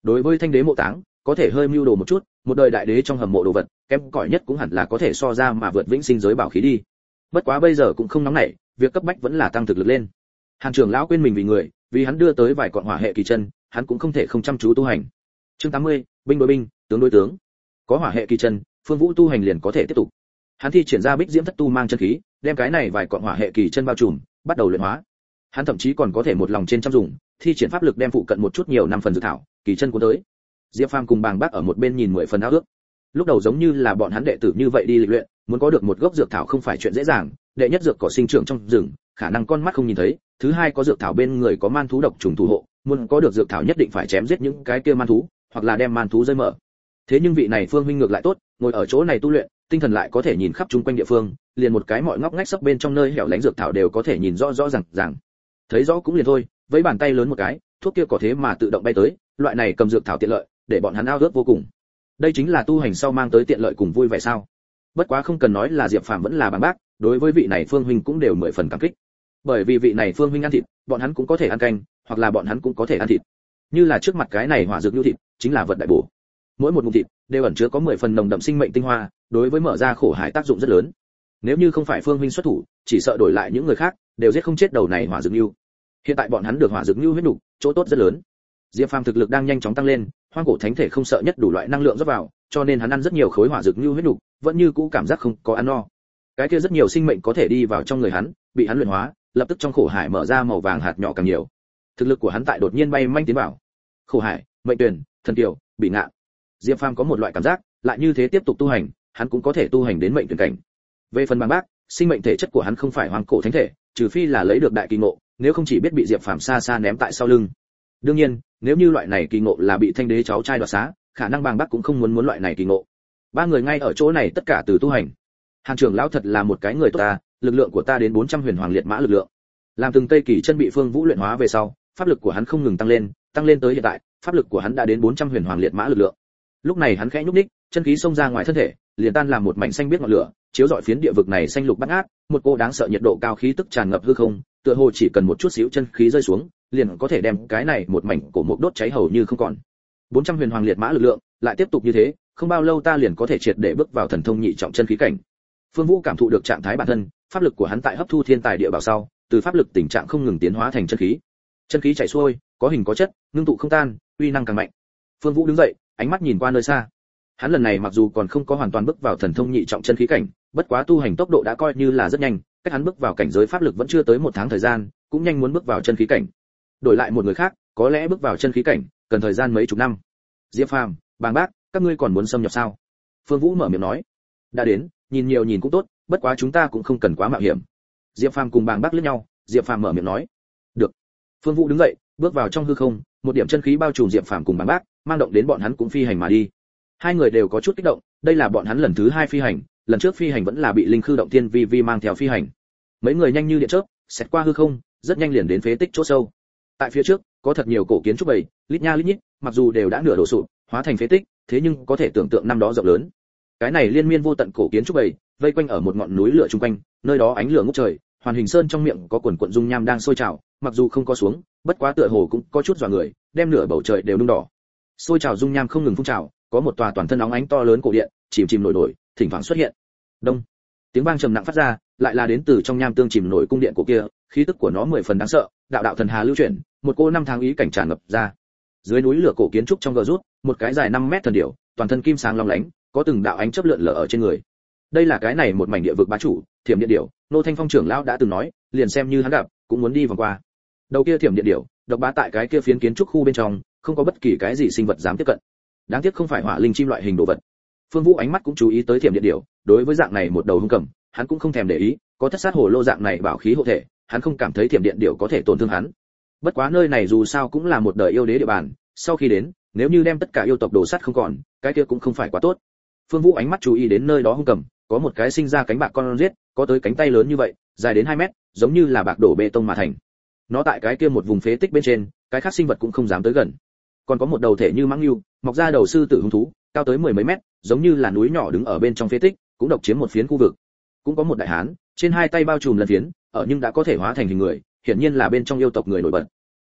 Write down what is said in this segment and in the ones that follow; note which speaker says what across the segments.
Speaker 1: Đối với thanh đế mộ táng, có thể hơi mưu đồ một chút, một đời đại đế trong hầm mộ đồ vật, kém cỏi nhất cũng hẳn là có thể so ra mà vượt vĩnh sinh giới bảo khí đi. Bất quá bây giờ cũng không nóng nảy, việc cấp bách vẫn là tăng thực lực lên. Hàn trưởng lão quên mình vì người, vì hắn đưa tới vài cọn hỏa hệ kỳ chân, hắn cũng không thể không chăm chú tu hành. Chương 80, binh đối binh, tướng đối tướng. Có hỏa hệ kỳ chân, Phương Vũ tu hành liền có thể tiếp tục. Hắn thi triển ra Bích Diễm Thất Tu mang chân khí, đem cái này vài cọn hỏa hệ kỳ chân bao trùm, bắt đầu luyện hóa. Hắn thậm chí còn có thể một lòng trên trăm dùng, thi triển pháp lực đem phụ cận một chút nhiều năm phần dự thảo, kỳ chân cuốn tới. Diệp Phàm cùng Bàng Bác ở một bên nhìn 10 phần ao ước. Lúc đầu giống như là bọn hắn đệ tử như vậy đi lịch luyện, muốn có được một gốc dược thảo không phải chuyện dễ dàng, đệ nhất dược cỏ sinh trưởng trong rừng, khả năng con mắt không nhìn thấy, thứ hai có dược thảo bên người có man thú độc trùng thủ hộ, muốn có được dược thảo nhất định phải chém giết những cái kia man thú, hoặc là đem man thú rơi mở. Thế nhưng vị này Phương huynh ngược lại tốt, ngồi ở chỗ này tu luyện, tinh thần lại có thể nhìn khắp chung quanh địa phương, liền một cái mọi ngóc ngách sắp bên trong nơi hẻo lánh dược thảo đều có thể nhìn rõ rõ ràng. Thấy rõ cũng liền thôi, với bàn tay lớn một cái, thuốc kia có thế mà tự động bay tới, loại này cầm dược thảo tiện lợi, để bọn hắn ao ước vô cùng. Đây chính là tu hành sau mang tới tiện lợi cùng vui vẻ sao? Bất quá không cần nói là Diệp Phàm vẫn là Bàng Bác, đối với vị này Phương huynh cũng đều 10 phần cảm kích. Bởi vì vị này Phương huynh ăn thịt, bọn hắn cũng có thể ăn canh, hoặc là bọn hắn cũng có thể ăn thịt. Như là trước mặt cái này hỏa dược nhu thịt, chính là vật đại bổ. Mỗi một ngụm thịt đều ẩn chứa có 10 phần nồng đậm sinh mệnh tinh hoa, đối với mở ra khổ hải tác dụng rất lớn. Nếu như không phải Phương huynh xuất thủ, chỉ sợ đổi lại những người khác, đều giết không chết đầu này hỏa dược nhu. Hiện tại bọn hắn được hỏa dược nhu huyết nục, chỗ tốt rất lớn. Diệp Phàm thực lực đang nhanh chóng tăng lên, hoang cổ thánh thể không sợ nhất đủ loại năng lượng rót vào, cho nên hắn ăn rất nhiều khối hỏa dược nhu huyết nục, vẫn như cũ cảm giác không có ăn no. Cái kia rất nhiều sinh mệnh có thể đi vào trong người hắn, bị hắn luyện hóa, lập tức trong khổ hải mở ra màu vàng hạt nhỏ càng nhiều. Thực lực của hắn tại đột nhiên bay manh tiến vào. Khổ hải, mệnh tuyển, thần kiều, bị ngạn. Diệp Phàm có một loại cảm giác, lại như thế tiếp tục tu hành, hắn cũng có thể tu hành đến mệnh tuyển cảnh. Về phần Bàng Bác, sinh mệnh thể chất của hắn không phải hoang cổ thánh thể, trừ phi là lấy được đại kỳ ngộ, nếu không chỉ biết bị Diệp Phàm xa xa ném tại sau lưng. Đương nhiên, nếu như loại này kỳ ngộ là bị thanh đế cháu trai đoạt xá, khả năng Bàng Bác cũng không muốn loại này kỳ ngộ. Ba người ngay ở chỗ này tất cả từ tu hành. Hàn trưởng lão thật là một cái người tốt ta, lực lượng của ta đến 400 huyền hoàng liệt mã lực lượng. Làm từng cây kỳ chân bị Phương Vũ luyện hóa về sau, pháp lực của hắn không ngừng tăng lên tới hiện tại, pháp lực của hắn đã đến 400 huyền hoàng liệt mã lực lượng. Lúc này hắn khẽ nhúc nhích, chân khí xông ra ngoài thân thể, liền tan làm một mảnh xanh biếc ngọn lửa, chiếu rọi phiến địa vực này xanh lục bát ngát, một cô đáng sợ nhiệt độ cao khí tức tràn ngập hư không, tựa hồ chỉ cần một chút xíu chân khí rơi xuống, liền có thể đem cái này một mảnh cổ mục đốt cháy hầu như không còn. 400 huyền hoàng liệt mã lực lượng, lại tiếp tục như thế, không bao lâu ta liền có thể triệt để bước vào thần thông nhị trọng chân khí cảnh. Phương Vũ cảm thụ được trạng thái bản thân, pháp lực của hắn tại hấp thu thiên tài địa bảo sau, từ pháp lực tình trạng không ngừng tiến hóa thành chân khí. Chân khí chảy xuôi, có hình có chất, ngưng tụ không tan, uy năng càng mạnh. Phương Vũ đứng dậy, ánh mắt nhìn qua nơi xa. Hắn lần này mặc dù còn không có hoàn toàn bước vào thần thông nhị trọng chân khí cảnh, bất quá tu hành tốc độ đã coi như là rất nhanh, cách hắn bước vào cảnh giới pháp lực vẫn chưa tới 1 tháng thời gian, cũng nhanh muốn bước vào chân khí cảnh. Đổi lại một người khác, có lẽ bước vào chân khí cảnh, cần thời gian mấy chục năm. Diệp Phàm, Bàng Bác, các ngươi còn muốn xâm nhập sao? Phương Vũ mở miệng nói. Đã đến, nhìn nhiều nhìn cũng tốt, bất quá chúng ta cũng không cần quá mạo hiểm. Diệp Phàm cùng Bàng Bác liếc nhau, Diệp Phàm mở miệng nói. Được. Phương Vũ đứng dậy, bước vào trong hư không, một điểm chân khí bao trùm Diệp Phàm cùng Bàng Bác, mang động đến bọn hắn cũng phi hành mà đi. Hai người đều có chút kích động, đây là bọn hắn lần thứ 2 phi hành, lần trước phi hành vẫn là bị linh khư động thiên vi mang theo phi hành. Mấy người nhanh như điện chớp, xẹt qua hư không, rất nhanh liền đến phế tích chỗ sâu. Tại phía trước, có thật nhiều cổ kiến trúc bầy, lít nha lít nhít, mặc dù đều đã nửa đổ sụp, hóa thành phế tích, thế nhưng có thể tưởng tượng năm đó rộng lớn. Cái này liên miên vô tận cổ kiến trúc bầy, vây quanh ở một ngọn núi lửa chung quanh, nơi đó ánh lửa ngút trời, Hoàn Hình Sơn trong miệng có quần quần dung nham đang sôi trào, mặc dù không có xuống, bất quá tựa hồ cũng có chút dọa người, đem nửa bầu trời đều nung đỏ. Sôi trào dung nham không ngừng phun trào, có một tòa toàn thân óng ánh to lớn cổ điện, chìm chìm nổi nổi, thỉnh thoảng xuất hiện. Đông, tiếng vang trầm nặng phát ra, lại là đến từ trong nham tương chìm nổi cung điện của kia, khí tức của nó 10 phần đáng sợ, đạo đạo thần hà lưu chuyển, một cô năm tháng ý cảnh tràn ngập ra. Dưới núi lửa cổ kiến trúc trong gờ rút, một cái dài 5 mét thần điểu, toàn thân kim sáng long lánh, có từng đạo ánh chớp lượn lờ ở trên người. Đây là cái này một mảnh địa vực bá chủ, Thiểm Điện Điểu, Nô Thanh Phong trưởng lão đã từng nói, liền xem như hắn gặp, cũng muốn đi vòng qua. Đầu kia Thiểm Điện Điểu, độc bá tại cái kia phiến kiến trúc khu bên trong, không có bất kỳ cái gì sinh vật dám tiếp cận. Đáng tiếc không phải hỏa linh chim loại hình đồ vật. Phương Vũ ánh mắt cũng chú ý tới Thiểm Điện Điểu, đối với dạng này một đầu hung cầm, hắn cũng không thèm để ý, có thất sát hồ lô dạng này bảo khí hộ thể, hắn không cảm thấy Thiểm Điện Điểu có thể tổn thương hắn. Bất quá nơi này dù sao cũng là một đời yêu đế địa bàn, sau khi đến, nếu như đem tất cả yêu tộc đồ sắt không còn, cái kia cũng không phải quá tốt. Phương Vũ ánh mắt chú ý đến nơi đó hung cầm, có một cái sinh ra cánh bạc con giết, có tới cánh tay lớn như vậy, dài đến 2 mét, giống như là bạc đổ bê tông mà thành. Nó tại cái kia một vùng phế tích bên trên, cái khác sinh vật cũng không dám tới gần. Còn có một đầu thể như mãng lưu, mọc ra đầu sư tử hung thú, cao tới 10 mấy mét, giống như là núi nhỏ đứng ở bên trong phế tích, cũng độc chiếm một phiến khu vực. Cũng có một đại hán, trên 2 tay bao trùm lần phiến, ở nhưng đã có thể hóa thành hình người, hiển nhiên là bên trong yêu tộc người nổi bật.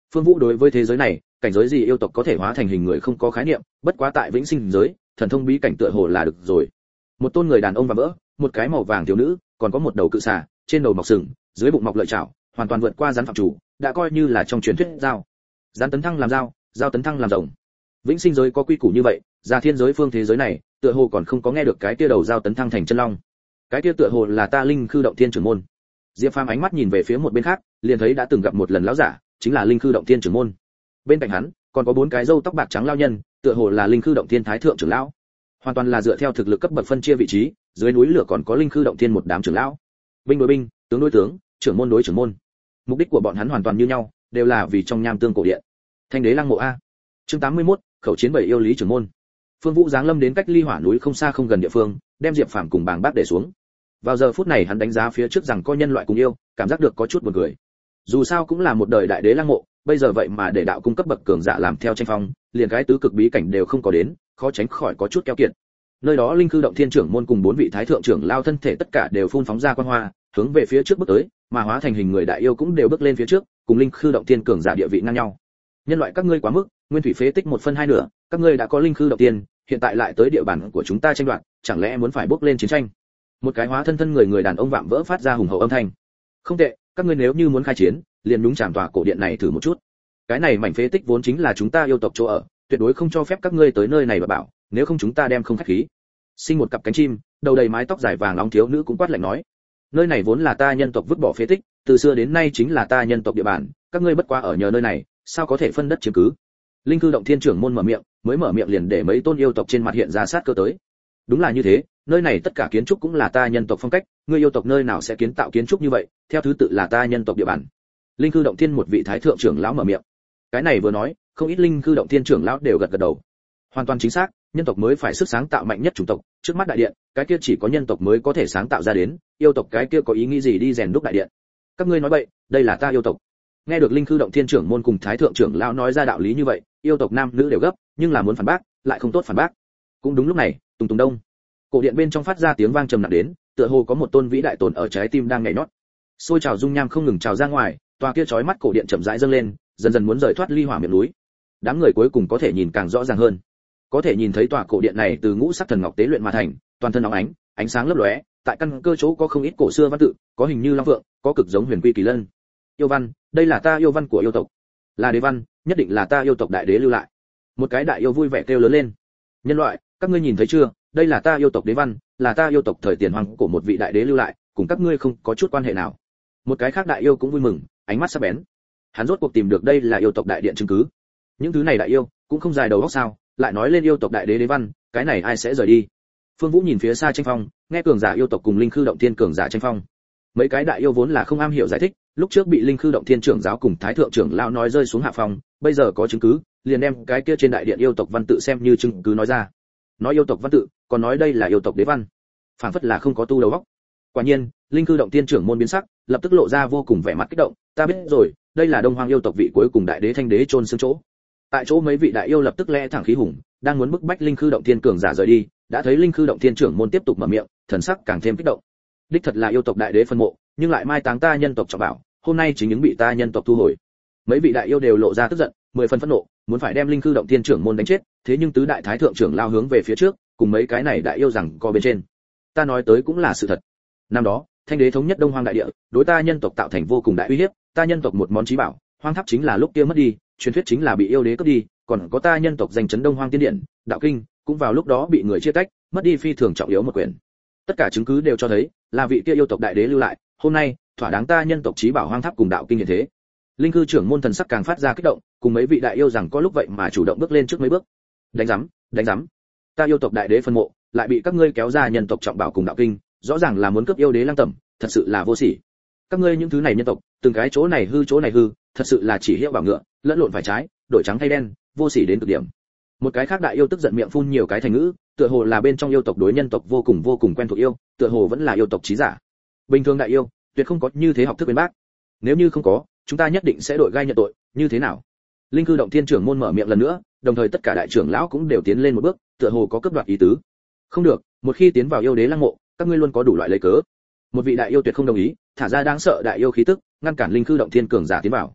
Speaker 1: Phương Vũ đối với thế giới này, cảnh giới gì yêu tộc có thể hóa thành hình người không có khái niệm, bất quá tại vĩnh sinh giới, thần thông bí cảnh tựa hồ là được rồi. Một tôn người đàn ông và vỡ, một cái màu vàng thiếu nữ, còn có một đầu cự xà, trên đầu mọc sừng, dưới bụng mọc lợi chảo, hoàn toàn vượt qua rắn phạm chủ, đã coi như là trong truyền thuyết dao. Rắn tấn thăng làm dao, dao tấn thăng làm rồng. Vĩnh sinh giới có quy củ như vậy, ra thiên giới phương thế giới này, tựa hồ còn không có nghe được cái kia đầu dao tấn thăng thành chân long. Cái kia tựa hồ là ta linh khư động thiên trưởng môn. Diệp Phàm ánh mắt nhìn về phía một bên khác, liền thấy đã từng gặp một lần lão giả, chính là linh khư động thiên trưởng môn. Bên cạnh hắn, còn có 4 cái râu tóc bạc trắng lão nhân, tựa hồ là linh khư động thiên thái thượng trưởng lão. Hoàn toàn là dựa theo thực lực cấp bậc phân chia vị trí, dưới núi lửa còn có linh khư động thiên một đám trưởng lão. Binh đối binh, tướng đối tướng, trưởng môn đối trưởng môn. Mục đích của bọn hắn hoàn toàn như nhau, đều là vì trong nham tương cổ điện. Thanh đế lăng mộ a. Chương 81, khẩu chiến bảy yêu lý trưởng môn. Phương Vũ giáng lâm đến cách ly hỏa núi không xa không gần địa phương, đem Diệp Phàm cùng Bàng Bác để xuống. Vào giờ phút này hắn đánh giá phía trước rằng có nhân loại cùng yêu, cảm giác được có chút buồn cười. Dù sao cũng là một đời đại đế lăng mộ, bây giờ vậy mà để đạo cung cấp bậc cường giả làm theo tranh phong, liền cái tứ cực bí cảnh đều không có đến, khó tránh khỏi có chút keo kiệt. Nơi đó linh cư động thiên trưởng môn cùng 4 vị thái thượng trưởng lao thân thể tất cả đều phun phóng ra quang hoa, hướng về phía trước bước tới, mà hóa thành hình người đại yêu cũng đều bước lên phía trước, cùng linh cư động thiên cường giả địa vị ngang nhau. Nhân loại các ngươi quá mức, nguyên thủy phế tích 1/2, các ngươi đã có linh cư động thiên, hiện tại lại tới địa bàn của chúng ta tranh đoạt, chẳng lẽ muốn phải bước lên chiến tranh? Một cái hóa thân người đàn ông vạm vỡ phát ra hùng hậu âm thanh. Không tệ, các ngươi nếu như muốn khai chiến, liền đúng chạm tòa cổ điện này thử một chút. Cái này mảnh phế tích vốn chính là chúng ta yêu tộc chỗ ở, tuyệt đối không cho phép các ngươi tới nơi này mà bảo, nếu không chúng ta đem không khách khí. Sinh một cặp cánh chim, đầu đầy mái tóc dài vàng nóng thiếu nữ cũng quát lạnh nói, nơi này vốn là ta nhân tộc vứt bỏ phế tích, từ xưa đến nay chính là ta nhân tộc địa bàn, các ngươi bất quá ở nhờ nơi này, sao có thể phân đất chiếm cứ? Linh cư động thiên trưởng môn mở miệng, mới mở miệng liền để mấy tôn yêu tộc trên mặt hiện ra sát cơ tới. Đúng là như thế, nơi này tất cả kiến trúc cũng là ta nhân tộc phong cách, ngươi yêu tộc nơi nào sẽ kiến tạo kiến trúc như vậy, theo thứ tự là ta nhân tộc địa bàn. Linh cư động thiên một vị thái thượng trưởng lão mở miệng. Cái này vừa nói, không ít linh cư động thiên trưởng lão đều gật gật đầu. Hoàn toàn chính xác, nhân tộc mới phải sức sáng tạo mạnh nhất chủng tộc, trước mắt đại điện, cái kia chỉ có nhân tộc mới có thể sáng tạo ra đến, yêu tộc cái kia có ý nghĩ gì đi rèn đúc đại điện? Các ngươi nói bậy, đây là ta yêu tộc. Nghe được linh cư động thiên trưởng môn cùng thái thượng trưởng lão nói ra đạo lý như vậy, yêu tộc nam nữ đều gấp, nhưng là muốn phản bác, lại không tốt phản bác. Cũng đúng lúc này, tùng tùng đông, cổ điện bên trong phát ra tiếng vang trầm nặng đến, tựa hồ có một tôn vĩ đại tồn ở trái tim đang nhảy nhót. Sôi trào dung nham không ngừng trào ra ngoài, tòa kia chói mắt cổ điện chậm rãi dâng lên, dần dần muốn rời thoát ly hỏa miệng núi. Đám người cuối cùng có thể nhìn càng rõ ràng hơn. Có thể nhìn thấy tòa cổ điện này từ ngũ sắc thần ngọc tế luyện mà thành, toàn thân óng ánh, ánh sáng lấp lóe, tại căn cơ chỗ có không ít cổ xưa văn tự, có hình như long phượng, có cực giống huyền quy kỳ lân. Yêu văn, đây là ta yêu văn của yêu tộc. Là đế văn, nhất định là ta yêu tộc đại đế lưu lại. Một cái đại yêu vui vẻ kêu lớn lên. Nhân loại, các ngươi nhìn thấy chưa, đây là ta yêu tộc đế văn, là ta yêu tộc thời tiền hoàng của một vị đại đế lưu lại, cùng các ngươi không có chút quan hệ nào. Một cái khác đại yêu cũng vui mừng, ánh mắt sắc bén. Hắn rốt cuộc tìm được đây là yêu tộc đại điện chứng cứ. Những thứ này đại yêu cũng không dài đầu óc sao, lại nói lên yêu tộc đại đế đế văn, cái này ai sẽ rời đi? Phương Vũ nhìn phía xa tranh phong, nghe cường giả yêu tộc cùng linh khư động thiên cường giả tranh phong. Mấy cái đại yêu vốn là không am hiểu giải thích, lúc trước bị linh khư động thiên trưởng giáo cùng thái thượng trưởng lão nói rơi xuống hạ phong, bây giờ có chứng cứ, liền đem cái kia trên đại điện yêu tộc văn tự xem như chứng cứ nói ra. Nói yêu tộc văn tự, còn nói đây là yêu tộc đế văn, phảng phất là không có tu đầu óc. Quả nhiên, linh khư động thiên trưởng môn biến sắc, lập tức lộ ra vô cùng vẻ mặt kích động, ta biết rồi, đây là đông hoang yêu tộc vị cuối cùng đại đế thanh đế chôn xương chỗ. Tại chỗ mấy vị đại yêu lập tức lẽ thẳng khí hùng, đang muốn bức bách linh khư động thiên cường giả rời đi, đã thấy linh khư động thiên trưởng môn tiếp tục mở miệng, thần sắc càng thêm kích động. Đích thật là yêu tộc đại đế phân mộ, nhưng lại mai táng ta nhân tộc trọng bảo, hôm nay chính những bị ta nhân tộc thu hồi. Mấy vị đại yêu đều lộ ra tức giận, 10 phần phẫn nộ, muốn phải đem linh khư động thiên trưởng môn đánh chết, thế nhưng tứ đại thái thượng trưởng lao hướng về phía trước, cùng mấy cái này đại yêu rằng co bên trên. Ta nói tới cũng là sự thật. Năm đó, thanh đế thống nhất đông hoang đại địa, đối ta nhân tộc tạo thành vô cùng đại uy hiếp, ta nhân tộc một món chí bảo, hoang tháp chính là lúc kia mất đi, truyền thuyết chính là bị yêu đế cướp đi, còn có ta nhân tộc danh chấn đông hoang tiên điện, đạo kinh, cũng vào lúc đó bị người chia tách, mất đi phi thường trọng yếu một quyển. Tất cả chứng cứ đều cho thấy, là vị kia yêu tộc đại đế lưu lại, hôm nay, thỏa đáng ta nhân tộc chí bảo hoang tháp cùng đạo kinh như thế. Linh cư trưởng môn thần sắc càng phát ra kích động, cùng mấy vị đại yêu rằng có lúc vậy mà chủ động bước lên trước mấy bước. Đánh rắm, ta yêu tộc đại đế phân mộ, lại bị các ngươi kéo ra nhân tộc trọng bảo cùng đạo kinh, rõ ràng là muốn cướp yêu đế lăng tẩm, thật sự là vô sỉ. Các ngươi những thứ này nhân tộc, từng cái chỗ này hư, thật sự là chỉ hiệu bảo ngựa, lẫn lộn phải trái, đổi trắng thay đen, vô sỉ đến cực điểm. Một cái khác đại yêu tức giận miệng phun nhiều cái thành ngữ, tựa hồ là bên trong yêu tộc đối nhân tộc vô cùng quen thuộc yêu, tựa hồ vẫn là yêu tộc trí giả. Bình thường đại yêu, tuyệt không có như thế học thức bên bác. Nếu như không có, chúng ta nhất định sẽ đội gai nhận tội, như thế nào? Linh cư động thiên trưởng môn mở miệng lần nữa, đồng thời tất cả đại trưởng lão cũng đều tiến lên một bước, tựa hồ có cướp đoạt ý tứ. Không được, một khi tiến vào yêu đế lăng mộ, các ngươi luôn có đủ loại lấy cớ. Một vị đại yêu tuyệt không đồng ý, thả ra đáng sợ đại yêu khí tức, ngăn cản linh cư động thiên cường giả tiến vào.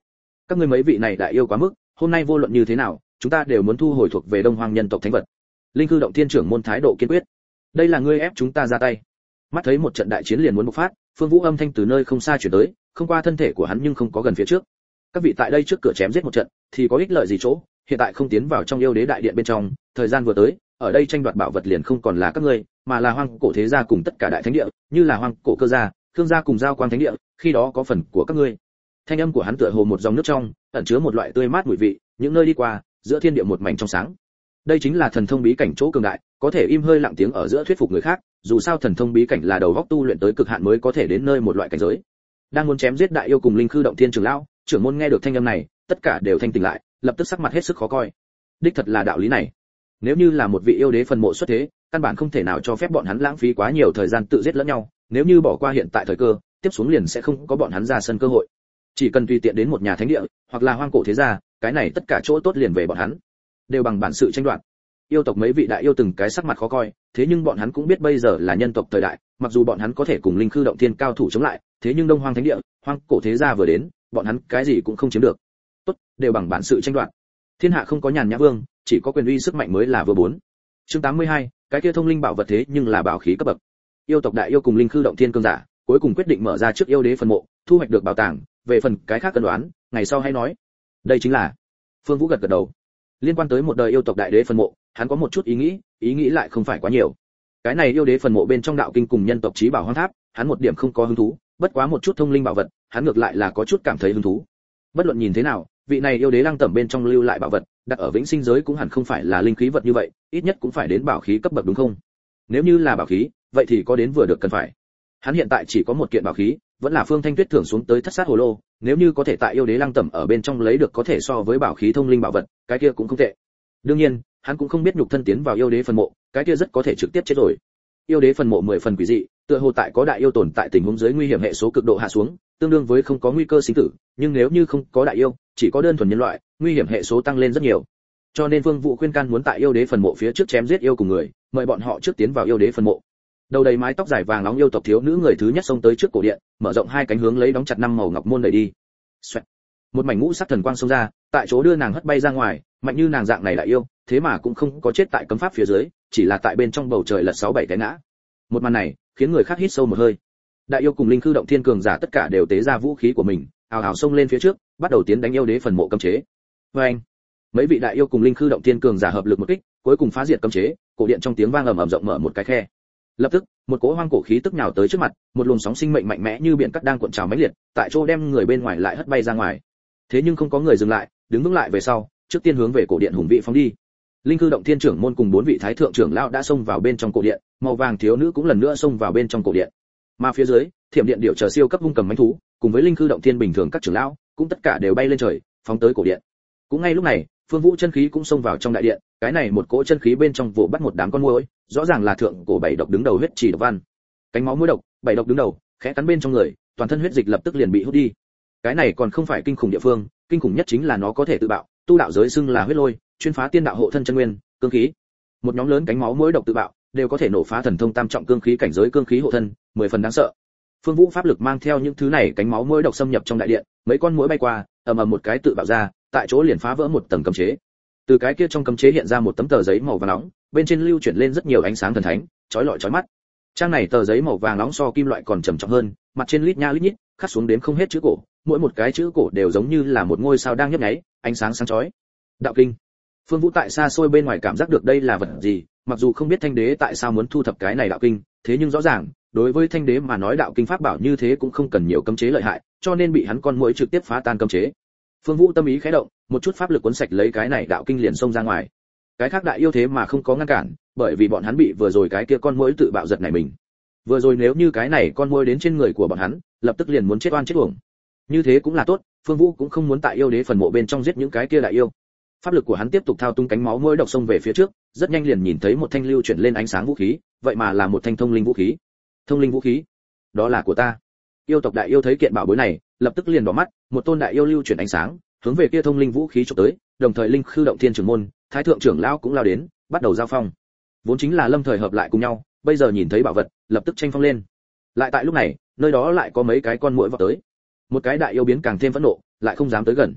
Speaker 1: Các ngươi mấy vị này đại yêu quá mức, hôm nay vô luận như thế nào, chúng ta đều muốn thu hồi thuộc về Đông Hoang nhân tộc thánh vật. Linh Cư Động Thiên trưởng môn thái độ kiên quyết. Đây là ngươi ép chúng ta ra tay. Mắt thấy một trận đại chiến liền muốn bộc phát, Phương Vũ âm thanh từ nơi không xa truyền tới, không qua thân thể của hắn nhưng không có gần phía trước. Các vị tại đây trước cửa chém giết một trận, thì có ích lợi gì chỗ, hiện tại không tiến vào trong yêu đế đại điện bên trong, thời gian vừa tới, ở đây tranh đoạt bảo vật liền không còn là các ngươi, mà là Hoang Cổ thế gia cùng tất cả đại thánh địa, như là Hoang Cổ cơ gia, Khương gia cùng Giao Quang thánh địa, khi đó có phần của các ngươi. Thanh âm của hắn tựa hồ một dòng nước trong, ẩn chứa một loại tươi mát mùi vị, những nơi đi qua, giữa thiên địa một mảnh trong sáng. Đây chính là thần thông bí cảnh chỗ cường đại, có thể im hơi lặng tiếng ở giữa thuyết phục người khác, dù sao thần thông bí cảnh là đầu góc tu luyện tới cực hạn mới có thể đến nơi một loại cảnh giới. Đang muốn chém giết đại yêu cùng Linh Khư Động Thiên trưởng lão, trưởng môn nghe được thanh âm này, tất cả đều thanh tỉnh lại, lập tức sắc mặt hết sức khó coi. Đích thật là đạo lý này. Nếu như là một vị yêu đế phần mộ xuất thế, căn bản không thể nào cho phép bọn hắn lãng phí quá nhiều thời gian tự giết lẫn nhau, nếu như bỏ qua hiện tại thời cơ, tiếp xuống liền sẽ không có bọn hắn ra sân cơ hội. Chỉ cần tùy tiện đến một nhà thánh địa, hoặc là Hoang Cổ thế gia, cái này tất cả chỗ tốt liền về bọn hắn, đều bằng bản sự tranh đoạt. Yêu tộc mấy vị đại yêu từng cái sắc mặt khó coi, thế nhưng bọn hắn cũng biết bây giờ là nhân tộc thời đại, mặc dù bọn hắn có thể cùng Linh Khư Động Thiên cao thủ chống lại, thế nhưng Đông Hoang thánh địa, Hoang Cổ thế gia vừa đến, bọn hắn cái gì cũng không chiếm được. Tốt, đều bằng bản sự tranh đoạt. Thiên hạ không có nhàn nhã vương, chỉ có quyền uy sức mạnh mới là vừa bốn. Chương 82, cái kia thông linh bảo vật thế nhưng là bảo khí cấp bậc. Yêu tộc đại yêu cùng Linh Khư Động Thiên cường giả, cuối cùng quyết định mở ra trước yêu đế phần mộ, thu hoạch được bảo tàng, về phần cái khác cân đoán, ngày sau hay nói. Đây chính là. Phương Vũ gật gật đầu. Liên quan tới một đời yêu tộc đại đế phần mộ, hắn có một chút ý nghĩ lại không phải quá nhiều. Cái này yêu đế phần mộ bên trong đạo kinh cùng nhân tộc chí bảo hoang tháp, hắn một điểm không có hứng thú, bất quá một chút thông linh bảo vật, hắn ngược lại là có chút cảm thấy hứng thú. Bất luận nhìn thế nào, vị này yêu đế lăng tẩm bên trong lưu lại bảo vật, đặt ở vĩnh sinh giới cũng hẳn không phải là linh khí vật như vậy, ít nhất cũng phải đến bảo khí cấp bậc đúng không? Nếu như là bảo khí, vậy thì có đến vừa được cần phải. Hắn hiện tại chỉ có một kiện bảo khí, vẫn là Phương Thanh Tuyết thưởng xuống tới Thất Sát Hồ Lô, nếu như có thể tại yêu đế lăng tẩm ở bên trong lấy được có thể so với bảo khí thông linh bảo vật, cái kia cũng không tệ. Đương nhiên, hắn cũng không biết nhục thân tiến vào yêu đế phần mộ, cái kia rất có thể trực tiếp chết rồi. Yêu đế phần mộ 10 phần quỷ dị, tựa hồ tại có đại yêu tồn tại tình huống dưới nguy hiểm hệ số cực độ hạ xuống, tương đương với không có nguy cơ sinh tử, nhưng nếu như không có đại yêu, chỉ có đơn thuần nhân loại, nguy hiểm hệ số tăng lên rất nhiều. Cho nên Vương Vũ khuyên can muốn tại yêu đế phần mộ phía trước chém giết yêu cùng người, mời bọn họ trước tiến vào yêu đế phần mộ. Đầu đầy mái tóc dài vàng nóng yêu tộc thiếu nữ người thứ nhất xông tới trước cổ điện, mở rộng hai cánh hướng lấy đóng chặt năm màu ngọc môn đẩy đi. Xoẹt. Một mảnh ngũ sắc thần quang xông ra, tại chỗ đưa nàng hất bay ra ngoài, mạnh như nàng dạng này đại yêu, thế mà cũng không có chết tại cấm pháp phía dưới, chỉ là tại bên trong bầu trời lật 6-7 cái ngã. Một màn này, khiến người khác hít sâu một hơi. Đại yêu cùng Linh Khư Động Thiên cường giả tất cả đều tế ra vũ khí của mình, ào ào xông lên phía trước, bắt đầu tiến đánh yêu đế phần mộ cấm chế. Oeng! Mấy vị đại yêu cùng Linh Khư Động Thiên cường giả hợp lực một kích, cuối cùng phá diệt cấm chế, cổ điện trong tiếng vang ầm ầm rộng mở một cái khe. Lập tức, một cỗ hoang cổ khí tức nhào tới trước mặt, một luồng sóng sinh mệnh mạnh mẽ như biển cắt đang cuộn trào mãnh liệt, tại chỗ đem người bên ngoài lại hất bay ra ngoài. Thế nhưng không có người dừng lại, đứng vững lại về sau, trước tiên hướng về cổ điện hùng vị phóng đi. Linh Cư Động Thiên trưởng môn cùng 4 vị thái thượng trưởng lão đã xông vào bên trong cổ điện, màu vàng thiếu nữ cũng lần nữa xông vào bên trong cổ điện. Mà phía dưới, Thiểm Điện Điểu chờ siêu cấp hung cầm mãnh thú, cùng với Linh Cư Động Thiên bình thường các trưởng lão, cũng tất cả đều bay lên trời, phóng tới cổ điện. Cũng ngay lúc này, Phương Vũ chân khí cũng xông vào trong đại điện, cái này một cỗ chân khí bên trong vụ bắt một đám con muỗi, rõ ràng là thượng cổ 7 độc đứng đầu huyết chỉ độc văn. Cánh máu muỗi độc, 7 độc đứng đầu, khẽ cắn bên trong người, toàn thân huyết dịch lập tức liền bị hút đi. Cái này còn không phải kinh khủng địa phương, kinh khủng nhất chính là nó có thể tự bạo, tu đạo giới xưng là huyết lôi, chuyên phá tiên đạo hộ thân chân nguyên, cương khí. Một nhóm lớn cánh máu muỗi độc tự bạo, đều có thể nổ phá thần thông tam trọng cương khí cảnh giới cương khí hộ thân, 10 phần đáng sợ. Phương Vũ pháp lực mang theo những thứ này cánh máu muỗi độc xâm nhập trong đại điện, mấy con muỗi bay qua, ầm ầm một cái tự bạo ra, tại chỗ liền phá vỡ một tầng cấm chế. Từ cái kia trong cấm chế hiện ra một tấm tờ giấy màu vàng nóng, bên trên lưu chuyển lên rất nhiều ánh sáng thần thánh, chói lọi chói mắt. Trang này tờ giấy màu vàng nóng so kim loại còn trầm trọng hơn, mặt trên lít nha lít nhít, khắc xuống đếm không hết chữ cổ, mỗi một cái chữ cổ đều giống như là một ngôi sao đang nhấp nháy, ánh sáng sáng chói. Đạo kinh. Phương Vũ tại xa xôi bên ngoài cảm giác được đây là vật gì, mặc dù không biết Thanh Đế tại sao muốn thu thập cái này đạo kinh, thế nhưng rõ ràng, đối với Thanh Đế mà nói đạo kinh pháp bảo như thế cũng không cần nhiều cấm chế lợi hại, cho nên bị hắn con muỗi trực tiếp phá tan cấm chế. Phương Vũ tâm ý khẽ động, một chút pháp lực cuốn sạch lấy cái này đạo kinh liền xông ra ngoài. Cái khác đại yêu thế mà không có ngăn cản, bởi vì bọn hắn bị vừa rồi cái kia con muỗi tự bạo giật này mình. Vừa rồi nếu như cái này con muỗi đến trên người của bọn hắn, lập tức liền muốn chết oan chết uổng. Như thế cũng là tốt, Phương Vũ cũng không muốn tại yêu đế phần mộ bên trong giết những cái kia đại yêu. Pháp lực của hắn tiếp tục thao tung cánh máu muỗi độc xông về phía trước, rất nhanh liền nhìn thấy một thanh lưu chuyển lên ánh sáng vũ khí, vậy mà là một thanh thông linh vũ khí. Thông linh vũ khí? Đó là của ta. Yêu tộc đại yêu thấy kiện bảo bối này, lập tức liền đỏ mắt, một tôn đại yêu lưu chuyển ánh sáng, hướng về kia thông linh vũ khí chụp tới, đồng thời Linh Khư Động Thiên trưởng môn, thái thượng trưởng lão cũng lao đến, bắt đầu giao phong. Vốn chính là lâm thời hợp lại cùng nhau, bây giờ nhìn thấy bảo vật, lập tức tranh phong lên. Lại tại lúc này, nơi đó lại có mấy cái con muỗi vọt tới. Một cái đại yêu biến càng thêm phẫn nộ, lại không dám tới gần.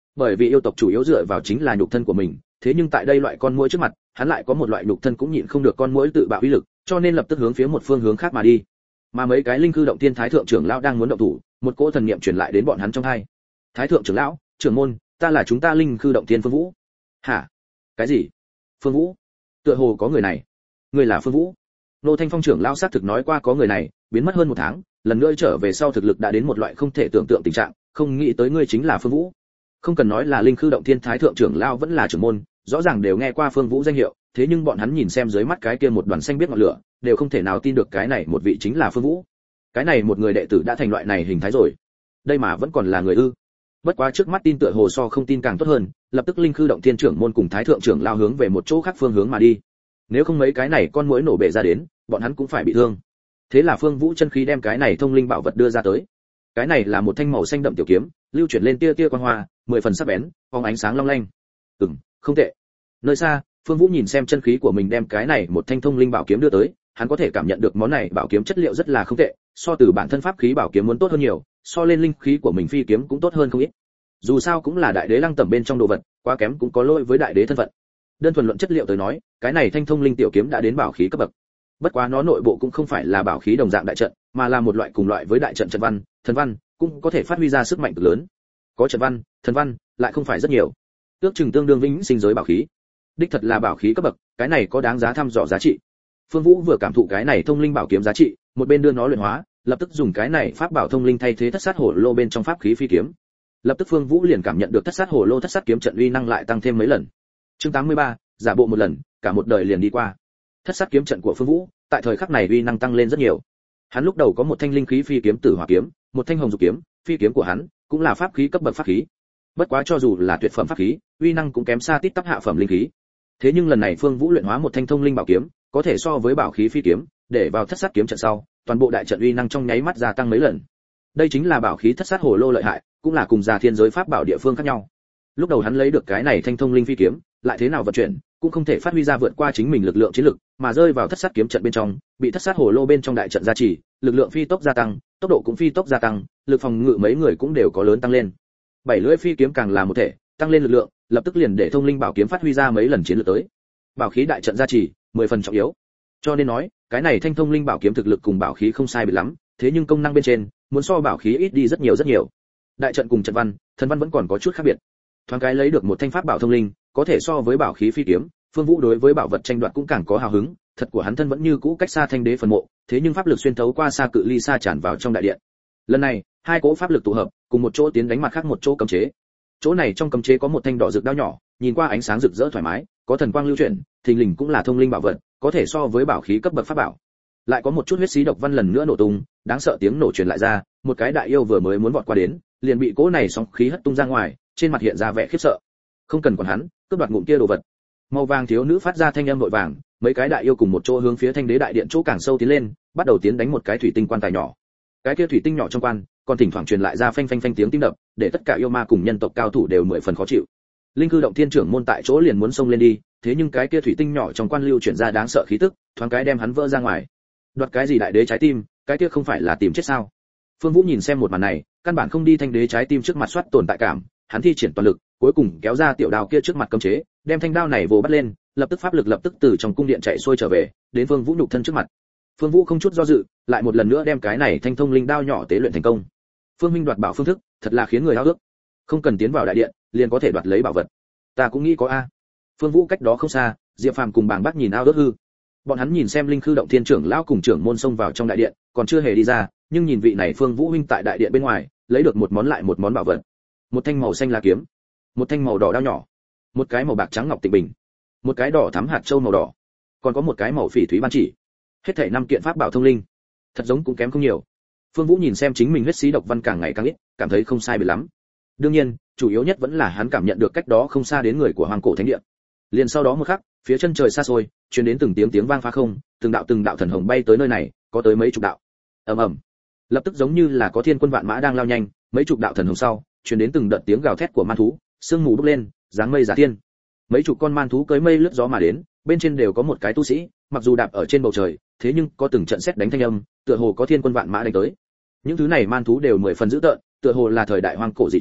Speaker 1: Bởi vì yêu tộc chủ yếu dựa vào chính là nhục thân của mình, thế nhưng tại đây loại con muỗi trước mặt, hắn lại có một loại nhục thân cũng nhịn không được con muỗi tự bạo uy lực, cho nên lập tức hướng phía một phương hướng khác mà đi. Mà mấy cái linh cư động tiên thái thượng trưởng lão đang muốn động thủ, một cỗ thần niệm truyền lại đến bọn hắn trong hai. Thái thượng trưởng lão, trưởng môn, ta là chúng ta linh cư động tiên Phương Vũ. Hả? Cái gì? Phương Vũ? Tựa hồ có người này. Người là Phương Vũ? Nô Thanh Phong trưởng lão xác thực nói qua có người này, biến mất hơn một tháng, lần nữa trở về sau thực lực đã đến một loại không thể tưởng tượng tình trạng, không nghĩ tới ngươi chính là Phương Vũ. Không cần nói là linh khư động thiên thái thượng trưởng lão vẫn là trưởng môn, rõ ràng đều nghe qua Phương Vũ danh hiệu, thế nhưng bọn hắn nhìn xem dưới mắt cái kia một đoàn xanh biết ngọn lửa, đều không thể nào tin được cái này một vị chính là Phương Vũ. Cái này một người đệ tử đã thành loại này hình thái rồi, đây mà vẫn còn là người ư? Bất quá trước mắt tin tựa hồ so không tin càng tốt hơn, lập tức linh khư động thiên trưởng môn cùng thái thượng trưởng lao hướng về một chỗ khác phương hướng mà đi. Nếu không mấy cái này con muỗi nổ bể ra đến, bọn hắn cũng phải bị thương. Thế là Phương Vũ chân khí đem cái này thông linh bảo vật đưa ra tới. Cái này là một thanh màu xanh đậm tiểu kiếm, lưu chuyển lên tia tia quang hoa, 10 phần sắc bén, phóng ánh sáng long lanh. Không tệ. Nơi xa, Phương Vũ nhìn xem chân khí của mình đem cái này một thanh thông linh bảo kiếm đưa tới, hắn có thể cảm nhận được món này bảo kiếm chất liệu rất là không tệ, so từ bản thân pháp khí bảo kiếm muốn tốt hơn nhiều, so lên linh khí của mình phi kiếm cũng tốt hơn không ít. Dù sao cũng là đại đế lăng tẩm bên trong đồ vật, quá kém cũng có lỗi với đại đế thân phận. Đơn thuần luận chất liệu tới nói, cái này thanh thông linh tiểu kiếm đã đến bảo khí cấp bậc. Bất quá nó nội bộ cũng không phải là bảo khí đồng dạng đại trận, mà là một loại cùng loại với đại trận trận văn, thần văn, cũng có thể phát huy ra sức mạnh cực lớn. Có trận văn, thần văn, lại không phải rất nhiều. Ước chừng tương đương vĩnh sinh giới bảo khí. Đích thật là bảo khí cấp bậc, cái này có đáng giá thăm dò giá trị. Phương Vũ vừa cảm thụ cái này thông linh bảo kiếm giá trị, một bên đưa nó luyện hóa, lập tức dùng cái này pháp bảo thông linh thay thế thất sát hổ lô bên trong pháp khí phi kiếm. Lập tức Phương Vũ liền cảm nhận được thất sát hổ lô thất sát kiếm trận uy năng lại tăng thêm mấy lần. Chương 83, giả bộ một lần, cả một đời liền đi qua. Thất sát kiếm trận của Phương Vũ, tại thời khắc này uy năng tăng lên rất nhiều. Hắn lúc đầu có một thanh linh khí phi kiếm Tử Hỏa kiếm, một thanh hồng dục kiếm, phi kiếm của hắn cũng là pháp khí cấp bậc pháp khí. Bất quá cho dù là tuyệt phẩm pháp khí, uy năng cũng kém xa tít tắp hạ phẩm linh khí. Thế nhưng lần này Phương Vũ luyện hóa một thanh thông linh bảo kiếm, có thể so với bảo khí phi kiếm, để vào thất sát kiếm trận sau, toàn bộ đại trận uy năng trong nháy mắt gia tăng mấy lần. Đây chính là bảo khí thất sát hổ lô lợi hại, cũng là cùng già thiên giới pháp bảo địa phương khác nhau. Lúc đầu hắn lấy được cái này thanh thông linh phi kiếm, lại thế nào vận chuyển, cũng không thể phát huy ra vượt qua chính mình lực lượng chiến lực, mà rơi vào thất sát kiếm trận bên trong, bị thất sát hổ lô bên trong đại trận gia trì, lực lượng phi tốc gia tăng, tốc độ cũng phi tốc gia tăng, lực phòng ngự mấy người cũng đều có lớn tăng lên. Bảy lưỡi phi kiếm càng là một thể, tăng lên lực lượng, lập tức liền để thông linh bảo kiếm phát huy ra mấy lần chiến lược tới. Bảo khí đại trận gia trì, 10 phần trọng yếu. Cho nên nói, cái này thanh thông linh bảo kiếm thực lực cùng bảo khí không sai biệt lắm, thế nhưng công năng bên trên, muốn so bảo khí ít đi rất nhiều rất nhiều. Đại trận cùng trận văn, thần văn vẫn còn có chút khác biệt. Thoáng cái lấy được một thanh pháp bảo thông linh, có thể so với bảo khí phi kiếm, Phương Vũ đối với bảo vật tranh đoạt cũng càng có hào hứng, thật của hắn thân vẫn như cũ cách xa thanh đế phần mộ, thế nhưng pháp lực xuyên thấu qua xa cự ly xa tràn vào trong đại điện. Lần này, hai cỗ pháp lực tụ hợp, cùng một chỗ tiến đánh mặt khác một chỗ cấm chế. Chỗ này trong cấm chế có một thanh đỏ rực đao nhỏ, nhìn qua ánh sáng rực rỡ thoải mái, có thần quang lưu chuyển, thình lình cũng là thông linh bảo vật, có thể so với bảo khí cấp bậc pháp bảo. Lại có một chút huyết xí độc văn lần nữa nổ tung, đáng sợ tiếng nổ truyền lại ra, một cái đại yêu vừa mới muốn vọt qua đến, liền bị cỗ này sóng khí hất tung ra ngoài, trên mặt hiện ra vẻ khiếp sợ. Không cần còn hắn, cướp đoạt ngụm kia đồ vật. Màu vàng thiếu nữ phát ra thanh âm vội vàng, mấy cái đại yêu cùng một chỗ hướng phía thanh đế đại điện chỗ càng sâu tiến lên, bắt đầu tiến đánh một cái thủy tinh quan tài nhỏ. Cái kia thủy tinh nhỏ trong quan, còn thỉnh thoảng truyền lại ra phanh phanh phanh tiếng tim đập, để tất cả yêu ma cùng nhân tộc cao thủ đều 10 phần khó chịu. Linh cư động thiên trưởng môn tại chỗ liền muốn xông lên đi, thế nhưng cái kia thủy tinh nhỏ trong quan lưu chuyển ra đáng sợ khí tức, thoáng cái đem hắn vỡ ra ngoài. Đoạt cái gì đại đế trái tim, cái kia không phải là tìm chết sao? Phương Vũ nhìn xem một màn này, căn bản không đi thanh đế trái tim trước mặt soát tồn tại cảm, hắn thi triển toàn lực, cuối cùng kéo ra tiểu đao kia trước mặt cấm chế, đem thanh đao này vồ bắt lên, lập tức pháp lực lập tức từ trong cung điện chạy xuôi trở về, đến Phương Vũ nhục thân trước mặt. Phương Vũ không chút do dự, lại một lần nữa đem cái này thanh thông linh đao nhỏ tế luyện thành công. Phương Minh đoạt bảo phương thức, thật là khiến người háo ước. Không cần tiến vào đại điện, liền có thể đoạt lấy bảo vật. Ta cũng nghĩ có a. Phương Vũ cách đó không xa, Diệp Phàm cùng Bàng Bác nhìn ao ước hư. Bọn hắn nhìn xem linh khư động thiên trưởng lão cùng trưởng môn xông vào trong đại điện, còn chưa hề đi ra, nhưng nhìn vị này Phương Vũ huynh tại đại điện bên ngoài, lấy được một món lại một món bảo vật. Một thanh màu xanh lá kiếm, một thanh màu đỏ đao nhỏ, một cái màu bạc trắng ngọc tịnh bình, một cái đỏ thắm hạt châu màu đỏ, còn có một cái màu phỉ thúy ban chỉ. Hết thảy 5 kiện pháp bảo thông linh, thật giống cũng kém không nhiều. Phương Vũ nhìn xem chính mình huyết xí độc văn càng ngày càng ít, cảm thấy không sai biệt lắm. Đương nhiên, chủ yếu nhất vẫn là hắn cảm nhận được cách đó không xa đến người của Hoang Cổ Thánh Địa. Liền sau đó một khắc, phía chân trời xa xôi, truyền đến từng tiếng vang phá không, từng đạo thần hồng bay tới nơi này, có tới mấy chục đạo. Ầm ầm. Lập tức giống như là có thiên quân vạn mã đang lao nhanh, mấy chục đạo thần hồng sau, truyền đến từng đợt tiếng gào thét của man thú, sương mù bốc lên, dáng mây giả thiên. Mấy chục con man thú cưỡi mây lướt gió mà đến, bên trên đều có một cái tu sĩ, mặc dù đạp ở trên bầu trời, thế nhưng có từng trận sét đánh thanh âm, tựa hồ có thiên quân vạn mã đánh tới. Những thứ này man thú đều 10 phần dữ tợn, tựa hồ là thời đại hoang cổ dị chủng,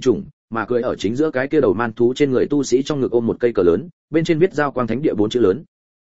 Speaker 1: mà cười ở chính giữa cái kia đầu man thú trên người tu sĩ trong ngực ôm một cây cờ lớn, bên trên viết Giao Quang Thánh Địa 4 chữ lớn.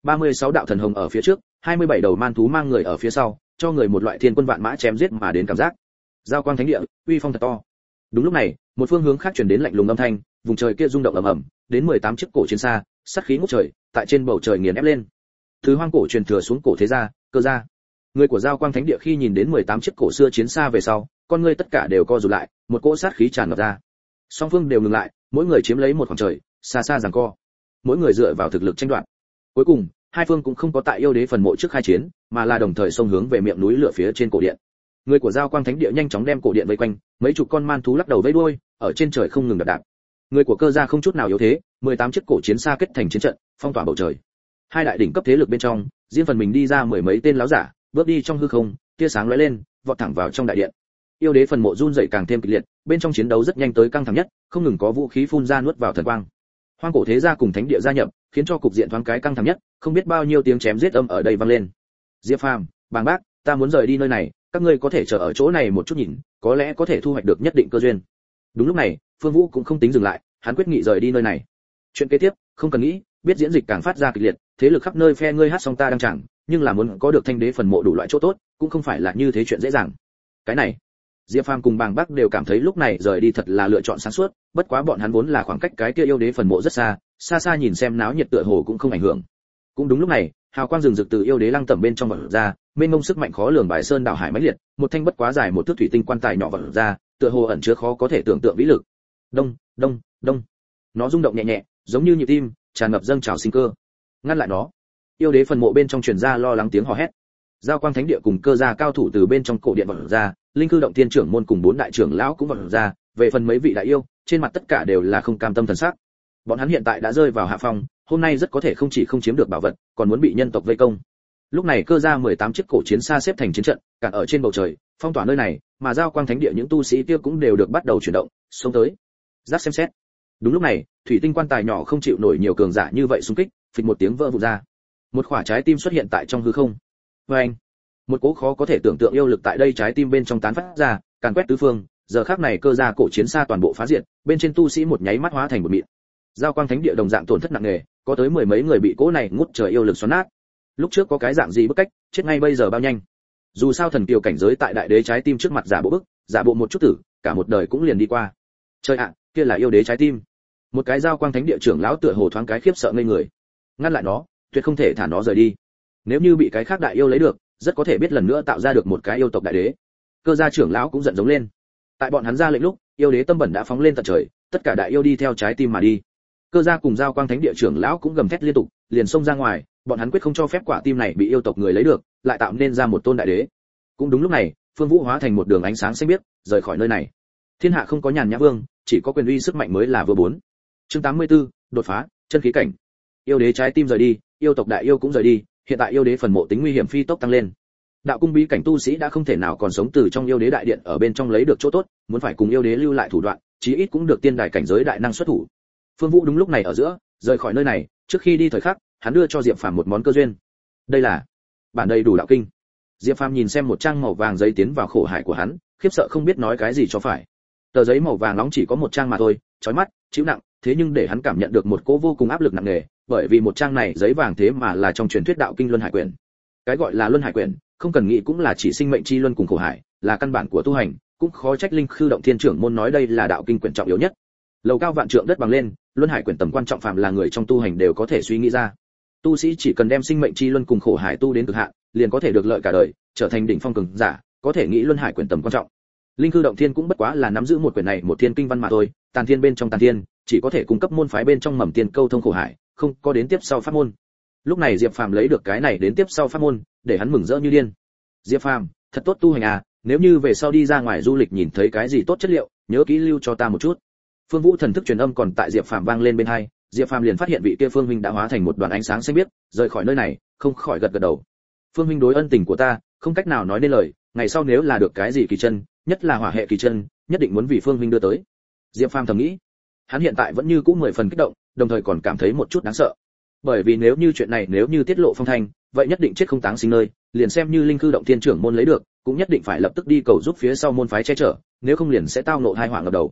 Speaker 1: 36 đạo thần hồng ở phía trước, 27 đầu man thú mang người ở phía sau, cho người một loại thiên quân vạn mã chém giết mà đến cảm giác. Giao Quang Thánh Địa, uy phong thật to. Đúng lúc này, một phương hướng khác truyền đến lạnh lùng âm thanh, vùng trời kia rung động ầm ầm, đến 18 chiếc cổ chiến xa, sát khí ngút trời, tại trên bầu trời nghiền ép lên. Thứ hoang cổ truyền thừa xuống cổ thế gia, Cơ gia. Người của Giao Quang Thánh Địa khi nhìn đến 18 chiếc cổ xưa chiến xa về sau, con người tất cả đều co rụt lại, một cỗ sát khí tràn ngập ra. Song phương đều ngừng lại, mỗi người chiếm lấy một khoảng trời, xa xa giằng co. Mỗi người dựa vào thực lực tranh đoạt. Cuối cùng, hai phương cũng không có tại yêu đế phần mộ trước khai chiến, mà là đồng thời xông hướng về miệng núi lửa phía trên cổ điện. Người của Giao Quang Thánh Địa nhanh chóng đem cổ điện vây quanh, mấy chục con man thú lắc đầu vẫy đuôi, ở trên trời không ngừng đạp đạp. Người của Cơ gia không chút nào yếu thế, 18 chiếc cổ chiến xa kết thành chiến trận, phong tỏa bầu trời. Hai đại đỉnh cấp thế lực bên trong, riêng phần mình đi ra mười mấy tên láo giả, bước đi trong hư không, tia sáng lóe lên, vọt thẳng vào trong đại điện. Yêu đế phần mộ run rẩy càng thêm kịch liệt, bên trong chiến đấu rất nhanh tới căng thẳng nhất, không ngừng có vũ khí phun ra nuốt vào thần quang. Hoang cổ thế gia cùng thánh địa gia nhập, khiến cho cục diện thoáng cái căng thẳng nhất, không biết bao nhiêu tiếng chém giết âm ở đây vang lên. Diệp Phàm, Bàng Bác, ta muốn rời đi nơi này, các ngươi có thể chờ ở chỗ này một chút nhìn, có lẽ có thể thu hoạch được nhất định cơ duyên. Đúng lúc này, Phương Vũ cũng không tính dừng lại, hắn quyết nghị rời đi nơi này. Chuyện kế tiếp, không cần nghĩ, biết diễn dịch càng phát ra kịch liệt, thế lực khắp nơi phe ngươi hát xong ta đang chẳng, nhưng là muốn có được thanh đế phần mộ đủ loại chỗ tốt, cũng không phải là như thế chuyện dễ dàng. Cái này, Diệp Phàm cùng Bàng Bác đều cảm thấy lúc này rời đi thật là lựa chọn sáng suốt, bất quá bọn hắn vốn là khoảng cách cái kia yêu đế phần mộ rất xa, xa xa nhìn xem náo nhiệt tựa hồ cũng không ảnh hưởng. Cũng đúng lúc này, hào quang rừng rực từ yêu đế lăng tẩm bên trong vọt ra, mênh mông sức mạnh khó lường bài sơn đảo hải mãnh liệt, một thanh bất quá dài một thước thủy tinh quan tài nhỏ vọt ra, tựa hồ ẩn chứa khó có thể tưởng tượng vĩ lực. Đông, đông, đông. Nó rung động nhẹ nhẹ, giống như nhịp tim, tràn ngập dâng trào sinh cơ. Ngăn lại nó. Yêu đế phần mộ bên trong truyền ra lo lắng tiếng hò hét. Giao Quang Thánh Địa cùng Cơ gia cao thủ từ bên trong cổ điện vọt ra, Linh Cư Động Thiên trưởng môn cùng 4 đại trưởng lão cũng vọt ra, về phần mấy vị đại yêu, trên mặt tất cả đều là không cam tâm thần sắc. Bọn hắn hiện tại đã rơi vào hạ phong, hôm nay rất có thể không chỉ không chiếm được bảo vật, còn muốn bị nhân tộc vây công. Lúc này Cơ gia 18 chiếc cổ chiến xa xếp thành chiến trận, cản ở trên bầu trời, phong tỏa nơi này, mà Giao Quang Thánh Địa những tu sĩ kia cũng đều được bắt đầu chuyển động, xông tới. Giác xem xét. Đúng lúc này, thủy tinh quan tài nhỏ không chịu nổi nhiều cường giả như vậy xung kích, phịch một tiếng vỡ vụn ra. Một quả trái tim xuất hiện tại trong hư không. Oeng! Một cỗ khó có thể tưởng tượng yêu lực tại đây trái tim bên trong tán phát ra, càn quét tứ phương, giờ khắc này Cơ gia cổ chiến xa toàn bộ phá diệt, bên trên tu sĩ một nháy mắt hóa thành một mịn. Giao Quang Thánh Địa đồng dạng tổn thất nặng nề, có tới mười mấy người bị cỗ này ngút trời yêu lực xoắn nát. Lúc trước có cái dạng gì bức cách, chết ngay bây giờ bao nhanh. Dù sao thần kiều cảnh giới tại đại đế trái tim trước mặt giả bộ bức, giả bộ một chút tử, cả một đời cũng liền đi qua. Trời ạ, kia là yêu đế trái tim. Một cái Giao Quang Thánh Địa trưởng lão tựa hồ thoáng cái khiếp sợ ngây người. Ngăn lại nó, tuyệt không thể thả nó rời đi. Nếu như bị cái khác đại yêu lấy được, rất có thể biết lần nữa tạo ra được một cái yêu tộc đại đế. Cơ gia trưởng lão cũng giận giống lên. Tại bọn hắn ra lệnh lúc, yêu đế tâm bẩn đã phóng lên tận trời, tất cả đại yêu đi theo trái tim mà đi. Cơ gia cùng Giao Quang Thánh Địa trưởng lão cũng gầm thét liên tục, liền xông ra ngoài, bọn hắn quyết không cho phép quả tim này bị yêu tộc người lấy được, lại tạo nên ra một tôn đại đế. Cũng đúng lúc này, Phương Vũ hóa thành một đường ánh sáng xanh biếc, rời khỏi nơi này. Thiên hạ không có nhàn nhã vương, chỉ có quyền uy sức mạnh mới là vừa bốn. Chương 84, đột phá, chân khí cảnh. Yêu đế trái tim rời đi, yêu tộc đại yêu cũng rời đi, hiện tại yêu đế phần mộ tính nguy hiểm phi tốc tăng lên. Đạo cung bí cảnh tu sĩ đã không thể nào còn sống từ trong yêu đế đại điện ở bên trong lấy được chỗ tốt, muốn phải cùng yêu đế lưu lại thủ đoạn, chí ít cũng được tiên đài cảnh giới đại năng xuất thủ. Phương Vũ đúng lúc này ở giữa, rời khỏi nơi này, trước khi đi thời khắc, hắn đưa cho Diệp Phàm một món cơ duyên. Đây là bản đầy đủ đạo kinh. Diệp Phàm nhìn xem một trang màu vàng giấy tiến vào khổ hải của hắn, khiếp sợ không biết nói cái gì cho phải. Tờ giấy màu vàng nóng chỉ có một trang mà thôi, chói mắt, chịu nặng, thế nhưng để hắn cảm nhận được một cỗ vô cùng áp lực nặng nề, bởi vì một trang này giấy vàng thế mà là trong truyền thuyết đạo kinh luân hải quyển. Cái gọi là luân hải quyển, không cần nghĩ cũng là chỉ sinh mệnh chi luân cùng khổ hải, là căn bản của tu hành, cũng khó trách Linh Khư Động Thiên trưởng môn nói đây là đạo kinh quyển trọng yếu nhất. Lầu cao vạn trượng đất bằng lên, luân hải quyển tầm quan trọng phàm là người trong tu hành đều có thể suy nghĩ ra. Tu sĩ chỉ cần đem sinh mệnh chi luân cùng khổ hải tu đến cực hạn, liền có thể được lợi cả đời, trở thành đỉnh phong cường giả, có thể nghĩ luân hải quyển tầm quan trọng. Linh Cư Động Thiên cũng bất quá là nắm giữ một quyển này một thiên kinh văn mà thôi, tàn thiên bên trong tàn thiên, chỉ có thể cung cấp môn phái bên trong mầm tiên câu thông khổ hải, không có đến tiếp sau pháp môn. Lúc này Diệp Phàm lấy được cái này đến tiếp sau pháp môn, để hắn mừng rỡ như điên. Diệp Phàm, thật tốt tu hành à, nếu như về sau đi ra ngoài du lịch nhìn thấy cái gì tốt chất liệu, nhớ kỹ lưu cho ta một chút. Phương Vũ thần thức truyền âm còn tại Diệp Phàm vang lên bên tai, Diệp Phàm liền phát hiện vị kia Phương huynh đã hóa thành một đoàn ánh sáng xanh biếc, rời khỏi nơi này, không khỏi gật gật đầu. Phương huynh đối ân tình của ta, không cách nào nói nên lời, ngày sau nếu là được cái gì kỳ chân, nhất là hỏa hệ kỳ chân, nhất định muốn vì Phương huynh đưa tới. Diệp Phàm thầm nghĩ, hắn hiện tại vẫn như cũ 10 phần kích động, đồng thời còn cảm thấy một chút đáng sợ. Bởi vì nếu như chuyện này nếu như tiết lộ phong thanh, vậy nhất định chết không táng sinh nơi, liền xem như Linh Cư Động Thiên trưởng môn lấy được, cũng nhất định phải lập tức đi cầu giúp phía sau môn phái che chở, nếu không liền sẽ tao ngộ tai họa ngập đầu.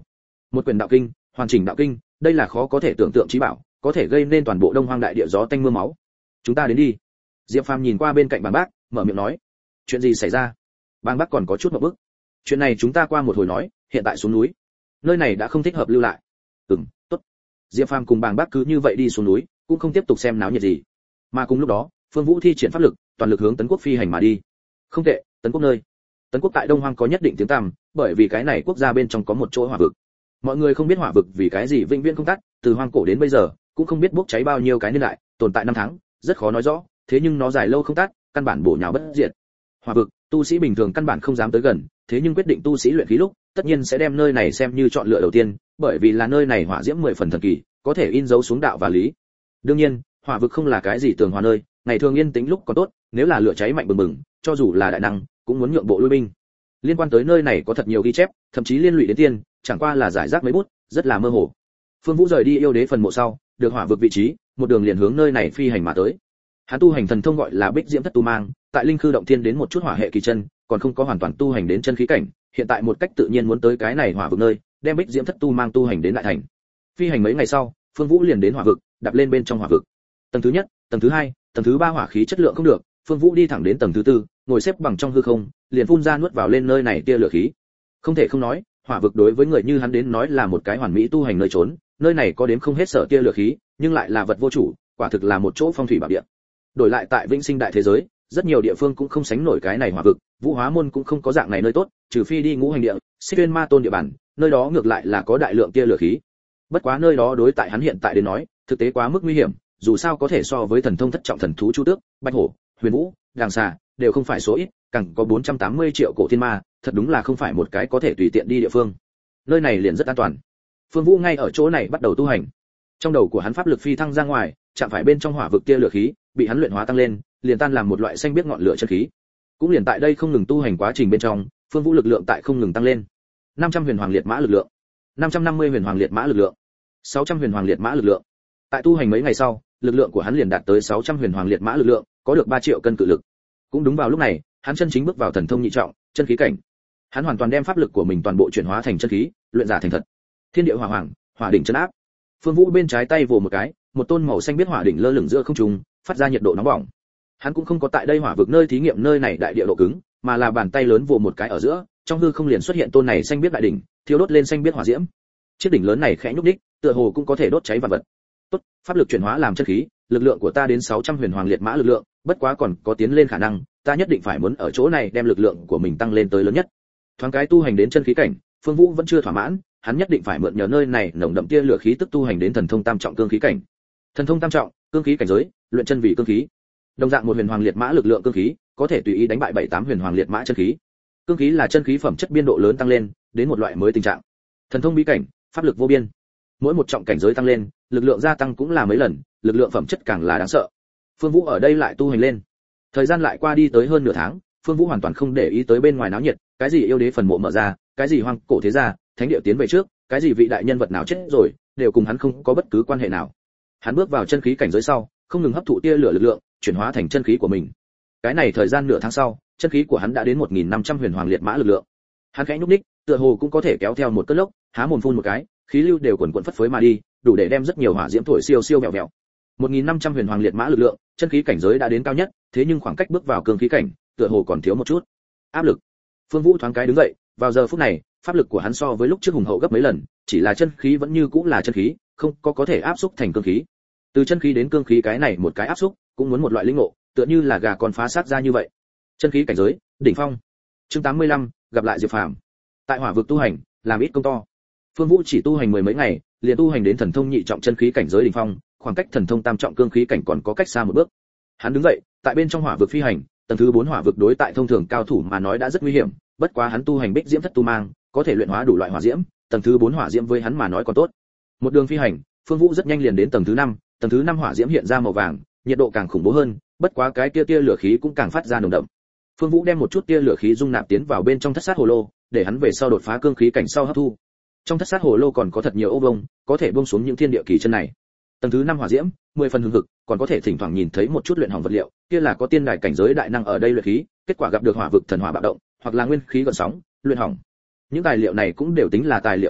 Speaker 1: Một quyển đạo kinh, hoàn chỉnh đạo kinh, đây là khó có thể tưởng tượng chí bảo, có thể gây nên toàn bộ Đông Hoang đại địa gió tanh mưa máu. Chúng ta đến đi. Diệp Phàm nhìn qua bên cạnh Bàng Bác, mở miệng nói. Chuyện gì xảy ra? Bàng Bác còn có chút ngượng bức. Chuyện này chúng ta qua một hồi nói, hiện tại xuống núi. Nơi này đã không thích hợp lưu lại. Tốt. Diệp Phàm cùng Bàng Bác cứ như vậy đi xuống núi, cũng không tiếp tục xem náo nhiệt gì. Mà cùng lúc đó, Phương Vũ thi triển pháp lực, toàn lực hướng Tấn Quốc phi hành mà đi. Không tệ, Tấn Quốc nơi. Tấn Quốc tại Đông Hoang có nhất định tiếng tăm, bởi vì cái này quốc gia bên trong có một chỗ hỏa vực. Mọi người không biết hỏa vực vì cái gì vĩnh viễn không tắt, từ hoang cổ đến bây giờ, cũng không biết bốc cháy bao nhiêu cái niên đại, tồn tại năm tháng, rất khó nói rõ, thế nhưng nó dài lâu không tắt, căn bản bổ nhào bất diệt. Hỏa vực, tu sĩ bình thường căn bản không dám tới gần, thế nhưng quyết định tu sĩ luyện khí lúc, tất nhiên sẽ đem nơi này xem như chọn lựa đầu tiên, bởi vì là nơi này hỏa diễm 10 phần thần kỳ, có thể in dấu xuống đạo và lý. Đương nhiên, hỏa vực không là cái gì tường hòa nơi, ngày thường yên tĩnh lúc có tốt, nếu là lửa cháy mạnh bừng bừng, cho dù là đại năng, cũng muốn nhượng bộ lui binh. Liên quan tới nơi này có thật nhiều ghi chép, thậm chí liên lụy đến tiên, chẳng qua là giải rác mấy bút, rất là mơ hồ. Phương Vũ rời đi yêu đế phần mộ sau, được hỏa vực vị trí, một đường liền hướng nơi này phi hành mà tới. Hắn tu hành thần thông gọi là Bích Diễm Thất Tu Mang, tại linh khư động thiên đến một chút hỏa hệ kỳ chân, còn không có hoàn toàn tu hành đến chân khí cảnh, hiện tại một cách tự nhiên muốn tới cái này hỏa vực nơi, đem Bích Diễm Thất Tu Mang tu hành đến đại thành. Phi hành mấy ngày sau, Phương Vũ liền đến hỏa vực, đạp lên bên trong hỏa vực. Tầng thứ nhất, tầng thứ hai, tầng thứ ba hỏa khí chất lượng không được, Phương Vũ đi thẳng đến tầng thứ tư, ngồi xếp bằng trong hư không, liền phun ra nuốt vào lên nơi này tia lửa khí. Không thể không nói, hỏa vực đối với người như hắn đến nói là một cái hoàn mỹ tu hành nơi trốn, nơi này có đếm không hết sở tia lửa khí, nhưng lại là vật vô chủ, quả thực là một chỗ phong thủy bảo địa. Đổi lại tại Vĩnh Sinh đại thế giới, rất nhiều địa phương cũng không sánh nổi cái này hỏa vực, Vũ Hóa môn cũng không có dạng này nơi tốt, trừ phi đi Ngũ Hành địa, Xích Uyên Ma Tôn địa bàn, nơi đó ngược lại là có đại lượng tia lửa khí. Bất quá nơi đó đối tại hắn hiện tại đến nói, thực tế quá mức nguy hiểm, dù sao có thể so với thần thông thất trọng thần thú Chu Tước, Bạch Hổ, Huyền Vũ, Đàng Xà, đều không phải số ít, càng có 480 triệu cổ thiên ma, thật đúng là không phải một cái có thể tùy tiện đi địa phương. Nơi này liền rất an toàn. Phương Vũ ngay ở chỗ này bắt đầu tu hành. Trong đầu của hắn pháp lực phi thăng ra ngoài, chạm phải bên trong hỏa vực tia lửa khí, bị hắn luyện hóa tăng lên, liền tan làm một loại xanh biếc ngọn lửa chân khí. Cũng liền tại đây không ngừng tu hành quá trình bên trong, Phương Vũ lực lượng tại không ngừng tăng lên. 500 huyền hoàng liệt mã lực lượng, 550 huyền hoàng liệt mã lực lượng, 600 huyền hoàng liệt mã lực lượng. Tại tu hành mấy ngày sau, lực lượng của hắn liền đạt tới 600 huyền hoàng liệt mã lực lượng, có được 3 triệu cân cự lực. Cũng đúng vào lúc này, hắn chân chính bước vào thần thông nhị trọng, chân khí cảnh. Hắn hoàn toàn đem pháp lực của mình toàn bộ chuyển hóa thành chân khí, luyện giả thành thật. Thiên địa hỏa hoàng, hỏa đỉnh chân áp. Phương Vũ bên trái tay vồ một cái, một tôn màu xanh biết hỏa đỉnh lơ lửng giữa không trung, phát ra nhiệt độ nóng bỏng. Hắn cũng không có tại đây hỏa vực nơi thí nghiệm nơi này đại địa độ cứng, mà là bàn tay lớn vồ một cái ở giữa, trong hư không liền xuất hiện tôn này xanh biết đại đỉnh, thiêu đốt lên xanh biết hỏa diễm. Chiếc đỉnh lớn này khẽ nhúc nhích, tựa hồ cũng có thể đốt cháy vạn vật. Tốt, pháp lực chuyển hóa làm chân khí, lực lượng của ta đến 600 huyền hoàng liệt mã lực lượng, bất quá còn có tiến lên khả năng, ta nhất định phải muốn ở chỗ này đem lực lượng của mình tăng lên tới lớn nhất. Thoáng cái tu hành đến chân khí cảnh, Phương Vũ vẫn chưa thỏa mãn, hắn nhất định phải mượn nhờ nơi này nồng đậm tia lửa khí tức tu hành đến thần thông tam trọng cương khí cảnh. Thần thông tam trọng, cương khí cảnh giới, luyện chân vì cương khí. Đồng dạng một huyền hoàng liệt mã lực lượng cương khí, có thể tùy ý đánh bại 7-8 huyền hoàng liệt mã chân khí. Cương khí là chân khí phẩm chất biên độ lớn tăng lên, đến một loại mới tình trạng. Thần thông bí cảnh, pháp lực vô biên. Mỗi một trọng cảnh giới tăng lên, lực lượng gia tăng cũng là mấy lần, lực lượng phẩm chất càng là đáng sợ. Phương Vũ ở đây lại tu hành lên. Thời gian lại qua đi tới hơn nửa tháng, Phương Vũ hoàn toàn không để ý tới bên ngoài náo nhiệt, cái gì yêu đế phần mộ mở ra, cái gì hoang cổ thế gia, thánh địa tiến về trước, cái gì vị đại nhân vật nào chết rồi, đều cùng hắn không có bất cứ quan hệ nào. Hắn bước vào chân khí cảnh giới sau, không ngừng hấp thụ tia lửa lực lượng, chuyển hóa thành chân khí của mình. Cái này thời gian nửa tháng sau, chân khí của hắn đã đến 1500 huyền hoàng liệt mã lực lượng. Hắn khẽ nhúc nhích, tựa hồ cũng có thể kéo theo một cơn lốc, há mồm phun một cái, khí lưu đều quần quần phất phới mà đi, đủ để đem rất nhiều hỏa diễm thổi siêu siêu vẹo vẹo. 1500 huyền hoàng liệt mã lực lượng, chân khí cảnh giới đã đến cao nhất, thế nhưng khoảng cách bước vào cương khí cảnh, tựa hồ còn thiếu một chút. Áp lực. Phương Vũ thoáng cái đứng dậy, vào giờ phút này, pháp lực của hắn so với lúc trước hùng hậu gấp mấy lần, chỉ là chân khí vẫn như cũng là chân khí, không có thể áp xúc thành cương khí. Từ chân khí đến cương khí cái này một cái áp xúc, cũng muốn một loại linh ngộ, tựa như là gà con phá xác ra như vậy. Chân khí cảnh giới, đỉnh phong. Chương 85, gặp lại Diệp Phàm. Tại hỏa vực tu hành, làm ít công to. Phương Vũ chỉ tu hành mười mấy ngày, liền tu hành đến thần thông nhị trọng chân khí cảnh giới đỉnh phong, khoảng cách thần thông tam trọng cương khí cảnh còn có cách xa một bước. Hắn đứng dậy, tại bên trong hỏa vực phi hành, tầng thứ 4 hỏa vực đối tại thông thường cao thủ mà nói đã rất nguy hiểm, bất quá hắn tu hành Bích Diễm Thất Tu Mang, có thể luyện hóa đủ loại hỏa diễm, tầng thứ 4 hỏa diễm với hắn mà nói còn tốt. Một đường phi hành, Phương Vũ rất nhanh liền đến tầng thứ 5, tầng thứ 5 hỏa diễm hiện ra màu vàng, nhiệt độ càng khủng bố hơn, bất quá cái tia lửa khí cũng càng phát ra nồng đậm. Phương Vũ đem một chút tia lửa khí dung nạp tiến vào bên trong thất sát hồ lô, để hắn về sau đột phá cương khí cảnh sau hấp thu. Trong thất sát hồ lô còn có thật nhiều ô vông, có thể buông xuống những thiên địa kỳ chân này. Tầng thứ 5 hỏa diễm, 10 phần hừng hực, còn có thể thỉnh thoảng nhìn thấy một chút luyện hỏng vật liệu, kia là có tiên đài cảnh giới đại năng ở đây luyện khí, kết quả gặp được hỏa vực thần hỏa bạo động, hoặc là nguyên khí gợn sóng, luyện hỏng. Những tài liệu này cũng đều tính là tài liệu không tệ,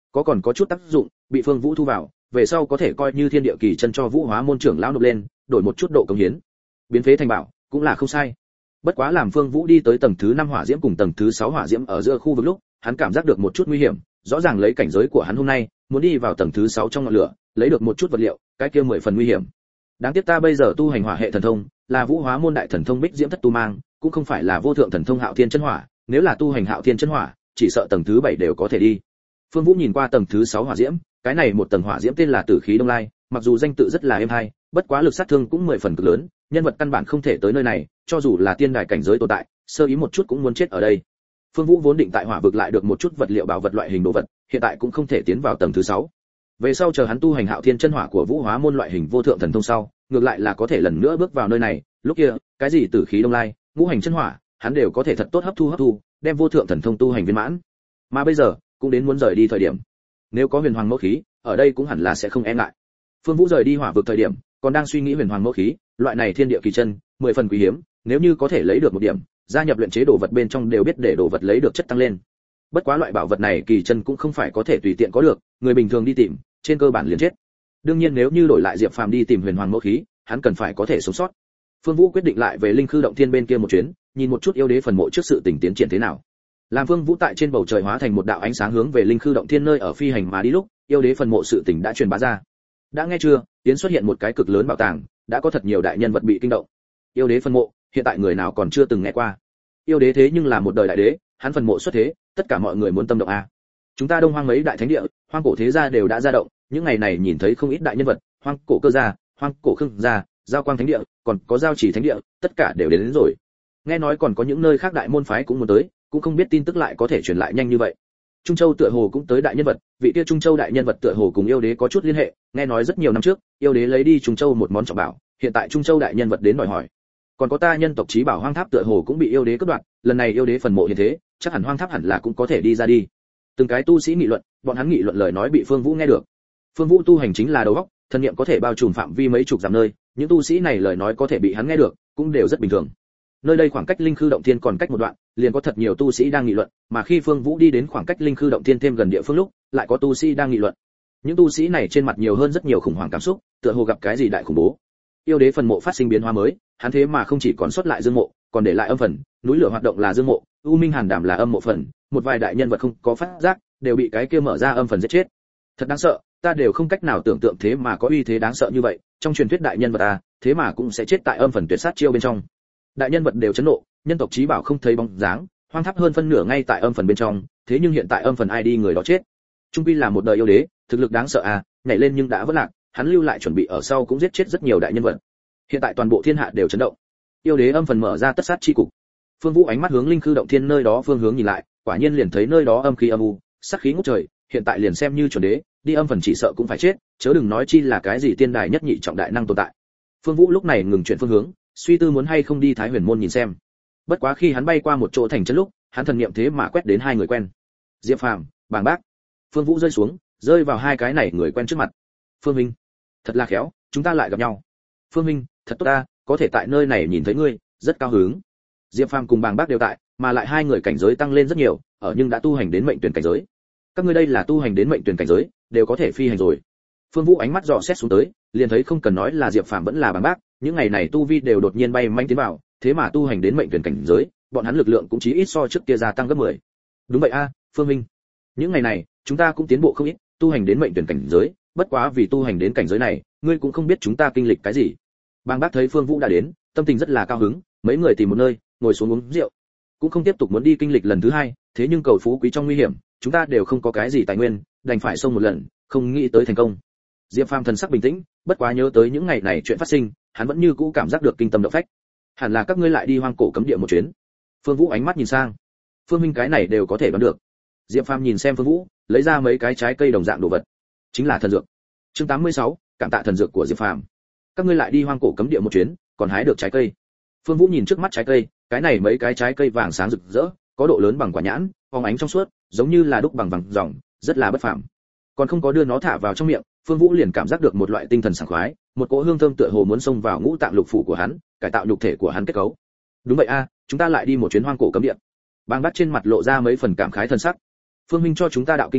Speaker 1: còn có chút tác dụng, bị Phương Vũ thu vào, về sau có thể coi như thiên địa kỳ chân cho Vũ Hóa môn trưởng lão nộp lên, đổi một chút độ cống hiến. Biến phế thành bảo, cũng là không sai. Bất quá làm Phương Vũ đi tới tầng thứ 5 hỏa diễm cùng tầng thứ 6 hỏa diễm ở giữa khu vực lúc, hắn cảm giác được một chút nguy hiểm, rõ ràng lấy cảnh giới của hắn hôm nay, muốn đi vào tầng thứ 6 trong ngọn lửa, lấy được một chút vật liệu, cái kia 10 phần nguy hiểm. Đáng tiếc ta bây giờ tu hành hỏa hệ thần thông, là Vũ Hóa môn đại thần thông Bích Diễm Thất Tu Mang, cũng không phải là vô thượng thần thông Hạo Thiên Chân Hỏa, nếu là tu hành Hạo Thiên Chân Hỏa, chỉ sợ tầng thứ 7 đều có thể đi. Phương Vũ nhìn qua tầng thứ 6 hỏa diễm, cái này một tầng hỏa diễm tên là Tử khí Đông Lai, mặc dù danh tự rất là êm hay, bất quá lực sát thương cũng 10 phần cực lớn, nhân vật căn bản không thể tới nơi này, cho dù là tiên đài cảnh giới tồn tại, sơ ý một chút cũng muốn chết ở đây. Phương Vũ vốn định tại hỏa vực lại được một chút vật liệu bảo vật loại hình đồ vật, hiện tại cũng không thể tiến vào tầng thứ 6. Về sau chờ hắn tu hành Hạo Thiên Chân Hỏa của Vũ Hóa môn loại hình vô thượng thần thông sau, ngược lại là có thể lần nữa bước vào nơi này, lúc kia, cái gì Tử khí Đông Lai, ngũ hành chân hỏa, hắn đều có thể thật tốt hấp thu, đem vô thượng thần thông tu hành viên mãn. Mà bây giờ, cũng đến muốn rời đi thời điểm. Nếu có huyền hoàng mẫu khí, ở đây cũng hẳn là sẽ không e ngại. Phương Vũ rời đi hỏa vực thời điểm, còn đang suy nghĩ huyền hoàng mẫu khí, loại này thiên địa kỳ chân, 10 phần quý hiếm, nếu như có thể lấy được một điểm, gia nhập luyện chế đồ vật bên trong đều biết để đồ vật lấy được chất tăng lên. Bất quá loại bảo vật này kỳ chân cũng không phải có thể tùy tiện có được, người bình thường đi tìm, trên cơ bản liền chết. Đương nhiên nếu như đổi lại Diệp Phàm đi tìm huyền hoàng mẫu khí, hắn cần phải có thể sống sót. Phương Vũ quyết định lại về Linh Khư động thiên bên kia một chuyến, nhìn một chút yêu đế phần mộ trước sự tình tiến triển thế nào. Làm Phương Vũ tại trên bầu trời hóa thành một đạo ánh sáng hướng về Linh Khư động thiên nơi ở phi hành mà đi lúc, yêu đế phần mộ sự tình đã truyền bá ra. Đã nghe chưa, tiến xuất hiện một cái cực lớn bảo tàng, đã có thật nhiều đại nhân vật bị kinh động. Yêu đế phần mộ, hiện tại người nào còn chưa từng nghe qua. Yêu đế thế nhưng là một đời đại đế, hắn phần mộ xuất thế, tất cả mọi người muốn tâm động a. Chúng ta Đông Hoang mấy đại thánh địa, Hoang cổ thế gia đều đã ra động, những ngày này nhìn thấy không ít đại nhân vật, Hoang cổ cơ gia, Hoang cổ khương gia, Giao Quang thánh địa, còn có Giao Chỉ thánh địa, tất cả đều đến rồi. Nghe nói còn có những nơi khác đại môn phái cũng muốn tới, cũng không biết tin tức lại có thể truyền lại nhanh như vậy. Trung Châu tựa hồ cũng tới đại nhân vật, vị kia Trung Châu đại nhân vật tựa hồ cùng yêu đế có chút liên hệ, nghe nói rất nhiều năm trước, yêu đế lấy đi Trung Châu một món trọng bảo, hiện tại Trung Châu đại nhân vật đến đòi hỏi. Còn có ta nhân tộc chí bảo Hoang Tháp tựa hồ cũng bị yêu đế cướp đoạt, lần này yêu đế phần mộ như thế, chắc hẳn Hoang Tháp hẳn là cũng có thể đi ra đi. Từng cái tu sĩ nghị luận, bọn hắn nghị luận lời nói bị Phương Vũ nghe được. Phương Vũ tu hành chính là đầu óc, thân niệm có thể bao trùm phạm vi mấy chục dặm nơi, những tu sĩ này lời nói có thể bị hắn nghe được, cũng đều rất bình thường. Nơi đây khoảng cách Linh Khư động thiên còn cách một đoạn, liền có thật nhiều tu sĩ đang nghị luận, mà khi Phương Vũ đi đến khoảng cách Linh Khư động thiên thêm gần địa phương lúc, lại có tu sĩ đang nghị luận. Những tu sĩ này trên mặt nhiều hơn rất nhiều khủng hoảng cảm xúc, tựa hồ gặp cái gì đại khủng bố. Yêu đế phần mộ phát sinh biến hóa mới, hắn thế mà không chỉ còn sót lại dương mộ, còn để lại âm phần, núi lửa hoạt động là dương mộ, U Minh Hàn Đảm là âm mộ phần, một vài đại nhân vật không có phát giác, đều bị cái kia mở ra âm phần giết chết. Thật đáng sợ, ta đều không cách nào tưởng tượng thế mà có uy thế đáng sợ như vậy, trong truyền thuyết đại nhân vật ta, thế mà cũng sẽ chết tại âm phần tuyệt sát chiêu bên trong. Đại nhân vật đều chấn nộ, nhân tộc chí bảo không thấy bóng dáng, Hoang Tháp hơn phân nửa ngay tại âm phần bên trong, thế nhưng hiện tại âm phần ai đi người đó chết. Trung quy là một đời yêu đế, thực lực đáng sợ à, nhảy lên nhưng đã vỡ lạc, hắn lưu lại chuẩn bị ở sau cũng giết chết rất nhiều đại nhân vật. Hiện tại toàn bộ thiên hạ đều chấn động. Yêu đế âm phần mở ra tất sát chi cục. Phương Vũ ánh mắt hướng Linh Khư động thiên nơi đó phương hướng nhìn lại, quả nhiên liền thấy nơi đó âm khí âm u, sát khí ngút trời, hiện tại liền xem như chuẩn đế, đi âm phần chỉ sợ cũng phải chết, chớ đừng nói chi là cái gì tiên đài nhất nhị trọng đại năng tồn tại. Phương Vũ lúc này ngừng chuyển phương hướng, suy tư muốn hay không đi Thái Huyền môn nhìn xem. Bất quá khi hắn bay qua một chỗ thành trấn lúc, hắn thần niệm thế mà quét đến hai người quen. Diệp Phàm, Bàng Bác. Phương Vũ rơi xuống, rơi vào hai cái này người quen trước mặt. Phương Minh, thật là khéo, chúng ta lại gặp nhau. Phương Minh, thật tốt ta, có thể tại nơi này nhìn thấy ngươi, rất cao hứng. Diệp Phàm cùng Bàng Bác đều tại, mà lại hai người cảnh giới tăng lên rất nhiều, ở nhưng đã tu hành đến mệnh tuyển cảnh giới. Các ngươi đây là tu hành đến mệnh tuyển cảnh giới, đều có thể phi hành rồi. Phương Vũ ánh mắt dò xét xuống tới, liền thấy không cần nói là Diệp Phàm vẫn là Bàng Bác, những ngày này tu vi đều đột nhiên bay manh tiến vào, thế mà tu hành đến mệnh tuyển cảnh giới, bọn hắn lực lượng cũng chí ít so trước kia gia tăng gấp 10. Đúng vậy a, Phương Minh. Những ngày này, chúng ta cũng tiến bộ không ít, tu hành đến mệnh tuyển cảnh giới, bất quá vì tu hành đến cảnh giới này, ngươi cũng không biết chúng ta kinh lịch cái gì. Bàng Bác thấy Phương Vũ đã đến, tâm tình rất là cao hứng, mấy người tìm một nơi, ngồi xuống uống rượu. Cũng không tiếp tục muốn đi kinh lịch lần thứ hai, thế nhưng cầu phú quý trong nguy hiểm, chúng ta đều không có cái gì tài nguyên, đành phải xông một lần, không nghĩ tới thành công. Diệp Phàm thần sắc bình tĩnh, bất quá nhớ tới những ngày này chuyện phát sinh, hắn vẫn như cũ cảm giác được kinh tâm động phách. Hẳn là các ngươi lại đi hoang cổ cấm địa một chuyến. Phương Vũ ánh mắt nhìn sang. Phương Minh cái này đều có thể đoán được. Diệp Phàm nhìn xem Phương Vũ, lấy ra mấy cái trái cây đồng dạng đồ vật, chính là thần dược. Chương 86, cảm tạ thần dược của Diệp Phàm. Các ngươi lại đi hoang cổ cấm địa một chuyến, còn hái được trái cây. Phương Vũ nhìn trước mắt trái cây, cái này mấy cái trái cây vàng sáng rực rỡ, có độ lớn bằng quả nhãn, phóng ánh trong suốt, giống như là đúc bằng vàng ròng, rất là bất phàm. Còn không có đưa nó thả vào trong miệng, Phương Vũ liền cảm giác được một loại tinh thần sảng khoái, một cỗ hương thơm tựa hồ muốn xông vào ngũ tạng lục phủ của hắn, cải tạo nhục thể của hắn kết cấu. Đúng vậy a, chúng ta lại đi một chuyến hoang cổ cấm địa. Bàng Bác trên mặt lộ ra mấy phần cảm khái thân sắc. Phương Minh cho chúng ta đạo kinh sau,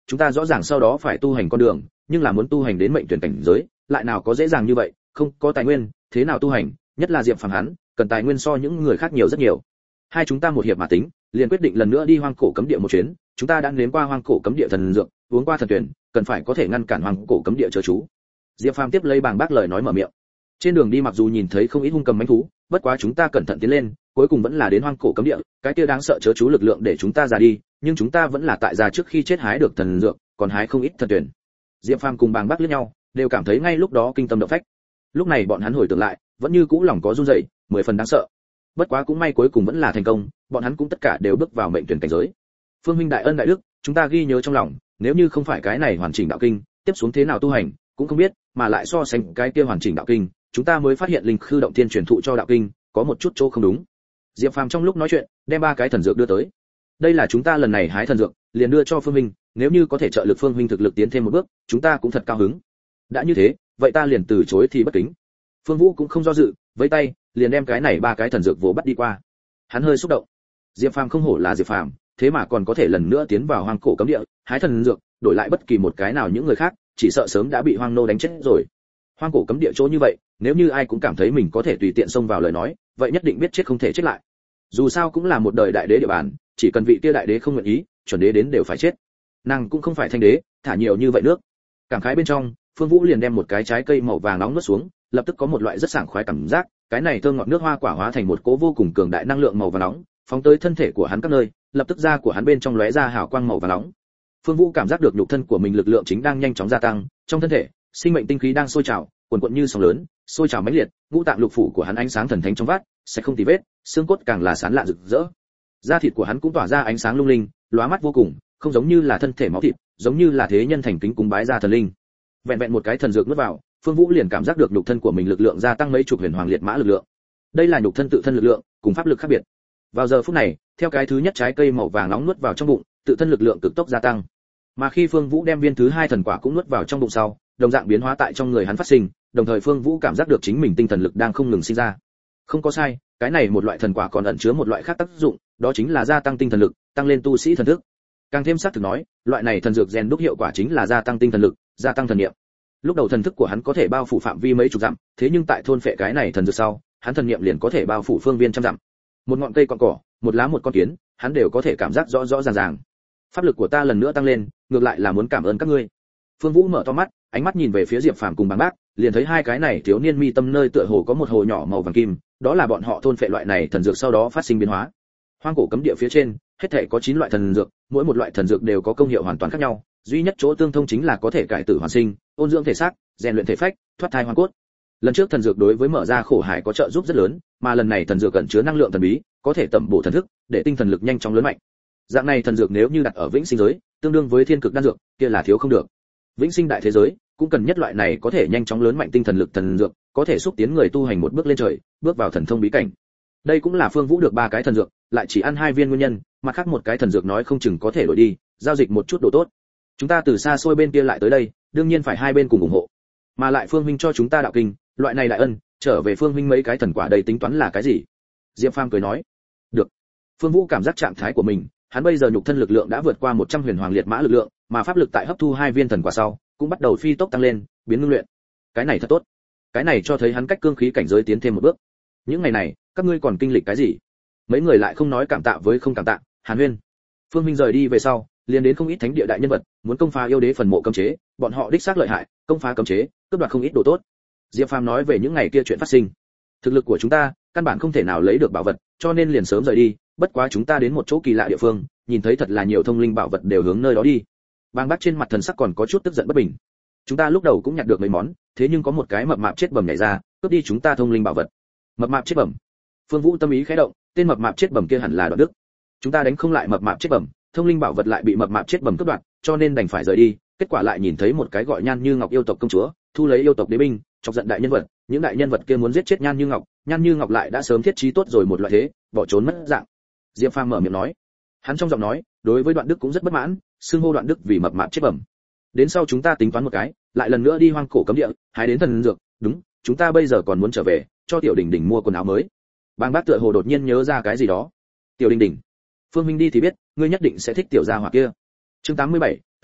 Speaker 1: chúng ta rõ ràng sau đó phải tu hành con đường, nhưng là muốn tu hành đến mệnh tuyển cảnh giới, lại nào có dễ dàng như vậy, không có tài nguyên, thế nào tu hành, nhất là Diệp Phàm hắn, cần tài nguyên so những người khác nhiều rất nhiều. Hai chúng ta một hiệp mà tính, liền quyết định lần nữa đi hoang cổ cấm địa một chuyến, chúng ta đã nếm qua hoang cổ cấm địa thần dược, uống qua thần tuyển, cần phải có thể ngăn cản hoang cổ cấm địa chớ chú. Diệp Phàm tiếp lấy bàng bác lời nói mở miệng. Trên đường đi mặc dù nhìn thấy không ít hung cầm mãnh thú, bất quá chúng ta cẩn thận tiến lên, cuối cùng vẫn là đến hoang cổ cấm địa, cái kia đáng sợ chớ chú lực lượng để chúng ta ra đi, nhưng chúng ta vẫn là tại già trước khi chết hái được thần dược, còn hái không ít thần tuyển. Diệp Phàm cùng bàng bác liếc nhau, đều cảm thấy ngay lúc đó kinh tâm động phách. Lúc này bọn hắn hồi tưởng lại, vẫn như cũ lòng có run rẩy, 10 phần đáng sợ. Bất quá cũng may cuối cùng vẫn là thành công, bọn hắn cũng tất cả đều bước vào mệnh tuyển cảnh giới. Phương huynh đại ân đại đức, chúng ta ghi nhớ trong lòng, nếu như không phải cái này hoàn chỉnh đạo kinh, tiếp xuống thế nào tu hành, cũng không biết, mà lại so sánh cái kia hoàn chỉnh đạo kinh, chúng ta mới phát hiện linh khư động thiên truyền thụ cho đạo kinh, có một chút chỗ không đúng. Diệp Phàm trong lúc nói chuyện, đem 3 cái thần dược đưa tới. Đây là chúng ta lần này hái thần dược, liền đưa cho Phương huynh, nếu như có thể trợ lực Phương huynh thực lực tiến thêm một bước, chúng ta cũng thật cao hứng. Đã như thế, vậy ta liền từ chối thì bất kính. Phương Vũ cũng không do dự, với tay, liền đem cái này 3 cái thần dược vồ bắt đi qua. Hắn hơi xúc động. Diệp Phàm không hổ là Diệp Phàm, thế mà còn có thể lần nữa tiến vào hoang cổ cấm địa, hái thần dược, đổi lại bất kỳ một cái nào những người khác, chỉ sợ sớm đã bị hoang nô đánh chết rồi. Hoang cổ cấm địa chỗ như vậy, nếu như ai cũng cảm thấy mình có thể tùy tiện xông vào lời nói, vậy nhất định biết chết không thể chết lại. Dù sao cũng là một đời đại đế địa bàn, chỉ cần vị kia đại đế không nguyện ý, chuẩn đế đến đều phải chết. Nàng cũng không phải thanh đế, thả nhiều như vậy nước. Cảm khái bên trong, Phương Vũ liền đem một cái trái cây màu vàng nóng nuốt xuống, lập tức có một loại rất sảng khoái cảm giác, cái này thơm ngọt nước hoa quả hóa thành một cỗ vô cùng cường đại năng lượng màu vàng nóng, phóng tới thân thể của hắn các nơi, lập tức da của hắn bên trong lóe ra hào quang màu vàng nóng. Phương Vũ cảm giác được nhục thân của mình lực lượng chính đang nhanh chóng gia tăng, trong thân thể, sinh mệnh tinh khí đang sôi trào, cuồn cuộn như sóng lớn, sôi trào mãnh liệt, ngũ tạng lục phủ của hắn ánh sáng thần thánh trong vắt, sẽ không tì vết, xương cốt càng là sáng lạn rực rỡ. Da thịt của hắn cũng tỏa ra ánh sáng lung linh, lóa mắt vô cùng, không giống như là thân thể máu thịt, giống như là thế nhân thành kính cúng bái ra thần linh. Vẹn vẹn một cái thần dược nuốt vào, Phương Vũ liền cảm giác được nhục thân của mình lực lượng gia tăng mấy chục huyền hoàng liệt mã lực lượng. Đây là nhục thân tự thân lực lượng, cùng pháp lực khác biệt. Vào giờ phút này, theo cái thứ nhất trái cây màu vàng nóng nuốt vào trong bụng, tự thân lực lượng cực tốc gia tăng. Mà khi Phương Vũ đem viên thứ 2 thần quả cũng nuốt vào trong bụng sau, đồng dạng biến hóa tại trong người hắn phát sinh, đồng thời Phương Vũ cảm giác được chính mình tinh thần lực đang không ngừng sinh ra. Không có sai, cái này một loại thần quả còn ẩn chứa một loại khác tác dụng, đó chính là gia tăng tinh thần lực, tăng lên tu sĩ thần thức. Càng thêm xác thực nói, loại này thần dược rèn đúc hiệu quả chính là gia tăng tinh thần lực, gia tăng thần niệm. Lúc đầu thần thức của hắn có thể bao phủ phạm vi mấy chục dặm, thế nhưng tại thôn phệ cái này thần dược sau, hắn thần niệm liền có thể bao phủ phương viên trăm dặm. Một ngọn cây cọn cỏ, một lá một con kiến, hắn đều có thể cảm giác rõ rõ ràng ràng. Pháp lực của ta lần nữa tăng lên, ngược lại là muốn cảm ơn các ngươi. Phương Vũ mở to mắt, ánh mắt nhìn về phía Diệp Phàm cùng Bàng Bác, liền thấy hai cái này thiếu niên mi tâm nơi tựa hồ có một hồ nhỏ màu vàng kim, đó là bọn họ thôn phệ loại này thần dược sau đó phát sinh biến hóa. Hoang cổ cấm địa phía trên, hết thảy có 9 loại thần dược, mỗi một loại thần dược đều có công hiệu hoàn toàn khác nhau, duy nhất chỗ tương thông chính là có thể cải tử hoàn sinh, ôn dưỡng thể xác, rèn luyện thể phách, thoát thai hoàn cốt. Lần trước thần dược đối với mở ra khổ hải có trợ giúp rất lớn, mà lần này thần dược ẩn chứa năng lượng thần bí, có thể tẩm bổ thần thức, để tinh thần lực nhanh chóng lớn mạnh. Dạng này thần dược nếu như đặt ở vĩnh sinh giới, tương đương với thiên cực đan dược, kia là thiếu không được. Vĩnh sinh đại thế giới cũng cần nhất loại này có thể nhanh chóng lớn mạnh tinh thần lực thần dược, có thể xúc tiến người tu hành một bước lên trời, bước vào thần thông bí cảnh. Đây cũng là Phương Vũ được 3 cái thần dược, lại chỉ ăn 2 viên nguyên nhân, mặt khác một cái thần dược nói không chừng có thể đổi đi, giao dịch một chút đồ tốt. Chúng ta từ xa xôi bên kia lại tới đây, đương nhiên phải hai bên cùng ủng hộ. Mà lại Phương huynh cho chúng ta đạo kinh, loại này đại ân, trở về Phương huynh mấy cái thần quả đây tính toán là cái gì? Diệp Phàm cười nói. Được. Phương Vũ cảm giác trạng thái của mình, hắn bây giờ nhục thân lực lượng đã vượt qua 100 huyền hoàng liệt mã lực lượng, mà pháp lực tại hấp thu 2 viên thần quả sau, cũng bắt đầu phi tốc tăng lên, biến ngưng luyện. Cái này thật tốt. Cái này cho thấy hắn cách cương khí cảnh giới tiến thêm một bước. Những ngày này, các ngươi còn kinh lịch cái gì? Mấy người lại không nói cảm tạ với không cảm tạ, Hàn Huyên. Phương Minh rời đi về sau, liền đến không ít thánh địa đại nhân vật, muốn công phá yêu đế phần mộ cấm chế, bọn họ đích xác lợi hại, công phá cấm chế, cướp đoạt không ít đồ tốt. Diệp Phàm nói về những ngày kia chuyện phát sinh. Thực lực của chúng ta, căn bản không thể nào lấy được bảo vật, cho nên liền sớm rời đi, bất quá chúng ta đến một chỗ kỳ lạ địa phương, nhìn thấy thật là nhiều thông linh bảo vật đều hướng nơi đó đi. Bang Bác trên mặt thần sắc còn có chút tức giận bất bình. Chúng ta lúc đầu cũng nhặt được mấy món, thế nhưng có một cái mập mạp chết bẩm nhảy ra, cướp đi chúng ta thông linh bảo vật. Mập mạp chết bẩm. Phương Vũ tâm ý khẽ động, tên mập mạp chết bẩm kia hẳn là Đoạn Đức. Chúng ta đánh không lại mập mạp chết bẩm, thông linh bảo vật lại bị mập mạp chết bẩm cướp đoạt, cho nên đành phải rời đi. Kết quả lại nhìn thấy một cái gọi Nhan Như Ngọc yêu tộc công chúa, thu lấy yêu tộc đế binh, chọc giận đại nhân vật, những đại nhân vật kia muốn giết chết Nhan Như Ngọc lại đã sớm thiết trí tốt rồi một loại thế, bỏ trốn mất dạng. Diệp Phàm mở miệng nói, hắn trong giọng nói, đối với Đoạn Đức cũng rất bất mãn, xưng hô Đoạn Đức vì mập mạp chết bẩm. Đến sau chúng ta tính toán một cái, lại lần nữa đi hoang cổ cấm địa, hái đến thần dược, đúng, chúng ta bây giờ còn muốn trở về, cho Tiểu Đình Đình mua quần áo mới. Bang Bác tựa hồ đột nhiên nhớ ra cái gì đó. Tiểu Đình Đình, Phương Minh đi thì biết, ngươi nhất định sẽ thích tiểu gia hỏa kia. Chương 87,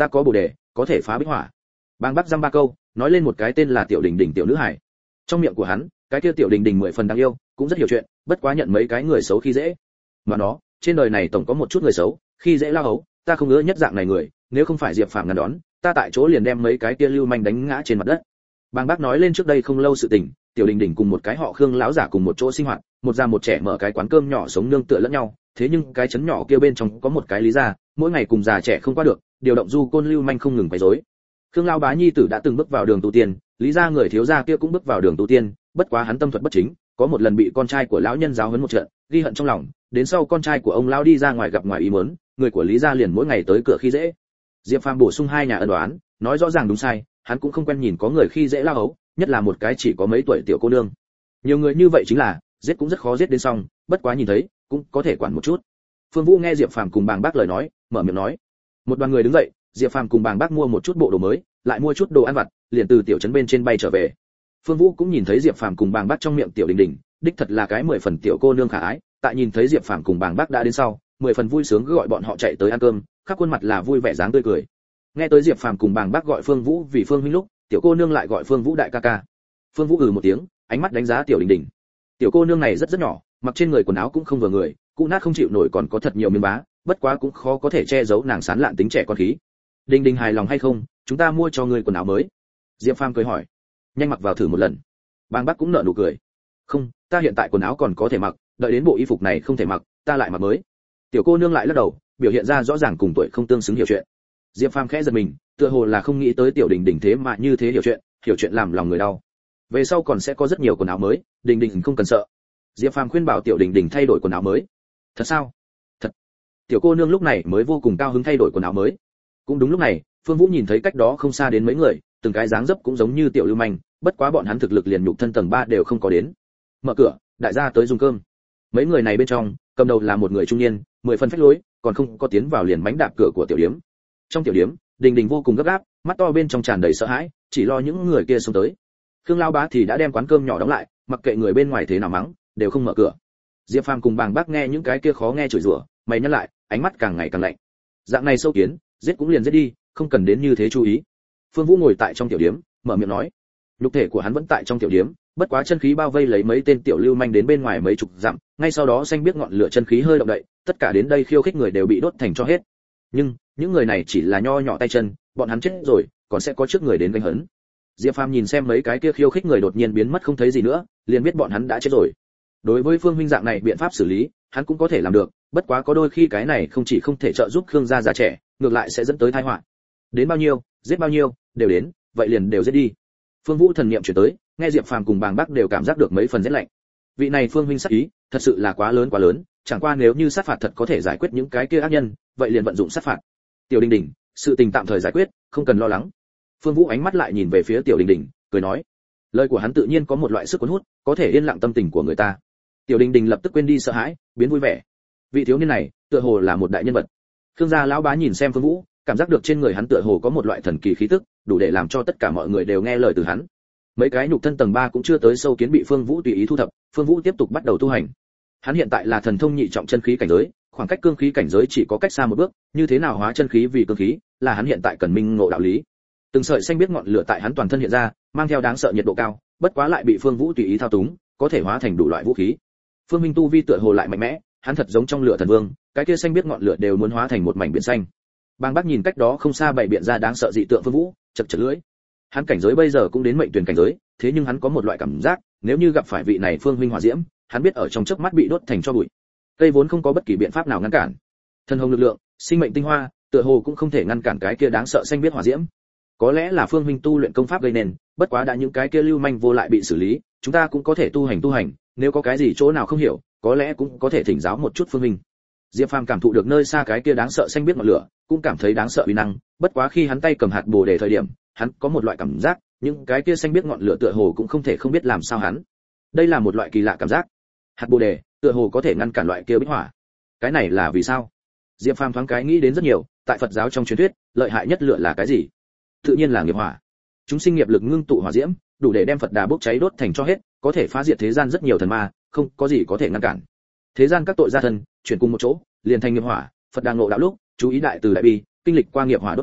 Speaker 1: ta có bồ đề có thể phá bích hỏa. Bàng Bác dăm ba câu nói lên một cái tên là Tiểu Đình Đình tiểu nữ hải. Trong miệng của hắn cái kia Tiểu Đình Đình 10 phần đáng yêu, cũng rất hiểu chuyện, bất quá nhận mấy cái người xấu khi dễ. Mà nó trên đời này tổng có một chút người xấu khi dễ lao hấu, ta không ngỡ nhất dạng này người, nếu không phải Diệp Phàm ngăn đón, ta tại chỗ liền đem mấy cái kia lưu manh đánh ngã trên mặt đất. Bàng Bác nói lên trước đây không lâu sự tình, Tiểu Đình Đình cùng một cái họ Khương lão giả cùng một chỗ sinh hoạt, một già một trẻ mở cái quán cơm nhỏ sống nương tựa lẫn nhau, thế nhưng cái trấn nhỏ kia bên trong có một cái lý gia, mỗi ngày cùng già trẻ không qua được, điều động du côn lưu manh không ngừng quấy rối. Khương lão bá nhi tử đã từng bước vào đường tu tiên, lý gia người thiếu gia kia cũng bước vào đường tu tiên, bất quá hắn tâm thuật bất chính, có một lần bị con trai của lão nhân giáo huấn một trận, ghi hận trong lòng, đến sau con trai của ông lão đi ra ngoài gặp ngoài ý muốn, người của lý gia liền mỗi ngày tới cửa khi dễ. Diệp Phàm bổ sung hai nhà ân oán, nói rõ ràng đúng sai, hắn cũng không quen nhìn có người khi dễ lao hấu, nhất là một cái chỉ có mấy tuổi tiểu cô nương. Nhiều người như vậy chính là giết cũng rất khó giết đến xong, bất quá nhìn thấy cũng có thể quản một chút. Phương Vũ nghe Diệp Phàm cùng Bàng Bác lời nói, mở miệng nói. Một đoàn người đứng dậy, Diệp Phàm cùng Bàng Bác mua một chút bộ đồ mới, lại mua chút đồ ăn vặt, liền từ tiểu trấn bên trên bay trở về. Phương Vũ cũng nhìn thấy Diệp Phàm cùng Bàng Bác trong miệng Tiểu Đình Đình, đích thật là cái 10 phần tiểu cô nương khả ái, tại nhìn thấy Diệp Phàm cùng Bàng Bác đã đến sau, 10 phần vui sướng gọi bọn họ chạy tới ăn cơm, khắp khuôn mặt là vui vẻ dáng tươi cười. Nghe tới Diệp Phàm cùng Bàng Bác gọi Phương Vũ vì Phương huynh lúc, tiểu cô nương lại gọi Phương Vũ đại ca ca. Phương Vũ một tiếng, ánh mắt đánh giá Tiểu Đình Đình. Tiểu cô nương này rất nhỏ, mặc trên người quần áo cũng không vừa người, cũ nát không chịu nổi còn có thật nhiều miếng bá, bất quá cũng khó có thể che giấu nàng sán lạn tính trẻ con khí. Đình Đình hài lòng hay không, chúng ta mua cho ngươi quần áo mới. Diệp Phàm cười hỏi. Nhanh mặc vào thử một lần. Bàng Bác cũng nở nụ cười. Không, ta hiện tại quần áo còn có thể mặc, đợi đến bộ y phục này không thể mặc, ta lại mặc mới. Tiểu cô nương lại lắc đầu, biểu hiện ra rõ ràng cùng tuổi không tương xứng hiểu chuyện. Diệp Phàm khẽ giật mình, tựa hồ là không nghĩ tới Tiểu Đình Đình thế mà như thế hiểu chuyện làm lòng người đau. Về sau còn sẽ có rất nhiều quần áo mới, Đình Đình không cần sợ. Diệp Phàm khuyên bảo Tiểu Đình Đình thay đổi quần áo mới. Thật sao? Thật. Tiểu cô nương lúc này mới vô cùng cao hứng thay đổi quần áo mới. Cũng đúng lúc này, Phương Vũ nhìn thấy cách đó không xa đến mấy người, từng cái dáng dấp cũng giống như tiểu lưu manh, bất quá bọn hắn thực lực liền nhục thân tầng 3 đều không có đến. Mở cửa, đại gia tới dùng cơm. Mấy người này bên trong, cầm đầu là một người trung niên, 10 phần phách lối, còn không có tiến vào liền bánh đạp cửa của tiểu điếm. Trong tiểu điếm, Đình Đình vô cùng gấp gáp, mắt to bên trong tràn đầy sợ hãi, chỉ lo những người kia xông tới. Khương lão bá thì đã đem quán cơm nhỏ đóng lại, mặc kệ người bên ngoài thế nào mắng, đều không mở cửa. Diệp Phàm cùng Bàng Bác nghe những cái kia khó nghe chửi rủa, mày nhăn lại, ánh mắt càng ngày càng lạnh. Dạng này sâu kiến, giết cũng liền giết đi, không cần đến như thế chú ý. Phương Vũ ngồi tại trong tiểu điếm, mở miệng nói. Nhục thể của hắn vẫn tại trong tiểu điếm, bất quá chân khí bao vây lấy mấy tên tiểu lưu manh đến bên ngoài mấy chục dặm, ngay sau đó xanh biết ngọn lửa chân khí hơi động đậy, tất cả đến đây khiêu khích người đều bị đốt thành cho hết. Nhưng những người này chỉ là nho nhỏ tay chân, bọn hắn chết rồi, còn sẽ có trước người đến gánh hấn. Diệp Phàm nhìn xem mấy cái kia khiêu khích người đột nhiên biến mất không thấy gì nữa, liền biết bọn hắn đã chết rồi. Đối với Phương huynh dạng này biện pháp xử lý, hắn cũng có thể làm được, bất quá có đôi khi cái này không chỉ không thể trợ giúp Khương gia già trẻ, ngược lại sẽ dẫn tới tai họa. Đến bao nhiêu, giết bao nhiêu, đều đến, vậy liền đều giết đi. Phương Vũ thần niệm chuyển tới, nghe Diệp Phàm cùng Bàng Bác đều cảm giác được mấy phần rét lạnh. Vị này Phương huynh sát ý, thật sự là quá lớn, chẳng qua nếu như sát phạt thật có thể giải quyết những cái kia ác nhân, vậy liền vận dụng sát phạt. Tiểu Đình Đình, sự tình tạm thời giải quyết, không cần lo lắng. Phương Vũ ánh mắt lại nhìn về phía Tiểu Đình Đình, cười nói. Lời của hắn tự nhiên có một loại sức cuốn hút, có thể yên lặng tâm tình của người ta. Tiểu Đình Đình lập tức quên đi sợ hãi, biến vui vẻ. Vị thiếu niên này, tựa hồ là một đại nhân vật. Khương gia lão bá nhìn xem Phương Vũ, cảm giác được trên người hắn tựa hồ có một loại thần kỳ khí tức, đủ để làm cho tất cả mọi người đều nghe lời từ hắn. Mấy cái nhục thân tầng 3 cũng chưa tới sâu kiến bị Phương Vũ tùy ý thu thập, Phương Vũ tiếp tục bắt đầu tu hành. Hắn hiện tại là thần thông nhị trọng chân khí cảnh giới, khoảng cách cương khí cảnh giới chỉ có cách xa một bước, như thế nào hóa chân khí vì cương khí, là hắn hiện tại cần minh ngộ đạo lý. Từng sợi xanh biết ngọn lửa tại hắn toàn thân hiện ra, mang theo đáng sợ nhiệt độ cao, bất quá lại bị Phương Vũ tùy ý thao túng, có thể hóa thành đủ loại vũ khí. Phương Minh tu vi tựa hồ lại mạnh mẽ, hắn thật giống trong lửa thần vương, cái kia xanh biết ngọn lửa đều muốn hóa thành một mảnh biển xanh. Bàng Bác nhìn cách đó không xa bảy biện ra đáng sợ dị tượng Phương Vũ, chật chật lưỡi. Hắn cảnh giới bây giờ cũng đến mệnh tuyển cảnh giới, thế nhưng hắn có một loại cảm giác, nếu như gặp phải vị này Phương huynh hỏa diễm, hắn biết ở trong chớp mắt bị đốt thành tro bụi. Cây vốn không có bất kỳ biện pháp nào ngăn cản. Thần hồng lực lượng, sinh mệnh tinh hoa, tựa hồ cũng không thể ngăn cản cái kia đáng sợ xanh biết hỏa diễm. Có lẽ là Phương huynh tu luyện công pháp gây nên, bất quá đã những cái kia lưu manh vô lại bị xử lý, chúng ta cũng có thể tu hành, nếu có cái gì chỗ nào không hiểu, có lẽ cũng có thể thỉnh giáo một chút Phương huynh. Diệp Phàm cảm thụ được nơi xa cái kia đáng sợ xanh biết ngọn lửa, cũng cảm thấy đáng sợ uy năng, bất quá khi hắn tay cầm hạt bồ đề thời điểm, hắn có một loại cảm giác, những cái kia xanh biết ngọn lửa tựa hồ cũng không thể không biết làm sao hắn. Đây là một loại kỳ lạ cảm giác. Hạt bồ đề, tựa hồ có thể ngăn cản loại kia bích hỏa. Cái này là vì sao? Diệp Phàm thoáng cái nghĩ đến rất nhiều, tại Phật giáo trong truyền thuyết, lợi hại nhất lửa là cái gì? Tự nhiên là nghiệp hỏa. Chúng sinh nghiệp lực ngưng tụ hỏa diễm, đủ để đem Phật Đà bốc cháy đốt thành cho hết, có thể phá diệt thế gian rất nhiều thần ma, không có gì có thể ngăn cản. Thế gian các tội gia thân, chuyển cùng một chỗ, liền thành nghiệp hỏa, Phật Đà ngộ đạo lúc, chú ý đại từ đại bi, kinh lịch qua nghiệp hỏa đốt cháy,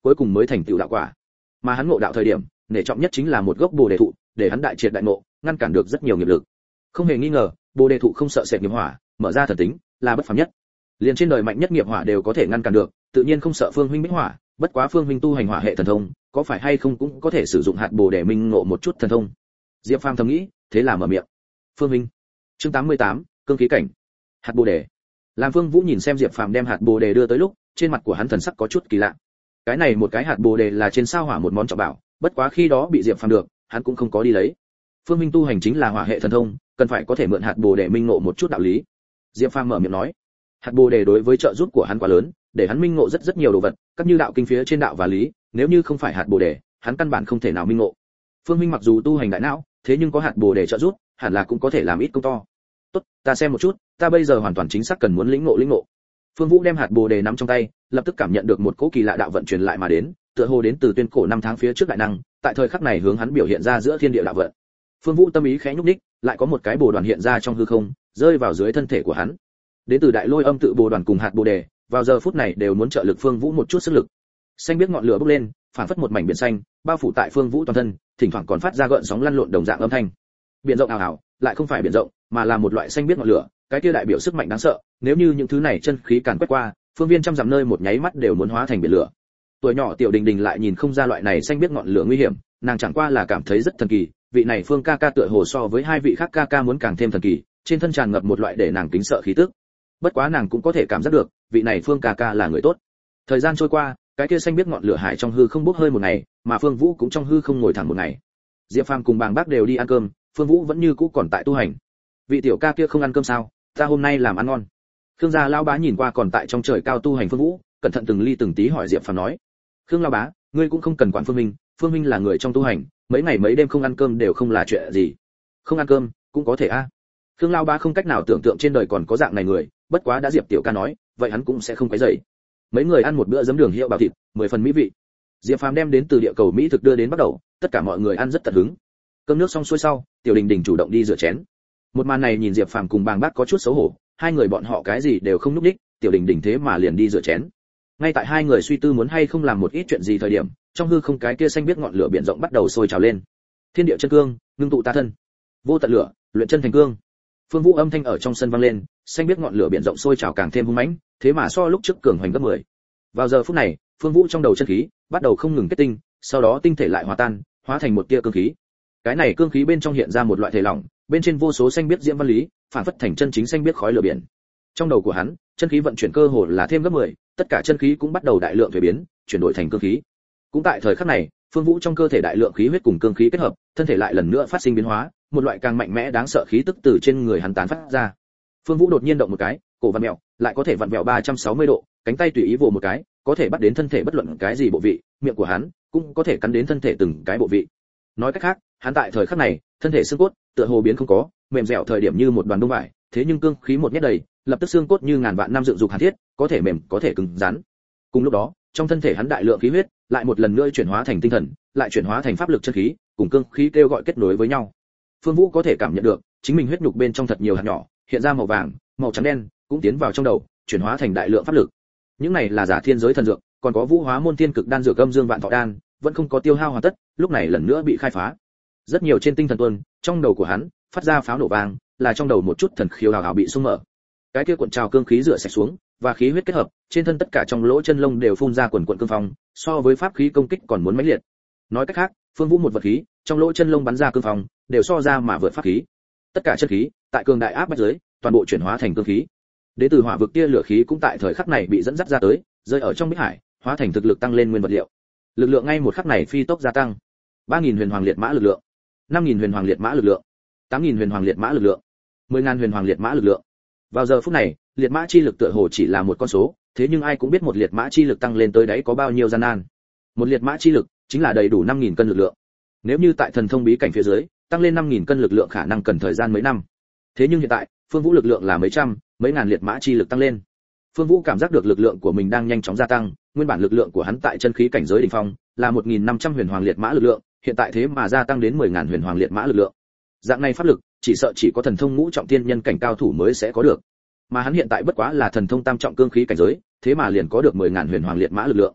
Speaker 1: cuối cùng mới thành tựu đạo quả. Mà hắn ngộ đạo thời điểm, nể trọng nhất chính là một gốc Bồ đề thụ, để hắn đại triệt đại ngộ, ngăn cản được rất nhiều nghiệp lực. Không hề nghi ngờ, Bồ đề thụ không sợ sệt nghiệp hỏa, mở ra thần tính, là bất phàm nhất. Liền trên đời mạnh nhất nghiệp hỏa đều có thể ngăn cản được, tự nhiên không sợ Phương huynh bích hỏa, bất quá Phương huynh tu hành hỏa hệ thần thông, có phải hay không cũng có thể sử dụng hạt Bồ đề minh ngộ một chút thần thông. Diệp Phàm thầm nghĩ, thế là mở miệng. Phương huynh. Chương 88, cương khí cảnh. Hạt Bồ đề. Làm Phương Vũ nhìn xem Diệp Phàm đem hạt Bồ đề đưa tới lúc, trên mặt của hắn thần sắc có chút kỳ lạ. Cái này một cái hạt Bồ đề là trên sao hỏa một món trọng bảo, bất quá khi đó bị Diệp Phàm được, hắn cũng không có đi lấy. Phương minh tu hành chính là hỏa hệ thần thông, cần phải có thể mượn hạt Bồ đề minh ngộ một chút đạo lý. Diệp Phàm mở miệng nói. Hạt Bồ đề đối với trợ giúp của hắn quá lớn, để hắn minh ngộ rất nhiều đồ vật, các như đạo kinh phía trên đạo và lý, nếu như không phải hạt Bồ đề, hắn căn bản không thể nào minh ngộ. Phương minh mặc dù tu hành đại não, thế nhưng có hạt Bồ đề trợ giúp, hẳn là cũng có thể làm ít công to. Tốt, ta xem một chút, ta bây giờ hoàn toàn chính xác cần muốn lĩnh ngộ. Phương Vũ đem hạt Bồ đề nắm trong tay, lập tức cảm nhận được một cỗ kỳ lạ đạo vận truyền lại mà đến, tựa hồ đến từ tuyên cổ năm tháng phía trước đại năng, tại thời khắc này hướng hắn biểu hiện ra giữa thiên địa đạo vận. Phương Vũ tâm ý khẽ nhúc nhích, lại có một cái bồ đoàn hiện ra trong hư không, rơi vào dưới thân thể của hắn. Đến từ đại lôi âm tự bồ đoàn cùng hạt Bồ đề, vào giờ phút này đều muốn trợ lực Phương Vũ một chút sức lực. Xanh biết ngọn lửa bốc lên, phản phất một mảnh biển xanh, bao phủ tại Phương Vũ toàn thân, thỉnh thoảng còn phát ra gợn sóng lăn lộn đồng dạng âm thanh. Biển rộng ảo ảo, lại không phải biển rộng, mà là một loại xanh biết ngọn lửa, cái kia đại biểu sức mạnh đáng sợ, nếu như những thứ này chân khí càn quét qua, phương viên trăm dặm nơi một nháy mắt đều muốn hóa thành biển lửa. Tuổi nhỏ Tiểu Đình Đình lại nhìn không ra loại này xanh biết ngọn lửa nguy hiểm, nàng chẳng qua là cảm thấy rất thần kỳ, vị này Phương ca ca tựa hồ so với hai vị khác ca ca muốn càng thêm thần kỳ, trên thân tràn ngập một loại để nàng kính sợ khí tức. Bất quá nàng cũng có thể cảm giác được, vị này Phương ca ca là người tốt. Thời gian trôi qua, cái kia xanh biết ngọn lửa hải trong hư không bốc hơi một ngày, mà Phương Vũ cũng trong hư không ngồi thẳng một ngày. Diệp Phàm cùng Bàng Bác đều đi ăn cơm, Phương Vũ vẫn như cũ còn tại tu hành. Vị tiểu ca kia không ăn cơm sao? Ta hôm nay làm ăn ngon. Khương gia lão bá nhìn qua còn tại trong trời cao tu hành Phương Vũ, cẩn thận từng ly từng tí hỏi Diệp Phàm nói: "Khương lão bá, ngươi cũng không cần quản Phương minh là người trong tu hành, mấy ngày mấy đêm không ăn cơm đều không là chuyện gì. Không ăn cơm cũng có thể a." Khương lão bá không cách nào tưởng tượng trên đời còn có dạng này người, bất quá đã Diệp tiểu ca nói, vậy hắn cũng sẽ không quấy rầy. Mấy người ăn một bữa giấm đường hiệu bào thịt, 10 phần mỹ vị. Diệp Phàm đem đến từ địa cầu mỹ thực đưa đến bắt đầu, tất cả mọi người ăn rất tận hứng. Cơm nước xong xuôi sau, Tiểu Đình Đình chủ động đi rửa chén. Một màn này nhìn Diệp Phàm cùng Bàng Bác có chút xấu hổ, hai người bọn họ cái gì đều không núp đích, Tiểu Đình Đình thế mà liền đi rửa chén. Ngay tại hai người suy tư muốn hay không làm một ít chuyện gì thời điểm, trong hư không cái kia xanh biết ngọn lửa biển rộng bắt đầu sôi trào lên. Thiên địa chân cương, ngưng tụ ta thân. Vô tận lửa, luyện chân thành cương. Phương Vũ âm thanh ở trong sân vang lên, xanh biết ngọn lửa biển rộng sôi trào càng thêm hung mãnh, thế mà so lúc trước cường hoành gấp 10. Vào giờ phút này, Phương Vũ trong đầu chân khí bắt đầu không ngừng kết tinh, sau đó tinh thể lại hòa tan, hóa thành một tia cương khí. Cái này cương khí bên trong hiện ra một loại thể lỏng, bên trên vô số xanh biết diễm văn lý, phản phất thành chân chính xanh biết khói lửa biển. Trong đầu của hắn, chân khí vận chuyển cơ hồ là thêm gấp 10, tất cả chân khí cũng bắt đầu đại lượng thay biến, chuyển đổi thành cương khí. Cũng tại thời khắc này, Phương Vũ trong cơ thể đại lượng khí huyết cùng cương khí kết hợp, thân thể lại lần nữa phát sinh biến hóa, một loại càng mạnh mẽ đáng sợ khí tức từ trên người hắn tán phát ra. Phương Vũ đột nhiên động một cái, cổ vặn mèo, lại có thể vặn vẹo 360 độ, cánh tay tùy ý vồ một cái, có thể bắt đến thân thể bất luận cái gì bộ vị, miệng của hắn cũng có thể cắn đến thân thể từng cái bộ vị. Nói cách khác, hắn tại thời khắc này, thân thể xương cốt tựa hồ biến không có, mềm dẻo thời điểm như một đoàn đông vải, thế nhưng cương khí một nhét đầy, lập tức xương cốt như ngàn vạn năm dựng dục hàn thiết, có thể mềm, có thể cứng rắn. Cùng lúc đó, trong thân thể hắn đại lượng khí huyết lại một lần nữa chuyển hóa thành tinh thần, lại chuyển hóa thành pháp lực chân khí, cùng cương khí kêu gọi kết nối với nhau. Phương Vũ có thể cảm nhận được, chính mình huyết nhục bên trong thật nhiều hạt nhỏ, hiện ra màu vàng, màu trắng đen, cũng tiến vào trong đầu, chuyển hóa thành đại lượng pháp lực. Những này là giả thiên giới thần dược, còn có Vũ Hóa môn tiên cực đan dược âm dương vạn thọ đan, vẫn không có tiêu hao hoàn tất, lúc này lần nữa bị khai phá. Rất nhiều trên tinh thần tuôn, trong đầu của hắn phát ra pháo nổ vang, là trong đầu một chút thần khiếu hào hào bị xung mở. Cái kia cuộn trào cương khí rửa sạch xuống, và khí huyết kết hợp, trên thân tất cả trong lỗ chân lông đều phun ra quần quần cương phong, so với pháp khí công kích còn muốn mãnh liệt. Nói cách khác, Phương Vũ một vật khí, trong lỗ chân lông bắn ra cương phong, đều so ra mà vượt pháp khí. Tất cả chân khí, tại cường đại áp bách dưới, toàn bộ chuyển hóa thành cương khí. Đến từ hỏa vực tia lửa khí cũng tại thời khắc này bị dẫn dắt ra tới, rơi ở trong bích hải, hóa thành thực lực tăng lên nguyên vật liệu. Lực lượng ngay một khắc này phi tốc gia tăng. 3000 huyền hoàng liệt mã lực lượng, 5000 huyền hoàng liệt mã lực lượng, 8000 huyền hoàng liệt mã lực lượng, 10000 huyền hoàng liệt mã lực lượng. Vào giờ phút này, liệt mã chi lực tựa hồ chỉ là một con số, thế nhưng ai cũng biết một liệt mã chi lực tăng lên tới đấy có bao nhiêu gian nan. Một liệt mã chi lực chính là đầy đủ 5000 cân lực lượng. Nếu như tại thần thông bí cảnh phía dưới, tăng lên 5000 cân lực lượng khả năng cần thời gian mấy năm. Thế nhưng hiện tại, Phương Vũ lực lượng là mấy trăm, mấy ngàn liệt mã chi lực tăng lên. Phương Vũ cảm giác được lực lượng của mình đang nhanh chóng gia tăng, nguyên bản lực lượng của hắn tại chân khí cảnh giới đỉnh phong là 1500 huyền hoàng liệt mã lực lượng, hiện tại thế mà gia tăng đến 10000 huyền hoàng liệt mã lực lượng. Dạng này pháp lực, chỉ sợ chỉ có thần thông ngũ trọng tiên nhân cảnh cao thủ mới sẽ có được. Mà hắn hiện tại bất quá là thần thông tam trọng cương khí cảnh giới, thế mà liền có được 10000 huyền hoàng liệt mã lực lượng.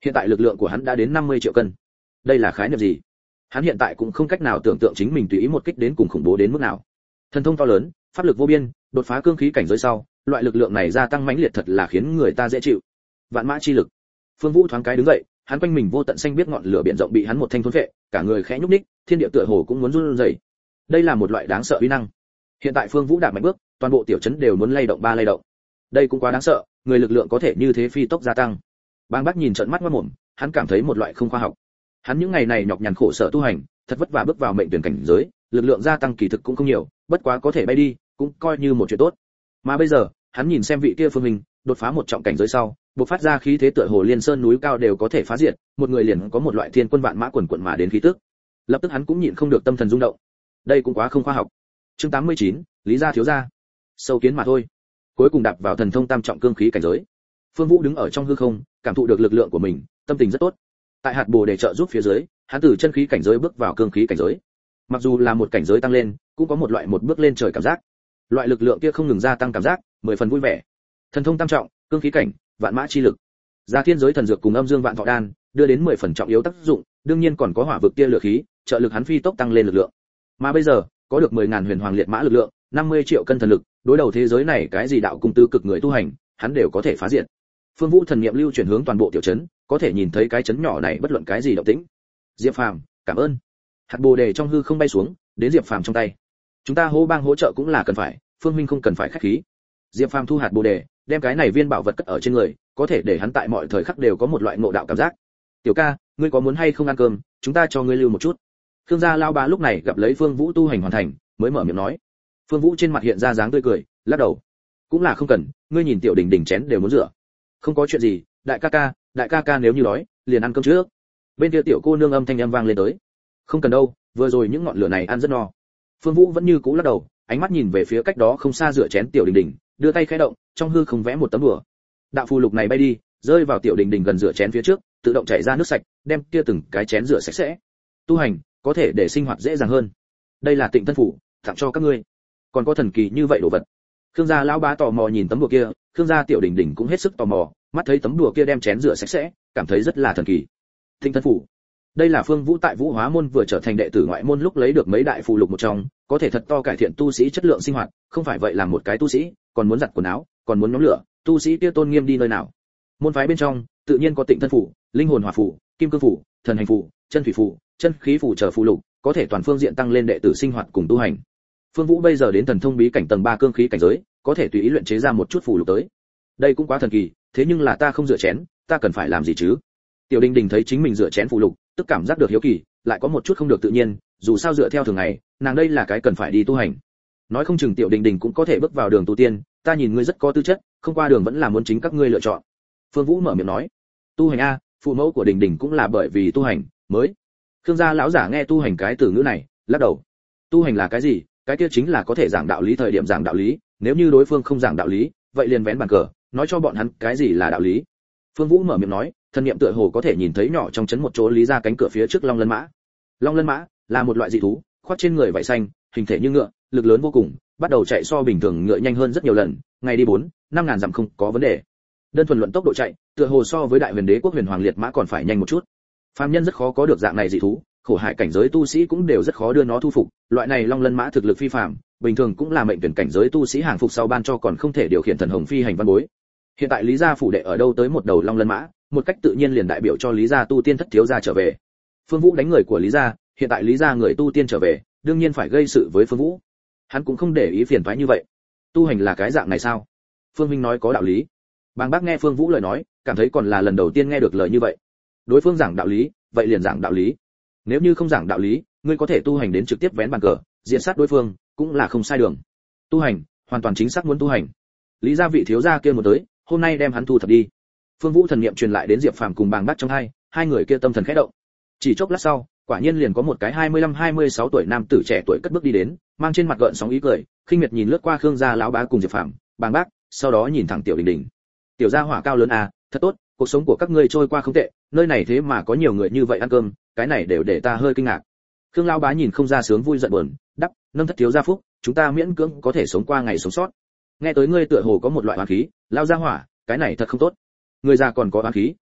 Speaker 1: Hiện tại lực lượng của hắn đã đến 50 triệu cân. Đây là khái niệm gì? Hắn hiện tại cũng không cách nào tưởng tượng chính mình tùy ý một kích đến cùng khủng bố đến mức nào. Thần thông to lớn, pháp lực vô biên, đột phá cương khí cảnh giới sau, loại lực lượng này gia tăng mãnh liệt thật là khiến người ta dễ chịu. Vạn mã chi lực. Phương Vũ thoáng cái đứng dậy, hắn quanh mình vô tận xanh biết ngọn lửa biển rộng bị hắn một thanh thôn phệ, cả người khẽ nhúc nhích, thiên địa tựa hồ cũng muốn run rẩy. Đây là một loại đáng sợ uy năng. Hiện tại Phương Vũ đạp mạnh bước, toàn bộ tiểu trấn đều muốn lay động ba lay động. Đây cũng quá đáng sợ, người lực lượng có thể như thế phi tốc gia tăng. Bang Bác nhìn trợn mắt ngoác mồm, hắn cảm thấy một loại không khoa học. Hắn những ngày này nhọc nhằn khổ sở tu hành, thật vất vả bước vào mệnh tuyển cảnh giới, lực lượng gia tăng kỳ thực cũng không nhiều, bất quá có thể bay đi, cũng coi như một chuyện tốt. Mà bây giờ, hắn nhìn xem vị kia Phương Minh, đột phá một trọng cảnh giới sau, bộc phát ra khí thế tựa hồ liên sơn núi cao đều có thể phá diệt, một người liền có một loại thiên quân vạn mã quần quần mà đến khí tức. Lập tức hắn cũng nhịn không được tâm thần rung động. Đây cũng quá không khoa học. Chương 89, Lý gia thiếu gia. Sâu kiến mà thôi. Cuối cùng đạp vào thần thông tam trọng cương khí cảnh giới. Phương Vũ đứng ở trong hư không, cảm thụ được lực lượng của mình, tâm tình rất tốt. Tại hạt bồ để trợ giúp phía dưới, hắn từ chân khí cảnh giới bước vào cương khí cảnh giới. Mặc dù là một cảnh giới tăng lên, cũng có một loại một bước lên trời cảm giác. Loại lực lượng kia không ngừng gia tăng cảm giác, 10 phần vui vẻ. Thần thông tam trọng, cương khí cảnh, vạn mã chi lực. Gia thiên giới thần dược cùng âm dương vạn thọ đan, đưa đến 10 phần trọng yếu tác dụng, đương nhiên còn có hỏa vực kia lửa khí, trợ lực hắn phi tốc tăng lên lực lượng. Mà bây giờ, có được 10.000 huyền hoàng liệt mã lực lượng, 50 triệu cân thần lực, đối đầu thế giới này cái gì đạo cung tư cực người tu hành, hắn đều có thể phá diệt. Phương Vũ thần niệm lưu chuyển hướng toàn bộ tiểu trấn, có thể nhìn thấy cái trấn nhỏ này bất luận cái gì động tĩnh. Diệp Phàm, cảm ơn. Hạt bồ đề trong hư không bay xuống, đến Diệp Phàm trong tay. Chúng ta hô bang hỗ trợ cũng là cần phải, Phương huynh không cần phải khách khí. Diệp Phàm thu hạt bồ đề, đem cái này viên bảo vật cất ở trên người, có thể để hắn tại mọi thời khắc đều có một loại ngộ đạo cảm giác. Tiểu ca, ngươi có muốn hay không ăn cơm, chúng ta cho ngươi lưu một chút. Khương gia lao bá lúc này gặp lấy Phương Vũ tu hành hoàn thành, mới mở miệng nói. Phương Vũ trên mặt hiện ra dáng tươi cười, lắc đầu. Cũng là không cần, ngươi nhìn tiểu đình đình chén đều muốn rửa. Không có chuyện gì, đại ca ca nếu như đói, liền ăn cơm trước. Bên kia tiểu cô nương âm thanh vang lên tới. Không cần đâu, vừa rồi những ngọn lửa này ăn rất no. Phương Vũ vẫn như cũ lắc đầu, ánh mắt nhìn về phía cách đó không xa rửa chén tiểu đình đình, đưa tay khẽ động, trong hư không vẽ một tấm đùa. Đạo phù lục này bay đi, rơi vào tiểu đình đình gần rửa chén phía trước, tự động chảy ra nước sạch, đem kia từng cái chén rửa sạch sẽ. Tu hành, có thể để sinh hoạt dễ dàng hơn. Đây là Tịnh Thân phủ, tặng cho các ngươi. Còn có thần kỳ như vậy đồ vật. Khương gia lão bá tò mò nhìn tấm đùa kia, Khương gia tiểu đình đình cũng hết sức tò mò, mắt thấy tấm đùa kia đem chén rửa sạch sẽ, cảm thấy rất là thần kỳ. Tịnh Thân phủ. Đây là Phương Vũ tại Vũ Hóa môn vừa trở thành đệ tử ngoại môn lúc lấy được mấy đại phù lục một trong, có thể thật to cải thiện tu sĩ chất lượng sinh hoạt, không phải vậy làm một cái tu sĩ, còn muốn giặt quần áo, còn muốn nhóm lửa, tu sĩ kia tôn nghiêm đi nơi nào. Môn phái bên trong, tự nhiên có Tịnh Thân phủ, Linh hồn hỏa phủ, Kim cương phủ, Thần hành phủ, Chân thủy phủ, Chân khí phủ chờ phù lục, có thể toàn phương diện tăng lên đệ tử sinh hoạt cùng tu hành. Phương Vũ bây giờ đến thần thông bí cảnh tầng 3 cương khí cảnh giới, có thể tùy ý luyện chế ra một chút phù lục tới. Đây cũng quá thần kỳ, thế nhưng là ta không rửa chén, ta cần phải làm gì chứ? Tiểu Đình Đình thấy chính mình rửa chén phù lục, tức cảm giác được hiếu kỳ, lại có một chút không được tự nhiên, dù sao dựa theo thường ngày, nàng đây là cái cần phải đi tu hành. Nói không chừng Tiểu Đình Đình cũng có thể bước vào đường tu tiên, ta nhìn ngươi rất có tư chất, không qua đường vẫn là muốn chính các ngươi lựa chọn. Phương Vũ mở miệng nói, tu hành a, phụ mẫu của Đình Đình cũng là bởi vì tu hành mới. Khương gia lão giả nghe tu hành cái từ ngữ này, lắc đầu. Tu hành là cái gì? Cái kia chính là có thể giảng đạo lý thời điểm giảng đạo lý, nếu như đối phương không giảng đạo lý, vậy liền vén bàn cờ, nói cho bọn hắn cái gì là đạo lý. Phương Vũ mở miệng nói, thần niệm tựa hồ có thể nhìn thấy nhỏ trong trấn một chỗ lý ra cánh cửa phía trước long lân mã. Long lân mã là một loại dị thú, khoác trên người vảy xanh, hình thể như ngựa, lực lớn vô cùng, bắt đầu chạy so bình thường ngựa nhanh hơn rất nhiều lần, ngày đi 4-5 ngàn dặm không có vấn đề. Đơn thuần luận tốc độ chạy, tựa hồ so với đại huyền đế quốc huyền hoàng liệt mã còn phải nhanh một chút. Phàm nhân rất khó có được dạng này dị thú, khổ hại cảnh giới tu sĩ cũng đều rất khó đưa nó thu phục, loại này long lân mã thực lực phi phàm, bình thường cũng là mệnh tuyển cảnh giới tu sĩ hàng phục sau ban cho còn không thể điều khiển thần hồng phi hành văn bối. Hiện tại Lý gia phủ đệ ở đâu tới một đầu long lân mã, một cách tự nhiên liền đại biểu cho Lý gia tu tiên thất thiếu gia trở về. Phương Vũ đánh người của Lý gia, hiện tại Lý gia người tu tiên trở về, đương nhiên phải gây sự với Phương Vũ. Hắn cũng không để ý phiền toái như vậy. Tu hành là cái dạng này sao? Phương huynh nói có đạo lý. Bàng Bác nghe Phương Vũ lời nói, cảm thấy còn là lần đầu tiên nghe được lời như vậy. Đối phương giảng đạo lý, vậy liền giảng đạo lý. Nếu như không giảng đạo lý, ngươi có thể tu hành đến trực tiếp vén bàn cờ, diện sát đối phương, cũng là không sai đường. Tu hành, hoàn toàn chính xác muốn tu hành. Lý gia vị thiếu gia kia một tới, hôm nay đem hắn thu thập đi. Phương Vũ thần niệm truyền lại đến Diệp Phàm cùng Bàng Bác trong hai người kia tâm thần khẽ động. Chỉ chốc lát sau, quả nhiên liền có một cái 25-26 tuổi nam tử trẻ tuổi cất bước đi đến, mang trên mặt gợn sóng ý cười, khinh miệt nhìn lướt qua Khương gia lão bá cùng Diệp Phàm, Bàng Bác, sau đó nhìn thẳng Tiểu Đình Đình. Tiểu gia hỏa cao lớn à, thật tốt, cuộc sống của các ngươi trôi qua không tệ, nơi này thế mà có nhiều người như vậy ăn cơm, cái này đều để ta hơi kinh ngạc. Khương lão bá nhìn không ra sướng vui giận buồn, đắp, nâng thất thiếu gia phúc, chúng ta miễn cưỡng có thể sống qua ngày sống sót. Nghe tới ngươi tựa hồ có một loại oán khí, lao gia hỏa, cái này thật không tốt. Người già còn có oán khí,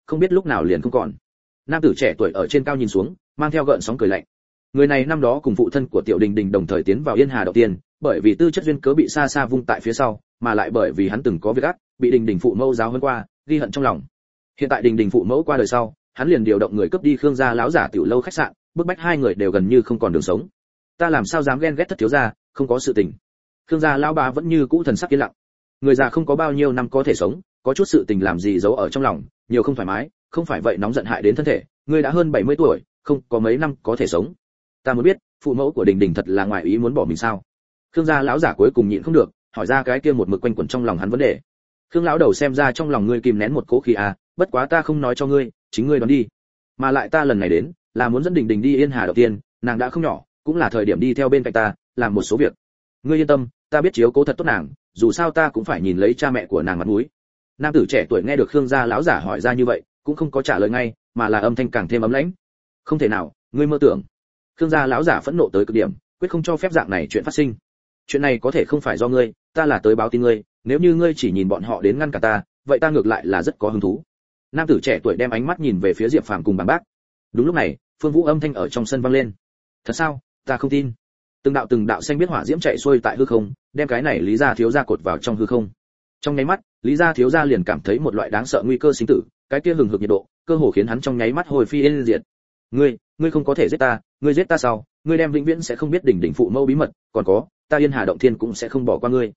Speaker 1: không biết lúc nào liền không còn. Nam tử trẻ tuổi ở trên cao nhìn xuống, mang theo gợn sóng cười lạnh. Người này năm đó cùng phụ thân của Tiểu Đình Đình đồng thời tiến vào Yên Hà Động Tiên, bởi vì tư chất duyên cớ bị xa xa vung tại phía sau, mà lại bởi vì hắn từng có việc ác, bị Đình Đình phụ mẫu giáo huấn qua, ghi hận trong lòng. Hiện tại Đình Đình phụ mẫu qua đời sau, hắn liền điều động người cướp đi Khương gia láo giả tiểu lâu khách sạn, bức bách hai người đều gần như không còn đường sống. Ta làm sao dám ghen ghét thất thiếu gia, không có sự tình. Khương gia lão bà vẫn như cũ thần sắc yên lặng. Người già không có bao nhiêu năm có thể sống, có chút sự tình làm gì giấu ở trong lòng, nhiều không thoải mái, không phải vậy nóng giận hại đến thân thể. Ngươi đã hơn 70 tuổi, không có mấy năm có thể sống. Ta muốn biết, phụ mẫu của Đình Đình thật là ngoài ý muốn bỏ mình sao? Khương gia lão giả cuối cùng nhịn không được, hỏi ra cái kia một mực quanh quẩn trong lòng hắn vấn đề. Khương lão đầu xem ra trong lòng ngươi kìm nén một cố khí à, bất quá ta không nói cho ngươi, chính ngươi đoán đi. Mà lại ta lần này đến, là muốn dẫn Đình Đình đi Yên Hà Động Tiên, nàng đã không nhỏ, cũng là thời điểm đi theo bên cạnh ta, làm một số việc. Ngươi yên tâm, ta biết chiếu cố thật tốt nàng, dù sao ta cũng phải nhìn lấy cha mẹ của nàng mặt mũi. Nam tử trẻ tuổi nghe được Khương gia lão giả hỏi ra như vậy, cũng không có trả lời ngay, mà là âm thanh càng thêm ấm lãnh. Không thể nào, ngươi mơ tưởng. Khương gia lão giả phẫn nộ tới cực điểm, quyết không cho phép dạng này chuyện phát sinh. Chuyện này có thể không phải do ngươi, ta là tới báo tin ngươi, nếu như ngươi chỉ nhìn bọn họ đến ngăn cả ta, vậy ta ngược lại là rất có hứng thú. Nam tử trẻ tuổi đem ánh mắt nhìn về phía Diệp Phàm cùng Bàng Bác. Đúng lúc này, Phương Vũ âm thanh ở trong sân vang lên. Thật sao? Ta không tin. Từng đạo xanh biết hỏa diễm chạy xuôi tại hư không, đem cái này Lý gia thiếu gia cột vào trong hư không. Trong nháy mắt, Lý gia thiếu gia liền cảm thấy một loại đáng sợ nguy cơ sinh tử, cái kia hừng hực nhiệt độ, cơ hồ khiến hắn trong nháy mắt hồi phi yên diệt. Ngươi không có thể giết ta, ngươi giết ta sau, ngươi đem vĩnh viễn sẽ không biết Đình Đình phụ mẫu bí mật, còn có, ta Yên Hà Động Thiên cũng sẽ không bỏ qua ngươi.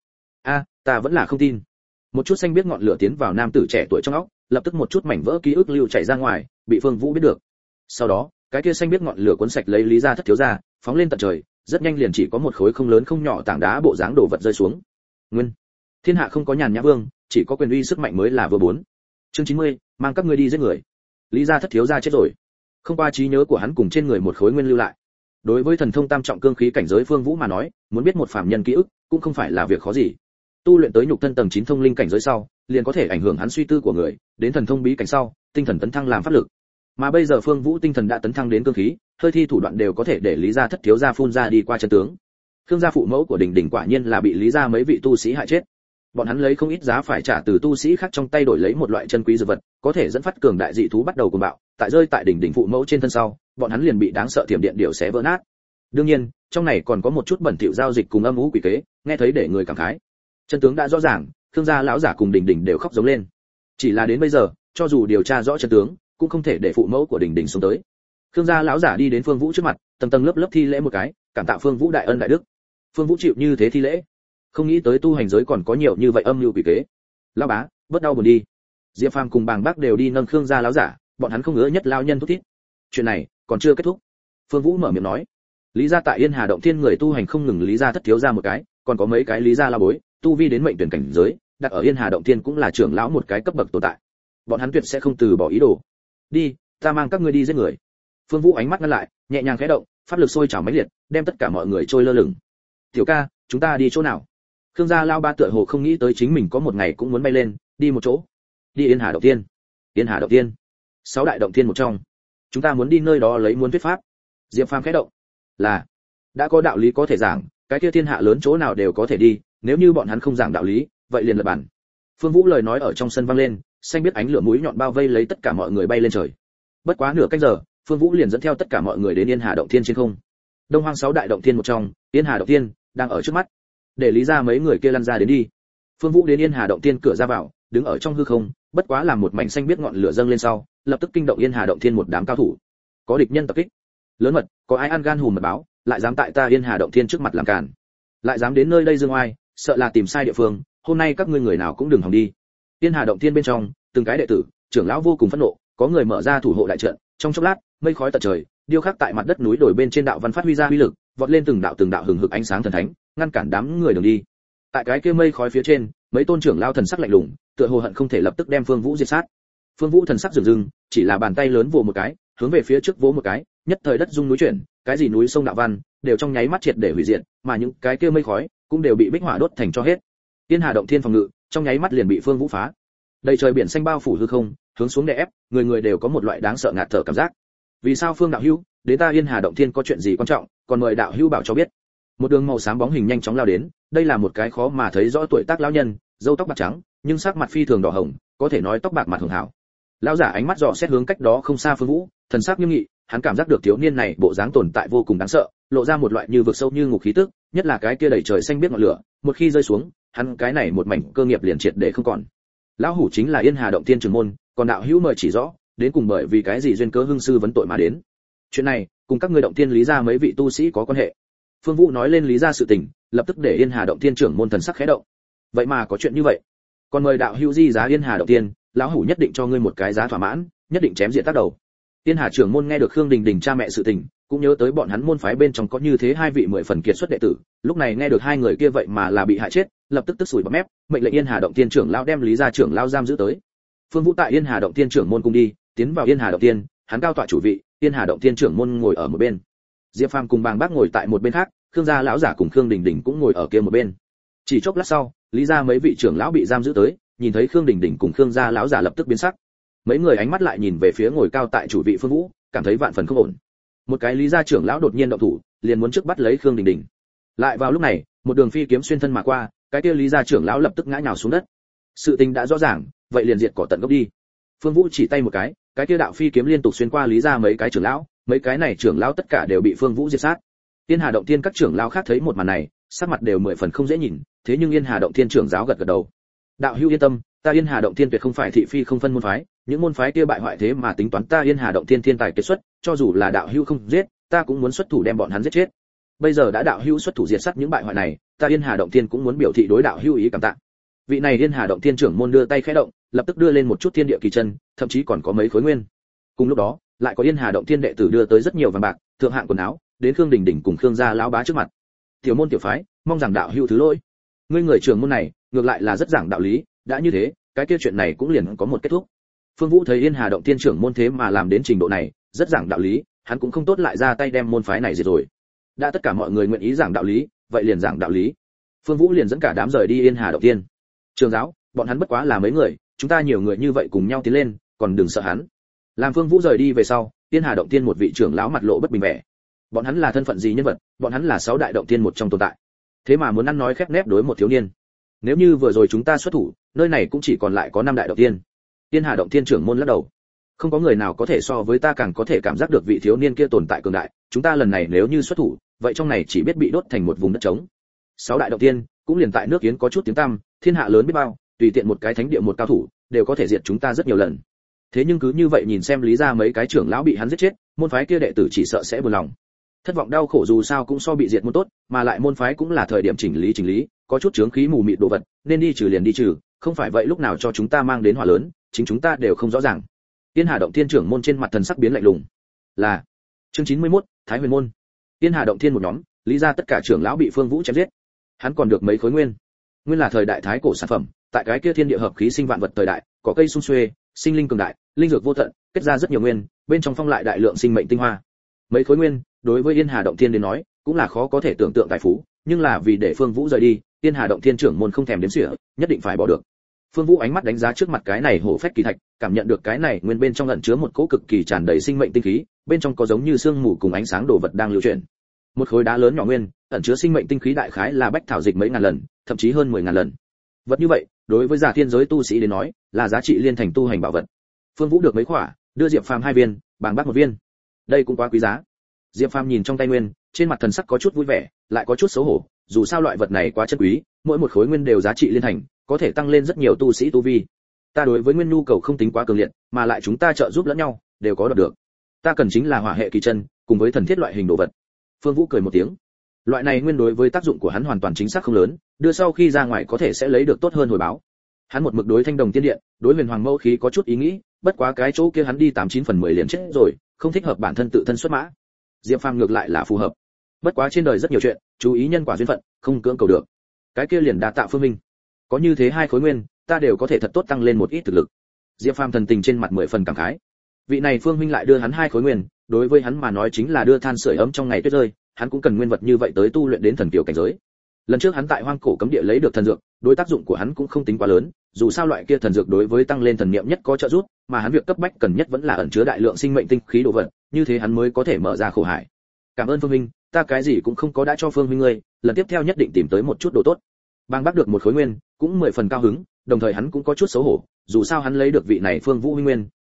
Speaker 1: Ta vẫn là không tin. Một chút xanh biết ngọn lửa tiến vào nam tử trẻ tuổi trong óc, lập tức một chút mảnh vỡ ký ức lưu chảy ra ngoài, bị Phương Vũ biết được. Sau đó, cái kia xanh biết ngọn lửa cuốn sạch lấy Lý gia thất thiếu gia, phóng lên tận trời, rất nhanh liền chỉ có một khối không lớn không nhỏ tảng đá bộ dáng đồ vật rơi xuống. Nguyên, thiên hạ không có nhàn nhã vương, chỉ có quyền uy sức mạnh mới là vừa bốn. Chương 90, mang các ngươi đi giết người. Lý gia thất thiếu gia chết rồi. Không qua trí nhớ của hắn cùng trên người một khối nguyên lưu lại. Đối với thần thông tam trọng cương khí cảnh giới Phương Vũ mà nói, muốn biết một phàm nhân ký ức, cũng không phải là việc khó gì. Tu luyện tới nhục thân tầng 9 thông linh cảnh giới sau, liền có thể ảnh hưởng hắn suy tư của người, đến thần thông bí cảnh sau, tinh thần tấn thăng làm pháp lực. Mà bây giờ Phương Vũ tinh thần đã tấn thăng đến cương khí, hơi thi thủ đoạn đều có thể để Lý gia thất thiếu gia phun ra đi qua chân tướng. Khương gia phụ mẫu của Đình Đình quả nhiên là bị Lý gia mấy vị tu sĩ hại chết. Bọn hắn lấy không ít giá phải trả từ tu sĩ khác trong tay đổi lấy một loại chân quý dược vật, có thể dẫn phát cường đại dị thú bắt đầu cuồng bạo, tại rơi tại Đình Đình phụ mẫu trên thân sau, bọn hắn liền bị đáng sợ thiểm điện điểu xé vỡ nát. Đương nhiên, trong này còn có một chút bẩn thỉu giao dịch cùng âm u quỷ kế, nghe thấy để người cảm khái. Chân tướng đã rõ ràng, Khương gia lão giả cùng Đình Đình đều khóc giống lên. Chỉ là đến bây giờ, cho dù điều tra rõ chân tướng, cũng không thể để phụ mẫu của Đình Đình sống tới. Khương gia lão giả đi đến Phương Vũ trước mặt, tầng tầng lớp lớp thi lễ một cái, cảm tạ Phương Vũ đại ân đại đức. Phương Vũ chịu như thế thi lễ, không nghĩ tới tu hành giới còn có nhiều như vậy âm mưu quỷ kế. Lão bá, bớt đau buồn đi. Diệp Phàm cùng Bàng Bác đều đi nâng Khương gia lão giả, bọn hắn không ngứa nhất lao nhân thúc thiết. Chuyện này còn chưa kết thúc. Phương Vũ mở miệng nói, Lý gia tại Yên Hà Động Thiên người tu hành không ngừng Lý gia thất thiếu gia một cái, còn có mấy cái Lý gia la bối, tu vi đến mệnh tuyển cảnh giới, đặt ở Yên Hà Động Thiên cũng là trưởng lão một cái cấp bậc tồn tại. Bọn hắn tuyệt sẽ không từ bỏ ý đồ. Đi, ta mang các ngươi đi giết người. Phương Vũ ánh mắt ngăn lại, nhẹ nhàng khẽ động, pháp lực sôi trào mãnh liệt, đem tất cả mọi người trôi lơ lửng. Tiểu ca, chúng ta đi chỗ nào? Khương gia lao ba tựa hồ không nghĩ tới chính mình có một ngày cũng muốn bay lên, đi một chỗ. Đi Yên Hà Động Thiên. Yên Hà Động Thiên, 6 đại động thiên một trong. Chúng ta muốn đi nơi đó lấy muốn thuyết pháp. Diệp Phàm khẽ động. Là, đã có đạo lý có thể giảng, cái kia thiên hạ lớn chỗ nào đều có thể đi, nếu như bọn hắn không giảng đạo lý, vậy liền lật bản. Phương Vũ lời nói ở trong sân vang lên, xanh biết ánh lửa mũi nhọn bao vây lấy tất cả mọi người bay lên trời. Bất quá nửa canh giờ, Phương Vũ liền dẫn theo tất cả mọi người đến Yên Hà Động Thiên trên không. Đông Hoang 6 đại động thiên một trong, Yên Hà Động Thiên đang ở trước mắt. Để lý ra mấy người kia lăn ra đến đi. Phương Vũ đến Yên Hà Động Thiên cửa ra vào, đứng ở trong hư không, bất quá làm một mảnh xanh biết ngọn lửa dâng lên sau, lập tức kinh động Yên Hà Động Thiên một đám cao thủ. Có địch nhân tập kích. Lớn mật, có ai ăn gan hùm mật báo, lại dám tại ta Yên Hà Động Thiên trước mặt làm cản. Lại dám đến nơi đây dương oai, sợ là tìm sai địa phương, hôm nay các ngươi người nào cũng đừng hòng đi. Yên Hà Động Thiên bên trong, từng cái đệ tử, trưởng lão vô cùng phẫn nộ, có người mở ra thủ hộ đại trận, trong chốc lát, mây khói tận trời, điêu khắc tại mặt đất núi đồi bên trên đạo văn phát huy ra uy lực, vọt lên từng đạo hừng hực ánh sáng thần thánh, ngăn cản đám người đường đi. Tại cái kia mây khói phía trên, mấy tôn trưởng lão thần sắc lạnh lùng, tựa hồ hận không thể lập tức đem Phương Vũ diệt sát. Phương Vũ thần sắc rừng rừng, chỉ là bàn tay lớn vồ một cái, hướng về phía trước vỗ một cái, nhất thời đất rung núi chuyển, cái gì núi sông đạo văn đều trong nháy mắt triệt để hủy diệt, mà những cái kia mây khói cũng đều bị bích hỏa đốt thành cho hết. Yên Hà Động Thiên phòng ngự trong nháy mắt liền bị Phương Vũ phá. Đầy trời biển xanh bao phủ hư không, hướng xuống đè ép, người người đều có một loại đáng sợ ngạt thở cảm giác. Vì sao Phương đạo hữu, đến ta Yên Hà Động Thiên có chuyện gì quan trọng, còn mời đạo hữu bảo cho biết. Một đường màu xám bóng hình nhanh chóng lao đến, đây là một cái khó mà thấy rõ tuổi tác lão nhân, râu tóc bạc trắng, nhưng sắc mặt phi thường đỏ hồng, có thể nói tóc bạc mặt hường hảo. Lão giả ánh mắt dò xét hướng cách đó không xa Phương Vũ, thần sắc nghiêm nghị, hắn cảm giác được thiếu niên này bộ dáng tồn tại vô cùng đáng sợ, lộ ra một loại như vực sâu như ngục khí tức, nhất là cái kia đầy trời xanh biết ngọn lửa, một khi rơi xuống, hắn cái này một mảnh cơ nghiệp liền triệt để không còn. Lão hủ chính là Yên Hà động tiên trưởng môn, còn đạo hữu mời chỉ rõ, đến cùng bởi vì cái gì duyên cớ hưng sư vấn tội mà đến. Chuyện này, cùng các ngươi động tiên lý gia mấy vị tu sĩ có quan hệ. Phương Vũ nói lên lý gia sự tình, lập tức để Yên Hà động tiên trưởng môn thần sắc khẽ động. Vậy mà có chuyện như vậy? Còn mời đạo hữu di giá Yên Hà động tiên, lão hủ nhất định cho ngươi một cái giá thỏa mãn, nhất định chém diện tác đầu. Yên Hà trưởng môn nghe được Khương Đình Đình cha mẹ sự tình, cũng nhớ tới bọn hắn môn phái bên trong có như thế hai vị 10 phần kiệt xuất đệ tử, lúc này nghe được hai người kia vậy mà là bị hại chết, lập tức tức sủi bọt mép, mệnh lệnh Yên Hà động tiên trưởng lão đem Lý gia trưởng lão giam giữ tới. Phương Vũ tại Yên Hà động tiên trưởng môn cùng đi, tiến vào Yên Hà động tiên, hắn cao tọa chủ vị, Yên Hà động tiên trưởng môn ngồi ở một bên. Diệp Phàm cùng Bàng Bác ngồi tại một bên khác, Khương gia lão giả cùng Khương Đình Đình cũng ngồi ở kia một bên. Chỉ chốc lát sau, Lý gia mấy vị trưởng lão bị giam giữ tới, nhìn thấy Khương Đình Đình cùng Khương gia lão giả lập tức biến sắc. Mấy người ánh mắt lại nhìn về phía ngồi cao tại chủ vị Phương Vũ, cảm thấy vạn phần không ổn. Một cái Lý gia trưởng lão đột nhiên động thủ, liền muốn trước bắt lấy Khương Đình Đình. Lại vào lúc này, một đường phi kiếm xuyên thân mà qua, cái kia Lý gia trưởng lão lập tức ngã nhào xuống đất. Sự tình đã rõ ràng, vậy liền diệt cỏ tận gốc đi. Phương Vũ chỉ tay một cái kia đạo phi kiếm liên tục xuyên qua Lý gia mấy cái trưởng lão, mấy cái này trưởng lão tất cả đều bị Phương Vũ diệt sát. Yên Hà động tiên các trưởng lão khác thấy một màn này, sắc mặt đều 10 phần không dễ nhìn, thế nhưng Yên Hà động tiên trưởng giáo gật gật đầu. Đạo hữu yên tâm, ta Yên Hà động tiên tuyệt không phải thị phi không phân môn phái, những môn phái kia bại hoại thế mà tính toán ta Yên Hà động tiên thiên tài kiệt xuất, cho dù là đạo hữu không giết, ta cũng muốn xuất thủ đem bọn hắn giết chết. Bây giờ đã đạo hữu xuất thủ diệt sát những bại hoại này, ta Yên Hà động tiên cũng muốn biểu thị đối đạo hữu ý cảm tạ. Vị này Yên Hà động tiên trưởng môn đưa tay khẽ động, lập tức đưa lên một chút thiên địa kỳ chân, thậm chí còn có mấy khối nguyên. Cùng lúc đó, lại có Yên Hà động tiên đệ tử đưa tới rất nhiều vàng bạc, thượng hạng quần áo, đến Khương Đình Đình cùng Khương gia lão bá trước mặt. Tiểu môn tiểu phái, mong rằng đạo hữu thứ lỗi. Ngươi người trưởng môn này, ngược lại là rất giảng đạo lý, đã như thế, cái kia chuyện này cũng liền có một kết thúc. Phương Vũ thấy Yên Hà động tiên trưởng môn thế mà làm đến trình độ này, rất giảng đạo lý, hắn cũng không tốt lại ra tay đem môn phái này diệt rồi. Đã tất cả mọi người nguyện ý giảng đạo lý, vậy liền giảng đạo lý. Phương Vũ liền dẫn cả đám rời đi Yên Hà động tiên. Trường giáo, bọn hắn bất quá là mấy người, chúng ta nhiều người như vậy cùng nhau tiến lên, còn đừng sợ hắn. Làm Phương Vũ rời đi về sau, Yên Hà động tiên một vị trưởng lão mặt lộ bất bình vẻ. Bọn hắn là thân phận gì nhân vật, bọn hắn là 6 đại động tiên một trong tồn tại. Thế mà muốn ăn nói khép nép đối một thiếu niên. Nếu như vừa rồi chúng ta xuất thủ, nơi này cũng chỉ còn lại có 5 đại động tiên. Yên Hà động tiên trưởng môn lắc đầu. Không có người nào có thể so với ta càng có thể cảm giác được vị thiếu niên kia tồn tại cường đại, chúng ta lần này nếu như xuất thủ, vậy trong này chỉ biết bị đốt thành một vùng đất trống. 6 đại động tiên, cũng liền tại nước Yến có chút tiếng tăm, thiên hạ lớn biết bao, tùy tiện một cái thánh địa một cao thủ, đều có thể diệt chúng ta rất nhiều lần. Thế nhưng cứ như vậy nhìn xem Lý gia mấy cái trưởng lão bị hắn giết chết, môn phái kia đệ tử chỉ sợ sẽ buồn lòng. Thất vọng đau khổ dù sao cũng so bị diệt môn tốt, mà lại môn phái cũng là thời điểm chỉnh lý, có chút chướng khí mù mịt đồ vật, nên đi trừ liền đi trừ, không phải vậy lúc nào cho chúng ta mang đến họa lớn, chính chúng ta đều không rõ ràng. Yên Hà động thiên trưởng môn trên mặt thần sắc biến lạnh lùng. Là chương 91, Thái Huyền môn. Yên Hà động thiên một nhóm, Lý gia tất cả trưởng lão bị Phương Vũ chém giết. Hắn còn được mấy khối nguyên. Nguyên là thời đại thái cổ sản phẩm, tại cái kia thiên địa hợp khí sinh vạn vật thời đại, có cây sung xuê, sinh linh cường đại, linh dược vô tận, kết ra rất nhiều nguyên, bên trong phong lại đại lượng sinh mệnh tinh hoa. Mấy khối nguyên, đối với Yên Hà động thiên đến nói, cũng là khó có thể tưởng tượng tài phú, nhưng là vì để Phương Vũ rời đi, Yên Hà động thiên trưởng môn không thèm đếm xỉa, nhất định phải bỏ được. Phương Vũ ánh mắt đánh giá trước mặt cái này hổ phách kỳ thạch, cảm nhận được cái này nguyên bên trong ẩn chứa một cỗ cực kỳ tràn đầy sinh mệnh tinh khí, bên trong có giống như sương mù cùng ánh sáng đồ vật đang lưu chuyển. Một khối đá lớn nhỏ nguyên, ẩn chứa sinh mệnh tinh khí đại khái là bách thảo dịch mấy ngàn lần, thậm chí hơn 10.000 lần. Vật như vậy, đối với giả thiên giới tu sĩ đến nói, là giá trị liên thành tu hành bảo vật. Phương Vũ được mấy khỏa, đưa Diệp Phàm 2 viên, Bàng Bác 1 viên. Đây cũng quá quý giá. Diệp Phàm nhìn trong tay nguyên, trên mặt thần sắc có chút vui vẻ, lại có chút xấu hổ, dù sao loại vật này quá chân quý, mỗi một khối nguyên đều giá trị liên thành, có thể tăng lên rất nhiều tu sĩ tu vi. Ta đối với nguyên nhu cầu không tính quá cường liệt, mà lại chúng ta trợ giúp lẫn nhau, đều có đoạt được. Ta cần chính là hỏa hệ kỳ chân, cùng với thần thiết loại hình đồ vật. Phương Vũ cười một tiếng. Loại này nguyên đối với tác dụng của hắn hoàn toàn chính xác không lớn, đưa sau khi ra ngoài có thể sẽ lấy được tốt hơn hồi báo. Hắn một mực đối Thanh Đồng Tiên Điện, đối Huyền Hoàng Mẫu khí có chút ý nghĩ, bất quá cái chỗ kia hắn đi 89 phần 10 liền chết rồi, không thích hợp bản thân tự thân xuất mã. Diệp Phàm ngược lại là phù hợp. Bất quá trên đời rất nhiều chuyện, chú ý nhân quả duyên phận, không cưỡng cầu được. Cái kia liền đa tạ Phương Minh. Có như thế 2 khối nguyên, ta đều có thể thật tốt tăng lên một ít thực lực. Diệp Phàm thần tình trên mặt 10 phần cảm khái. Vị này Phương Minh lại đưa hắn 2 khối nguyên, đối với hắn mà nói chính là đưa than sưởi ấm trong ngày tuyết rơi, hắn cũng cần nguyên vật như vậy tới tu luyện đến thần kiều cảnh giới. Lần trước hắn tại Hoang Cổ cấm địa lấy được thần dược, đối tác dụng của hắn cũng không tính quá lớn, dù sao loại kia thần dược đối với tăng lên thần niệm nhất có trợ giúp, mà hắn việc cấp bách cần nhất vẫn là ẩn chứa đại lượng sinh mệnh tinh khí đồ vật, như thế hắn mới có thể mở ra khổ hải. Cảm ơn Phương Minh, ta cái gì cũng không có đã cho Phương Minh ngươi, lần tiếp theo nhất định tìm tới một chút đồ tốt. Bang Bác được một khối nguyên, cũng 10 phần cao hứng, đồng thời hắn cũng có chút xấu hổ, dù sao hắn lấy được vị này Phương Vũ huynh nguyên,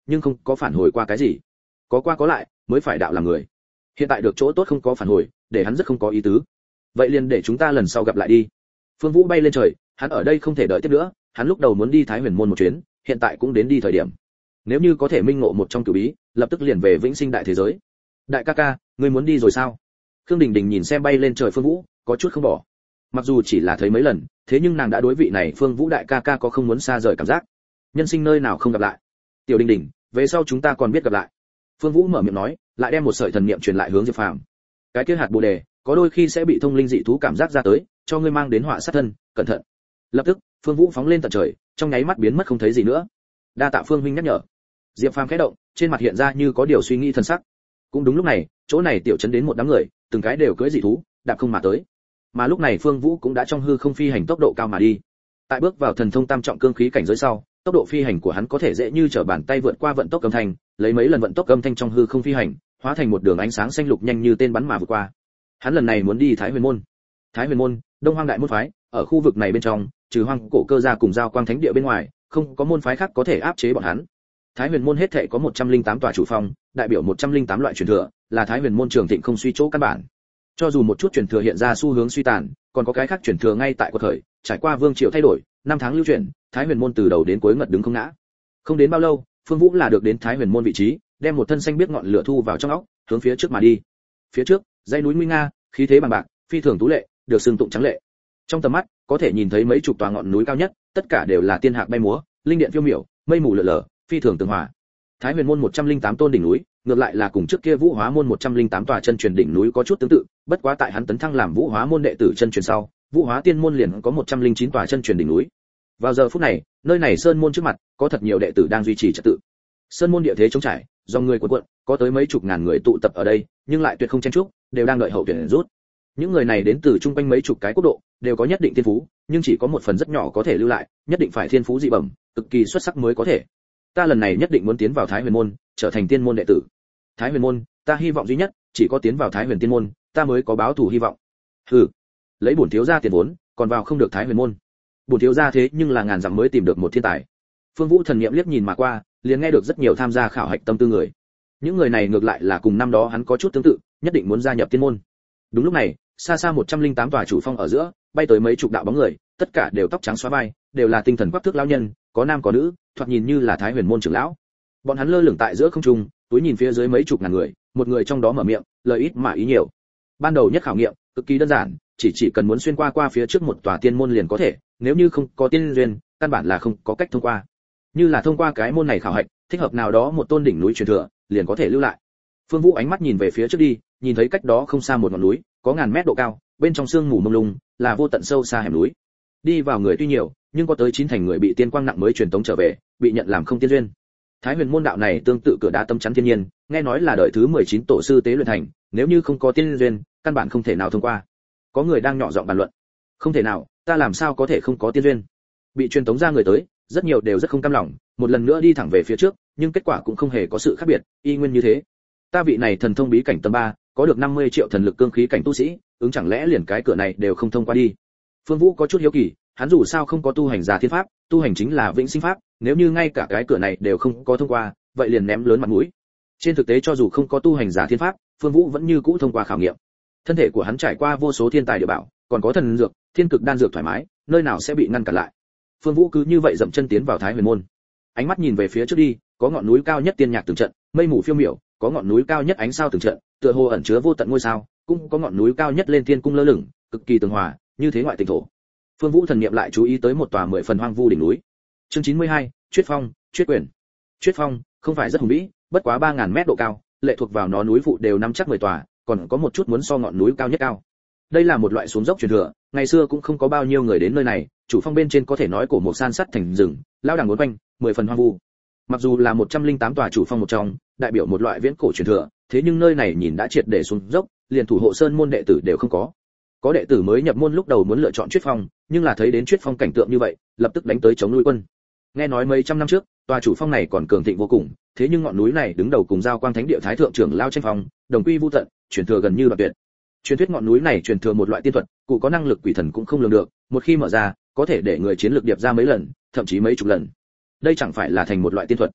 Speaker 1: nhưng không có phản hồi qua cái gì. Có qua có lại mới phải đạo làm người. Hiện tại được chỗ tốt không có phản hồi, để hắn rất không có ý tứ. Vậy liền để chúng ta lần sau gặp lại đi. Phương Vũ bay lên trời, hắn ở đây không thể đợi tiếp nữa, hắn lúc đầu muốn đi Thái Huyền môn một chuyến, hiện tại cũng đến đi thời điểm. Nếu như có thể minh ngộ một trong cửu bí, lập tức liền về vĩnh sinh đại thế giới. Đại ca ca, ngươi muốn đi rồi sao? Khương Đình Đình nhìn xem bay lên trời Phương Vũ, có chút không bỏ. Mặc dù chỉ là thấy mấy lần, thế nhưng nàng đã đối vị này Phương Vũ đại ca ca có không muốn xa rời cảm giác. Nhân sinh nơi nào không gặp lại. Tiểu Đình Đình, về sau chúng ta còn biết gặp lại. Phương Vũ mở miệng nói, lại đem một sợi thần niệm truyền lại hướng Diệp Phàm. Cái kia hạt bồ đề, có đôi khi sẽ bị thông linh dị thú cảm giác ra tới, cho ngươi mang đến họa sát thân, cẩn thận. Lập tức, Phương Vũ phóng lên tận trời, trong nháy mắt biến mất không thấy gì nữa. Đa tạ Phương huynh nhắc nhở. Diệp Phàm khẽ động, trên mặt hiện ra như có điều suy nghĩ thần sắc. Cũng đúng lúc này, chỗ này tiểu trấn đến một đám người, từng cái đều cưỡi dị thú, đạp không mà tới. Mà lúc này Phương Vũ cũng đã trong hư không phi hành tốc độ cao mà đi. Tại bước vào thần thông tam trọng cương khí cảnh giới sau, tốc độ phi hành của hắn có thể dễ như trở bàn tay vượt qua vận tốc âm thanh, lấy mấy lần vận tốc âm thanh trong hư không phi hành, hóa thành một đường ánh sáng xanh lục nhanh như tên bắn mà vượt qua. Hắn lần này muốn đi Thái Huyền môn. Thái Huyền môn, Đông Hoang đại môn phái, ở khu vực này bên trong, trừ Hoang Cổ Cơ gia cùng Giao Quang Thánh địa bên ngoài, không có môn phái khác có thể áp chế bọn hắn. Thái Huyền môn hết thảy có 108 tòa chủ phong, đại biểu 108 loại truyền thừa, là Thái Huyền môn trường thịnh không suy chỗ căn bản. Cho dù một chút truyền thừa hiện ra xu hướng suy tàn, còn có cái khác truyền thừa ngay tại quật khởi, trải qua vương triều thay đổi, năm tháng lưu truyền, Thái Huyền môn từ đầu đến cuối ngật đứng không ngã. Không đến bao lâu, Phương Vũ là được đến Thái Huyền môn vị trí, đem một thân xanh biết ngọn lửa thu vào trong óc, hướng phía trước mà đi. Phía trước, dãy núi nguy nga, khí thế bằng bạc, phi thường tú lệ, được xưng tụng trắng lệ. Trong tầm mắt, có thể nhìn thấy mấy chục tòa ngọn núi cao nhất, tất cả đều là tiên hạc bay múa, linh điện phiêu miểu, mây mù lờ lờ, phi thường tường hòa. Thái Huyền môn 108 tôn đỉnh núi, ngược lại là cùng trước kia Vũ Hóa môn 108 tòa chân truyền đỉnh núi có chút tương tự, bất quá tại hắn tấn thăng làm Vũ Hóa môn đệ tử chân truyền sau, Vũ Hóa tiên môn liền có 109 tòa chân truyền đỉnh núi. Vào giờ phút này, nơi này sơn môn trước mặt, có thật nhiều đệ tử đang duy trì trật tự. Sơn môn địa thế trống trải, do người cuộn cuộn, có tới mấy chục ngàn người tụ tập ở đây, nhưng lại tuyệt không chen chúc, đều đang đợi hậu tuyển rút. Những người này đến từ trung quanh mấy chục cái quốc độ, đều có nhất định thiên phú, nhưng chỉ có một phần rất nhỏ có thể lưu lại, nhất định phải thiên phú dị bẩm, cực kỳ xuất sắc mới có thể. Ta lần này nhất định muốn tiến vào Thái Huyền môn, trở thành tiên môn đệ tử. Thái Huyền môn, ta hy vọng duy nhất, chỉ có tiến vào Thái Huyền tiên môn, ta mới có báo thù hy vọng. Hừ, lấy bổn thiếu gia tiền vốn, còn vào không được Thái Huyền môn. Bổn thiếu gia thế nhưng là ngàn dặm mới tìm được một thiên tài. Phương Vũ thần niệm liếc nhìn mà qua, liền nghe được rất nhiều tham gia khảo hạch tâm tư người. Những người này ngược lại là cùng năm đó hắn có chút tương tự, nhất định muốn gia nhập tiên môn. Đúng lúc này, xa xa 108 tòa chủ phong ở giữa, bay tới mấy chục đạo bóng người, tất cả đều tóc trắng xóa vai, đều là tinh thần quắc thước lão nhân, có nam có nữ, thoạt nhìn như là Thái Huyền môn trưởng lão. Bọn hắn lơ lửng tại giữa không trung, túi nhìn phía dưới mấy chục ngàn người, một người trong đó mở miệng, lời ít mà ý nhiều. Ban đầu nhất khảo nghiệm, cực kỳ đơn giản, chỉ cần muốn xuyên qua phía trước một tòa tiên môn liền có thể, nếu như không có tiên duyên, căn bản là không có cách thông qua. Như là thông qua cái môn này khảo hạch, thích hợp nào đó một tôn đỉnh núi truyền thừa, liền có thể lưu lại. Phương Vũ ánh mắt nhìn về phía trước đi, nhìn thấy cách đó không xa một ngọn núi, có ngàn mét độ cao, bên trong sương mù mông lung, là vô tận sâu xa hẻm núi. Đi vào người tuy nhiều, nhưng có tới 9 thành người bị tiên quang nặng mới truyền tống trở về, bị nhận làm không tiên duyên. Thái Huyền môn đạo này tương tự cửa đá tâm chắn thiên nhiên, nghe nói là đợi thứ 19 tổ sư tế luyện thành, nếu như không có tiên duyên, căn bản không thể nào thông qua. Có người đang nhỏ giọng bàn luận. Không thể nào, ta làm sao có thể không có tiên duyên? Bị truyền tống ra người tới, rất nhiều đều rất không cam lòng, một lần nữa đi thẳng về phía trước, nhưng kết quả cũng không hề có sự khác biệt, y nguyên như thế. Ta vị này thần thông bí cảnh tầng 3, có được 50 triệu thần lực cương khí cảnh tu sĩ, ứng chẳng lẽ liền cái cửa này đều không thông qua đi? Phương Vũ có chút hiếu kỳ, hắn dù sao không có tu hành giả thiên pháp, tu hành chính là vĩnh sinh pháp, nếu như ngay cả cái cửa này đều không có thông qua, vậy liền ném lớn mặt mũi. Trên thực tế cho dù không có tu hành giả thiên pháp, Phương Vũ vẫn như cũ thông qua khảo nghiệm. Thân thể của hắn trải qua vô số thiên tài địa bảo, còn có thần dược, thiên cực đan dược thoải mái, nơi nào sẽ bị ngăn cản lại. Phương Vũ cứ như vậy dậm chân tiến vào Thái Huyền môn. Ánh mắt nhìn về phía trước đi, có ngọn núi cao nhất tiên nhạc từng trận, mây mù phiêu miểu, có ngọn núi cao nhất ánh sao từng trận, tựa hồ ẩn chứa vô tận ngôi sao, cũng có ngọn núi cao nhất lên thiên cung lơ lửng, cực kỳ tường hòa, như thế ngoại tình thổ. Phương Vũ thần niệm lại chú ý tới một tòa 10 phần hoang vu đỉnh núi. Chương 92, Chuyết Phong, Chuyết Quyền. Chuyết Phong không phải rất hùng vĩ, bất quá 3000 mét độ cao, lệ thuộc vào nó núi phụ đều nắm chắc 10 tòa, còn có một chút muốn so ngọn núi cao nhất cao. Đây là một loại xuống dốc truyền thừa, ngày xưa cũng không có bao nhiêu người đến nơi này, chủ phong bên trên có thể nói cổ một san sắt thành rừng, lao đằng uốn quanh, 10 phần hoang vu. Mặc dù là 108 tòa chủ phong một trong, đại biểu một loại viễn cổ truyền thừa, thế nhưng nơi này nhìn đã triệt để xuống dốc, liền thủ hộ sơn môn đệ tử đều không có. Có đệ tử mới nhập môn lúc đầu muốn lựa chọn Chuyết Phong, nhưng là thấy đến Chuyết Phong cảnh tượng như vậy, lập tức đánh tới chống nuôi quân. Nghe nói mấy trăm năm trước, tòa chủ phong này còn cường thịnh vô cùng, thế nhưng ngọn núi này đứng đầu cùng Giao Quang Thánh địa thái thượng trưởng lao tranh phong, đồng quy vu tận, truyền thừa gần như đoạn tuyệt. Truyền thuyết ngọn núi này truyền thừa một loại tiên thuật, cụ có năng lực quỷ thần cũng không lường được, một khi mở ra, có thể để người chiến lực điệp ra mấy lần, thậm chí mấy chục lần. Đây chẳng phải là thành một loại tiên thuật.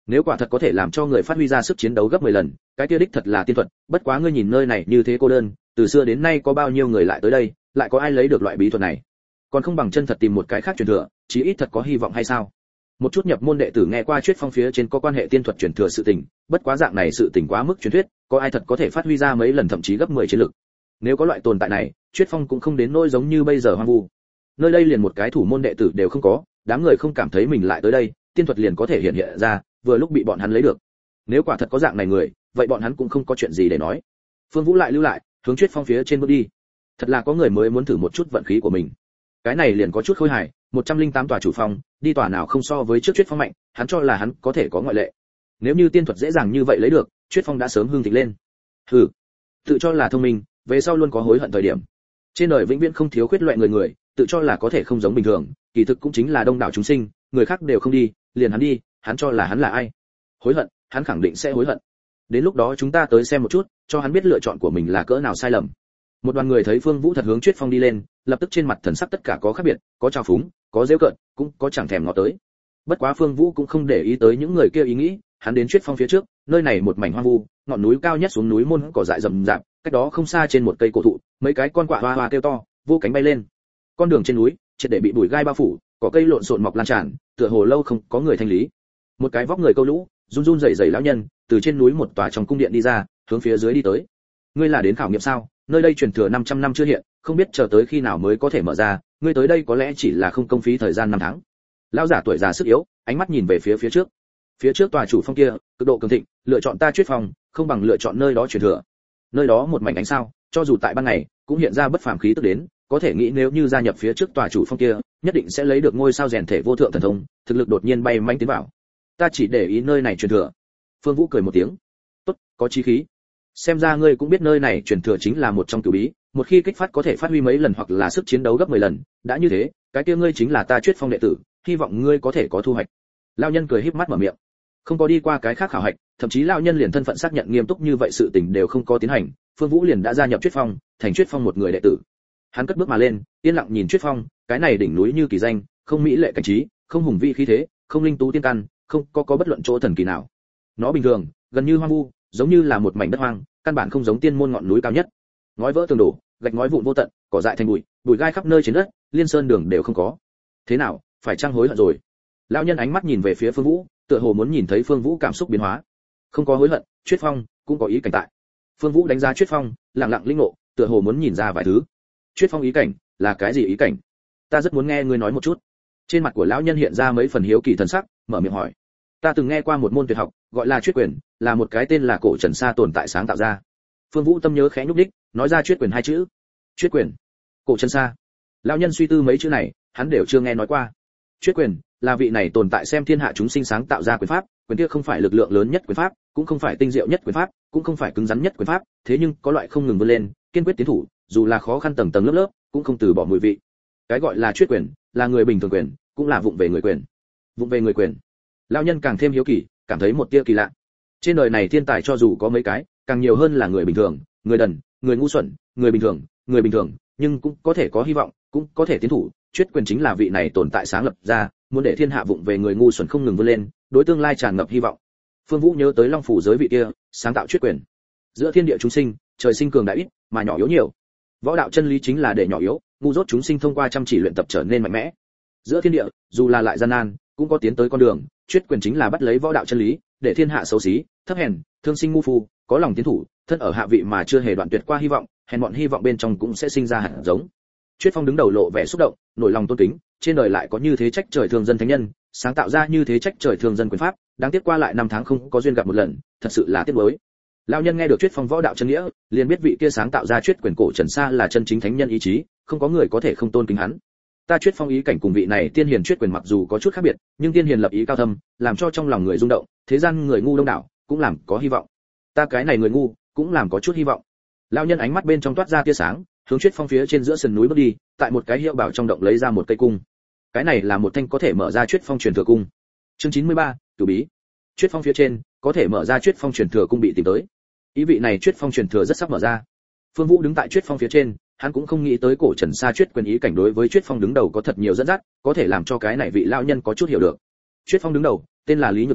Speaker 1: Nếu quả thật có thể làm cho người phát huy ra sức chiến đấu gấp 10 lần, cái kia đích thật là tiên thuật, bất quá ngươi nhìn nơi này như thế cô đơn, từ xưa đến nay có bao nhiêu người lại tới đây, lại có ai lấy được loại bí thuật này? Còn không bằng chân thật tìm một cái khác truyền thừa, chí ít thật có hy vọng hay sao? Một chút nhập môn đệ tử nghe qua Chuyết Phong phía trên có quan hệ tiên thuật truyền thừa sự tình, bất quá dạng này sự tình quá mức truyền thuyết, có ai thật có thể phát huy ra mấy lần thậm chí gấp 10 chiến lực. Nếu có loại tồn tại này, Chuyết Phong cũng không đến nỗi giống như bây giờ hoang vu. Nơi đây liền một cái thủ môn đệ tử đều không có, đám người không cảm thấy mình lại tới đây, tiên thuật liền có thể hiện hiện ra, vừa lúc bị bọn hắn lấy được. Nếu quả thật có dạng này người, vậy bọn hắn cũng không có chuyện gì để nói. Phương Vũ lại lưu lại, hướng Chuyết Phong phía trên bước đi. Thật là có người mới muốn thử một chút vận khí của mình. Cái này liền có chút khôi hài, 108 tòa chủ phong, đi tòa nào không so với trước Chuyết Phong mạnh, hắn cho là hắn có thể có ngoại lệ. Nếu như tiên thuật dễ dàng như vậy lấy được, Chuyết Phong đã sớm hưng thịnh lên. Hừ, tự cho là thông minh, về sau luôn có hối hận thời điểm. Trên đời vĩnh viễn không thiếu khuyết loại người, tự cho là có thể không giống bình thường, kỳ thực cũng chính là đông đảo chúng sinh, người khác đều không đi, liền hắn đi, hắn cho là hắn là ai? Hối hận, hắn khẳng định sẽ hối hận. Đến lúc đó chúng ta tới xem một chút, cho hắn biết lựa chọn của mình là cỡ nào sai lầm. Một đoàn người thấy Phương Vũ thật hướng Chuyết Phong đi lên, lập tức trên mặt thần sắc tất cả có khác biệt, có trào phúng, có giễu cợt, cũng có chẳng thèm ngó tới. Bất quá Phương Vũ cũng không để ý tới những người kia ý nghĩ, hắn đến Chuyết Phong phía trước, nơi này một mảnh hoang vu, ngọn núi cao nhất xuống núi môn cỏ dại rậm rạp, cách đó không xa trên một cây cổ thụ, mấy cái con quạ hoa hoa kêu to, vô cánh bay lên. Con đường trên núi, triệt để bị bụi gai bao phủ, cỏ cây lộn xộn mọc lan tràn, tựa hồ lâu không có người thanh lý. Một cái vóc người câu lũ, run run rẩy rẩy lão nhân, từ trên núi một tòa trong cung điện đi ra, hướng phía dưới đi tới. Ngươi là đến khảo nghiệm sao? Nơi đây truyền thừa 500 năm chưa hiện, không biết chờ tới khi nào mới có thể mở ra, ngươi tới đây có lẽ chỉ là không công phí thời gian 5 tháng. Lão giả tuổi già sức yếu, ánh mắt nhìn về phía trước. Phía trước tòa chủ phong kia, cực độ cường thịnh, lựa chọn ta Chuyết Phong, không bằng lựa chọn nơi đó truyền thừa. Nơi đó một mảnh ánh sao, cho dù tại ban ngày, cũng hiện ra bất phàm khí tức đến, có thể nghĩ nếu như gia nhập phía trước tòa chủ phong kia, nhất định sẽ lấy được ngôi sao rèn thể vô thượng thần thông, thực lực đột nhiên bay manh tiến vào. Ta chỉ để ý nơi này truyền thừa. Phương Vũ cười một tiếng. Tốt, có chí khí. Xem ra ngươi cũng biết nơi này truyền thừa chính là một trong cửu bí, một khi kích phát có thể phát huy mấy lần hoặc là sức chiến đấu gấp 10 lần, đã như thế, cái kia ngươi chính là ta Chuyết Phong đệ tử, hy vọng ngươi có thể có thu hoạch. Lão nhân cười híp mắt mở miệng. Không có đi qua cái khác khảo hạch, thậm chí lão nhân liền thân phận xác nhận nghiêm túc như vậy sự tình đều không có tiến hành, Phương Vũ liền đã gia nhập Chuyết Phong, thành Chuyết Phong một người đệ tử. Hắn cất bước mà lên, yên lặng nhìn Chuyết Phong, cái này đỉnh núi như kỳ danh, không mỹ lệ cảnh trí, không hùng vĩ khí thế, không linh tú tiên căn, không có bất luận chỗ thần kỳ nào. Nó bình thường, gần như hoang vu, giống như là một mảnh đất hoang, căn bản không giống tiên môn ngọn núi cao nhất. Ngói vỡ tường đổ, gạch ngói vụn vô tận, cỏ dại thành bụi, bụi gai khắp nơi trên đất, liên sơn đường đều không có. Thế nào, phải chăng hối hận rồi? Lão nhân ánh mắt nhìn về phía Phương Vũ, tựa hồ muốn nhìn thấy Phương Vũ cảm xúc biến hóa. Không có hối hận, Chuyết Phong cũng có ý cảnh tại. Phương Vũ đánh giá Chuyết Phong, lặng lặng linh ngộ, tựa hồ muốn nhìn ra vài thứ. Chuyết Phong ý cảnh, là cái gì ý cảnh? Ta rất muốn nghe ngươi nói một chút. Trên mặt của lão nhân hiện ra mấy phần hiếu kỳ thần sắc, mở miệng hỏi. Ta từng nghe qua một môn tuyệt học, gọi là Chuyết Quyền, là một cái tên là Cổ Trần Sa tồn tại sáng tạo ra. Phương Vũ tâm nhớ khẽ nhúc đích, nói ra Chuyết Quyền hai chữ. Chuyết Quyền, Cổ Trần Sa. Lão nhân suy tư mấy chữ này, hắn đều chưa nghe nói qua. Chuyết Quyền là vị này tồn tại xem thiên hạ chúng sinh sáng tạo ra quyền pháp, quyền kia không phải lực lượng lớn nhất quyền pháp, cũng không phải tinh diệu nhất quyền pháp, cũng không phải cứng rắn nhất quyền pháp, thế nhưng có loại không ngừng vươn lên, kiên quyết tiến thủ, dù là khó khăn tầng tầng lớp lớp, cũng không từ bỏ mùi vị. Cái gọi là Chuyết Quyền, là người bình thường quyền, cũng là vụng về người quyền. Vụng về người quyền. Lão nhân càng thêm hiếu kỳ, cảm thấy một tia kỳ lạ. Trên đời này thiên tài cho dù có mấy cái, càng nhiều hơn là người bình thường, người đần, người ngu xuẩn, người bình thường, nhưng cũng có thể có hy vọng, cũng có thể tiến thủ. Chuyết Quyền chính là vị này tồn tại sáng lập ra, muốn để thiên hạ vụng về người ngu xuẩn không ngừng vươn lên, đối tương lai tràn ngập hy vọng. Phương Vũ nhớ tới Long phủ giới vị kia, sáng tạo Chuyết Quyền. Giữa thiên địa chúng sinh, trời sinh cường đại ít, mà nhỏ yếu nhiều. Võ đạo chân lý chính là để nhỏ yếu, ngu dốt chúng sinh thông qua chăm chỉ luyện tập trở nên mạnh mẽ. Giữa thiên địa, dù là lại gian nan, cũng có tiến tới con đường. Chuyết Quyền chính là bắt lấy võ đạo chân lý, để thiên hạ xấu xí, thấp hèn, thương sinh ngu phu, có lòng tiến thủ, thân ở hạ vị mà chưa hề đoạn tuyệt qua hy vọng, hèn mọn hy vọng bên trong cũng sẽ sinh ra hạt giống. Chuyết Phong đứng đầu lộ vẻ xúc động, nổi lòng tôn kính, trên đời lại có như thế trách trời thương dân thánh nhân, sáng tạo ra như thế trách trời thương dân quyền pháp, đáng tiếc qua lại 5 tháng không có duyên gặp một lần, thật sự là tiếc nuối. Lão nhân nghe được Chuyết Phong võ đạo chân nghĩa, liền biết vị kia sáng tạo ra Chuyết Quyền Cổ Trần Sa là chân chính thánh nhân ý chí, không có người có thể không tôn kính hắn. Ta Chuyết Phong ý cảnh cùng vị này tiên hiền Chuyết Quyền mặc dù có chút khác biệt, nhưng tiên hiền lập ý cao thâm, làm cho trong lòng người rung động, thế gian người ngu đông đảo, cũng làm có hy vọng. Ta cái này người ngu, cũng làm có chút hy vọng. Lão nhân ánh mắt bên trong toát ra tia sáng, hướng Chuyết Phong phía trên giữa sườn núi bước đi, tại một cái hiệu bảo trong động lấy ra một cây cung. Cái này là một thanh có thể mở ra Chuyết Phong truyền thừa cung. Chương 93, Cửu bí. Chuyết Phong phía trên, có thể mở ra Chuyết Phong truyền thừa cung bị tìm tới. Ý vị này Chuyết Phong truyền thừa rất sắp mở ra. Phương Vũ đứng tại Chuyết Phong phía trên, hắn cũng không nghĩ tới Cổ Trần Sa Chuyết Quyền ý cảnh đối với Chuyết Phong đứng đầu có thật nhiều dẫn dắt, có thể làm cho cái này vị lão nhân có chút hiểu được. Chuyết Phong đứng đầu, tên là Lý Nhược Ngu,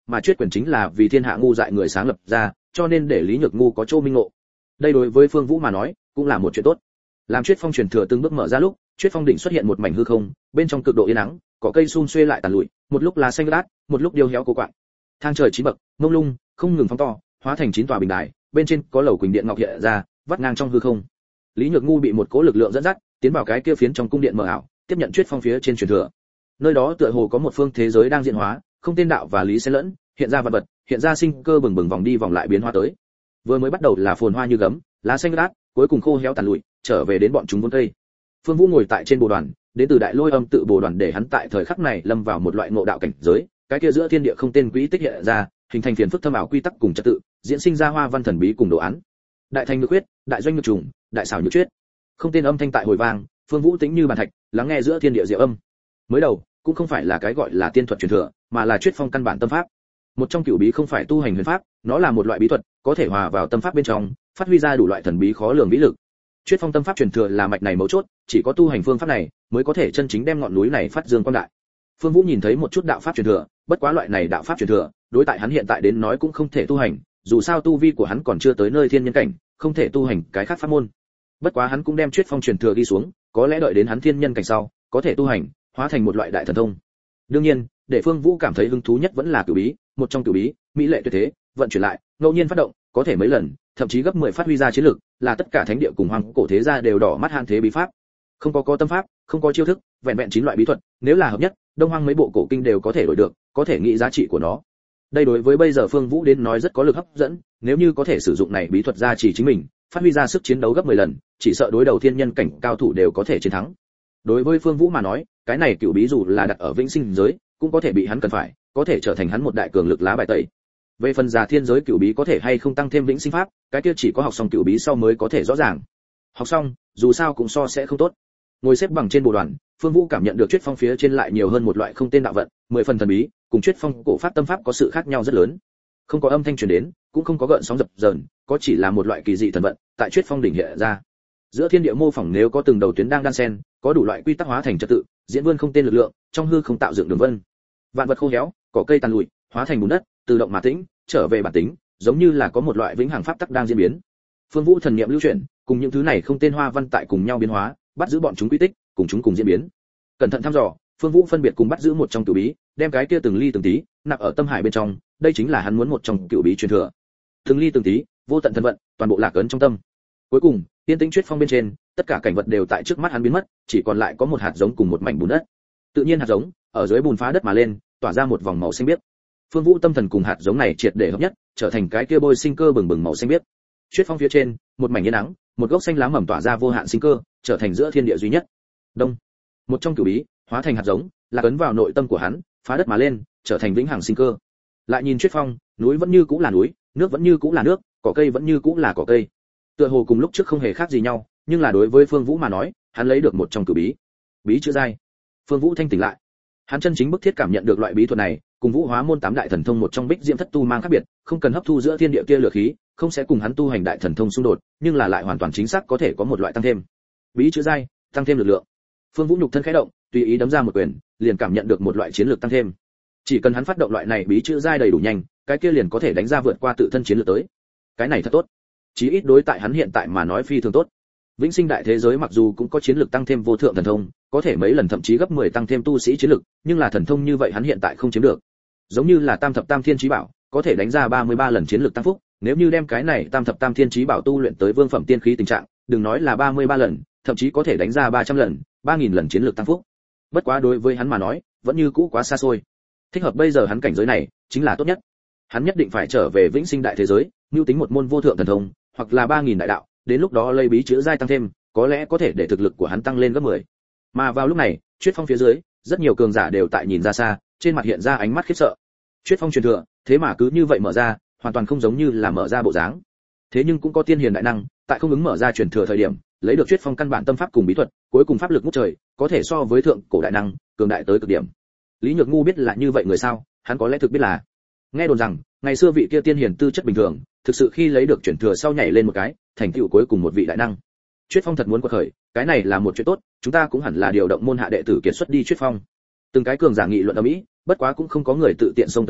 Speaker 1: mà Chuyết quyền chính là vì thiên hạ ngu dại người sáng lập ra, cho nên để Lý Nhược Ngu có chỗ minh ngộ. Đây đối với Phương Vũ mà nói, cũng là một chuyện tốt. Làm Chuyết Phong truyền thừa từng bước mở ra lúc, Chuyết Phong đỉnh xuất hiện một mảnh hư không, bên trong cực độ yên ắng, cỏ cây sum xuê lại tàn lụi, một lúc lá xanh lát, một lúc điêu héo cố quạng. Thang trời chín bậc, mông lung, không ngừng phóng to, hóa thành 9 tòa bình đài, bên trên có lầu quỳnh điện ngọc hiện ra, vắt ngang trong hư không. Lý Nhược Ngu bị một cỗ lực lượng dẫn dắt, tiến vào cái kia phiến trong cung điện mờ ảo, tiếp nhận Chuyết Phong phía trên truyền thừa. Nơi đó tựa hồ có một phương thế giới đang diễn hóa, không tên đạo và lý xen lẫn, hiện ra vật vật, hiện ra sinh cơ bừng bừng vòng đi vòng lại biến hóa tới. Vừa mới bắt đầu là phồn hoa như gấm, lá xanh rát, cuối cùng khô héo tàn lụi, trở về đến bọn chúng vốn cây. Phương Vũ ngồi tại trên bồ đoàn, đến từ đại lôi âm tự bồ đoàn để hắn tại thời khắc này lâm vào một loại ngộ đạo cảnh giới, cái kia giữa thiên địa không tên quỹ tích hiện ra, hình thành phiền phức thâm ảo quy tắc cùng trật tự, diễn sinh ra hoa văn thần bí cùng đồ án. Đại thành nhược huyết, đại doanh nhược trùng, đại xảo nhược chuyết. Không tên âm thanh tại hồi vang, Phương Vũ tĩnh như bàn thạch, lắng nghe giữa thiên địa diệu âm. Mới đầu, cũng không phải là cái gọi là tiên thuật truyền thừa, mà là Chuyết Phong căn bản tâm pháp. Một trong cửu bí không phải tu hành huyền pháp, nó là một loại bí thuật, có thể hòa vào tâm pháp bên trong, phát huy ra đủ loại thần bí khó lường bí lực. Chuyết Phong tâm pháp truyền thừa là mạch này mấu chốt, chỉ có tu hành phương pháp này mới có thể chân chính đem ngọn núi này phát dương quang đại. Phương Vũ nhìn thấy một chút đạo pháp truyền thừa, bất quá loại này đạo pháp truyền thừa, đối tại hắn hiện tại đến nói cũng không thể tu hành, dù sao tu vi của hắn còn chưa tới nơi thiên nhân cảnh, không thể tu hành cái khác pháp môn. Bất quá hắn cũng đem Chuyết Phong truyền thừa ghi xuống, có lẽ đợi đến hắn thiên nhân cảnh sau, có thể tu hành, hóa thành một loại đại thần thông. Đương nhiên, để Phương Vũ cảm thấy hứng thú nhất vẫn là cửu bí, một trong cửu bí, mỹ lệ tuyệt thế, vận chuyển lại, ngẫu nhiên phát động, có thể mấy lần, thậm chí gấp 10 phát huy ra chiến lực, là tất cả thánh địa cùng hoàng cổ thế gia đều đỏ mắt han thế bí pháp. Không có tâm pháp, không có chiêu thức, vẹn vẹn 9 loại bí thuật, nếu là hợp nhất, Đông Hoang mấy bộ cổ kinh đều có thể đổi được, có thể nghĩ giá trị của nó. Đây đối với bây giờ Phương Vũ đến nói rất có lực hấp dẫn, nếu như có thể sử dụng này bí thuật gia trì chính mình, phát huy ra sức chiến đấu gấp 10 lần, chỉ sợ đối đầu thiên nhân cảnh cao thủ đều có thể chiến thắng. Đối với Phương Vũ mà nói, cái này cửu bí dù là đặt ở vĩnh sinh giới, cũng có thể bị hắn cần phải, có thể trở thành hắn một đại cường lực lá bài tẩy. Về phần già thiên giới cửu bí có thể hay không tăng thêm vĩnh sinh pháp, cái kia chỉ có học xong cửu bí sau mới có thể rõ ràng. Học xong, dù sao cũng so sẽ không tốt. Ngồi xếp bằng trên bồ đoàn, Phương Vũ cảm nhận được Chuyết Phong phía trên lại nhiều hơn một loại không tên đạo vận, 10 phần thần bí, cùng Chuyết Phong cổ pháp tâm pháp có sự khác nhau rất lớn. Không có âm thanh truyền đến, cũng không có gợn sóng dập dờn, có chỉ là một loại kỳ dị thần vận, tại Chuyết Phong đỉnh hiện ra. Giữa thiên địa mô phỏng nếu có từng đầu tuyến đang đan xen, có đủ loại quy tắc hóa thành trật tự, diễn vươn không tên lực lượng, trong hư không tạo dựng đường vân. Vạn vật khô héo, cỏ cây tàn lụi, hóa thành bùn đất, tự động mà tĩnh, trở về bản tính, giống như là có một loại vĩnh hằng pháp tắc đang diễn biến. Phương Vũ thần niệm lưu chuyển, cùng những thứ này không tên hoa văn tại cùng nhau biến hóa, bắt giữ bọn chúng quy tích, cùng chúng cùng diễn biến. Cẩn thận thăm dò, Phương Vũ phân biệt cùng bắt giữ một trong cửu bí, đem cái kia từng ly từng tí nạp ở tâm hải bên trong, đây chính là hắn muốn một trong cửu bí truyền thừa. Từng ly từng tí, vô tận thần vận, toàn bộ lạc ấn trong tâm. Cuối cùng, tiên tĩnh Chuyết Phong bên trên, tất cả cảnh vật đều tại trước mắt hắn biến mất, chỉ còn lại có một hạt giống cùng một mảnh bùn đất. Tự nhiên hạt giống ở dưới bùn phá đất mà lên, tỏa ra một vòng màu xanh biếc. Phương Vũ tâm thần cùng hạt giống này triệt để hợp nhất, trở thành cái kia bôi sinh cơ bừng bừng màu xanh biếc. Chuyết Phong phía trên, một mảnh yên nắng, một gốc xanh lá mầm tỏa ra vô hạn sinh cơ, trở thành giữa thiên địa duy nhất. Đông, một trong cửu bí, hóa thành hạt giống, là cấn vào nội tâm của hắn, phá đất mà lên, trở thành vĩnh hằng sinh cơ. Lại nhìn Chuyết Phong, núi vẫn như cũ là núi, nước vẫn như cũ là nước, cỏ cây vẫn như cũ là cỏ cây. Tựa hồ cùng lúc trước không hề khác gì nhau, nhưng là đối với Phương Vũ mà nói, hắn lấy được một trong cửu bí. Bí chữ giai. Phương Vũ thanh tỉnh lại. Hắn chân chính bức thiết cảm nhận được loại bí thuật này, cùng Vũ Hóa môn 8 đại thần thông một trong Bích Diễm Thất Tu mang khác biệt, không cần hấp thu giữa thiên địa kia lửa khí, không sẽ cùng hắn tu hành đại thần thông xung đột, nhưng là lại hoàn toàn chính xác có thể có một loại tăng thêm. Bí chữ giai, tăng thêm lực lượng. Phương Vũ nhục thân khẽ động, tùy ý đấm ra một quyền, liền cảm nhận được một loại chiến lược tăng thêm. Chỉ cần hắn phát động loại này bí chữ giai đầy đủ nhanh, cái kia liền có thể đánh ra vượt qua tự thân chiến lược tới. Cái này thật tốt. Chí ít đối tại hắn hiện tại mà nói phi thường tốt. Vĩnh sinh đại thế giới mặc dù cũng có chiến lược tăng thêm vô thượng thần thông, có thể mấy lần thậm chí gấp 10 tăng thêm tu sĩ chiến lực, nhưng là thần thông như vậy hắn hiện tại không chiếm được. Giống như là Tam thập tam thiên chí bảo, có thể đánh ra 33 lần chiến lực tăng phúc, nếu như đem cái này Tam thập tam thiên chí bảo tu luyện tới vương phẩm tiên khí tình trạng, đừng nói là 33 lần, thậm chí có thể đánh ra 300 lần, 3000 lần chiến lực tăng phúc. Bất quá đối với hắn mà nói, vẫn như cũ quá xa xôi. Thích hợp bây giờ hắn cảnh giới này, chính là tốt nhất. Hắn nhất định phải trở về vĩnh sinh đại thế giới, nưu tính một môn vô thượng thần thông, hoặc là 3000 đại đạo, đến lúc đó lấy bí chữ giai tăng thêm, có lẽ có thể để thực lực của hắn tăng lên gấp 10. Mà vào lúc này, Chuyết Phong phía dưới, rất nhiều cường giả đều tại nhìn ra xa, trên mặt hiện ra ánh mắt khiếp sợ. Chuyết Phong truyền thừa, thế mà cứ như vậy mở ra, hoàn toàn không giống như là mở ra bộ dáng. Thế nhưng cũng có tiên hiền đại năng, tại không ứng mở ra truyền thừa thời điểm, lấy được Chuyết Phong căn bản tâm pháp cùng bí thuật, cuối cùng pháp lực ngút trời, có thể so với thượng cổ đại năng, cường đại tới cực điểm. Lý Nhược Ngu biết là như vậy người sao? Hắn có lẽ thực biết là. Nghe đồn rằng, ngày xưa vị kia tiên hiền tư chất bình thường, thực sự khi lấy được truyền thừa sau nhảy lên một cái, thành tựu cuối cùng một vị đại năng. Chuyết Phong thật muốn quật khởi, cái này là một chuyện tốt, chúng ta cũng hẳn là điều động môn hạ đệ tử kiệt xuất đi Chuyết Phong. Từng cái cường giả nghị luận ở mỹ, bất quá cũng không có người tự tiện xông tới đi,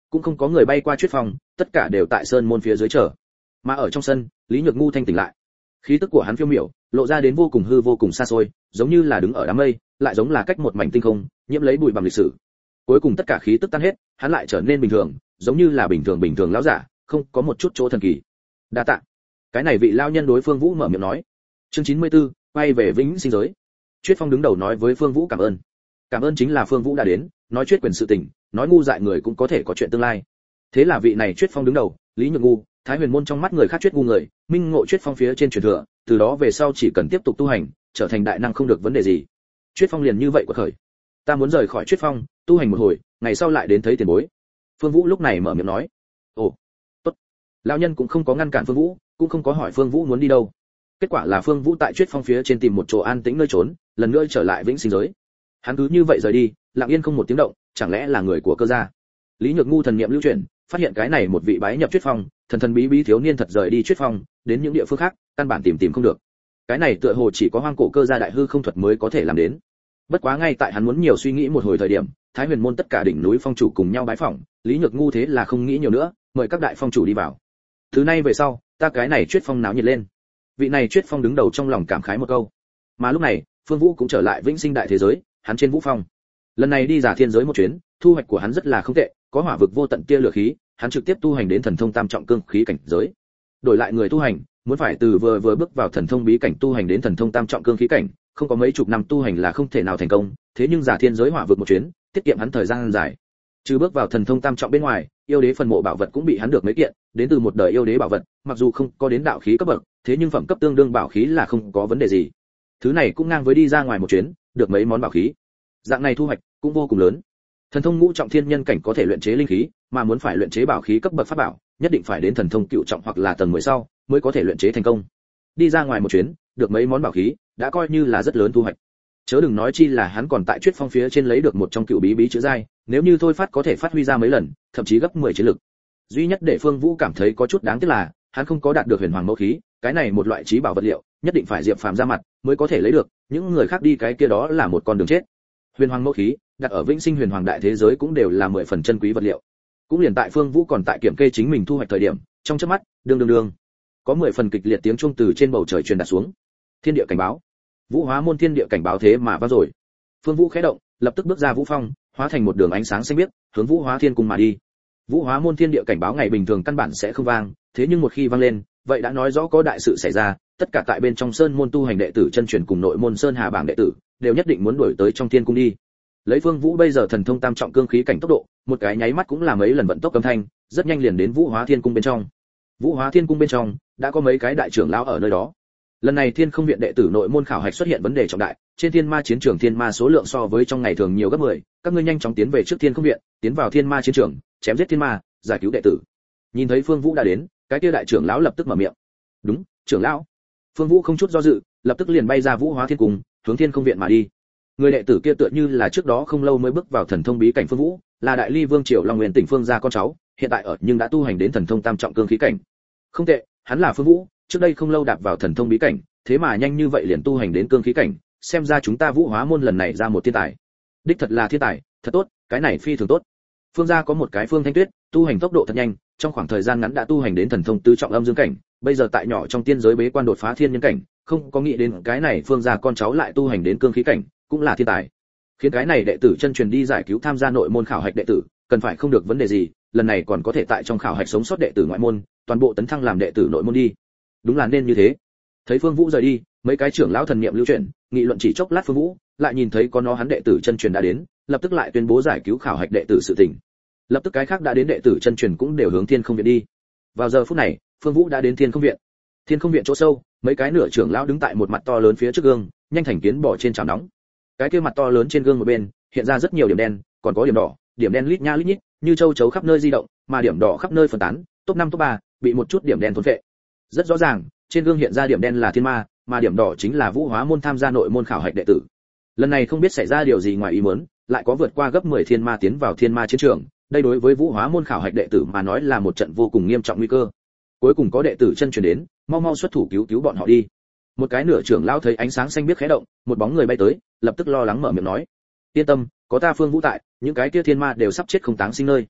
Speaker 1: cũng không có người bay qua Chuyết Phong, tất cả đều tại sơn môn phía dưới chờ. Mà ở trong sân, Lý Nhược Ngu thanh tỉnh lại. Khí tức của hắn phiêu miểu, lộ ra đến vô cùng hư vô cùng xa xôi, giống như là đứng ở đám mây, lại giống là cách một mảnh tinh không, nhiễm lấy bụi bặm lịch sử. Cuối cùng tất cả khí tức tan hết, hắn lại trở nên bình thường, giống như là bình thường lão giả, không có một chút chỗ thần kỳ. Đa tạ. Cái này vị lão nhân đối Phương Vũ mở miệng nói. Chương 94, quay về vĩnh sinh giới. Chuyết Phong đứng đầu nói với Phương Vũ cảm ơn. Cảm ơn chính là Phương Vũ đã đến, nói Chuyết quyền sự tình, nói ngu dại người cũng có thể có chuyện tương lai. Thế là vị này Chuyết Phong đứng đầu, Lý Nhược Ngu, Thái Huyền môn trong mắt người khác Chuyết ngu người, minh ngộ Chuyết Phong phía trên truyền thừa, từ đó về sau chỉ cần tiếp tục tu hành, trở thành đại năng không được vấn đề gì. Chuyết Phong liền như vậy của khởi. Ta muốn rời khỏi Chuyết Phong, tu hành một hồi, ngày sau lại đến thấy tiền bối. Phương Vũ lúc này mở miệng nói. Ồ, tốt. Lão nhân cũng không có ngăn cản Phương Vũ, cũng không có hỏi Phương Vũ muốn đi đâu. Kết quả là Phương Vũ tại Chuyết Phong phía trên tìm một chỗ an tĩnh nơi trốn, lần nữa trở lại vĩnh sinh giới. Hắn cứ như vậy rời đi, lặng yên không một tiếng động, chẳng lẽ là người của Cơ gia? Lý Nhược Ngu thần niệm lưu chuyển, phát hiện cái này một vị bái nhập Chuyết Phong, thần bí bí thiếu niên thật rời đi Chuyết Phong, đến những địa phương khác, căn bản tìm không được. Cái này tựa hồ chỉ có hoang cổ Cơ gia đại hư không thuật mới có thể làm đến. Bất quá ngay tại hắn muốn nhiều suy nghĩ một hồi thời điểm, Thái Huyền môn tất cả đỉnh núi phong chủ cùng nhau bái phỏng, Lý Nhược Ngu thế là không nghĩ nhiều nữa, mời các đại phong chủ đi vào. Thứ nay về sau, ta cái này Chuyết Phong náo nhiệt lên. Vị này Chuyết Phong đứng đầu trong lòng cảm khái một câu. Mà lúc này, Phương Vũ cũng trở lại vĩnh sinh đại thế giới, hắn trên Vũ Phong. Lần này đi giả thiên giới một chuyến, thu hoạch của hắn rất là không tệ, có hỏa vực vô tận tia lửa khí, hắn trực tiếp tu hành đến thần thông tam trọng cương khí cảnh giới. Đổi lại người tu hành, muốn phải từ vừa bước vào thần thông bí cảnh tu hành đến thần thông tam trọng cương khí cảnh, không có mấy chục năm tu hành là không thể nào thành công, thế nhưng giả thiên giới hỏa vực một chuyến, tiết kiệm hắn thời gian dài. Trừ bước vào thần thông tam trọng bên ngoài, yêu đế phần mộ bảo vật cũng bị hắn được mấy kiện, đến từ một đời yêu đế bảo vật, mặc dù không có đến đạo khí cấp bậc, thế nhưng phẩm cấp tương đương bảo khí là không có vấn đề gì. Thứ này cũng ngang với đi ra ngoài một chuyến, được mấy món bảo khí. Dạng này thu hoạch cũng vô cùng lớn. Thần thông ngũ trọng thiên nhân cảnh có thể luyện chế linh khí, mà muốn phải luyện chế bảo khí cấp bậc pháp bảo, nhất định phải đến thần thông cựu trọng hoặc là tầng 10 sau mới có thể luyện chế thành công. Đi ra ngoài một chuyến, được mấy món bảo khí, đã coi như là rất lớn thu hoạch. Chớ đừng nói chi là hắn còn tại Chuyết Phong phía trên lấy được một trong cựu bí chữ giai, nếu như thôi phát có thể phát huy ra mấy lần, thậm chí gấp 10 chiến lực. Duy nhất để Phương Vũ cảm thấy có chút đáng tiếc là, hắn không có đạt được huyền hoàng mẫu khí, cái này một loại trí bảo vật liệu, nhất định phải Diệp Phàm ra mặt mới có thể lấy được, những người khác đi cái kia đó là một con đường chết. Huyền hoàng mẫu khí, đặt ở vĩnh sinh huyền hoàng đại thế giới cũng đều là 10 phần chân quý vật liệu. Cũng liền tại Phương Vũ còn tại kiểm kê chính mình thu hoạch thời điểm, trong chớp mắt, đương, có 10 phần kịch liệt tiếng chuông từ trên bầu trời truyền đạt xuống. Thiên địa cảnh báo. Vũ Hóa môn thiên địa cảnh báo thế mà vang rồi. Phương Vũ khẽ động, lập tức bước ra Vũ Phong, hóa thành một đường ánh sáng xanh biếc, hướng Vũ Hóa Thiên cung mà đi. Vũ Hóa môn thiên địa cảnh báo ngày bình thường căn bản sẽ không vang, thế nhưng một khi vang lên, vậy đã nói rõ có đại sự xảy ra, tất cả tại bên trong sơn môn tu hành đệ tử chân truyền cùng nội môn sơn hà bảng đệ tử, đều nhất định muốn đuổi tới trong thiên cung đi. Lấy Phương Vũ bây giờ thần thông tam trọng cương khí cảnh tốc độ, một cái nháy mắt cũng là mấy lần vận tốc âm thanh, rất nhanh liền đến Vũ Hóa Thiên cung bên trong. Vũ Hóa Thiên cung bên trong đã có mấy cái đại trưởng lão ở nơi đó. Lần này Thiên Không viện đệ tử nội môn khảo hạch xuất hiện vấn đề trọng đại, trên Thiên Ma chiến trường thiên ma số lượng so với trong ngày thường nhiều gấp 10, các ngươi nhanh chóng tiến về trước Thiên Không viện, tiến vào Thiên Ma chiến trường, chém giết thiên ma, giải cứu đệ tử. Nhìn thấy Phương Vũ đã đến, cái kia đại trưởng lão lập tức mở miệng. "Đúng, trưởng lão." Phương Vũ không chút do dự, lập tức liền bay ra Vũ Hóa Thiên cung, hướng Thiên Không viện mà đi. Người đệ tử kia tựa như là trước đó không lâu mới bước vào thần thông bí cảnh Phương Vũ, là đại ly vương triều Long Nguyên tỉnh Phương gia con cháu, hiện tại ở nhưng đã tu hành đến thần thông tam trọng cương khí cảnh. Không tệ, hắn là Phương Vũ, trước đây không lâu đạp vào thần thông bí cảnh, thế mà nhanh như vậy liền tu hành đến cương khí cảnh, xem ra chúng ta Vũ Hóa môn lần này ra một thiên tài. Đích thật là thiên tài, thật tốt, cái này phi thường tốt. Phương gia có một cái Phương Thanh Tuyết, tu hành tốc độ thật nhanh, trong khoảng thời gian ngắn đã tu hành đến thần thông tứ trọng âm dương cảnh, bây giờ tại nhỏ trong tiên giới bế quan đột phá thiên nhân cảnh, không có nghĩ đến cái này Phương gia con cháu lại tu hành đến cương khí cảnh, cũng là thiên tài. Khiến cái này đệ tử chân truyền đi giải cứu tham gia nội môn khảo hạch đệ tử, cần phải không được vấn đề gì, lần này còn có thể tại trong khảo hạch sống sót đệ tử ngoại môn, toàn bộ tấn thăng làm đệ tử nội môn đi. Đúng là nên như thế. Thấy Phương Vũ rời đi, mấy cái trưởng lão thần niệm lưu chuyển, nghị luận chỉ chốc lát Phương Vũ, lại nhìn thấy có nó hắn đệ tử chân truyền đã đến, lập tức lại tuyên bố giải cứu khảo hạch đệ tử sự tình. Lập tức cái khác đã đến đệ tử chân truyền cũng đều hướng Thiên Không viện đi. Vào giờ phút này, Phương Vũ đã đến Thiên Không viện. Thiên Không viện chỗ sâu, mấy cái nửa trưởng lão đứng tại một mặt to lớn phía trước gương, nhanh thành kiến bỏ trên chảo nóng. Cái kia mặt to lớn trên gương một bên, hiện ra rất nhiều điểm đen, còn có điểm đỏ, điểm đen lít nha lít nhít, như châu chấu khắp nơi di động, mà điểm đỏ khắp nơi phân tán, top 5 top 3, bị một chút điểm đen thôn phệ. Rất rõ ràng, trên gương hiện ra điểm đen là thiên ma, mà điểm đỏ chính là Vũ Hóa môn tham gia nội môn khảo hạch đệ tử. Lần này không biết xảy ra điều gì ngoài ý muốn, lại có vượt qua gấp 10 thiên ma tiến vào thiên ma chiến trường, đây đối với Vũ Hóa môn khảo hạch đệ tử mà nói là một trận vô cùng nghiêm trọng nguy cơ. Cuối cùng có đệ tử chân truyền đến, mau xuất thủ cứu bọn họ đi. Một cái nửa trưởng lão thấy ánh sáng xanh biếc khẽ động, một bóng người bay tới, lập tức lo lắng mở miệng nói: "Yên tâm, có ta Phương Vũ tại, những cái kia thiên ma đều sắp chết không táng sinh nơi."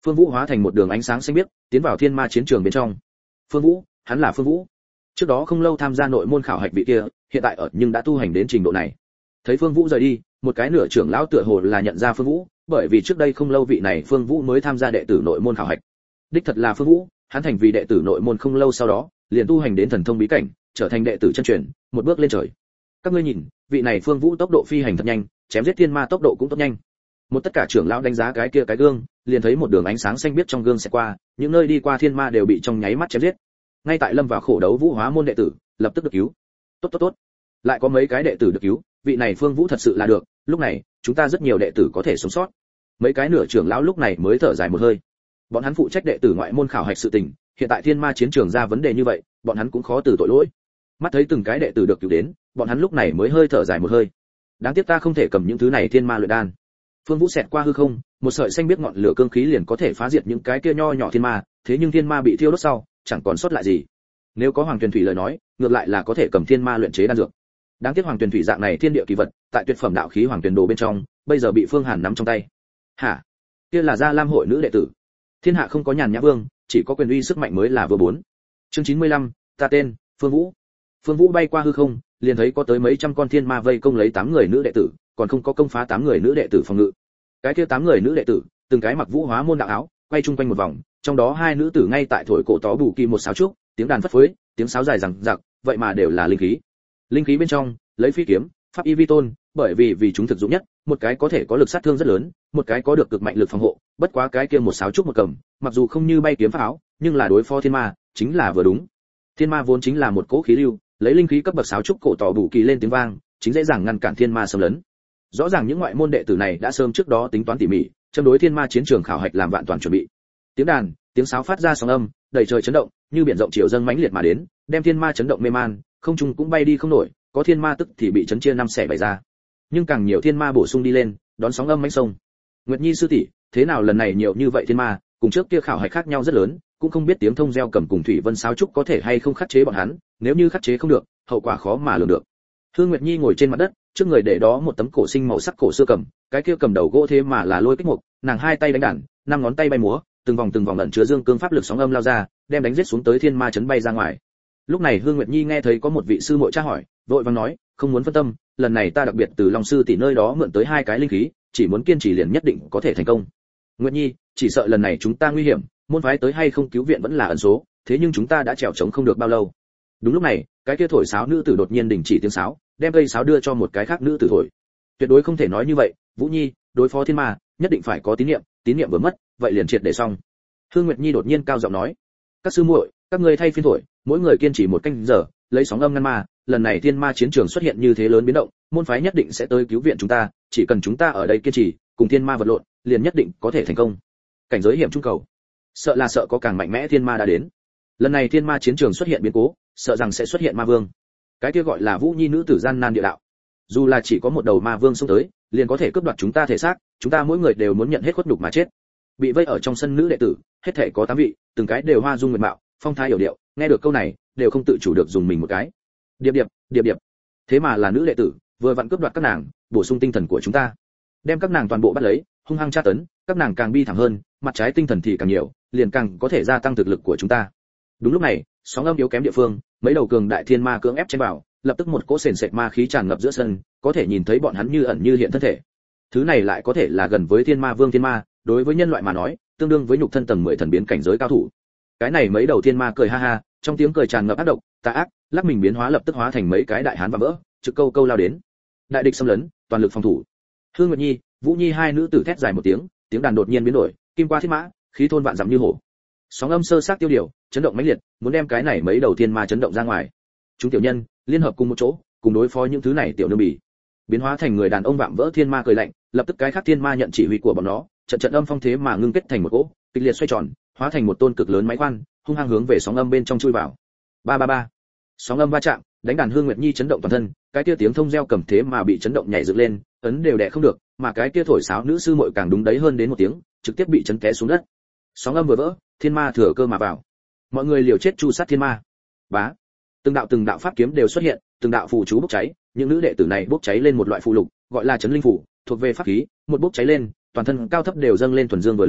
Speaker 1: Phương Vũ hóa thành một đường ánh sáng xanh biếc, tiến vào thiên ma chiến trường bên trong. Phương Vũ, hắn là Phương Vũ. Trước đó không lâu tham gia nội môn khảo hạch vị kia, hiện tại ở nhưng đã tu hành đến trình độ này. Thấy Phương Vũ rời đi, một cái nửa trưởng lão tựa hồ là nhận ra Phương Vũ, bởi vì trước đây không lâu vị này Phương Vũ mới tham gia đệ tử nội môn khảo hạch. Đích thật là Phương Vũ, hắn thành vì đệ tử nội môn không lâu sau đó, liền tu hành đến thần thông bí cảnh, trở thành đệ tử chân truyền, một bước lên trời. Các ngươi nhìn, vị này Phương Vũ tốc độ phi hành thật nhanh, chém giết thiên ma tốc độ cũng tốt nhanh. Một tất cả trưởng lão đánh giá cái kia cái gương, liền thấy một đường ánh sáng xanh biếc trong gương sẽ qua, những nơi đi qua thiên ma đều bị trong nháy mắt chém giết. Ngay tại lâm vào khổ đấu Vũ Hóa môn đệ tử, lập tức được cứu. Tốt. Lại có mấy cái đệ tử được cứu, vị này Phương Vũ thật sự là được, lúc này, chúng ta rất nhiều đệ tử có thể sống sót. Mấy cái nửa trưởng lão lúc này mới thở dài một hơi. Bọn hắn phụ trách đệ tử ngoại môn khảo hạch sự tình, hiện tại thiên ma chiến trường ra vấn đề như vậy, bọn hắn cũng khó từ tội lỗi. Mắt thấy từng cái đệ tử được cứu đến, bọn hắn lúc này mới hơi thở dài một hơi. Đáng tiếc ta không thể cầm những thứ này thiên ma luyện đan. Phương Vũ xẹt qua hư không, một sợi xanh biết ngọn lửa cương khí liền có thể phá diệt những cái kia nho nhỏ thiên ma, thế nhưng thiên ma bị thiêu đốt sau, chẳng còn sót lại gì. Nếu có Hoàng Tuyền Thủy lời nói, ngược lại là có thể cầm thiên ma luyện chế đan dược. Đáng tiếc Hoàng Tuyền Thủy dạng này thiên địa kỳ vật, tại tuyệt phẩm đạo khí Hoàng Tuyền Đồ bên trong, bây giờ bị Phương Hàn nắm trong tay. Hả? Kia là Gia Lam hội nữ đệ tử. Thiên hạ không có nhàn nhã vương, chỉ có quyền uy sức mạnh mới là vừa bốn. Chương 95, ta tên Phương Vũ. Phương Vũ bay qua hư không, liền thấy có tới mấy trăm con thiên ma vây công lấy 8 người nữ đệ tử, còn không có công phá 8 người nữ đệ tử phòng ngự. Cái kia 8 người nữ đệ tử, từng cái mặc Vũ Hóa môn đạo áo, quay chung quanh một vòng, trong đó 2 nữ tử ngay tại thổi cổ tó bù kỳ một sáo trúc, tiếng đàn phất phới, tiếng sáo dài rằng rặc, vậy mà đều là linh khí. Linh khí bên trong, lấy phi kiếm, pháp y vi tôn, bởi vì chúng thực dụng nhất, một cái có thể có lực sát thương rất lớn, một cái có được cực mạnh lực phòng hộ, bất quá cái kia một sáo trúc một cầm, mặc dù không như bay kiếm pháp áo, nhưng là đối phó thiên ma, chính là vừa đúng. Thiên ma vốn chính là một cỗ khí lưu, lấy linh khí cấp bậc sáo trúc cổ tỏ bù kỳ lên tiếng vang, chính dễ dàng ngăn cản thiên ma xâm lấn. Rõ ràng những ngoại môn đệ tử này đã sớm trước đó tính toán tỉ mỉ, châm đối thiên ma chiến trường khảo hạch làm vạn toàn chuẩn bị. Tiếng đàn, tiếng sáo phát ra sóng âm, đầy trời chấn động, như biển rộng chiều dâng mãnh liệt mà đến, đem thiên ma chấn động mê man, không trung cũng bay đi không nổi, có thiên ma tức thì bị chấn chia năm xẻ bảy ra. Nhưng càng nhiều thiên ma bổ sung đi lên, đón sóng âm mãnh sông. Nguyệt Nhi sư tỷ, thế nào lần này nhiều như vậy thiên ma, cùng trước kia khảo hạch khác nhau rất lớn, cũng không biết tiếng thông gieo cầm cùng thủy vân sáo trúc có thể hay không khắc chế bọn hắn, nếu như khắc chế không được, hậu quả khó mà lường được. Hương Nguyệt Nhi ngồi trên mặt đất, trước người để đó một tấm cổ sinh màu sắc cổ xưa cầm, cái kia cầm đầu gỗ thế mà là lôi kích mục, nàng hai tay đánh đàn, năm ngón tay bay múa, từng vòng ẩn chứa dương cương pháp lực sóng âm lao ra, đem đánh giết xuống tới thiên ma chấn bay ra ngoài. Lúc này Hương Nguyệt Nhi nghe thấy có một vị sư muội tra hỏi, vội vàng nói, không muốn phân tâm, lần này ta đặc biệt từ Long sư tỷ nơi đó mượn tới 2 cái linh khí, chỉ muốn kiên trì liền nhất định có thể thành công. Nguyệt Nhi, chỉ sợ lần này chúng ta nguy hiểm, môn phái tới hay không cứu viện vẫn là ẩn số, thế nhưng chúng ta đã trèo trống không được bao lâu. Đúng lúc này, cái kia thổi sáo nữ tử đột nhiên đình chỉ tiếng sáo, đem cây sáo đưa cho một cái khác nữ tử thổi. Tuyệt đối không thể nói như vậy, Vũ Nhi, đối phó thiên ma, nhất định phải có tín niệm vừa mất, vậy liền triệt để xong. Hương Nguyệt Nhi đột nhiên cao giọng nói, các sư muội, các ngươi thay phiên thổi, mỗi người kiên trì 1 canh giờ, lấy sóng âm ngăn ma, lần này thiên ma chiến trường xuất hiện như thế lớn biến động, môn phái nhất định sẽ tới cứu viện chúng ta, chỉ cần chúng ta ở đây kiên trì, cùng thiên ma vật lộn, liền nhất định có thể thành công. Cảnh giới hiểm trung cầu, sợ là sợ có càng mạnh mẽ thiên ma đã đến. Lần này thiên ma chiến trường xuất hiện biến cố, sợ rằng sẽ xuất hiện ma vương. Cái kia gọi là Vũ Nhi nữ tử gian nan địa đạo. Dù là chỉ có một đầu ma vương xông tới, liền có thể cướp đoạt chúng ta thể xác, chúng ta mỗi người đều muốn nhận hết khuất nhục mà chết. Bị vây ở trong sân nữ đệ tử, hết thảy có 8 vị, từng cái đều hoa dung nguyệt mạo, phong thái hiểu điệu, nghe được câu này, đều không tự chủ được dùng mình một cái. Điệp. Thế mà là nữ đệ tử, vừa vặn cướp đoạt các nàng, bổ sung tinh thần của chúng ta. Đem các nàng toàn bộ bắt lấy, hung hăng tra tấn, các nàng càng bi thảm hơn, mặt trái tinh thần thì càng nhiều, liền càng có thể gia tăng thực lực của chúng ta. Đúng lúc này, sóng âm yếu kém địa phương, mấy đầu cường đại thiên ma cưỡng ép chen vào, lập tức một cỗ sền sệt ma khí tràn ngập giữa sân, có thể nhìn thấy bọn hắn như ẩn như hiện thân thể. Thứ này lại có thể là gần với thiên ma vương thiên ma, đối với nhân loại mà nói, tương đương với nhục thân tầng 10 thần biến cảnh giới cao thủ. Cái này mấy đầu thiên ma cười ha ha, trong tiếng cười tràn ngập ác độc, tà ác, lắc mình biến hóa lập tức hóa thành mấy cái đại hán và vỡ, trực câu lao đến. Đại địch xâm lấn, toàn lực phòng thủ. Hương Nguyệt Nhi, Vũ Nhi hai nữ tử thét dài một tiếng, tiếng đàn đột nhiên biến đổi, kim qua thiết mã, khí thôn vạn dặm như hổ. Sóng âm sơ xác tiêu điều, chấn động mãnh liệt, muốn đem cái này mấy đầu thiên ma chấn động ra ngoài. Chúng tiểu nhân liên hợp cùng một chỗ, cùng đối phó những thứ này tiểu nương bỉ. Biến hóa thành người đàn ông vạm vỡ thiên ma cười lạnh, lập tức cái khác thiên ma nhận chỉ huy của bọn nó, trận âm phong thế mà ngưng kết thành một cỗ, kịch liệt xoay tròn, hóa thành một tôn cực lớn máy khoan, hung hăng hướng về sóng âm bên trong chui vào. Ba. Sóng âm va chạm, đánh đàn Hương Nguyệt Nhi chấn động toàn thân, cái kia tiếng thông reo cầm thế mà bị chấn động nhảy dựng lên, ấn đều đè không được, mà cái kia thổi sáo nữ sư muội càng đúng đấy hơn đến một tiếng, trực tiếp bị chấn té xuống đất. Sóng âm vừa vỡ, thiên ma thừa cơ mà vào. Mọi người liều chết chu sát thiên ma. Bá. Từng đạo pháp kiếm đều xuất hiện, từng đạo phù chú bốc cháy, những nữ đệ tử này bốc cháy lên một loại phù lục, gọi là chấn linh phù, thuộc về pháp khí, một bốc cháy lên, toàn thân cao thấp đều dâng lên thuần dương vừa lửa,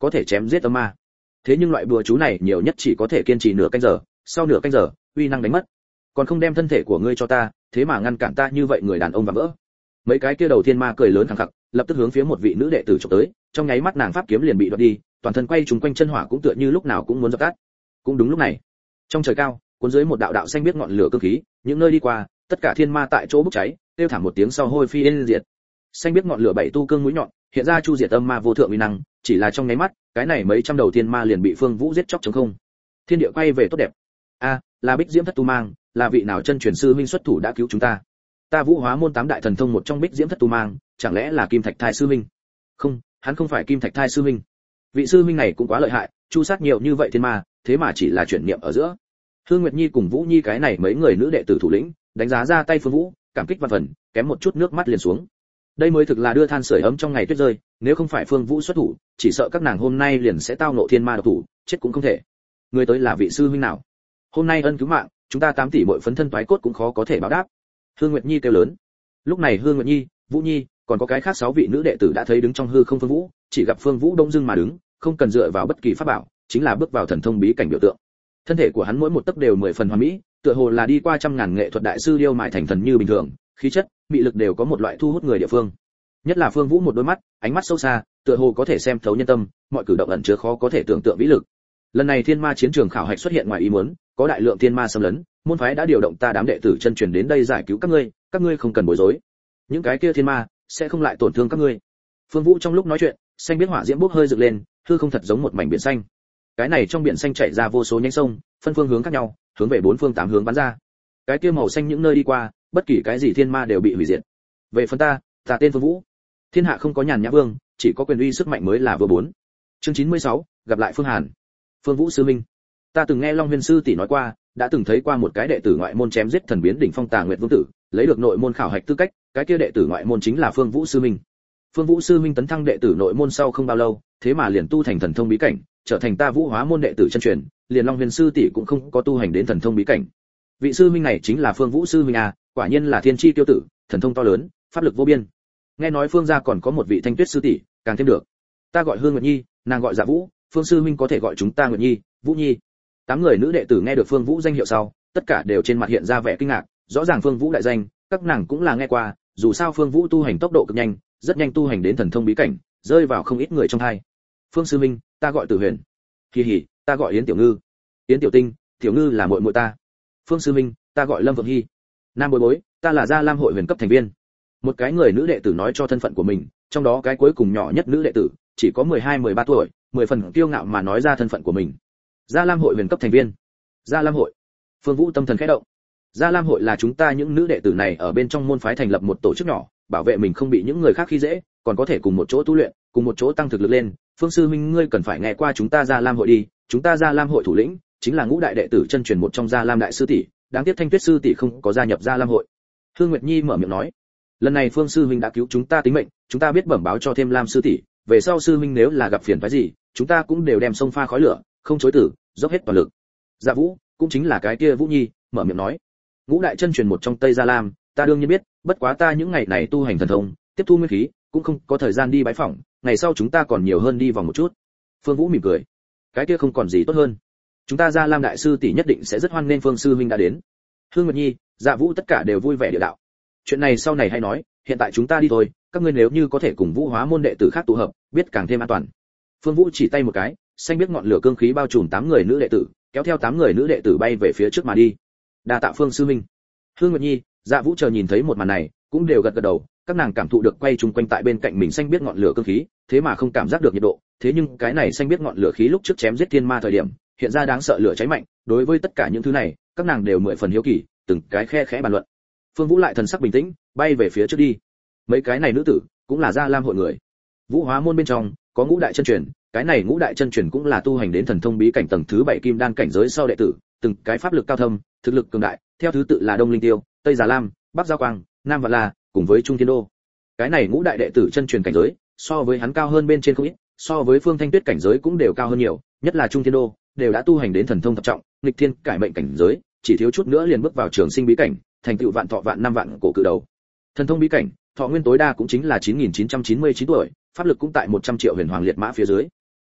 Speaker 1: có thể chém giết âm ma. Thế nhưng loại bùa chú này nhiều nhất chỉ có thể kiên trì nửa canh giờ, sau nửa canh giờ, uy năng đánh mất. Còn không đem thân thể của ngươi cho ta, thế mà ngăn cản ta như vậy người đàn ông và vỡ. Mấy cái kia đầu thiên ma cười lớn khẳng khặc, lập tức hướng phía một vị nữ đệ tử chụp tới, trong nháy mắt nàng pháp kiếm liền bị đoạt đi, toàn thân quay trùng quanh chân hỏa cũng tựa như lúc nào cũng muốn dập tắt. Cũng đúng lúc này, trong trời cao, cuốn dưới một đạo đạo xanh biết ngọn lửa cương khí, những nơi đi qua, tất cả thiên ma tại chỗ bốc cháy, kêu thảm một tiếng sau hôi phi yên diệt. Xanh biết ngọn lửa bảy tu cương mũi nhọn, hiện ra chu diệt âm ma vô thượng uy năng, chỉ là trong nháy mắt, cái này mấy trăm đầu thiên ma liền bị Phương Vũ giết chóc trống không. Thiên địa quay về tốt đẹp. A, là Bích Diễm Thất Tu Mang, là vị nào chân truyền sư huynh xuất thủ đã cứu chúng ta. Ta Vũ Hóa môn 8 đại thần thông một trong Bích Diễm Thất Tu Mang, chẳng lẽ là Kim Thạch Thai sư huynh? Không, hắn không phải Kim Thạch Thai sư huynh. Vị sư huynh này cũng quá lợi hại, chu sát nhiều như vậy thiên ma, thế mà chỉ là chuyển niệm ở giữa. Hương Nguyệt Nhi cùng Vũ Nhi cái này mấy người nữ đệ tử thủ lĩnh, đánh giá ra tay Phương Vũ, cảm kích vạn phần, kém một chút nước mắt liền xuống. Đây mới thực là đưa than sưởi ấm trong ngày tuyết rơi, nếu không phải Phương Vũ xuất thủ, chỉ sợ các nàng hôm nay liền sẽ tao ngộ thiên ma độc thủ, chết cũng không thể. Người tới là vị sư huynh nào? Hôm nay ân cứu mạng, chúng ta 8 tỷ muội phấn thân toái cốt cũng khó có thể báo đáp. Hương Nguyệt Nhi kêu lớn. Lúc này Hương Nguyệt Nhi, Vũ Nhi, còn có cái khác 6 vị nữ đệ tử đã thấy đứng trong hư không Phương Vũ, chỉ gặp Phương Vũ đông dưng mà đứng, không cần dựa vào bất kỳ pháp bảo, chính là bước vào thần thông bí cảnh biểu tượng. Thân thể của hắn mỗi một tấc đều 10 phần hoàn mỹ, tựa hồ là đi qua trăm ngàn nghệ thuật đại sư điêu mại thành thần như bình thường, khí chất, mị lực đều có một loại thu hút người địa phương. Nhất là Phương Vũ một đôi mắt, ánh mắt sâu xa, tựa hồ có thể xem thấu nhân tâm, mọi cử động ẩn chứa khó có thể tưởng tượng vĩ lực. Lần này thiên ma chiến trường khảo hạch xuất hiện ngoài ý muốn, có đại lượng thiên ma xâm lấn, môn phái đã điều động ta đám đệ tử chân truyền đến đây giải cứu các ngươi không cần bối rối. Những cái kia thiên ma sẽ không lại tổn thương các ngươi. Phương Vũ trong lúc nói chuyện, xanh biết hỏa diễm bốc hơi dựng lên, hư không thật giống một mảnh biển xanh. Cái này trong biển xanh chảy ra vô số nhánh sông, phân phương hướng khác nhau, hướng về bốn phương tám hướng bắn ra. Cái kia màu xanh những nơi đi qua, bất kỳ cái gì thiên ma đều bị hủy diệt. Về phần ta tên Phương Vũ. Thiên hạ không có nhàn nhã vương, chỉ có quyền uy sức mạnh mới là vừa bốn. Chương 96, gặp lại Phương Hàn. Phương Vũ sư minh, ta từng nghe Long Huyền sư tỷ nói qua, đã từng thấy qua một cái đệ tử ngoại môn chém giết thần biến đỉnh phong Tà Nguyệt vương tử, lấy được nội môn khảo hạch tư cách, cái kia đệ tử ngoại môn chính là Phương Vũ sư minh. Phương Vũ sư minh tấn thăng đệ tử nội môn sau không bao lâu, thế mà liền tu thành thần thông bí cảnh, trở thành ta Vũ Hóa môn đệ tử chân truyền, liền Long Huyền sư tỷ cũng không có tu hành đến thần thông bí cảnh. Vị sư minh này chính là Phương Vũ sư minh à, quả nhiên là thiên chi tiêu tử, thần thông to lớn, pháp lực vô biên. Nghe nói Phương gia còn có một vị Thanh Tuyết sư tỷ, càng thêm được. Ta gọi Hương Nguyệt Nhi, nàng gọi Dạ Vũ, Phương sư minh có thể gọi chúng ta Nguyệt Nhi, Vũ Nhi. 8 người nữ đệ tử nghe được Phương Vũ danh hiệu sau, tất cả đều trên mặt hiện ra vẻ kinh ngạc, rõ ràng Phương Vũ đại danh, các nàng cũng là nghe qua, dù sao Phương Vũ tu hành tốc độ cực nhanh, rất nhanh tu hành đến thần thông bí cảnh, rơi vào không ít người trong tai. Phương sư minh, ta gọi Tử Huyền. Kỳ hỉ, ta gọi Yến Tiểu Ngư. Yến Tiểu Tinh, Tiểu Ngư là muội muội ta. Phương sư minh, ta gọi Lâm Vượng Hi. Nam Bối Bối, ta là Gia Lam hội huyền cấp thành viên. Một cái người nữ đệ tử nói cho thân phận của mình, trong đó cái cuối cùng nhỏ nhất nữ đệ tử, chỉ có 12-13 tuổi, 10 phần kiêu ngạo mà nói ra thân phận của mình. Gia Lam hội huyền cấp thành viên. Gia Lam hội. Phương Vũ tâm thần khẽ động. Gia Lam hội là chúng ta những nữ đệ tử này ở bên trong môn phái thành lập một tổ chức nhỏ, bảo vệ mình không bị những người khác khi dễ, còn có thể cùng một chỗ tu luyện, cùng một chỗ tăng thực lực lên. Phương sư huynh ngươi cần phải nghe qua chúng ta Gia Lam hội đi, chúng ta Gia Lam hội thủ lĩnh chính là ngũ đại đệ tử chân truyền một trong Gia Lam đại sư tỷ, đáng tiếc Thanh Tuyết sư tỷ không có gia nhập Gia Lam hội. Hương Nguyệt Nhi mở miệng nói, lần này Phương sư huynh đã cứu chúng ta tính mệnh, chúng ta biết bẩm báo cho thêm Lam sư tỷ, về sau sư huynh nếu là gặp phiền phức gì, chúng ta cũng đều đem sông pha khói lửa, không chối từ, dốc hết toàn lực. Dạ Vũ, cũng chính là cái kia Vũ Nhi, mở miệng nói, ngũ đại chân truyền một trong Tây Gia Lam, ta đương nhiên biết, bất quá ta những ngày này tu hành thần thông, tiếp thu nguyên khí, cũng không có thời gian đi bái phỏng, ngày sau chúng ta còn nhiều hơn đi vòng một chút. Phương Vũ mỉm cười, cái kia không còn gì tốt hơn, chúng ta Gia Lam đại sư tỷ nhất định sẽ rất hoan nghênh Phương sư huynh đã đến. Hương Nguyệt Nhi, Dạ Vũ tất cả đều vui vẻ địa đạo, chuyện này sau này hay nói, hiện tại chúng ta đi thôi, các ngươi nếu như có thể cùng Vũ Hóa môn đệ tử khác tụ hợp, biết càng thêm an toàn. Phương Vũ chỉ tay một cái, xanh biết ngọn lửa cương khí bao trùm 8 người nữ đệ tử, kéo theo 8 người nữ đệ tử bay về phía trước mà đi. Đa tạ Phương sư minh. Hương Nguyệt Nhi, Dạ Vũ chờ nhìn thấy một màn này, cũng đều gật gật đầu, các nàng cảm thụ được quay chung quanh tại bên cạnh mình xanh biết ngọn lửa cương khí, thế mà không cảm giác được nhiệt độ, thế nhưng cái này xanh biết ngọn lửa khí lúc trước chém giết thiên ma thời điểm, hiện ra đáng sợ lửa cháy mạnh, đối với tất cả những thứ này, các nàng đều 10 phần hiếu kỳ, từng cái khe khẽ bàn luận. Phương Vũ lại thần sắc bình tĩnh, bay về phía trước đi. Mấy cái này nữ tử, cũng là Gia Lam hội người. Vũ Hóa môn bên trong có ngũ đại chân truyền, cái này ngũ đại chân truyền cũng là tu hành đến thần thông bí cảnh tầng thứ 7 kim đan cảnh giới sau đệ tử, từng cái pháp lực cao thâm, thực lực cường đại, theo thứ tự là Đông Linh Tiêu, Tây Già Lam, Bắc Giao Quang, Nam Vạn La, cùng với Trung Thiên Đô. Cái này ngũ đại đệ tử chân truyền cảnh giới, so với hắn cao hơn bên trên không ít, so với Phương Thanh Tuyết cảnh giới cũng đều cao hơn nhiều, nhất là Trung Thiên Đô, đều đã tu hành đến thần thông thập trọng, nghịch thiên cải mệnh cảnh giới, chỉ thiếu chút nữa liền bước vào trường sinh bí cảnh, thành tựu vạn thọ vạn năm vạn cổ cự đầu. Thần thông bí cảnh, thọ nguyên tối đa cũng chính là 9999 tuổi, pháp lực cũng tại 100 triệu huyền hoàng liệt mã phía dưới.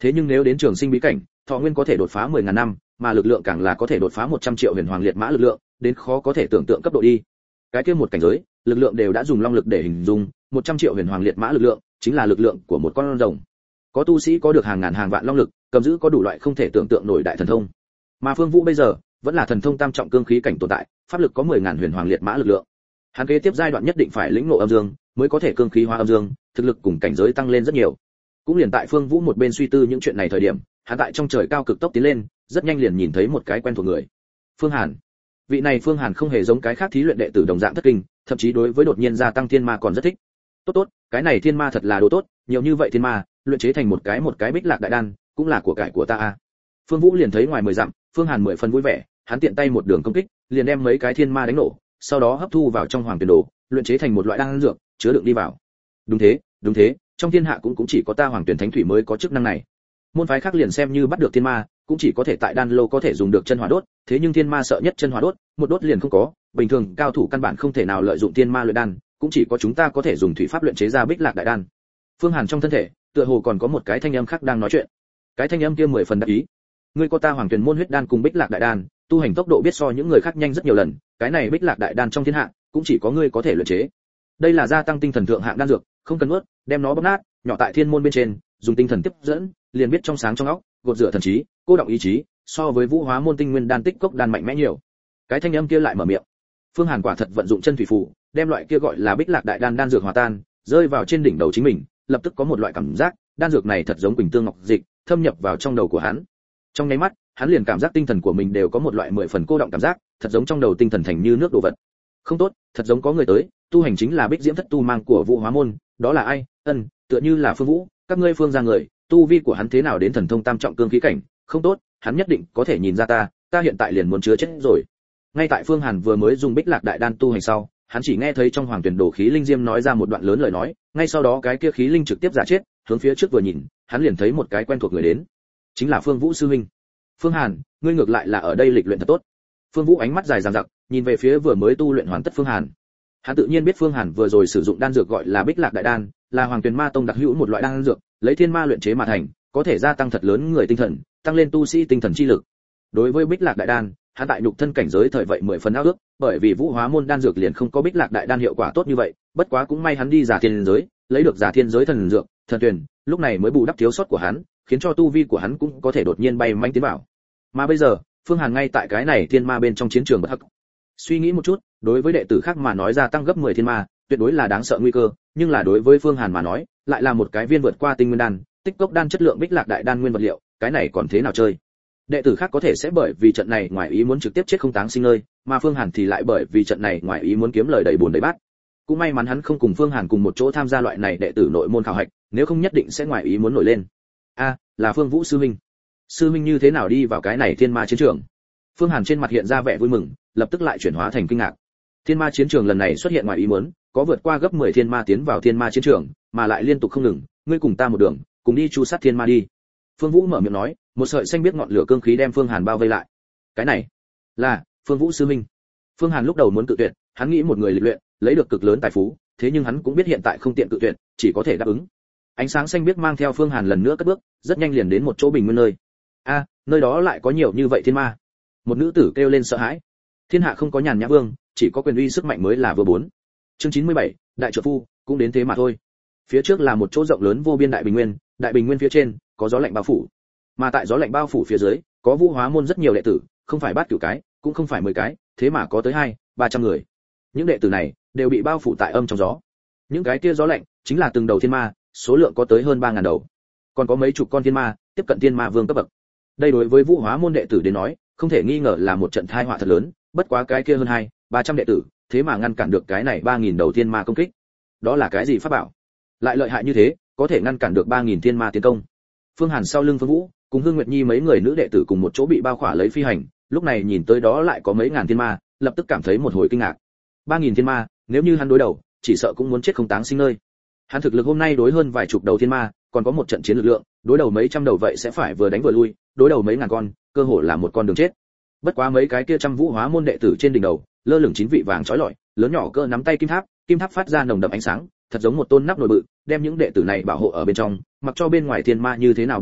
Speaker 1: Thế nhưng nếu đến trường sinh bí cảnh, thọ nguyên có thể đột phá 10.000 năm, mà lực lượng càng là có thể đột phá 100 triệu huyền hoàng liệt mã lực lượng, đến khó có thể tưởng tượng cấp độ đi. Cái kia một cảnh giới, lực lượng đều đã dùng long lực để hình dung, 100 triệu huyền hoàng liệt mã lực lượng, chính là lực lượng của một con rồng. Có tu sĩ có được hàng ngàn hàng vạn long lực, cầm giữ có đủ loại không thể tưởng tượng nổi đại thần thông. Mà Phương Vũ bây giờ, vẫn là thần thông tam trọng cương khí cảnh tồn tại, pháp lực có 10.000 huyền hoàng liệt mã lực lượng. Hắn kế tiếp giai đoạn nhất định phải lĩnh ngộ âm dương, mới có thể cương khí hóa âm dương, thực lực cùng cảnh giới tăng lên rất nhiều. Cũng liền tại Phương Vũ một bên suy tư những chuyện này thời điểm, hắn tại trong trời cao cực tốc tiến lên, rất nhanh liền nhìn thấy một cái quen thuộc người. Phương Hàn. Vị này Phương Hàn không hề giống cái khác thí luyện đệ tử đồng dạng thất kinh, thậm chí đối với đột nhiên gia tăng thiên ma còn rất thích. Tốt, cái này thiên ma thật là đồ tốt, nhiều như vậy thiên ma, luyện chế thành một cái Bích Lạc đại đan, cũng là của cải của ta a. Phương Vũ liền thấy ngoài 10 dặm, Phương Hàn 10 phần vui vẻ, hắn tiện tay một đường công kích, liền đem mấy cái thiên ma đánh nổ, sau đó hấp thu vào trong hoàng tuyển đồ, luyện chế thành một loại đan dược, chứa đựng đi vào. Đúng thế, trong thiên hạ cũng chỉ có ta hoàng tuyển thánh thủy mới có chức năng này. Môn phái khác liền xem như bắt được thiên ma, cũng chỉ có thể tại đan lô có thể dùng được chân hỏa đốt, thế nhưng thiên ma sợ nhất chân hỏa đốt, một đốt liền không có, bình thường cao thủ căn bản không thể nào lợi dụng thiên ma luyện đan, cũng chỉ có chúng ta có thể dùng thủy pháp luyện chế ra Bích Lạc đại đan. Phương Hàn trong thân thể, tựa hồ còn có một cái thanh âm khác đang nói chuyện. Cái thanh âm kia 10 phần đắc ý. Ngươi có ta hoàng tuyển môn huyết đan cùng Bích Lạc đại đan, tu hành tốc độ biết so những người khác nhanh rất nhiều lần, cái này Bích Lạc đại đan trong thiên hạ, cũng chỉ có ngươi có thể luyện chế. Đây là gia tăng tinh thần thượng hạng đan dược, không cần nuốt, đem nó bóp nát, nhỏ tại thiên môn bên trên, dùng tinh thần tiếp dẫn, liền biết trong sáng trong óc, gột rửa thần trí, cô động ý chí, so với Vũ Hóa môn tinh nguyên đan tích cốc đan mạnh mẽ nhiều. Cái thanh âm kia lại mở miệng. Phương Hàn quả thật vận dụng chân thủy phù, đem loại kia gọi là Bích Lạc đại đan đan dược hòa tan, rơi vào trên đỉnh đầu chính mình, lập tức có một loại cảm giác, đan dược này thật giống quỳnh tương ngọc dịch, thâm nhập vào trong đầu của hắn. Trong nháy mắt, hắn liền cảm giác tinh thần của mình đều có một loại 10 phần cô động cảm giác, thật giống trong đầu tinh thần thành như nước đổ vật. Không tốt, thật giống có người tới, tu hành chính là Bích Diễm thất tu mang của Vũ Hóa môn, đó là ai? Tựa như là Phương Vũ, các ngươi Phương gia người, tu vi của hắn thế nào đến thần thông tam trọng cương khí cảnh, không tốt, hắn nhất định có thể nhìn ra ta hiện tại liền muốn chứa chết rồi. Ngay tại Phương Hàn vừa mới dùng Bích Lạc đại đan tu hành sau, hắn chỉ nghe thấy trong hoàng tuyển đồ khí linh diêm nói ra một đoạn lớn lời nói, ngay sau đó cái kia khí linh trực tiếp giả chết, hướng phía trước vừa nhìn, hắn liền thấy một cái quen thuộc người đến, chính là Phương Vũ sư huynh. Phương Hàn, ngươi ngược lại là ở đây lịch luyện thật tốt. Phương Vũ ánh mắt dài dằng dặc, nhìn về phía vừa mới tu luyện hoàn tất Phương Hàn. Hắn tự nhiên biết Phương Hàn vừa rồi sử dụng đan dược gọi là Bích Lạc đại đan, là Hoàng Tuyền Ma Tông đặc hữu một loại đan dược, lấy thiên ma luyện chế mà thành, có thể gia tăng thật lớn người tinh thần, tăng lên tu sĩ tinh thần chi lực. Đối với Bích Lạc đại đan, hắn tại nhục thân cảnh giới thời vậy 10 phần ao ước, bởi vì Vũ Hóa môn đan dược liền không có Bích Lạc đại đan hiệu quả tốt như vậy, bất quá cũng may hắn đi giả thiên giới, lấy được giả thiên giới thần dược, thần tuyển, lúc này mới bù đắp thiếu sót của hắn, khiến cho tu vi của hắn cũng có thể đột nhiên bay manh tiến vào. Mà bây giờ, Phương Hàn ngay tại cái này thiên ma bên trong chiến trường bất hắc. Suy nghĩ một chút, đối với đệ tử khác mà nói ra tăng gấp 10 thiên ma, tuyệt đối là đáng sợ nguy cơ, nhưng là đối với Phương Hàn mà nói, lại là một cái viên vượt qua tinh nguyên đan, tích cốc đan chất lượng Bích Lạc đại đan nguyên vật liệu, cái này còn thế nào chơi? Đệ tử khác có thể sẽ bởi vì trận này ngoài ý muốn trực tiếp chết không táng sinh nơi, mà Phương Hàn thì lại bởi vì trận này ngoài ý muốn kiếm lời đầy buồn đầy bát. Cũng may mắn hắn không cùng Phương Hàn cùng một chỗ tham gia loại này đệ tử nội môn khảo hạch, nếu không nhất định sẽ ngoài ý muốn nổi lên. Là Phương Vũ sư huynh. Sư huynh như thế nào đi vào cái này thiên ma chiến trường? Phương Hàn trên mặt hiện ra vẻ vui mừng, lập tức lại chuyển hóa thành kinh ngạc. Thiên ma chiến trường lần này xuất hiện ngoài ý muốn, có vượt qua gấp 10 thiên ma tiến vào thiên ma chiến trường, mà lại liên tục không ngừng, ngươi cùng ta một đường, cùng đi chu sát thiên ma đi. Phương Vũ mở miệng nói, một sợi xanh biết ngọn lửa cương khí đem Phương Hàn bao vây lại. Cái này là Phương Vũ sư huynh. Phương Hàn lúc đầu muốn cự tuyệt, hắn nghĩ một người lịch luyện, lấy được cực lớn tài phú, thế nhưng hắn cũng biết hiện tại không tiện cự tuyệt, chỉ có thể đáp ứng. Ánh sáng xanh biết mang theo Phương Hàn lần nữa cất bước, rất nhanh liền đến một chỗ bình nguyên nơi. Nơi đó lại có nhiều như vậy thiên ma. Một nữ tử kêu lên sợ hãi. Thiên hạ không có nhàn nhã vương, chỉ có quyền uy sức mạnh mới là vừa bốn. Chương 97, đại trợ phu, cũng đến thế mà thôi. Phía trước là một chỗ rộng lớn vô biên đại bình nguyên phía trên có gió lạnh bao phủ. Mà tại gió lạnh bao phủ phía dưới, có Vũ Hóa môn rất nhiều đệ tử, không phải bát cửu cái, cũng không phải 10 cái, thế mà có tới 200-300 người. Những đệ tử này đều bị bao phủ tại âm trong gió. Những cái kia gió lạnh chính là từng đầu thiên ma, số lượng có tới hơn 3000 đầu. Còn có mấy chục con thiên ma, tiếp cận thiên ma vương cấp bậc. Đây đối với Vũ Hóa môn đệ tử đến nói, không thể nghi ngờ là một trận tai họa thật lớn, bất quá cái kia hơn 200-300 đệ tử, thế mà ngăn cản được cái này 3000 đầu thiên ma công kích. Đó là cái gì pháp bảo? Lại lợi hại như thế, có thể ngăn cản được 3000 thiên ma tiến công. Phương Hàn sau lưng Phương Vũ, cùng Hương Nguyệt Nhi mấy người nữ đệ tử cùng một chỗ bị bao khỏa lấy phi hành, lúc này nhìn tới đó lại có mấy ngàn thiên ma, lập tức cảm thấy một hồi kinh ngạc. 3000 thiên ma, nếu như hắn đối đầu, chỉ sợ cũng muốn chết không táng sinh nơi. Hắn thực lực hôm nay đối hơn vài chục đầu thiên ma, còn có một trận chiến lực lượng, đối đầu mấy trăm đầu vậy sẽ phải vừa đánh vừa lui, đối đầu mấy ngàn con, cơ hội là một con đường chết. Bất quá mấy cái kia trăm Vũ Hóa môn đệ tử trên đỉnh đầu, lơ lửng 9 vị vàng chói lọi, lớn nhỏ cơ nắm tay kim tháp phát ra nồng đậm ánh sáng, thật giống một tôn nắp nồi bự, đem những đệ tử này bảo hộ ở bên trong, mặc cho bên ngoài thiên ma như thế nào bay múa,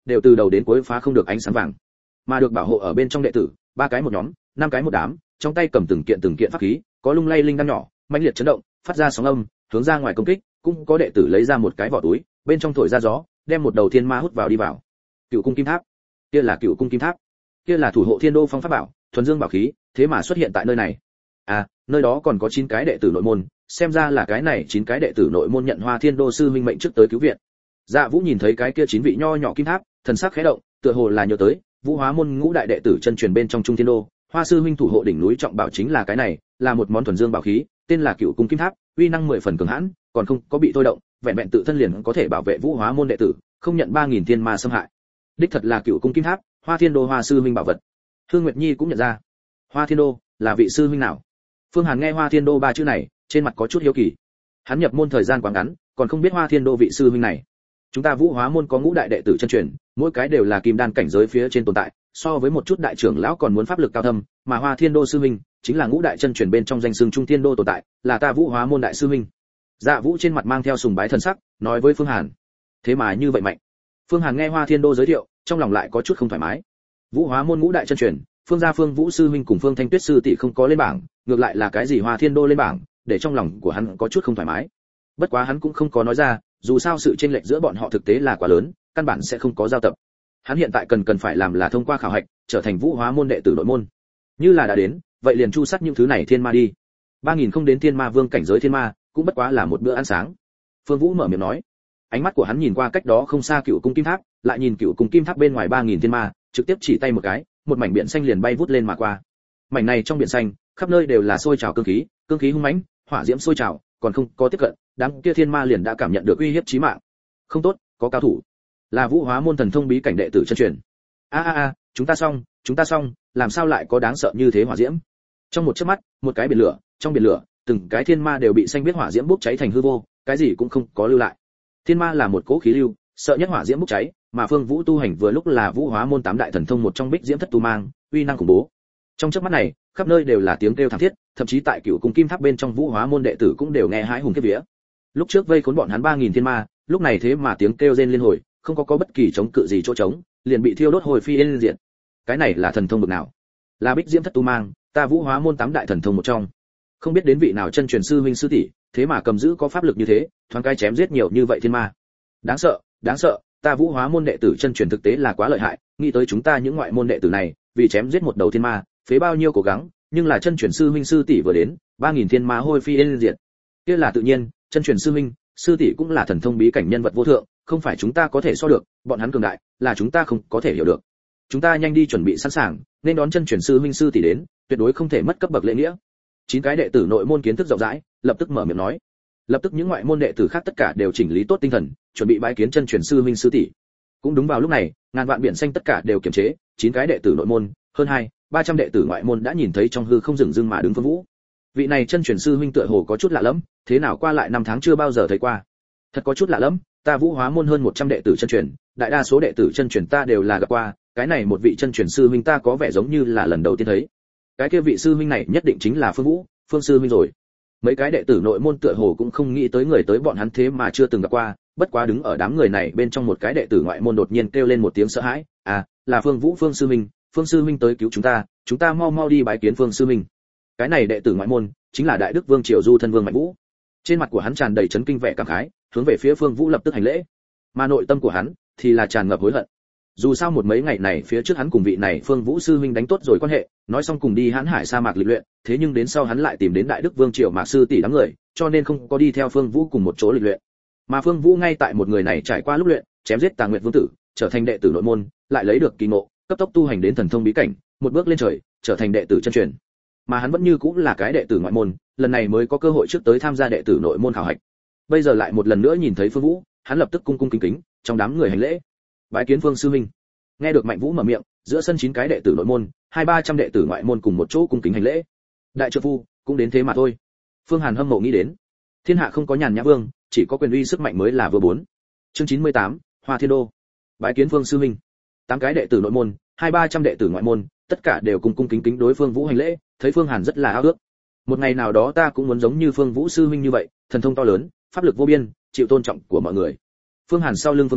Speaker 1: đều từ đầu đến cuối phá không được ánh sáng vàng. Mà được bảo hộ ở bên trong đệ tử, 3 cái một nhóm, 5 cái một đám, trong tay cầm từng kiện pháp khí, có lung lay linh đan nhỏ, mãnh liệt chấn động, phát ra sóng âm, hướng ra ngoài công kích, cũng có đệ tử lấy ra một cái vỏ túi, bên trong thổi ra gió, đem một đầu thiên ma hút vào đi vào. Cựu cung kim tháp, kia là Cựu cung kim tháp, kia là thủ hộ thiên đô phong pháp bảo, thuần dương bảo khí, thế mà xuất hiện tại nơi này. À, nơi đó còn có 9 cái đệ tử nội môn, xem ra là cái này 9 cái đệ tử nội môn nhận Hoa Thiên Đô sư huynh mệnh trước tới cứu viện. Dạ Vũ nhìn thấy cái kia 9 vị nho nhỏ kim tháp, thần sắc khẽ động, tựa hồ là nhớ tới, Vũ Hóa môn ngũ đại đệ tử chân truyền bên trong Trung Thiên Đô, Hoa sư huynh thủ hộ đỉnh núi trọng bảo chính là cái này, là một món thuần dương bảo khí, tên là Cựu cung kim tháp, uy năng 10 phần cường hãn, còn không có bị thôi động, vẹn vẹn tự thân liền có thể bảo vệ Vũ Hóa môn đệ tử, không nhận 3000 thiên ma xâm hại. Đích thật là Cựu cung kim tháp, Hoa Thiên Đô Hoa sư huynh bảo vật. Hương Nguyệt Nhi cũng nhận ra. Hoa Thiên Đô là vị sư huynh nào? Phương Hàn nghe Hoa Thiên Đô 3 chữ này, trên mặt có chút hiếu kỳ. Hắn nhập môn thời gian quá ngắn, còn không biết Hoa Thiên Đô vị sư huynh này. Chúng ta Vũ Hóa môn có ngũ đại đệ tử chân truyền, mỗi cái đều là kim đan cảnh giới phía trên tồn tại, so với một chút đại trưởng lão còn muốn pháp lực cao thâm, mà Hoa Thiên Đô sư huynh chính là ngũ đại chân truyền bên trong danh xưng Trung Thiên Đô tồn tại, là ta Vũ Hóa môn đại sư huynh. Dạ Vũ trên mặt mang theo sùng bái thần sắc, nói với Phương Hàn. Thế mà như vậy mạnh. Phương Hàn nghe Hoa Thiên Đô giới thiệu, trong lòng lại có chút không thoải mái. Vũ Hóa môn ngũ đại chân truyền, Phương gia Phương Vũ sư huynh cùng Phương Thanh Tuyết sư tỷ không có lên bảng, ngược lại là cái gì Hoa Thiên Đô lên bảng, để trong lòng của hắn có chút không thoải mái. Bất quá hắn cũng không có nói ra, dù sao sự chênh lệch giữa bọn họ thực tế là quá lớn, căn bản sẽ không có giao tập. Hắn hiện tại cần phải làm là thông qua khảo hạch, trở thành Vũ Hóa môn đệ tử nội môn. Như là đã đến, vậy liền chu sát những thứ này thiên ma đi. 3000 không đến thiên ma vương cảnh giới thiên ma, cũng bất quá là một bữa ăn sáng. Phương Vũ mở miệng nói. Ánh mắt của hắn nhìn qua cách đó không xa Cựu cung kim tháp, lại nhìn Cựu cung kim tháp bên ngoài 3000 thiên ma, trực tiếp chỉ tay một cái, một mảnh biển xanh liền bay vút lên mà qua. Mảnh này trong biển xanh, khắp nơi đều là sôi trào cương khí hung mãnh, hỏa diễm sôi trào, còn không có tiếp cận, đám kia thiên ma liền đã cảm nhận được uy hiếp chí mạng. Không tốt, có cao thủ. Là Vũ Hóa môn thần thông bí cảnh đệ tử chân truyền. Chúng ta xong, làm sao lại có đáng sợ như thế hỏa diễm? Trong một chớp mắt, một cái biển lửa, trong biển lửa, từng cái thiên ma đều bị xanh biết hỏa diễm bốc cháy thành hư vô, cái gì cũng không có lưu lại. Thiên ma là một cỗ khí lưu, sợ nhất hỏa diễm bốc cháy, mà Phương Vũ tu hành vừa lúc là Vũ Hóa môn 8 đại thần thông một trong Bích Diễm Thất Tu Mang, uy năng khủng bố. Trong chớp mắt này, khắp nơi đều là tiếng kêu thảm thiết, thậm chí tại Cựu cung kim tháp bên trong Vũ Hóa môn đệ tử cũng đều nghe hãi hùng kiếp vía. Lúc trước vây khốn bọn hắn 3000 thiên ma, lúc này thế mà tiếng kêu rên liên hồi, không có bất kỳ chống cự gì chỗ trống, liền bị thiêu đốt hồi phi yên diệt. Cái này là thần thông bậc nào? Là Bích Diễm Thất Tu Mang, ta Vũ Hóa môn 8 đại thần thông một trong. Không biết đến vị nào chân truyền sư huynh sư tỷ, thế mà cầm giữ có pháp lực như thế, thoáng cái chém giết nhiều như vậy thiên ma. Đáng sợ, ta Vũ Hóa môn đệ tử chân truyền thực tế là quá lợi hại, nghĩ tới chúng ta những ngoại môn đệ tử này, vì chém giết một đầu thiên ma, phế bao nhiêu cố gắng, nhưng là chân truyền sư huynh sư tỷ vừa đến, 3000 thiên ma hôi phi yên diệt. Kia là tự nhiên, chân truyền sư huynh, sư tỷ cũng là thần thông bí cảnh nhân vật vô thượng, không phải chúng ta có thể so được, bọn hắn cường đại, là chúng ta không có thể hiểu được. Chúng ta nhanh đi chuẩn bị sẵn sàng, nên đón chân truyền sư huynh sư tỷ đến, tuyệt đối không thể mất cấp bậc lễ nghĩa. 9 cái đệ tử nội môn kiến thức rộng rãi, lập tức mở miệng nói. Lập tức những ngoại môn đệ tử khác tất cả đều chỉnh lý tốt tinh thần, chuẩn bị bái kiến chân truyền sư huynh sư tỷ. Cũng đúng vào lúc này, ngàn vạn biển xanh tất cả đều kiềm chế, 9 cái đệ tử nội môn, hơn 200-300 đệ tử ngoại môn đã nhìn thấy trong hư không dừng dưng mà đứng Phương Vũ. Vị này chân truyền sư huynh tựa hồ có chút lạ lẫm, thế nào qua lại 5 tháng chưa bao giờ thấy qua. Thật có chút lạ lẫm, ta Vũ Hóa môn hơn 100 đệ tử chân truyền, đại đa số đệ tử chân truyền ta đều là gặp qua, cái này một vị chân truyền sư huynh ta có vẻ giống như là lần đầu tiên thấy. Cái kia vị sư huynh này nhất định chính là Phương Vũ, Phương sư huynh rồi. Mấy cái đệ tử nội môn tựa hồ cũng không nghĩ tới người tới bọn hắn thế mà chưa từng gặp qua, bất quá đứng ở đám người này bên trong một cái đệ tử ngoại môn đột nhiên kêu lên một tiếng sợ hãi, là Phương Vũ Phương sư huynh tới cứu chúng ta mau đi bái kiến Phương sư huynh. Cái này đệ tử ngoại môn chính là Đại Đức Vương Triều Du thân Vương Mạnh Vũ. Trên mặt của hắn tràn đầy chấn kinh vẻ cảm khái, hướng về phía Phương Vũ lập tức hành lễ. Mà nội tâm của hắn thì là tràn ngập hối hận. Dù sao một mấy ngày này phía trước hắn cùng vị này Phương Vũ sư huynh đánh tốt rồi quan hệ, nói xong cùng đi Hán Hải sa mạc lịch luyện, thế nhưng đến sau hắn lại tìm đến Đại Đức Vương Triều Mạc sư tỷ đám người, cho nên không có đi theo Phương Vũ cùng một chỗ lịch luyện. Mà Phương Vũ ngay tại một người này trải qua lúc luyện, chém giết Tà Nguyệt Vương tử, trở thành đệ tử nội môn, lại lấy được kỳ ngộ, cấp tốc tu hành đến thần thông bí cảnh, một bước lên trời, trở thành đệ tử chân truyền. Mà hắn vẫn như cũng là cái đệ tử ngoại môn, lần này mới có cơ hội trước tới tham gia đệ tử nội môn khảo hạch. Bây giờ lại một lần nữa nhìn thấy Phương Vũ, hắn lập tức cung cung kính kính, trong đám người hành lễ. Bái kiến Phương sư huynh. Nghe được Mạnh Vũ mở miệng, giữa sân 9 cái đệ tử nội môn, 200-300 đệ tử ngoại môn cùng một chỗ cung kính hành lễ. Đại trợ phu, cũng đến thế mà thôi. Phương Hàn hâm mộ nghĩ đến, thiên hạ không có nhàn nhã vương, chỉ có quyền uy sức mạnh mới là vừa bốn. Chương 98, Hoa Thiên Đô. Bái kiến Phương sư huynh. 8 cái đệ tử nội môn, 200-300 đệ tử ngoại môn, tất cả đều cung cung kính kính đối Phương Vũ hành lễ, thấy Phương Hàn rất là ao ước. Một ngày nào đó ta cũng muốn giống như Phương Vũ sư huynh như vậy, thần thông to lớn, pháp lực vô biên, chịu tôn trọng của mọi người. Phương Hàn sau lưng Phương Vũ,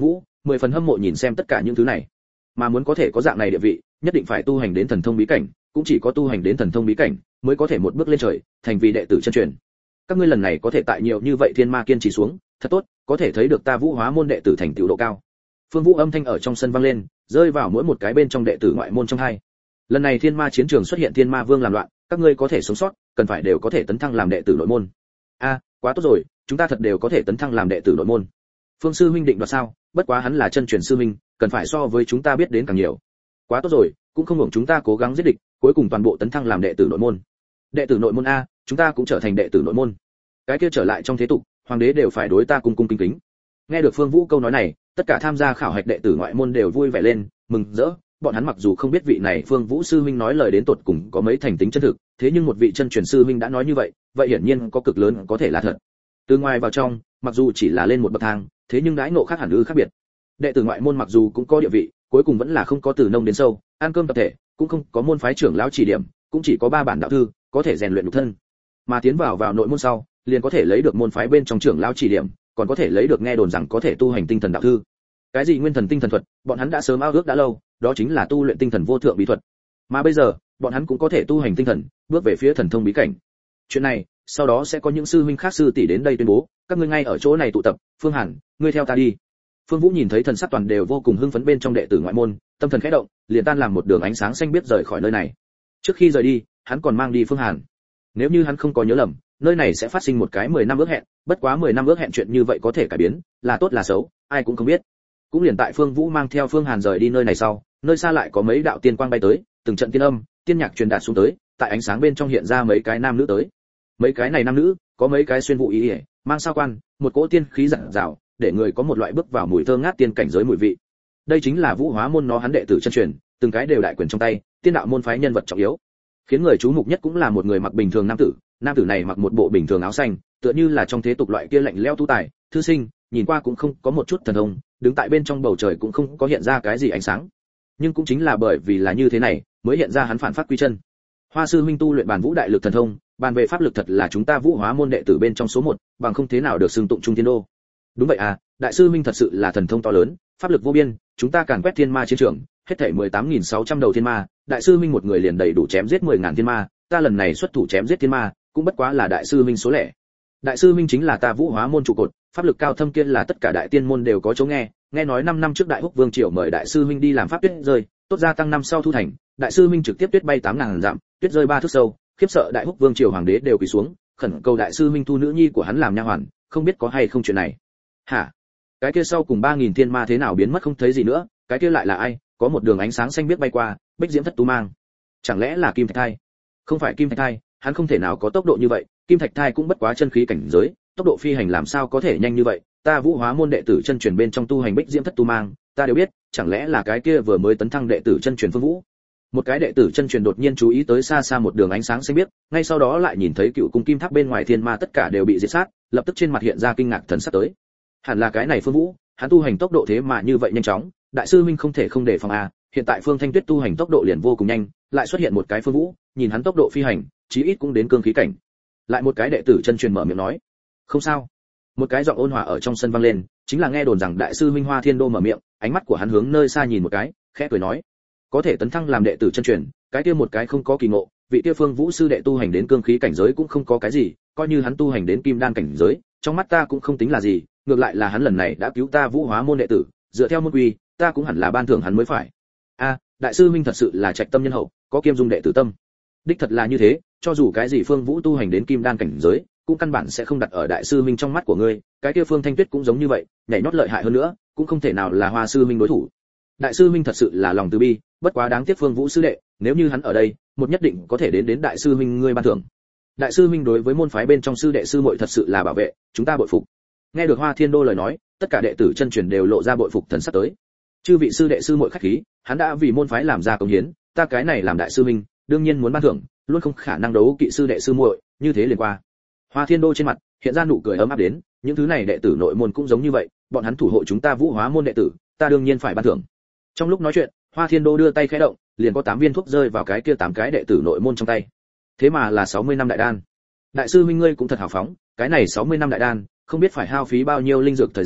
Speaker 1: mười phần hâm mộ nhìn xem tất cả những thứ này. Mà muốn có thể có dạng này địa vị, nhất định phải tu hành đến thần thông bí cảnh, cũng chỉ có tu hành đến thần thông bí cảnh mới có thể một bước lên trời, thành vì đệ tử chân truyền. Các ngươi lần này có thể tại nhiều như vậy thiên ma kiên trì xuống, thật tốt, có thể thấy được ta Vũ Hóa môn đệ tử thành tựu độ cao. Phương Vũ âm thanh ở trong sân vang lên, rơi vào mỗi một cái bên trong đệ tử ngoại môn trong hai. Lần này thiên ma chiến trường xuất hiện thiên ma vương làm loạn, các ngươi có thể sống sót, cần phải đều có thể tấn thăng làm đệ tử nội môn. A, quá tốt rồi, chúng ta thật đều có thể tấn thăng làm đệ tử nội môn. Phương sư huynh định đoạt sao? Bất quá hắn là chân truyền sư huynh, cần phải so với chúng ta biết đến càng nhiều. Quá tốt rồi, cũng không hưởng chúng ta cố gắng giết địch, cuối cùng toàn bộ tấn thăng làm đệ tử nội môn. Đệ tử nội môn a, chúng ta cũng trở thành đệ tử nội môn. Cái kia trở lại trong thế tục, hoàng đế đều phải đối ta cung cung kính kính. Nghe được Phương Vũ câu nói này, tất cả tham gia khảo hạch đệ tử ngoại môn đều vui vẻ lên, mừng rỡ. Bọn hắn mặc dù không biết vị này Phương Vũ sư huynh nói lời đến tột cùng có mấy thành tính chân thực, thế nhưng một vị chân truyền sư huynh đã nói như vậy, vậy hiển nhiên có cực lớn có thể là thật. Từ ngoài vào trong, mặc dù chỉ là lên một bậc thang, thế nhưng đãi ngộ khác hẳn khác biệt. Đệ tử ngoại môn mặc dù cũng có địa vị, cuối cùng vẫn là không có từ nông đến sâu, ăn cơm tập thể, cũng không có môn phái trưởng lão chỉ điểm, cũng chỉ có 3 bản đạo thư, có thể rèn luyện nhục thân. Mà tiến vào nội môn sau, liền có thể lấy được môn phái bên trong trưởng lão chỉ điểm, còn có thể lấy được nghe đồn rằng có thể tu hành tinh thần đạo thư. Cái gì nguyên thần tinh thần thuật, bọn hắn đã sớm ao ước đã lâu, đó chính là tu luyện tinh thần vô thượng bí thuật. Mà bây giờ, bọn hắn cũng có thể tu hành tinh thần, bước về phía thần thông bí cảnh. Chuyện này, sau đó sẽ có những sư huynh khác sư tỷ đến đây tuyên bố, các ngươi ngay ở chỗ này tụ tập, Phương Hàn, ngươi theo ta đi. Phương Vũ nhìn thấy thần sắc toàn đều vô cùng hưng phấn bên trong đệ tử ngoại môn, tâm thần khẽ động, liền tan làm một đường ánh sáng xanh biết rời khỏi nơi này. Trước khi rời đi, hắn còn mang đi Phương Hàn. Nếu như hắn không có nhớ lầm, nơi này sẽ phát sinh một cái 10 năm ước hẹn, bất quá 10 năm ước hẹn chuyện như vậy có thể cải biến, là tốt là xấu, ai cũng không biết. Cũng liền tại Phương Vũ mang theo Phương Hàn rời đi nơi này sau, nơi xa lại có mấy đạo tiên quang bay tới, từng trận tiên âm, tiên nhạc truyền đạt xuống tới, tại ánh sáng bên trong hiện ra mấy cái nam nữ tới. Mấy cái này nam nữ, có mấy cái xuyên vụ y, mang sao quan, một cỗ tiên khí rạng rào, để người có một loại bước vào mùi thơm ngát tiên cảnh giới mùi vị. Đây chính là Vũ Hóa môn nó hắn đệ tử chân truyền, từng cái đều đại quyền trong tay, tiên đạo môn phái nhân vật trọng yếu. Khiến người chú mục nhất cũng là một người mặc bình thường nam tử này mặc một bộ bình thường áo xanh, tựa như là trong thế tục loại kia lạnh lẽo tu tài, thư sinh, nhìn qua cũng không có một chút thần thông, đứng tại bên trong bầu trời cũng không có hiện ra cái gì ánh sáng. Nhưng cũng chính là bởi vì là như thế này, mới hiện ra hắn phản phát quy chân. Hoa sư huynh tu luyện bản vũ đại lực thần thông, bàn về pháp lực thật là chúng ta Vũ Hóa môn đệ tử bên trong số 1, bằng không thế nào được xưng tụng trung thiên đô. Đúng vậy à, đại sư huynh thật sự là thần thông to lớn, pháp lực vô biên, chúng ta càn quét thiên ma chiến trường, hết thảy 18.600 đầu thiên ma, đại sư huynh một người liền đầy đủ chém giết 10.000 thiên ma, ta lần này xuất thủ chém giết thiên ma, cũng bất quá là đại sư huynh số lẻ. Đại sư huynh chính là ta Vũ Hóa môn trụ cột, pháp lực cao thâm kia là tất cả đại tiên môn đều có chỗ nghe nói 5 năm trước Đại Húc Vương triều mời đại sư huynh đi làm pháp tuyết rơi, tốt gia tăng năm sau thu thành, đại sư huynh trực tiếp tuyết bay 8.000 dặm, tuyết rơi 3 thước sâu, khiếp sợ Đại Húc Vương triều hoàng đế đều quỳ xuống, khẩn cầu đại sư huynh thu nữ nhi của hắn làm nha hoàn, không biết có hay không chuyện này. Hả? Cái kia sau cùng 3.000 thiên ma thế nào biến mất không thấy gì nữa, cái kia lại là ai? Có một đường ánh sáng xanh biếc bay qua, Bích Diễm Thất Tu mang. Chẳng lẽ là Kim Thạch Thai? Không phải Kim Thạch Thai, hắn không thể nào có tốc độ như vậy, Kim Thạch Thai cũng bất quá chân khí cảnh giới, tốc độ phi hành làm sao có thể nhanh như vậy? Ta Vũ Hóa môn đệ tử chân truyền bên trong tu hành Bích Diễm Thất Tu mang, ta đều biết, chẳng lẽ là cái kia vừa mới tấn thăng đệ tử chân truyền Phương Vũ? Một cái đệ tử chân truyền đột nhiên chú ý tới xa xa một đường ánh sáng xanh biếc, ngay sau đó lại nhìn thấy cựu cung kim tháp bên ngoài thiên ma tất cả đều bị diệt sát, lập tức trên mặt hiện ra kinh ngạc thần sắc tới. Hẳn là cái này Phương Vũ, hắn tu hành tốc độ thế mà như vậy nhanh chóng, đại sư minh không thể không đề phòng a. Hiện tại Phương Thanh Tuyết tu hành tốc độ liền vô cùng nhanh, lại xuất hiện một cái Phương Vũ, nhìn hắn tốc độ phi hành, chí ít cũng đến cương khí cảnh. Lại một cái đệ tử chân truyền mở miệng nói, không sao. Một cái giọng ôn hòa ở trong sân vang lên, chính là nghe đồn rằng đại sư Minh Hoa Thiên Đô mở miệng, ánh mắt của hắn hướng nơi xa nhìn một cái, khẽ cười nói, có thể tấn thăng làm đệ tử chân truyền, cái kia một cái không có kỳ ngộ, vị kia Phương Vũ sư đệ tu hành đến cương khí cảnh giới cũng không có cái gì, coi như hắn tu hành đến kim đan cảnh giới, trong mắt ta cũng không tính là gì, ngược lại là hắn lần này đã cứu ta Vũ Hóa môn đệ tử, dựa theo môn quy, ta cũng hẳn là ban thưởng hắn mới phải. A, đại sư Minh thật sự là trạch tâm nhân hậu, có kiêm dung đệ tử tâm. Đích thật là như thế, cho dù cái gì Phương Vũ tu hành đến kim đan cảnh giới, cũng căn bản sẽ không đặt ở đại sư Minh trong mắt của ngươi, cái kia Phương Thanh Tuyết cũng giống như vậy, nhảy nhót lợi hại hơn nữa, cũng không thể nào là Hoa sư Minh đối thủ. Đại sư Minh thật sự là lòng từ bi, bất quá đáng tiếc Phương Vũ sư đệ, nếu như hắn ở đây, một nhất định có thể đến đại sư Minh ngươi ban thưởng. Đại sư Minh đối với môn phái bên trong sư đệ sư muội thật sự là bảo vệ, chúng ta bội phục. Nghe được Hoa Thiên Đô lời nói, tất cả đệ tử chân truyền đều lộ ra bội phục thần sắc tới. Chư vị sư đệ sư muội khách khí, hắn đã vì môn phái làm ra công hiến, ta cái này làm đại sư Minh, đương nhiên muốn ban thưởng, luôn không khả năng đấu kỵ sư đệ sư muội, như thế liền qua. Hoa Thiên Đô trên mặt hiện ra nụ cười ấm áp đến, những thứ này đệ tử nội môn cũng giống như vậy, bọn hắn thủ hộ chúng ta Vũ Hóa môn đệ tử, ta đương nhiên phải ban thưởng. Trong lúc nói chuyện, Hoa Thiên Đô đưa tay khẽ động, liền có 8 viên thuốc rơi vào cái kia 8 cái đệ tử nội môn trong tay. Thế mà là 60 năm đại đan. Đại sư huynh ngươi cũng thật hào phóng, cái này 60 năm đại đan, không biết phải hao phí bao nhiêu linh dược thời gian,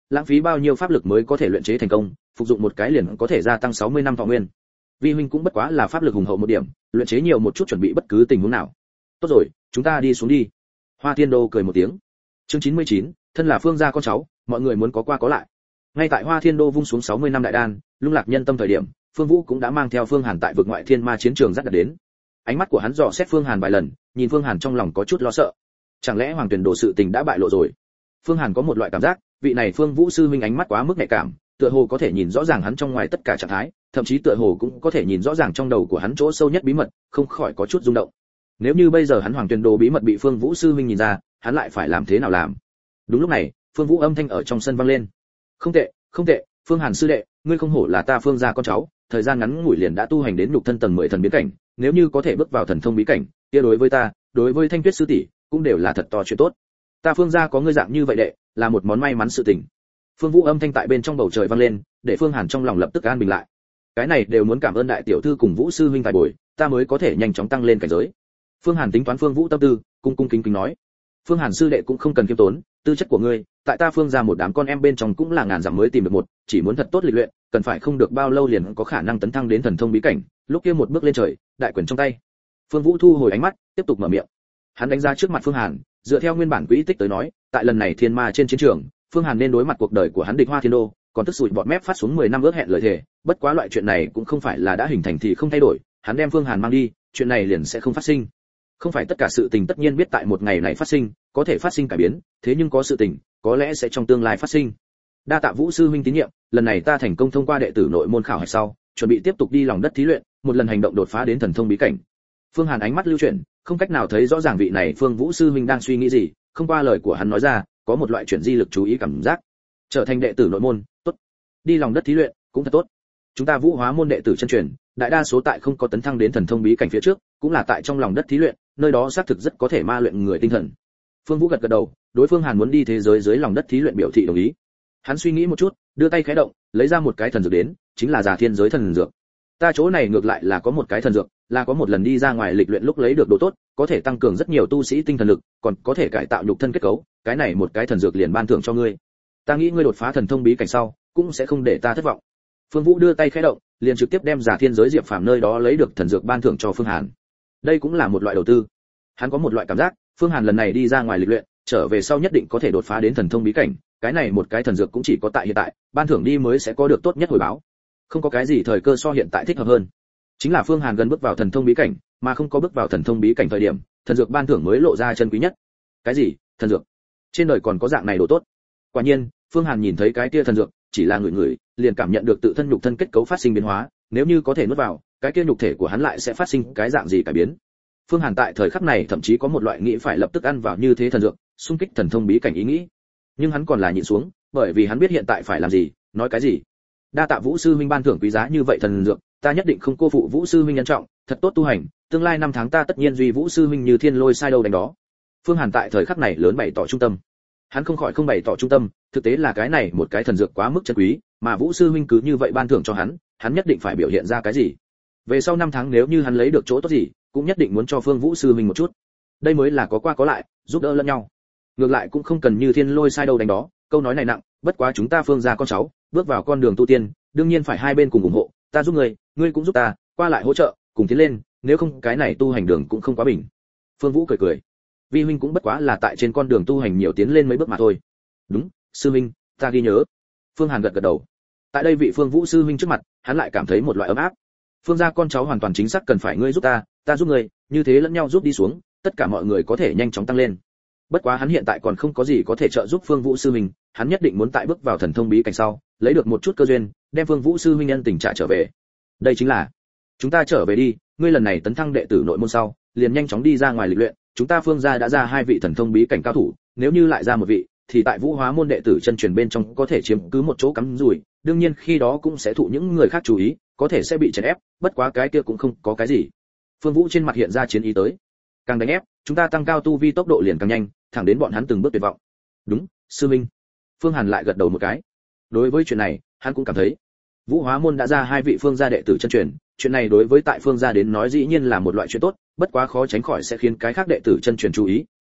Speaker 1: lãng phí bao nhiêu pháp lực mới có thể luyện chế thành công, phục dụng một cái liền có thể gia tăng 60 năm thọ nguyên. Vi huynh cũng bất quá là pháp lực hùng hậu một điểm, luyện chế nhiều một chút chuẩn bị bất cứ tình huống nào. Tốt rồi, chúng ta đi xuống đi. Hoa Thiên Đô cười một tiếng. Chương 99, thân là Phương gia con cháu, mọi người muốn có qua có lại. Ngay tại Hoa Thiên Đô vung xuống 60 năm đại đan, lung lạc nhân tâm thời điểm, Phương Vũ cũng đã mang theo Phương Hàn tại vực ngoại thiên ma chiến trường dắt đặt đến. Ánh mắt của hắn dò xét Phương Hàn vài lần, nhìn Phương Hàn trong lòng có chút lo sợ. Chẳng lẽ Hoàng Tuyển Đồ sự tình đã bại lộ rồi? Phương Hàn có một loại cảm giác, vị này Phương Vũ sư huynh ánh mắt quá mức nhạy cảm, tựa hồ có thể nhìn rõ ràng hắn trong ngoài tất cả trạng thái, thậm chí tựa hồ cũng có thể nhìn rõ ràng trong đầu của hắn chỗ sâu nhất bí mật, không khỏi có chút rung động. Nếu như bây giờ hắn Hoàng Tuyển Đồ bí mật bị Phương Vũ sư huynh nhìn ra, hắn lại phải làm thế nào làm? Đúng lúc này, Phương Vũ âm thanh ở trong sân vang lên. Không tệ, không tệ, Phương Hàn sư đệ, ngươi không hổ là ta Phương gia con cháu, thời gian ngắn ngủi liền đã tu hành đến nhục thân tầng 10 thần biến cảnh, nếu như có thể bước vào thần thông bí cảnh, kia đối với ta, đối với Thanh Tuyết sư tỷ, cũng đều là thật to chuyện tốt. Ta Phương gia có ngươi dạng như vậy đệ, là một món may mắn sự tình. Phương Vũ âm thanh tại bên trong bầu trời vang lên, để Phương Hàn trong lòng lập tức an bình lại. Cái này đều muốn cảm ơn đại tiểu thư cùng Vũ sư huynh tài bồi, ta mới có thể nhanh chóng tăng lên cảnh giới. Phương Hàn tính toán Phương Vũ tâm tư, cung cung kính kính nói. Phương Hàn sư đệ cũng không cần kiêm tốn, tư chất của ngươi, tại ta Phương gia một đám con em bên trong cũng là ngàn dặm mới tìm được một, chỉ muốn thật tốt lịch luyện, cần phải không được bao lâu liền có khả năng tấn thăng đến thần thông bí cảnh, lúc kia một bước lên trời, đại quyền trong tay. Phương Vũ thu hồi ánh mắt, tiếp tục mở miệng. Hắn đánh ra trước mặt Phương Hàn, dựa theo nguyên bản quỹ tích tới nói, tại lần này thiên ma trên chiến trường, Phương Hàn nên đối mặt cuộc đời của hắn địch Hoa Thiên Đô, còn tức sủi bọt mép phát xuống 10 năm ước hẹn lời thề, bất quá loại chuyện này cũng không phải là đã hình thành thì không thay đổi, hắn đem Phương Hàn mang đi, chuyện này liền sẽ không phát sinh. Không phải tất cả sự tình tất nhiên biết tại một ngày này phát sinh, có thể phát sinh cải biến, thế nhưng có sự tình, có lẽ sẽ trong tương lai phát sinh. Đa tạ Vũ sư huynh tín nhiệm, lần này ta thành công thông qua đệ tử nội môn khảo hạch sau, chuẩn bị tiếp tục đi lòng đất thí luyện, một lần hành động đột phá đến thần thông bí cảnh. Phương Hàn ánh mắt lưu chuyển, không cách nào thấy rõ ràng vị này Phương Vũ sư huynh đang suy nghĩ gì, không qua lời của hắn nói ra, có một loại chuyển di lực chú ý cảm giác. Trở thành đệ tử nội môn, tốt. Đi lòng đất thí luyện, cũng thật tốt. Chúng ta Vũ Hóa môn đệ tử chân truyền, đại đa số tại không có tấn thăng đến thần thông bí cảnh phía trước, cũng là tại trong lòng đất thí luyện, nơi đó xác thực rất có thể ma luyện người tinh thần. Phương Vũ gật gật đầu, đối phương Hàn muốn đi thế giới dưới lòng đất thí luyện biểu thị đồng ý. Hắn suy nghĩ một chút, đưa tay khẽ động, lấy ra một cái thần dược đến, chính là Già Thiên giới thần dược. Ta chỗ này ngược lại là có một cái thần dược, là có một lần đi ra ngoài lịch luyện lúc lấy được đồ tốt, có thể tăng cường rất nhiều tu sĩ tinh thần lực, còn có thể cải tạo nhục thân kết cấu, cái này một cái thần dược liền ban thưởng cho ngươi. Ta nghĩ ngươi đột phá thần thông bí cảnh sau, cũng sẽ không để ta thất vọng. Phương Vũ đưa tay khẽ động, liền trực tiếp đem Già Thiên giới Diệp Phàm nơi đó lấy được thần dược ban thưởng cho Phương Hàn. Đây cũng là một loại đầu tư. Hắn có một loại cảm giác, Phương Hàn lần này đi ra ngoài lịch luyện, trở về sau nhất định có thể đột phá đến thần thông bí cảnh, cái này một cái thần dược cũng chỉ có tại hiện tại, ban thưởng đi mới sẽ có được tốt nhất hồi báo. Không có cái gì thời cơ so hiện tại thích hợp hơn. Chính là Phương Hàn gần bước vào thần thông bí cảnh, mà không có bước vào thần thông bí cảnh thời điểm, thần dược ban thưởng mới lộ ra chân quý nhất. Cái gì? Thần dược? Trên đời còn có dạng này đồ tốt? Quả nhiên, Phương Hàn nhìn thấy cái kia thần dược, chỉ là ngửi, liền cảm nhận được tự thân nhục thân kết cấu phát sinh biến hóa, nếu như có thể nuốt vào, cái kia nhục thể của hắn lại sẽ phát sinh cái dạng gì cải biến. Phương Hàn tại thời khắc này thậm chí có một loại nghĩ phải lập tức ăn vào như thế thần dược, xung kích thần thông bí cảnh ý nghĩ. Nhưng hắn còn là nhịn xuống, bởi vì hắn biết hiện tại phải làm gì, nói cái gì. Đa tạ Vũ sư huynh ban thưởng quý giá như vậy thần dược, ta nhất định không cô phụ Vũ sư huynh nhân trọng, thật tốt tu hành, tương lai năm tháng ta tất nhiên duy Vũ sư huynh như thiên lôi sai đâu đánh đó. Phương Hàn tại thời khắc này lớn bày tỏ trung tâm. Hắn không khỏi không bày tỏ trung tâm, thực tế là cái này một cái thần dược quá mức chân quý, mà Vũ sư huynh cứ như vậy ban thưởng cho hắn nhất định phải biểu hiện ra cái gì. Về sau năm tháng nếu như hắn lấy được chỗ tốt gì, cũng nhất định muốn cho Phương Vũ sư huynh một chút. Đây mới là có qua có lại, giúp đỡ lẫn nhau. Ngược lại cũng không cần như thiên lôi sai đâu đánh đó, câu nói này nặng, bất quá chúng ta Phương gia con cháu, bước vào con đường tu tiên, đương nhiên phải hai bên cùng ủng hộ, ta giúp ngươi, ngươi cũng giúp ta, qua lại hỗ trợ, cùng tiến lên, nếu không cái này tu hành đường cũng không quá bình. Phương Vũ cười cười. Vi huynh cũng bất quá là tại trên con đường tu hành nhiều tiến lên mấy bước mà thôi. Đúng, sư huynh, ta ghi nhớ. Phương Hàn gật gật đầu. Tại đây vị Phương Vũ sư huynh trước mặt, hắn lại cảm thấy một loại ấm áp. Phương gia con cháu hoàn toàn chính xác cần phải ngươi giúp ta giúp ngươi, như thế lẫn nhau giúp đi xuống, tất cả mọi người có thể nhanh chóng tăng lên. Bất quá hắn hiện tại còn không có gì có thể trợ giúp Phương Vũ sư huynh, hắn nhất định muốn tại bước vào thần thông bí cảnh sau, lấy được một chút cơ duyên, đem Phương Vũ sư huynh nhân tình trả trở về. Đây chính là, chúng ta trở về đi, ngươi lần này tấn thăng đệ tử nội môn sau, liền nhanh chóng đi ra ngoài lịch luyện, chúng ta Phương gia đã ra hai vị thần thông bí cảnh cao thủ, nếu như lại ra một vị, thì tại Vũ Hóa môn đệ tử chân truyền bên trong có thể chiếm cứ một chỗ cắm rủi, đương nhiên khi đó cũng sẽ thụ những người khác chú ý, có thể sẽ bị chèn ép, bất quá cái kia cũng không có cái gì. Phương Vũ trên mặt hiện ra chiến ý tới. Càng đánh ép, chúng ta tăng cao tu vi tốc độ liền càng nhanh, thẳng đến bọn hắn từng bước tuyệt vọng. Đúng, sư minh. Phương Hàn lại gật đầu một cái. Đối với chuyện này, hắn cũng cảm thấy Vũ Hóa môn đã ra hai vị Phương gia đệ tử chân truyền, chuyện này đối với tại Phương gia đến nói dĩ nhiên là một loại chuyện tốt, bất quá khó tránh khỏi sẽ khiến cái khác đệ tử chân truyền chú ý,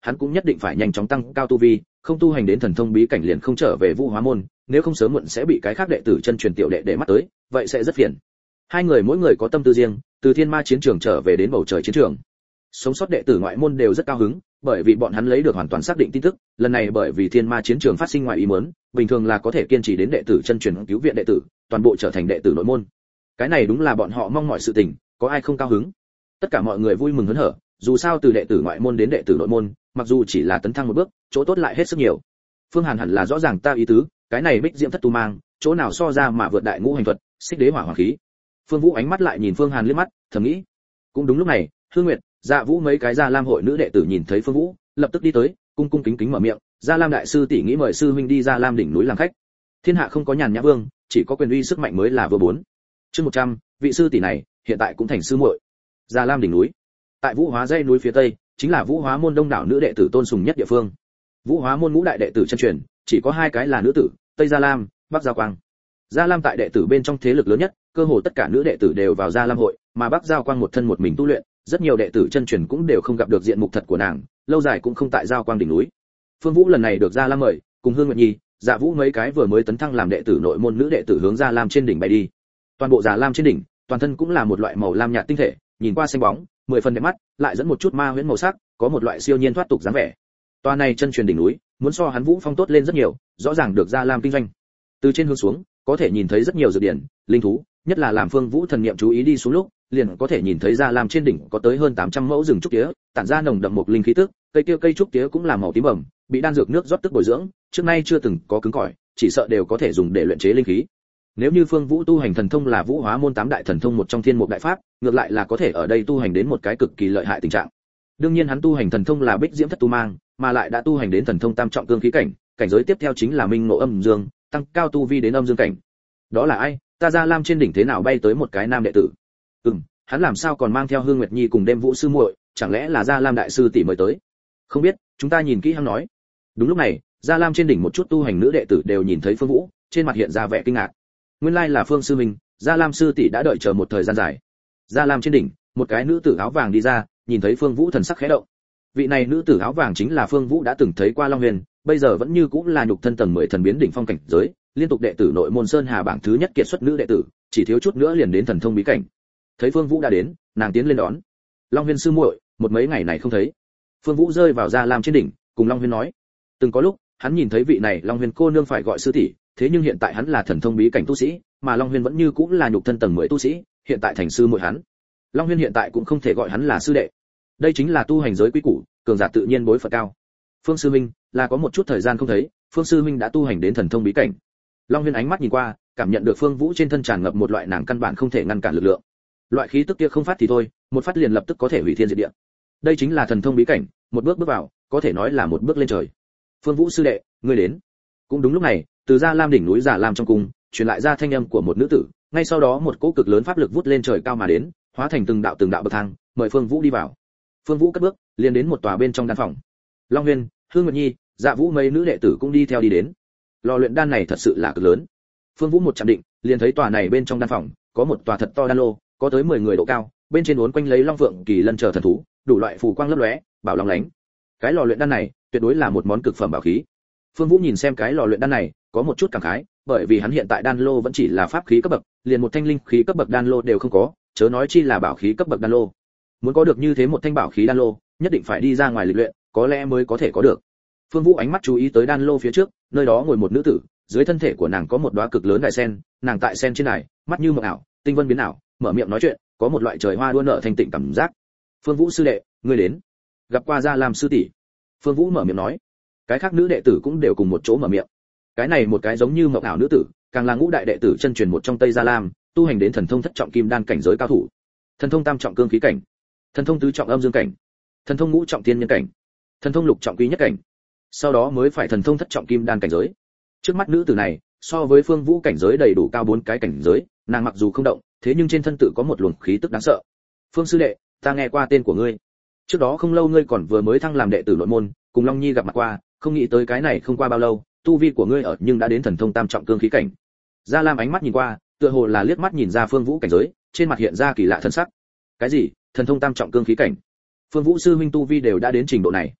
Speaker 1: hắn cũng nhất định phải nhanh chóng tăng cao tu vi, không tu hành đến thần thông bí cảnh liền không trở về Vũ Hóa môn, nếu không sớm muộn sẽ bị cái khác đệ tử chân truyền tiểu đệ để mắt tới, vậy sẽ rất phiền. Hai người mỗi người có tâm tư riêng, từ Thiên Ma chiến trường trở về đến bầu trời chiến trường. Sống sót đệ tử ngoại môn đều rất cao hứng, bởi vì bọn hắn lấy được hoàn toàn xác định tin tức, lần này bởi vì Thiên Ma chiến trường phát sinh ngoài ý muốn, bình thường là có thể kiên trì đến đệ tử chân truyền cứu viện đệ tử, toàn bộ trở thành đệ tử nội môn. Cái này đúng là bọn họ mong mỏi sự tình, có ai không cao hứng? Tất cả mọi người vui mừng hớn hở, dù sao từ đệ tử ngoại môn đến đệ tử nội môn, mặc dù chỉ là tấn thăng một bước, chỗ tốt lại hết sức nhiều. Phương Hàn hẳn là rõ ràng ta ý tứ, cái này Bích Diễm Thất Tu Mang, chỗ nào so ra mà vượt đại ngũ hành thuật, xích đế hỏa hỏa khí. Phương Vũ ánh mắt lại nhìn Phương Hàn liếc mắt, thầm nghĩ. Cũng đúng lúc này, Hương Nguyệt, Dạ Vũ mấy cái Gia Lam hội nữ đệ tử nhìn thấy Phương Vũ, lập tức đi tới, cung cung kính kính mở miệng, Gia Lam đại sư tỷ nghĩ mời sư huynh đi Gia Lam đỉnh núi làm khách. Thiên hạ không có nhàn nhã vương, chỉ có quyền uy sức mạnh mới là vừa bốn. Chương 100, vị sư tỷ này hiện tại cũng thành sư muội. Gia Lam đỉnh núi, tại Vũ Hóa dãy núi phía tây, chính là Vũ Hóa môn đông đảo nữ đệ tử tôn sùng nhất địa phương. Vũ Hóa môn ngũ đại đệ tử chân truyền, chỉ có hai cái là nữ tử, Tây Gia Lam, Bắc Giao Quang. Gia Lam tại đệ tử bên trong thế lực lớn nhất, cơ hồ tất cả nữ đệ tử đều vào Gia Lam hội, mà Bắc Giao Quang một thân một mình tu luyện, rất nhiều đệ tử chân truyền cũng đều không gặp được diện mục thật của nàng, lâu dài cũng không tại Giao Quang đỉnh núi. Phương Vũ lần này được Gia Lam mời, cùng Hương Nguyệt Nhi, Dạ Vũ mấy cái vừa mới tấn thăng làm đệ tử nội môn nữ đệ tử hướng Gia Lam trên đỉnh bay đi. Toàn bộ Gia Lam trên đỉnh, toàn thân cũng là một loại màu lam nhạt tinh thể, nhìn qua xanh bóng, 10 phần đẹp mắt, lại dẫn một chút ma huyễn màu sắc, có một loại siêu nhiên thoát tục dáng vẻ. Toa này chân truyền đỉnh núi, muốn so hắn Vũ Phong tốt lên rất nhiều, rõ ràng được Gia Lam kinh doanh. Từ trên hướng xuống, có thể nhìn thấy rất nhiều dược điển, linh thú, nhất là làm Phương Vũ thần niệm chú ý đi xuống lúc, liền có thể nhìn thấy Gia Lam trên đỉnh có tới hơn 800 mẫu rừng trúc tía, tản ra nồng đậm một linh khí tức, cây trúc tía cũng là màu tím bẩm, bị đan dược nước rót tức bồi dưỡng, trước nay chưa từng có cứng cỏi, chỉ sợ đều có thể dùng để luyện chế linh khí. Nếu như Phương Vũ tu hành thần thông là Vũ Hóa môn 8 đại thần thông một trong Thiên Mục đại pháp, ngược lại là có thể ở đây tu hành đến một cái cực kỳ lợi hại tình trạng. Đương nhiên hắn tu hành thần thông là Bích Diễm Thất Tu Mang, mà lại đã tu hành đến thần thông tam trọng cương khí cảnh, cảnh giới tiếp theo chính là Minh Ngộ Âm Dương, tăng cao tu vi đến âm dương cảnh. Đó là ai? Ta Gia Lam trên đỉnh thế nào bay tới một cái nam đệ tử? Hắn làm sao còn mang theo Hương Nguyệt Nhi cùng Đêm Vũ sư muội, chẳng lẽ là Gia Lam đại sư tỷ mời tới? Không biết, chúng ta nhìn kỹ hắn nói. Đúng lúc này, Gia Lam trên đỉnh một chút tu hành nữ đệ tử đều nhìn thấy Phương Vũ, trên mặt hiện ra vẻ kinh ngạc. Nguyên lai là Phương sư minh, Gia Lam sư tỷ đã đợi chờ một thời gian dài. Gia Lam trên đỉnh, một cái nữ tử áo vàng đi ra, nhìn thấy Phương Vũ thần sắc khẽ động. Vị này nữ tử áo vàng chính là Phương Vũ đã từng thấy qua Long Huyền, bây giờ vẫn như cũng là nhục thân tầng 10 thần biến đỉnh phong cảnh giới, liên tục đệ tử nội môn Sơn Hà bảng thứ nhất kiệt xuất nữ đệ tử, chỉ thiếu chút nữa liền đến thần thông bí cảnh. Thấy Phương Vũ đã đến, nàng tiến lên đón. Long Huyền sư muội, một mấy ngày này không thấy. Phương Vũ rơi vào Gia Lam trên đỉnh, cùng Long Huyền nói. Từng có lúc, hắn nhìn thấy vị này Long Huyền cô nương phải gọi sư tỷ, thế nhưng hiện tại hắn là thần thông bí cảnh tu sĩ, mà Long Huyền vẫn như cũng là nhục thân tầng 10 tu sĩ, hiện tại thành sư muội hắn. Long Huyền hiện tại cũng không thể gọi hắn là sư đệ. Đây chính là tu hành giới quý củ, cường giả tự nhiên bối phận cao. Phương sư minh, là có một chút thời gian không thấy, Phương sư minh đã tu hành đến thần thông bí cảnh. Long Huyền ánh mắt nhìn qua, cảm nhận được Phương Vũ trên thân tràn ngập một loại nàng căn bản không thể ngăn cản lực lượng. Loại khí tức kia không phát thì thôi, một phát liền lập tức có thể hủy thiên diệt địa. Đây chính là thần thông bí cảnh, một bước bước vào, có thể nói là một bước lên trời. Phương Vũ sư đệ, ngươi đến. Cũng đúng lúc này, từ Gia Lam đỉnh núi Già Lam trong cung, truyền lại ra thanh âm của một nữ tử, ngay sau đó một cỗ cực lớn pháp lực vút lên trời cao mà đến, hóa thành từng đạo bậc thang, mời Phương Vũ đi vào. Phương Vũ cất bước, liền đến một tòa bên trong đan phòng. Long Huyền, Hương Nguyệt Nhi, Dạ Vũ mấy nữ đệ tử cũng đi theo đi đến. Lò luyện đan này thật sự là cực lớn. Phương Vũ một chạm định, liền thấy tòa này bên trong đan phòng, có một tòa thật to đan lô, có tới 10 người độ cao, bên trên uốn quanh lấy long phượng kỳ lân chờ thần thú, đủ loại phù quang lấp lóe, bảo long lánh. Cái lò luyện đan này, tuyệt đối là một món cực phẩm bảo khí. Phương Vũ nhìn xem cái lò luyện đan này, có một chút cảm khái, bởi vì hắn hiện tại đan lô vẫn chỉ là pháp khí cấp bậc, liền một thanh linh khí cấp bậc đan lô đều không có, chớ nói chi là bảo khí cấp bậc đan lô. Muốn có được như thế một thanh bảo khí đan lô, nhất định phải đi ra ngoài lịch luyện, có lẽ mới có thể có được. Phương Vũ ánh mắt chú ý tới đan lô phía trước, nơi đó ngồi một nữ tử, dưới thân thể của nàng có một đóa cực lớn đại sen, nàng tại sen trên này, mắt như mộng ảo, tinh vân biến ảo, mở miệng nói chuyện, có một loại trời hoa đua nở thanh tịnh cảm giác. Phương Vũ sư đệ, ngươi đến. Gặp qua Gia Lam sư tỷ. Phương Vũ mở miệng nói. Cái khác nữ đệ tử cũng đều cùng một chỗ mở miệng. Cái này một cái giống như mộng ảo nữ tử, càng là ngũ đại đệ tử chân truyền một trong Tây Gia Lam, tu hành đến thần thông thất trọng kim đan cảnh giới cao thủ, thần thông tam trọng cương khí cảnh, thần thông tứ trọng âm dương cảnh, thần thông ngũ trọng thiên nhân cảnh, thần thông lục trọng quý nhất cảnh, sau đó mới phải thần thông thất trọng kim đan cảnh giới. Trước mắt nữ tử này, so với Phương Vũ cảnh giới đầy đủ cao 4 cái cảnh giới, nàng mặc dù không động, thế nhưng trên thân tự có một luồng khí tức đáng sợ. Phương sư đệ, ta nghe qua tên của ngươi. Trước đó không lâu ngươi còn vừa mới thăng làm đệ tử nội môn, cùng Long Nhi gặp mặt qua, không nghĩ tới cái này không qua bao lâu, tu vi của ngươi ở nhưng đã đến thần thông tam trọng cương khí cảnh. Gia Lam ánh mắt nhìn qua, tựa hồ là liếc mắt nhìn ra Phương Vũ cảnh giới, trên mặt hiện ra kỳ lạ thân sắc. Cái gì? Thần thông tam trọng cương khí cảnh? Phương Vũ sư huynh tu vi đều đã đến trình độ này.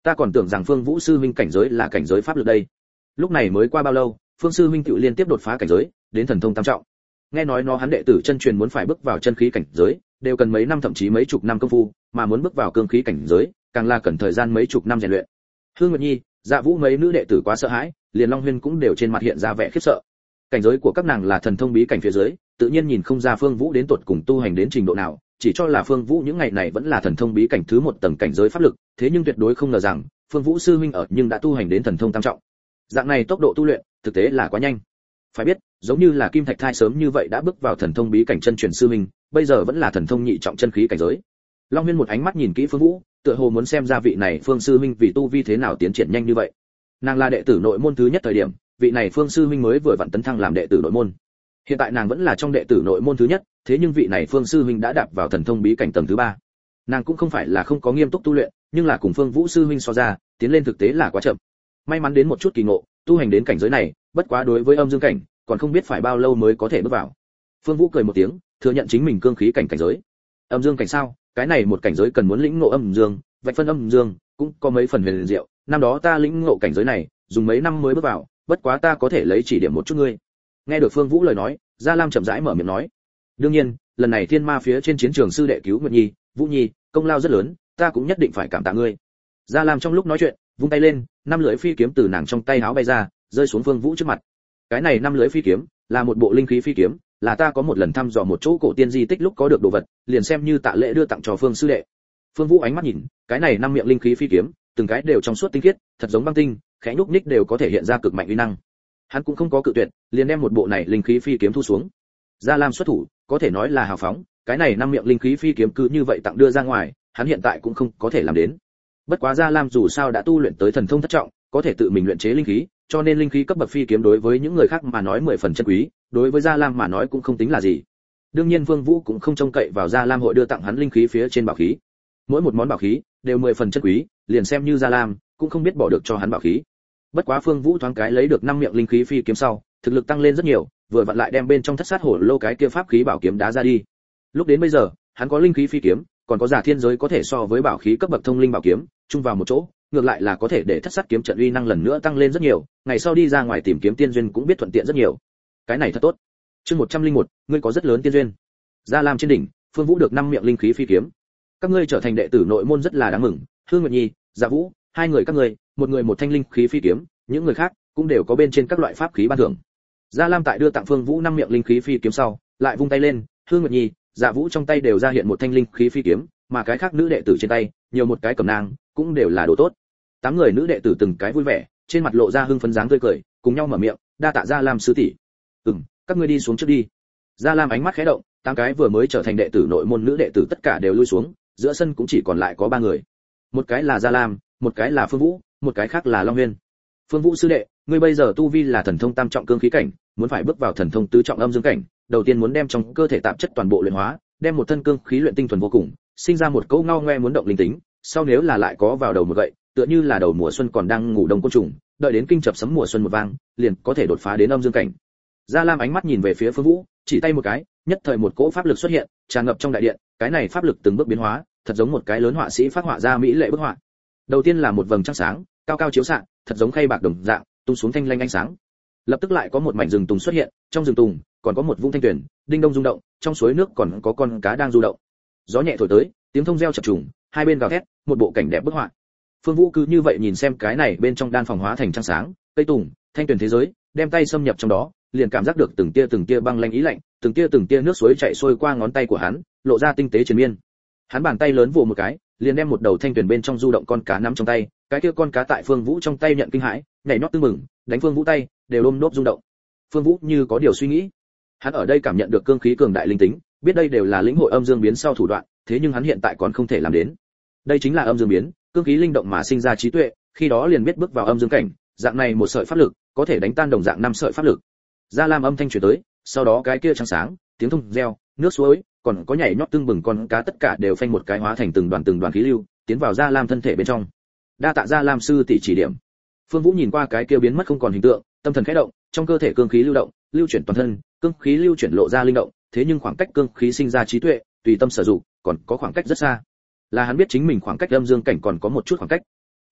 Speaker 1: Ta còn tưởng rằng Phương Vũ sư huynh cảnh giới là cảnh giới pháp lực đây. Lúc này mới qua bao lâu, Phương sư huynh tự liên tiếp đột phá cảnh giới, đến thần thông tam trọng. Nghe nói hắn đệ tử chân truyền muốn phải bước vào chân khí cảnh giới, đều cần mấy năm thậm chí mấy chục năm công phu, mà muốn bước vào cương khí cảnh giới, càng là cần thời gian mấy chục năm rèn luyện. Hương Nguyệt Nhi, Dạ Vũ mấy nữ đệ tử quá sợ hãi, liền Long Huyên cũng đều trên mặt hiện ra vẻ khiếp sợ. Cảnh giới của các nàng là thần thông bí cảnh phía dưới, tự nhiên nhìn không ra Phương Vũ đến tột cùng tu hành đến trình độ nào, chỉ cho là Phương Vũ những ngày này vẫn là thần thông bí cảnh thứ một tầng cảnh giới pháp lực, thế nhưng tuyệt đối không ngờ rằng, Phương Vũ sư huynh ở nhưng đã tu hành đến thần thông tam trọng. Dạng này tốc độ tu luyện, thực tế là quá nhanh. Phải biết, giống như là Kim Thạch Thai sớm như vậy đã bước vào thần thông bí cảnh chân truyền sư huynh, bây giờ vẫn là thần thông nhị trọng chân khí cảnh giới. Long Huyên một ánh mắt nhìn kỹ Phương Vũ, tựa hồ muốn xem ra vị này Phương sư huynh vì tu vi thế nào tiến triển nhanh như vậy. Nàng là đệ tử nội môn thứ nhất thời điểm, vị này Phương sư huynh mới vừa vặn tấn thăng làm đệ tử nội môn. Hiện tại nàng vẫn là trong đệ tử nội môn thứ nhất, thế nhưng vị này Phương sư huynh đã đạp vào thần thông bí cảnh tầng thứ 3. Nàng cũng không phải là không có nghiêm túc tu luyện, nhưng là cùng Phương Vũ sư huynh so ra, tiến lên thực tế là quá chậm. May mắn đến một chút kỳ ngộ, tu hành đến cảnh giới này, bất quá đối với âm dương cảnh, còn không biết phải bao lâu mới có thể bước vào. Phương Vũ cười một tiếng, thừa nhận chính mình cương khí cảnh cảnh giới. Âm dương cảnh sao? Cái này một cảnh giới cần muốn lĩnh ngộ âm dương, vạch phân âm dương, cũng có mấy phần huyền diệu. Năm đó ta lĩnh ngộ cảnh giới này, dùng mấy năm mới bước vào, bất quá ta có thể lấy chỉ điểm một chút ngươi. Nghe được Phương Vũ lời nói, Gia Lam chậm rãi mở miệng nói. Đương nhiên, lần này Thiên Ma phía trên chiến trường sư đệ cứu Nguyệt Nhi, Vũ Nhi, công lao rất lớn, ta cũng nhất định phải cảm tạ ngươi. Gia Lam trong lúc nói chuyện, vung tay lên, năm lưỡi phi kiếm từ nàng trong tay háo bay ra, rơi xuống Phương Vũ trước mặt. Cái này năm lưỡi phi kiếm là một bộ linh khí phi kiếm, là ta có một lần thăm dò một chỗ cổ tiên di tích lúc có được đồ vật, liền xem như tạ lễ đưa tặng cho Phương sư đệ. Phương Vũ ánh mắt nhìn, cái này năm miệng linh khí phi kiếm, từng cái đều trong suốt tinh khiết, thật giống băng tinh, khẽ nhúc nhích đều có thể hiện ra cực mạnh uy năng. Hắn cũng không có cự tuyệt, liền đem một bộ này linh khí phi kiếm thu xuống. Gia Lam xuất thủ, có thể nói là hào phóng, cái này năm miệng linh khí phi kiếm cứ như vậy tặng đưa ra ngoài, hắn hiện tại cũng không có thể làm đến. Bất quá Gia Lam dù sao đã tu luyện tới thần thông thất trọng, có thể tự mình luyện chế linh khí, cho nên linh khí cấp bậc phi kiếm đối với những người khác mà nói 10 phần chân quý, đối với Gia Lam mà nói cũng không tính là gì. Đương nhiên Vương Vũ cũng không trông cậy vào Gia Lam hội đưa tặng hắn linh khí phía trên bảo khí. Mỗi một món bảo khí đều 10 phần chân quý, liền xem như Gia Lam cũng không biết bỏ được cho hắn bảo khí. Bất quá Phương Vũ thoáng cái lấy được 5 miệng linh khí phi kiếm sau, thực lực tăng lên rất nhiều, vừa vặn lại đem bên trong thất sát hổ lô cái kia pháp khí bảo kiếm đá ra đi. Lúc đến bây giờ, hắn có linh khí phi kiếm, còn có giả thiên giới có thể so với bảo khí cấp bậc thông linh bảo kiếm, chung vào một chỗ, ngược lại là có thể để thất sát kiếm trận uy năng lần nữa tăng lên rất nhiều, ngày sau đi ra ngoài tìm kiếm tiên duyên cũng biết thuận tiện rất nhiều. Cái này thật tốt. Chương 101, ngươi có rất lớn tiên duyên. Gia Lam trên đỉnh, Phương Vũ được 5 miệng linh khí phi kiếm. Các ngươi trở thành đệ tử nội môn rất là đáng mừng, Hương Nguyệt Nhi, Dạ Vũ, hai người các ngươi, một người một thanh linh khí phi kiếm, những người khác cũng đều có bên trên các loại pháp khí ban thưởng. Gia Lam tại đưa tặng Phương Vũ 5 miệng linh khí phi kiếm sau, lại vung tay lên, Hương Nguyệt Nhi, Dạ Vũ trong tay đều ra hiện một thanh linh khí phi kiếm, mà cái khác nữ đệ tử trên tay, nhiều một cái cẩm nang, cũng đều là đồ tốt. 8 người nữ đệ tử từng cái vui vẻ, trên mặt lộ ra hưng phấn dáng tươi cười, cùng nhau mở miệng, đa tạ Gia Lam sư tỷ. Các ngươi đi xuống trước đi. Gia Lam ánh mắt khẽ động, 8 cái vừa mới trở thành đệ tử nội môn nữ đệ tử tất cả đều lui xuống, giữa sân cũng chỉ còn lại có 3 người. Một cái là Gia Lam, một cái là Phương Vũ, một cái khác là Long Huyên. Phương Vũ sư đệ, ngươi bây giờ tu vi là thần thông tam trọng cương khí cảnh, muốn phải bước vào thần thông tứ trọng âm dương cảnh, đầu tiên muốn đem trong cơ thể tạp chất toàn bộ luyện hóa, đem một thân cương khí luyện tinh thuần vô cùng, sinh ra một cỗ ngao ngoe muốn động linh tính, sau nếu là lại có vào đầu một gậy, tựa như là đầu mùa xuân còn đang ngủ đông côn trùng, đợi đến kinh chập sấm mùa xuân một vang, liền có thể đột phá đến âm dương cảnh. Gia Lam ánh mắt nhìn về phía Phương Vũ, chỉ tay một cái, nhất thời một cỗ pháp lực xuất hiện, tràn ngập trong đại điện, cái này pháp lực từng bước biến hóa, thật giống một cái lớn họa sĩ phát họa ra mỹ lệ bức họa. Đầu tiên là một vầng trăng sáng, cao cao chiếu xạ, thật giống khay bạc đồng dạng, tung xuống thanh lanh ánh sáng. Lập tức lại có một mảnh rừng tùng xuất hiện, trong rừng tùng còn có một vũng thanh tuyển, đinh đông rung động, trong suối nước còn có con cá đang du động. Gió nhẹ thổi tới, tiếng thông reo chập trùng, hai bên gào thét, một bộ cảnh đẹp bức họa. Phương Vũ cứ như vậy nhìn xem cái này bên trong đan phòng hóa thành trăng sáng, cây tùng, thanh tuyển thế giới, đem tay xâm nhập trong đó, liền cảm giác được từng tia băng lanh ý lạnh, từng tia nước suối chảy xuôi qua ngón tay của hắn, lộ ra tinh tế triền miên. Hắn bàn tay lớn vồ một cái, liền đem một đầu thanh tuyển bên trong du động con cá nắm trong tay, cái kia con cá tại Phương Vũ trong tay nhận kinh hãi, nhảy nhót tưng mừng, đánh Phương Vũ tay, đều ôm nốt rung động. Phương Vũ như có điều suy nghĩ. Hắn ở đây cảm nhận được cương khí cường đại linh tính, biết đây đều là lĩnh hội âm dương biến sau thủ đoạn, thế nhưng hắn hiện tại còn không thể làm đến. Đây chính là âm dương biến, cương khí linh động mà sinh ra trí tuệ, khi đó liền biết bước vào âm dương cảnh, dạng này một sợi pháp lực, có thể đánh tan đồng dạng 5 sợi pháp lực. Gia Lam âm thanh truyền tới, sau đó cái kia trắng sáng, tiếng thông reo, nước suối, còn có nhảy nhót tưng bừng con cá tất cả đều phanh một cái hóa thành từng đoàn khí lưu, tiến vào Gia Lam thân thể bên trong. Đa tạ Gia Lam sư tỷ chỉ điểm. Phương Vũ nhìn qua cái kia biến mất không còn hình tượng, tâm thần khẽ động, trong cơ thể cương khí lưu động, lưu chuyển toàn thân, cương khí lưu chuyển lộ ra linh động, thế nhưng khoảng cách cương khí sinh ra trí tuệ, tùy tâm sử dụng, còn có khoảng cách rất xa. Là hắn biết chính mình khoảng cách âm dương cảnh còn có một chút khoảng cách.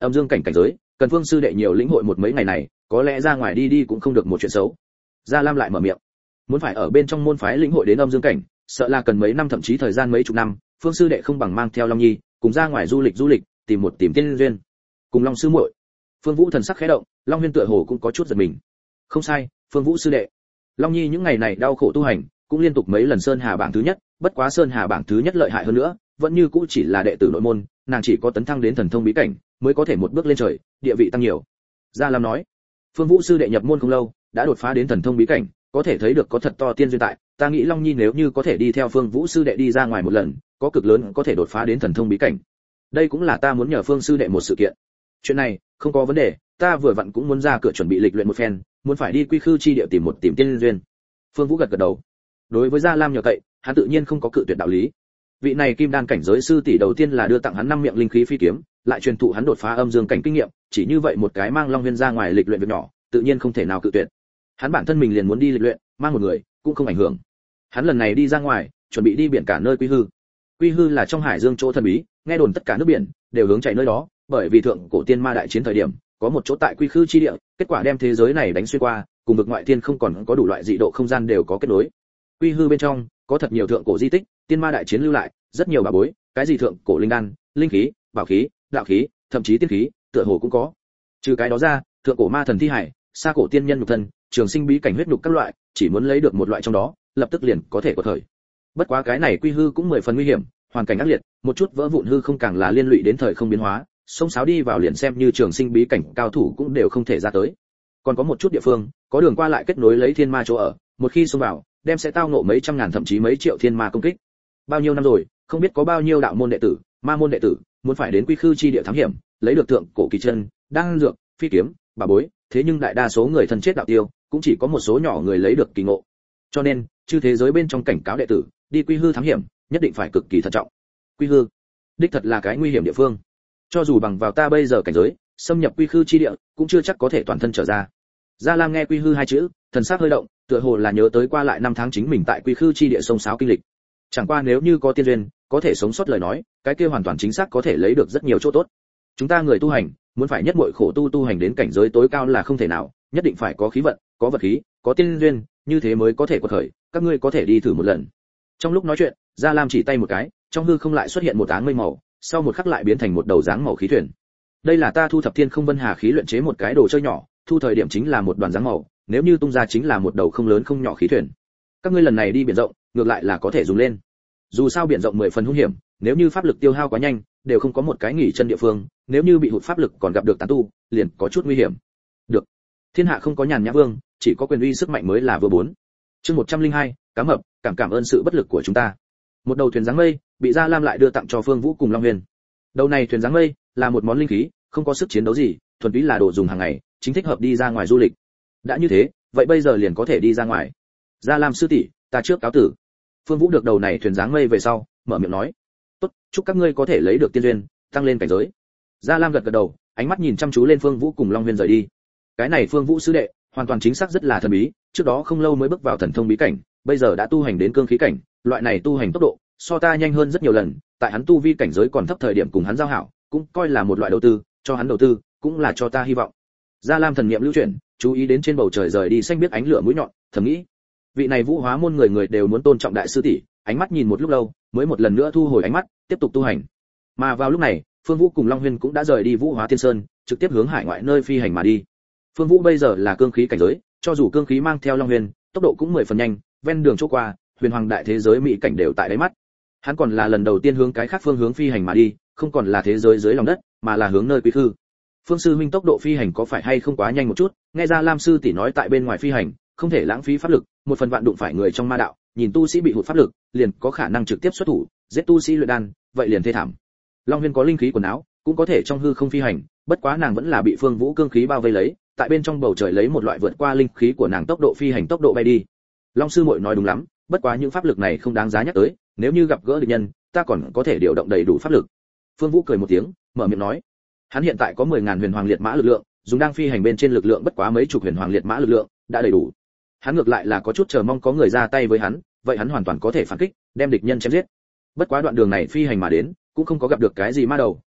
Speaker 1: Âm dương cảnh cảnh giới, cần Phương sư đệ nhiều lĩnh hội một mấy ngày này, có lẽ ra ngoài đi cũng không được một chuyện xấu. Gia Lam lại mở miệng, muốn phải ở bên trong môn phái lĩnh hội đến âm dương cảnh, sợ là cần mấy năm thậm chí thời gian mấy chục năm. Phương sư đệ không bằng mang theo Long Nhi, cùng ra ngoài du lịch, tìm tiên duyên. Cùng Long sư muội. Phương Vũ thần sắc khẽ động, Long Huyên tựa hồ cũng có chút giật mình. Không sai, Phương Vũ sư đệ. Long Nhi những ngày này đau khổ tu hành, cũng liên tục mấy lần sơn hà bảng thứ nhất, bất quá sơn hà bảng thứ nhất lợi hại hơn nữa, vẫn như cũ chỉ là đệ tử nội môn, nàng chỉ có tấn thăng đến thần thông bí cảnh, mới có thể một bước lên trời, địa vị tăng nhiều. Gia Lam nói, Phương Vũ sư đệ nhập môn không lâu, đã đột phá đến thần thông bí cảnh, có thể thấy được có thật to tiên duyên tại, ta nghĩ Long Nhi nếu như có thể đi theo Phương Vũ sư đệ đi ra ngoài một lần, có cực lớn có thể đột phá đến thần thông bí cảnh. Đây cũng là ta muốn nhờ Phương sư đệ một sự kiện. Chuyện này, không có vấn đề, ta vừa vặn cũng muốn ra cửa chuẩn bị lịch luyện một phen, muốn phải đi quy khư chi địa tìm tiên duyên. Phương Vũ gật gật đầu. Đối với Gia Lam nhờ cậy, hắn tự nhiên không có cự tuyệt đạo lý. Vị này kim đan cảnh giới sư tỷ đầu tiên là đưa tặng hắn 5 miệng linh khí phi kiếm, lại truyền thụ hắn đột phá âm dương cảnh kinh nghiệm, chỉ như vậy một cái mang Long Huyên ra ngoài lịch luyện việc nhỏ, tự nhiên không thể nào cự tuyệt. Hắn bản thân mình liền muốn đi lịch luyện, mang một người cũng không ảnh hưởng. Hắn lần này đi ra ngoài, chuẩn bị đi biển cả nơi Quy Hư. Quy Hư là trong hải dương chỗ thần bí, nghe đồn tất cả nước biển đều hướng chạy nơi đó, bởi vì thượng cổ tiên ma đại chiến thời điểm, có một chỗ tại Quy Khư chi địa, kết quả đem thế giới này đánh xuyên qua, cùng vực ngoại thiên không còn có đủ loại dị độ không gian đều có kết nối. Quy Hư bên trong có thật nhiều thượng cổ di tích, tiên ma đại chiến lưu lại, rất nhiều bảo bối, cái gì thượng cổ linh đan, linh khí, bảo khí, đạo khí, thậm chí tiên khí, tựa hồ cũng có. Trừ cái đó ra, thượng cổ ma thần thi hải, xa cổ tiên nhân nhục thân, trường sinh bí cảnh huyết nhục các loại, chỉ muốn lấy được một loại trong đó, lập tức liền có thể có thời. Bất quá cái này Quy Hư cũng 10 phần nguy hiểm, hoàn cảnh ác liệt, một chút vỡ vụn hư không càng là liên lụy đến thời không biến hóa, sông sáo đi vào liền xem như trường sinh bí cảnh cao thủ cũng đều không thể ra tới. Còn có một chút địa phương, có đường qua lại kết nối lấy thiên ma chỗ ở, một khi xông vào, đem sẽ tao ngộ mấy trăm ngàn thậm chí mấy triệu thiên ma công kích. Bao nhiêu năm rồi, không biết có bao nhiêu đạo môn đệ tử, ma môn đệ tử, muốn phải đến Quy Khư chi địa thám hiểm, lấy được thượng cổ kỳ chân, đan dược, phi kiếm, bà bối, thế nhưng đại đa số người thân chết đạo tiêu, cũng chỉ có một số nhỏ người lấy được kỳ ngộ. Cho nên, chư thế giới bên trong cảnh cáo đệ tử, đi Quy Hư thám hiểm, nhất định phải cực kỳ thận trọng. Quy Hư, đích thật là cái nguy hiểm địa phương. Cho dù bằng vào ta bây giờ cảnh giới, xâm nhập Quy Khư chi địa, cũng chưa chắc có thể toàn thân trở ra. Gia Lam nghe Quy Hư hai chữ, thần sắc hơi động, tựa hồ là nhớ tới qua lại năm tháng chính mình tại Quy Khư chi địa sông sáo kinh lịch. Chẳng qua nếu như có tiên duyên, có thể sống sót lời nói, cái kia hoàn toàn chính xác có thể lấy được rất nhiều chỗ tốt. Chúng ta người tu hành, muốn phải nhất muội khổ tu hành đến cảnh giới tối cao là không thể nào, nhất định phải có khí vận, có vật khí, có tiên duyên, như thế mới có thể quật khởi, các ngươi có thể đi thử một lần. Trong lúc nói chuyện, Gia Lam chỉ tay một cái, trong hư không lại xuất hiện một áng mây màu, sau một khắc lại biến thành một đầu dáng màu khí thuyền. Đây là ta thu thập thiên không vân hà khí luyện chế một cái đồ chơi nhỏ, thu thời điểm chính là một đoàn dáng màu, nếu như tung ra chính là một đầu không lớn không nhỏ khí thuyền. Các ngươi lần này đi biển rộng, ngược lại là có thể dùng lên. Dù sao biển rộng 10 phần hung hiểm, nếu như pháp lực tiêu hao quá nhanh, đều không có một cái nghỉ chân địa phương, nếu như bị hụt pháp lực còn gặp được tán tu, liền có chút nguy hiểm. Được. Thiên hạ không có nhàn nhã vương, chỉ có quyền uy sức mạnh mới là vừa bốn. Chương 102, cám hợp, cảm ơn sự bất lực của chúng ta. Một đầu thuyền dáng mây, bị Gia Lam lại đưa tặng cho Phương Vũ cùng Long Huyền. Đầu này thuyền dáng mây là một món linh khí, không có sức chiến đấu gì, thuần túy là đồ dùng hàng ngày, chính thích hợp đi ra ngoài du lịch. Đã như thế, vậy bây giờ liền có thể đi ra ngoài. Gia Lam sư tỷ, ta trước cáo tử. Phương Vũ được đầu này thuyền dáng mây về sau, mở miệng nói: "Tốt, chúc các ngươi có thể lấy được tiên duyên, tăng lên cảnh giới." Gia Lam gật gật đầu, ánh mắt nhìn chăm chú lên Phương Vũ cùng Long Huyền rời đi. Cái này Phương Vũ sư đệ, hoàn toàn chính xác rất là thần bí, trước đó không lâu mới bước vào thần thông bí cảnh, bây giờ đã tu hành đến cương khí cảnh, loại này tu hành tốc độ so ta nhanh hơn rất nhiều lần, tại hắn tu vi cảnh giới còn thấp thời điểm cùng hắn giao hảo, cũng coi là một loại đầu tư, cho hắn đầu tư, cũng là cho ta hy vọng. Gia Lam thần niệm lưu chuyển, chú ý đến trên bầu trời rời đi xanh biết ánh lửa mũi nhọn, thầm nghĩ, vị này Vũ Hóa môn người đều muốn tôn trọng đại sư tỷ, ánh mắt nhìn một lúc lâu, mới một lần nữa thu hồi ánh mắt, tiếp tục tu hành. Mà vào lúc này, Phương Vũ cùng Long Huyên cũng đã rời đi Vũ Hóa Tiên Sơn, trực tiếp hướng hải ngoại nơi phi hành mà đi. Phương Vũ bây giờ là cương khí cảnh giới, cho dù cương khí mang theo Long Huyền, tốc độ cũng 10 phần nhanh, ven đường chỗ qua, huyền hoàng đại thế giới mỹ cảnh đều tại đáy mắt. Hắn còn là lần đầu tiên hướng cái khác phương hướng phi hành mà đi, không còn là thế giới dưới lòng đất, mà là hướng nơi Quy Khư. Phương sư huynh tốc độ phi hành có phải hay không quá nhanh một chút? Nghe ra Lam sư tỷ nói tại bên ngoài phi hành, không thể lãng phí pháp lực, một phần vạn đụng phải người trong ma đạo, nhìn tu sĩ bị hụt pháp lực, liền có khả năng trực tiếp xuất thủ, giết tu sĩ luyện đan, vậy liền thê thảm. Long Huyền có linh khí quần áo, cũng có thể trong hư không phi hành, bất quá nàng vẫn là bị Phương Vũ cương khí bao vây lấy, tại bên trong bầu trời lấy một loại vượt qua linh khí của nàng tốc độ phi hành tốc độ bay đi. Long sư muội nói đúng lắm, bất quá những pháp lực này không đáng giá nhắc tới, nếu như gặp gỡ địch nhân, ta còn có thể điều động đầy đủ pháp lực. Phương Vũ cười một tiếng, mở miệng nói, hắn hiện tại có 10.000 huyền hoàng liệt mã lực lượng, dùng đang phi hành bên trên lực lượng bất quá mấy chục huyền hoàng liệt mã lực lượng, đã đầy đủ. Hắn ngược lại là có chút chờ mong có người ra tay với hắn, vậy hắn hoàn toàn có thể phản kích, đem địch nhân chém giết. Bất quá đoạn đường này phi hành mà đến, cũng không có gặp được cái gì ma đầu,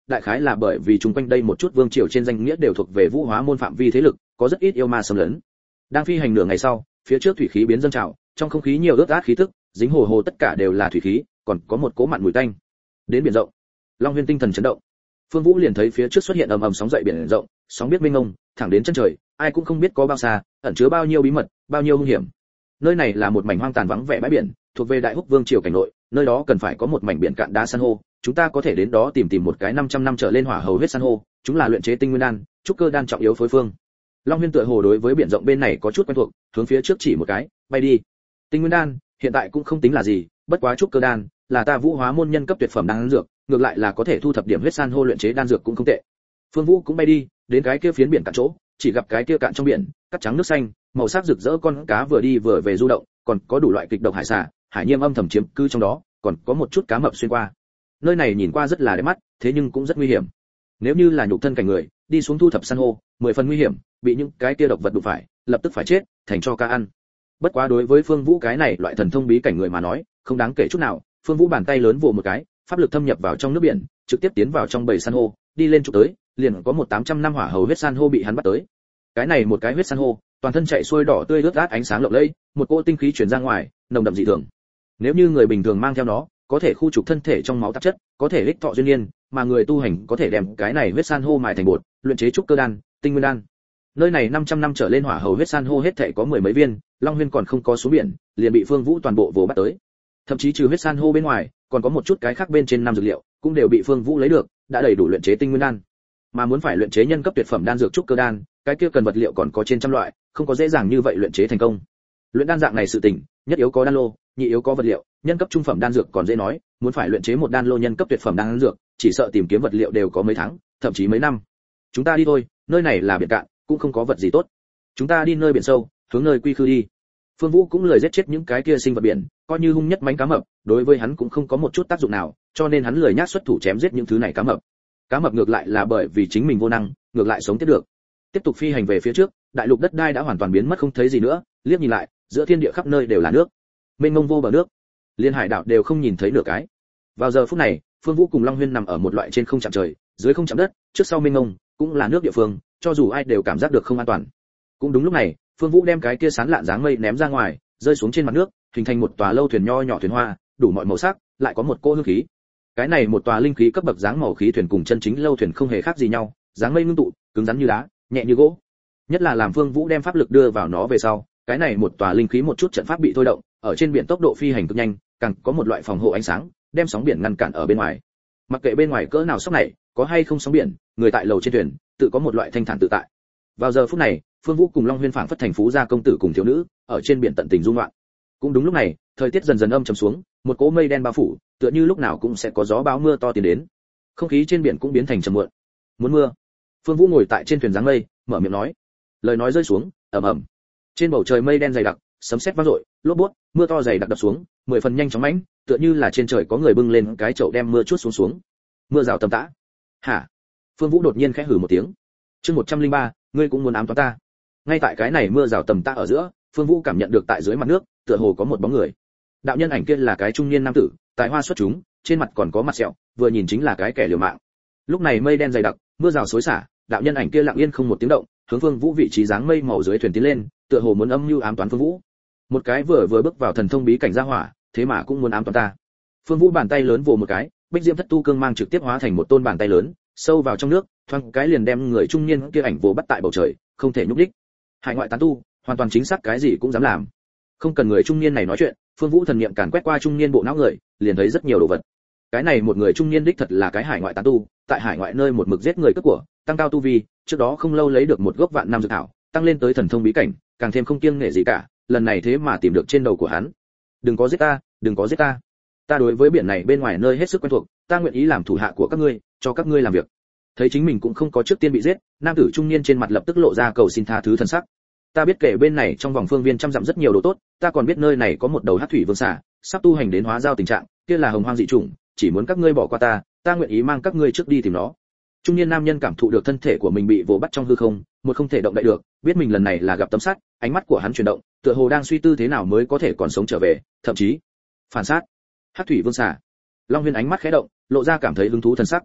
Speaker 1: đại khái là bởi vì chung quanh đây một chút vương triều trên danh nghĩa đều thuộc về Vũ Hóa môn phạm vi thế lực, có rất ít yêu ma xâm lấn. Đang phi hành nửa ngày sau, phía trước thủy khí biến dâng trào, trong không khí nhiều ướt át khí tức, dính hồ hồ tất cả đều là thủy khí, còn có một cỗ mặn mùi tanh. Đến biển rộng, Long Huyên tinh thần chấn động. Phương Vũ liền thấy phía trước xuất hiện ầm ầm sóng dậy biển rộng, sóng biết mênh mông, thẳng đến chân trời, ai cũng không biết có bao xa, ẩn chứa bao nhiêu bí mật, bao nhiêu hung hiểm. Nơi này là một mảnh hoang tàn vắng vẻ bãi biển, thuộc về Đại Húc Vương triều cảnh nội, nơi đó cần phải có một mảnh biển cạn đá san hô, chúng ta có thể đến đó tìm một cái 500 năm trở lên hỏa hầu huyết san hô, chúng là luyện chế tinh nguyên đan, trúc cơ đan trọng yếu phối phương. Long Huyên tựa hồ đối với biển rộng bên này có chút quen thuộc, hướng phía trước chỉ một cái, bay đi. Tinh nguyên đan, hiện tại cũng không tính là gì, bất quá trúc cơ đan là ta Vũ Hóa môn nhân cấp tuyệt phẩm đan dược, ngược lại là có thể thu thập điểm huyết san hô luyện chế đan dược cũng không tệ. Phương Vũ cũng bay đi, đến cái kia phiến biển cạn chỗ, chỉ gặp cái kia cạn trong biển, cát trắng nước xanh, màu sắc rực rỡ con cá vừa đi vừa về du động, còn có đủ loại kịch độc hải xà, hải nhiêm âm thầm chiếm cư trong đó, còn có một chút cá mập xuyên qua. Nơi này nhìn qua rất là đẹp mắt, thế nhưng cũng rất nguy hiểm. Nếu như là nhục thân cảnh người, đi xuống thu thập san hô, 10 phần nguy hiểm, bị những cái kia độc vật đụng phải, lập tức phải chết, thành cho cá ăn. Bất quá đối với Phương Vũ cái này loại thần thông bí cảnh người mà nói, không đáng kể chút nào. Phương Vũ bàn tay lớn vồ một cái, pháp lực thâm nhập vào trong nước biển, trực tiếp tiến vào trong bầy san hô, đi lên chụp tới, liền có một 800 năm hỏa hầu huyết san hô bị hắn bắt tới. Cái này một cái huyết san hô, toàn thân chạy xuôi đỏ tươi rớt rát ánh sáng lộng lẫy, một cỗ tinh khí truyền ra ngoài, nồng đậm dị thường. Nếu như người bình thường mang theo nó, có thể khu trục thân thể trong máu tạp chất, có thể ích thọ duyên niên, mà người tu hành có thể đem cái này huyết san hô mài thành bột, luyện chế trúc cơ đan, tinh nguyên đan. Nơi này 500 năm trở lên hỏa hầu huyết san hô hết thảy có 10 mấy viên, Long Huyên còn không có xuống biển, liền bị Phương Vũ toàn bộ vồ bắt tới. Thậm chí trừ huyết san hô bên ngoài, còn có một chút cái khác bên trên năm dược liệu, cũng đều bị Phương Vũ lấy được, đã đầy đủ luyện chế tinh nguyên đan. Mà muốn phải luyện chế nhân cấp tuyệt phẩm đan dược trúc cơ đan, cái kia cần vật liệu còn có trên trăm loại, không có dễ dàng như vậy luyện chế thành công. Luyện đan dạng này sự tình, nhất yếu có đan lô, nhị yếu có vật liệu, nhân cấp trung phẩm đan dược còn dễ nói, muốn phải luyện chế một đan lô nhân cấp tuyệt phẩm đan dược, chỉ sợ tìm kiếm vật liệu đều có mấy tháng, thậm chí mấy năm. Chúng ta đi thôi, nơi này là biển cạn, cũng không có vật gì tốt. Chúng ta đi nơi biển sâu, hướng nơi quy khư đi. Phương Vũ cũng lười giết chết những cái kia sinh vật biển, coi như hung nhất mánh cá mập, đối với hắn cũng không có một chút tác dụng nào, cho nên hắn lười nhác xuất thủ chém giết những thứ này cá mập. Cá mập ngược lại là bởi vì chính mình vô năng, ngược lại sống tiếp được. Tiếp tục phi hành về phía trước, đại lục đất đai đã hoàn toàn biến mất không thấy gì nữa, liếc nhìn lại, giữa thiên địa khắp nơi đều là nước, mênh mông vô bờ nước, liên hải đảo đều không nhìn thấy nửa cái. Vào giờ phút này, Phương Vũ cùng Long Huyên nằm ở một loại trên không chạm trời, dưới không chạm đất, trước sau mênh mông, cũng là nước địa phương, cho dù ai đều cảm giác được không an toàn. Cũng đúng lúc này, Phương Vũ đem cái kia sán lạn dáng mây ném ra ngoài, rơi xuống trên mặt nước, hình thành một tòa lâu thuyền nho nhỏ thuyền hoa, đủ mọi màu sắc, lại có một cỗ hương khí. Cái này một tòa linh khí cấp bậc dáng màu khí thuyền cùng chân chính lâu thuyền không hề khác gì nhau, dáng mây ngưng tụ, cứng rắn như đá, nhẹ như gỗ. Nhất là làm Phương Vũ đem pháp lực đưa vào nó về sau, cái này một tòa linh khí một chút trận pháp bị thôi động, ở trên biển tốc độ phi hành cực nhanh, càng có một loại phòng hộ ánh sáng, đem sóng biển ngăn cản ở bên ngoài. Mặc kệ bên ngoài cỡ nào sóng này, có hay không sóng biển, người tại lầu trên thuyền, tự có một loại thanh thản tự tại. Vào giờ phút này, Phương Vũ cùng Long Huyên phảng phất thành phú gia công tử cùng thiếu nữ, ở trên biển tận tình dung loạn. Cũng đúng lúc này, thời tiết dần dần âm trầm xuống, một cỗ mây đen bao phủ, tựa như lúc nào cũng sẽ có gió bão mưa to tiến đến. Không khí trên biển cũng biến thành trầm muộn. Muốn mưa. Phương Vũ ngồi tại trên thuyền dáng mây, mở miệng nói. Lời nói rơi xuống, ầm ầm. Trên bầu trời mây đen dày đặc, sấm sét vang dội, lốp bút, mưa to dày đặc đập xuống, 10 phần nhanh chóng mãnh, tựa như là trên trời có người bưng lên cái chậu đem mưa chuốt xuống. Mưa rào tầm tã. Hả? Phương Vũ đột nhiên khẽ hừ một tiếng. Chương 103, ngươi cũng muốn ám toán ta. Ngay tại cái này mưa rào tầm tã ở giữa, Phương Vũ cảm nhận được tại dưới mặt nước, tựa hồ có một bóng người. Đạo nhân ảnh kia là cái trung niên nam tử, tài hoa xuất chúng, trên mặt còn có mặt sẹo, vừa nhìn chính là cái kẻ liều mạng. Lúc này mây đen dày đặc, mưa rào xối xả, đạo nhân ảnh kia lặng yên không một tiếng động, hướng Phương Vũ vị trí dáng mây màu dưới thuyền tiến lên, tựa hồ muốn âm mưu ám toán Phương Vũ. Một cái vừa bước vào thần thông bí cảnh gia hỏa, thế mà cũng muốn ám toán ta. Phương Vũ bàn tay lớn vồ một cái, Bích Diễm Thất Tu cương mang trực tiếp hóa thành một tôn bàn tay lớn, sâu vào trong nước, thoáng cái liền đem người trung niên kia ảnh vồ bắt tại bầu trời, không thể nhúc nhích. Hải ngoại tán tu, hoàn toàn chính xác cái gì cũng dám làm. Không cần người trung niên này nói chuyện, Phương Vũ thần niệm càn quét qua trung niên bộ não người, liền thấy rất nhiều đồ vật. Cái này một người trung niên đích thật là cái hải ngoại tán tu, tại hải ngoại nơi một mực giết người cướp của, tăng cao tu vi, trước đó không lâu lấy được một gốc vạn năm dược thảo, tăng lên tới thần thông bí cảnh, càng thêm không kiêng nể gì cả, lần này thế mà tìm được trên đầu của hắn. Đừng có giết ta, đừng có giết ta. Ta đối với biển này bên ngoài nơi hết sức quen thuộc, ta nguyện ý làm thủ hạ của các ngươi, cho các ngươi làm việc. Thấy chính mình cũng không có trước tiên bị giết, nam tử trung niên trên mặt lập tức lộ ra cầu xin tha thứ thân sắc. Ta biết kể bên này trong vòng phương viên trăm dặm rất nhiều đồ tốt, ta còn biết nơi này có một đầu hắc thủy vương xà, sắp tu hành đến hóa giao tình trạng, kia là hồng hoang dị chủng, chỉ muốn các ngươi bỏ qua ta nguyện ý mang các ngươi trước đi tìm nó. Trung niên nam nhân cảm thụ được thân thể của mình bị vồ bắt trong hư không, một không thể động đậy được, biết mình lần này là gặp tấm sắt, ánh mắt của hắn chuyển động, tựa hồ đang suy tư thế nào mới có thể còn sống trở về, thậm chí phản sát. Hắc thủy vương xà. Long Huyên ánh mắt khẽ động, lộ ra cảm thấy hứng thú thần sắc.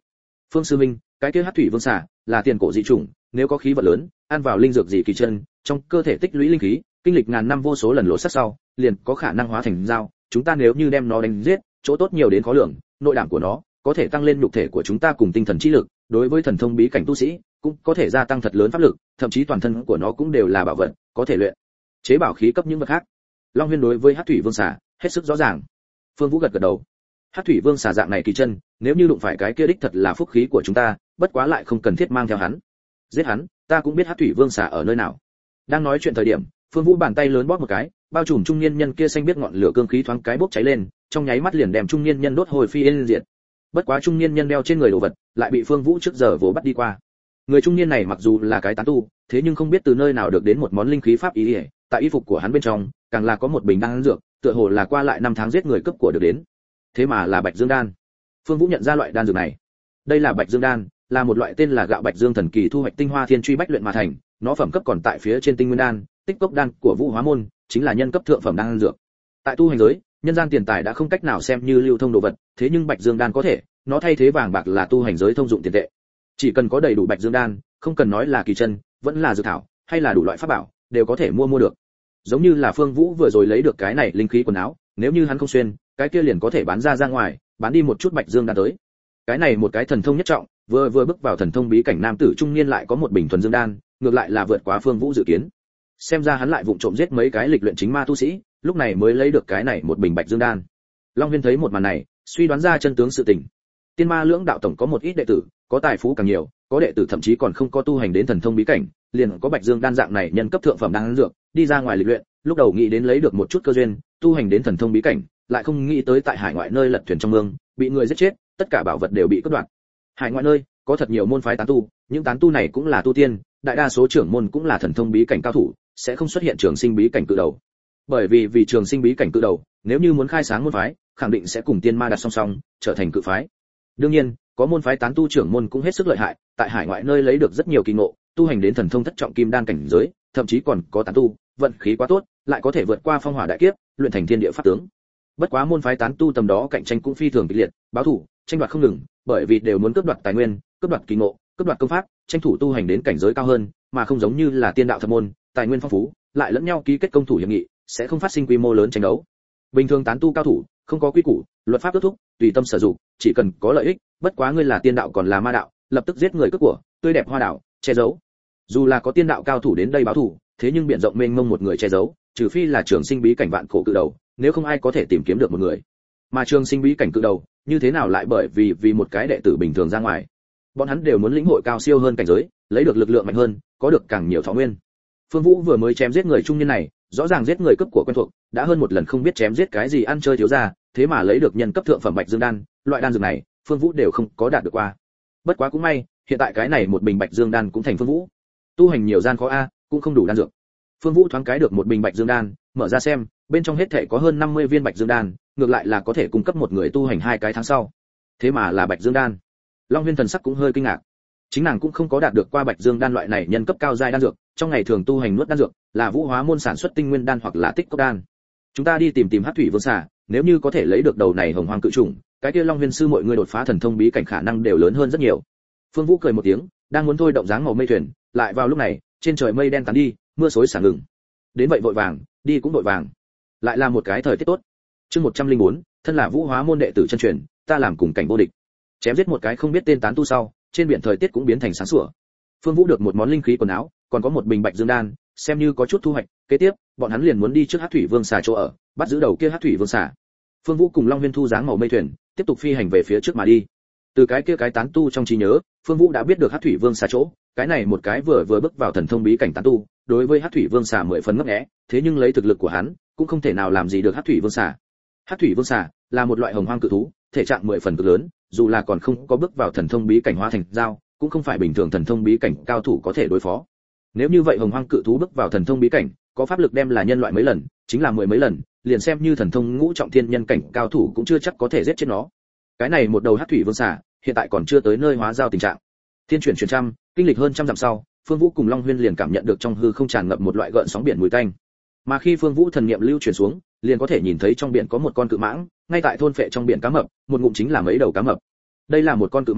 Speaker 1: Phương sư minh, cái kia hắc thủy vương xà là tiền cổ dị chủng, nếu có khí vận lớn, ăn vào linh dược gì kỳ chân, trong cơ thể tích lũy linh khí, kinh lịch ngàn năm vô số lần lộ sắc sau, liền có khả năng hóa thành dao, chúng ta nếu như đem nó đánh giết, chỗ tốt nhiều đến khó lường, nội đảm của nó có thể tăng lên nhục thể của chúng ta cùng tinh thần trí lực, đối với thần thông bí cảnh tu sĩ cũng có thể gia tăng thật lớn pháp lực, thậm chí toàn thân của nó cũng đều là bảo vật, có thể luyện chế bảo khí cấp những vật khác. Long Huyên đối với hắc thủy vương xà hết sức rõ ràng. Phương Vũ gật gật đầu. Hắc thủy vương xà dạng này kỳ chân, nếu như đụng phải cái kia đích thật là phúc khí của chúng ta, bất quá lại không cần thiết mang theo hắn. Giết hắn, ta cũng biết hắc thủy vương xà ở nơi nào. Đang nói chuyện thời điểm, Phương Vũ bàn tay lớn bóp một cái, bao trùm trung niên nhân kia xanh biết ngọn lửa cương khí thoáng cái bốc cháy lên, trong nháy mắt liền đem trung niên nhân đốt hồi phi yên diệt. Bất quá trung niên nhân đeo trên người đồ vật, lại bị Phương Vũ trước giờ vồ bắt đi qua. Người trung niên này mặc dù là cái tán tu, thế nhưng không biết từ nơi nào được đến một món linh khí pháp ý, tại y phục của hắn bên trong, càng là có một bình đan dược, tựa hồ là qua lại năm tháng giết người cấp của được đến. Thế mà là Bạch Dương đan. Phương Vũ nhận ra loại đan dược này. Đây là Bạch Dương đan, là một loại tên là gạo Bạch Dương thần kỳ thu hoạch tinh hoa thiên truy bách luyện mà thành, nó phẩm cấp còn tại phía trên tinh nguyên đan, tích cốc đan của Vũ Hóa môn, chính là nhân cấp thượng phẩm đan dược. Tại tu hành giới, nhân gian tiền tài đã không cách nào xem như lưu thông đồ vật, thế nhưng Bạch Dương đan có thể, nó thay thế vàng bạc là tu hành giới thông dụng tiền tệ. Chỉ cần có đầy đủ Bạch Dương đan, không cần nói là kỳ chân, vẫn là dược thảo, hay là đủ loại pháp bảo, đều có thể mua được. Giống như là Phương Vũ vừa rồi lấy được cái này linh khí quần áo, nếu như hắn không xuyên, cái kia liền có thể bán ra ngoài, bán đi một chút Bạch Dương đan tới. Cái này một cái thần thông nhất trọng, vừa bước vào thần thông bí cảnh nam tử trung niên lại có một bình thuần dương đan, ngược lại là vượt quá Phương Vũ dự kiến. Xem ra hắn lại vụng trộm giết mấy cái lịch luyện chính ma tu sĩ, lúc này mới lấy được cái này một bình Bạch Dương đan. Long Huyên thấy một màn này, suy đoán ra chân tướng sự tình. Tiên Ma lưỡng đạo tổng có một ít đệ tử, có tài phú càng nhiều, có đệ tử thậm chí còn không có tu hành đến thần thông bí cảnh, liền có Bạch Dương đan dạng này nhân cấp thượng phẩm đan dược, đi ra ngoài lịch luyện, lúc đầu nghĩ đến lấy được một chút cơ duyên, tu hành đến thần thông bí cảnh, lại không nghĩ tới tại hải ngoại nơi lật thuyền trong mương, bị người giết chết, tất cả bảo vật đều bị cướp đoạt. Hải ngoại nơi có thật nhiều môn phái tán tu, những tán tu này cũng là tu tiên, đại đa số trưởng môn cũng là thần thông bí cảnh cao thủ, sẽ không xuất hiện trường sinh bí cảnh cự đầu. Bởi vì trường sinh bí cảnh cự đầu, nếu như muốn khai sáng môn phái, khẳng định sẽ cùng tiên ma đặt song song, trở thành cự phái. Đương nhiên, có môn phái tán tu trưởng môn cũng hết sức lợi hại, tại hải ngoại nơi lấy được rất nhiều kỳ ngộ, tu hành đến thần thông thất trọng kim đan cảnh giới, thậm chí còn có tán tu, vận khí quá tốt, lại có thể vượt qua phong hỏa đại kiếp, luyện thành thiên địa pháp tướng. Bất quá môn phái tán tu tầm đó cạnh tranh cũng phi thường kịch liệt, báo thủ, tranh đoạt không ngừng, bởi vì đều muốn cướp đoạt tài nguyên, cướp đoạt kỳ ngộ, cướp đoạt công pháp, tranh thủ tu hành đến cảnh giới cao hơn, mà không giống như là tiên đạo thập môn, tài nguyên phong phú, lại lẫn nhau ký kết công thủ hiệp nghị, sẽ không phát sinh quy mô lớn tranh đấu. Bình thường tán tu cao thủ, không có quy củ, luật pháp ước thúc, tùy tâm sử dụng, chỉ cần có lợi ích, bất quá ngươi là tiên đạo còn là ma đạo, lập tức giết người cướp của, tươi đẹp hoa đạo, che giấu. Dù là có tiên đạo cao thủ đến đây báo thù, thế nhưng biển rộng mênh mông một người che giấu, trừ phi là trường sinh bí cảnh vạn cổ cự đầu, nếu không ai có thể tìm kiếm được một người. Mà trường sinh bí cảnh cự đầu, như thế nào lại bởi vì một cái đệ tử bình thường ra ngoài. Bọn hắn đều muốn lĩnh hội cao siêu hơn cảnh giới, lấy được lực lượng mạnh hơn, có được càng nhiều thọ nguyên. Phương Vũ vừa mới chém giết người trung niên này, rõ ràng giết người cấp của quen thuộc, đã hơn một lần không biết chém giết cái gì ăn chơi thiếu gia, thế mà lấy được nhân cấp thượng phẩm Bạch Dương đan, loại đan dược này, Phương Vũ đều không có đạt được qua. Bất quá cũng may, hiện tại cái này một bình Bạch Dương đan cũng thành Phương Vũ. Tu hành nhiều gian khó a, cũng không đủ đan dược. Phương Vũ thoáng cái được một bình Bạch Dương đan, mở ra xem, bên trong hết thảy có hơn 50 viên Bạch Dương đan, ngược lại là có thể cung cấp một người tu hành 2 cái tháng sau. Thế mà là Bạch Dương đan. Long Huyên thần sắc cũng hơi kinh ngạc. Chính nàng cũng không có đạt được qua Bạch Dương đan loại này nhân cấp cao giai đan dược, trong ngày thường tu hành nuốt đan dược, là Vũ Hóa môn sản xuất tinh nguyên đan hoặc là tích cốc đan. Chúng ta đi tìm Hắc thủy vương xà, nếu như có thể lấy được đầu này hồng hoang cự trùng, cái kia Long Huyên sư mọi người đột phá thần thông bí cảnh khả năng đều lớn hơn rất nhiều. Phương Vũ cười một tiếng, đang muốn thôi động dáng màu mây thuyền, lại vào lúc này, trên trời mây đen tán đi, mưa xối xả ngừng. Đến vậy vội vàng, đi cũng vội vàng. Lại là một cái thời tiết tốt. Chương 104, thân là Vũ Hóa môn đệ tử chân truyền, ta làm cùng cảnh vô địch. Chém giết một cái không biết tên tán tu sau, trên biển thời tiết cũng biến thành sáng sủa. Phương Vũ được một món linh khí quần áo, còn có một bình Bạch Dương đan, xem như có chút thu hoạch. Kế tiếp, bọn hắn liền muốn đi trước Hắc thủy vương xà chỗ ở, bắt giữ đầu kia Hắc thủy vương xà. Phương Vũ cùng Long Huyên thu dáng màu mây thuyền, tiếp tục phi hành về phía trước mà đi. Từ cái kia cái tán tu trong trí nhớ, Phương Vũ đã biết được Hắc thủy vương xà chỗ, cái này một cái vừa bước vào thần thông bí cảnh tán tu, đối với Hắc thủy vương xà 10 phần ngấp nghé, thế nhưng lấy thực lực của hắn, cũng không thể nào làm gì được Hắc thủy vương xà. Hắc thủy vương xà là một loại hồng hoang cự thú, thể trạng 10 phần cực lớn, dù là còn không có bước vào thần thông bí cảnh hóa thành dao, cũng không phải bình thường thần thông bí cảnh cao thủ có thể đối phó. Nếu như vậy hồng hoang cự thú bước vào thần thông bí cảnh, có pháp lực đem là nhân loại mấy lần, chính là 10 mấy lần, liền xem như thần thông ngũ trọng thiên nhân cảnh cao thủ cũng chưa chắc có thể giết chết nó. Cái này một đầu Hắc thủy vương xà, hiện tại còn chưa tới nơi hóa giao tình trạng. Thiên chuyển truyền trăm, kinh lịch hơn trăm dặm sau, Phương Vũ cùng Long Huyên liền cảm nhận được trong hư không tràn ngập một loại gợn sóng biển mùi tanh. Mà khi Phương Vũ thần niệm lưu truyền xuống, liền có thể nhìn thấy trong biển có một con cự mãng, ngay tại thôn phệ trong biển cá mập, một ngụm chính là mấy đầu cá mập. Đây là một con cự mãng,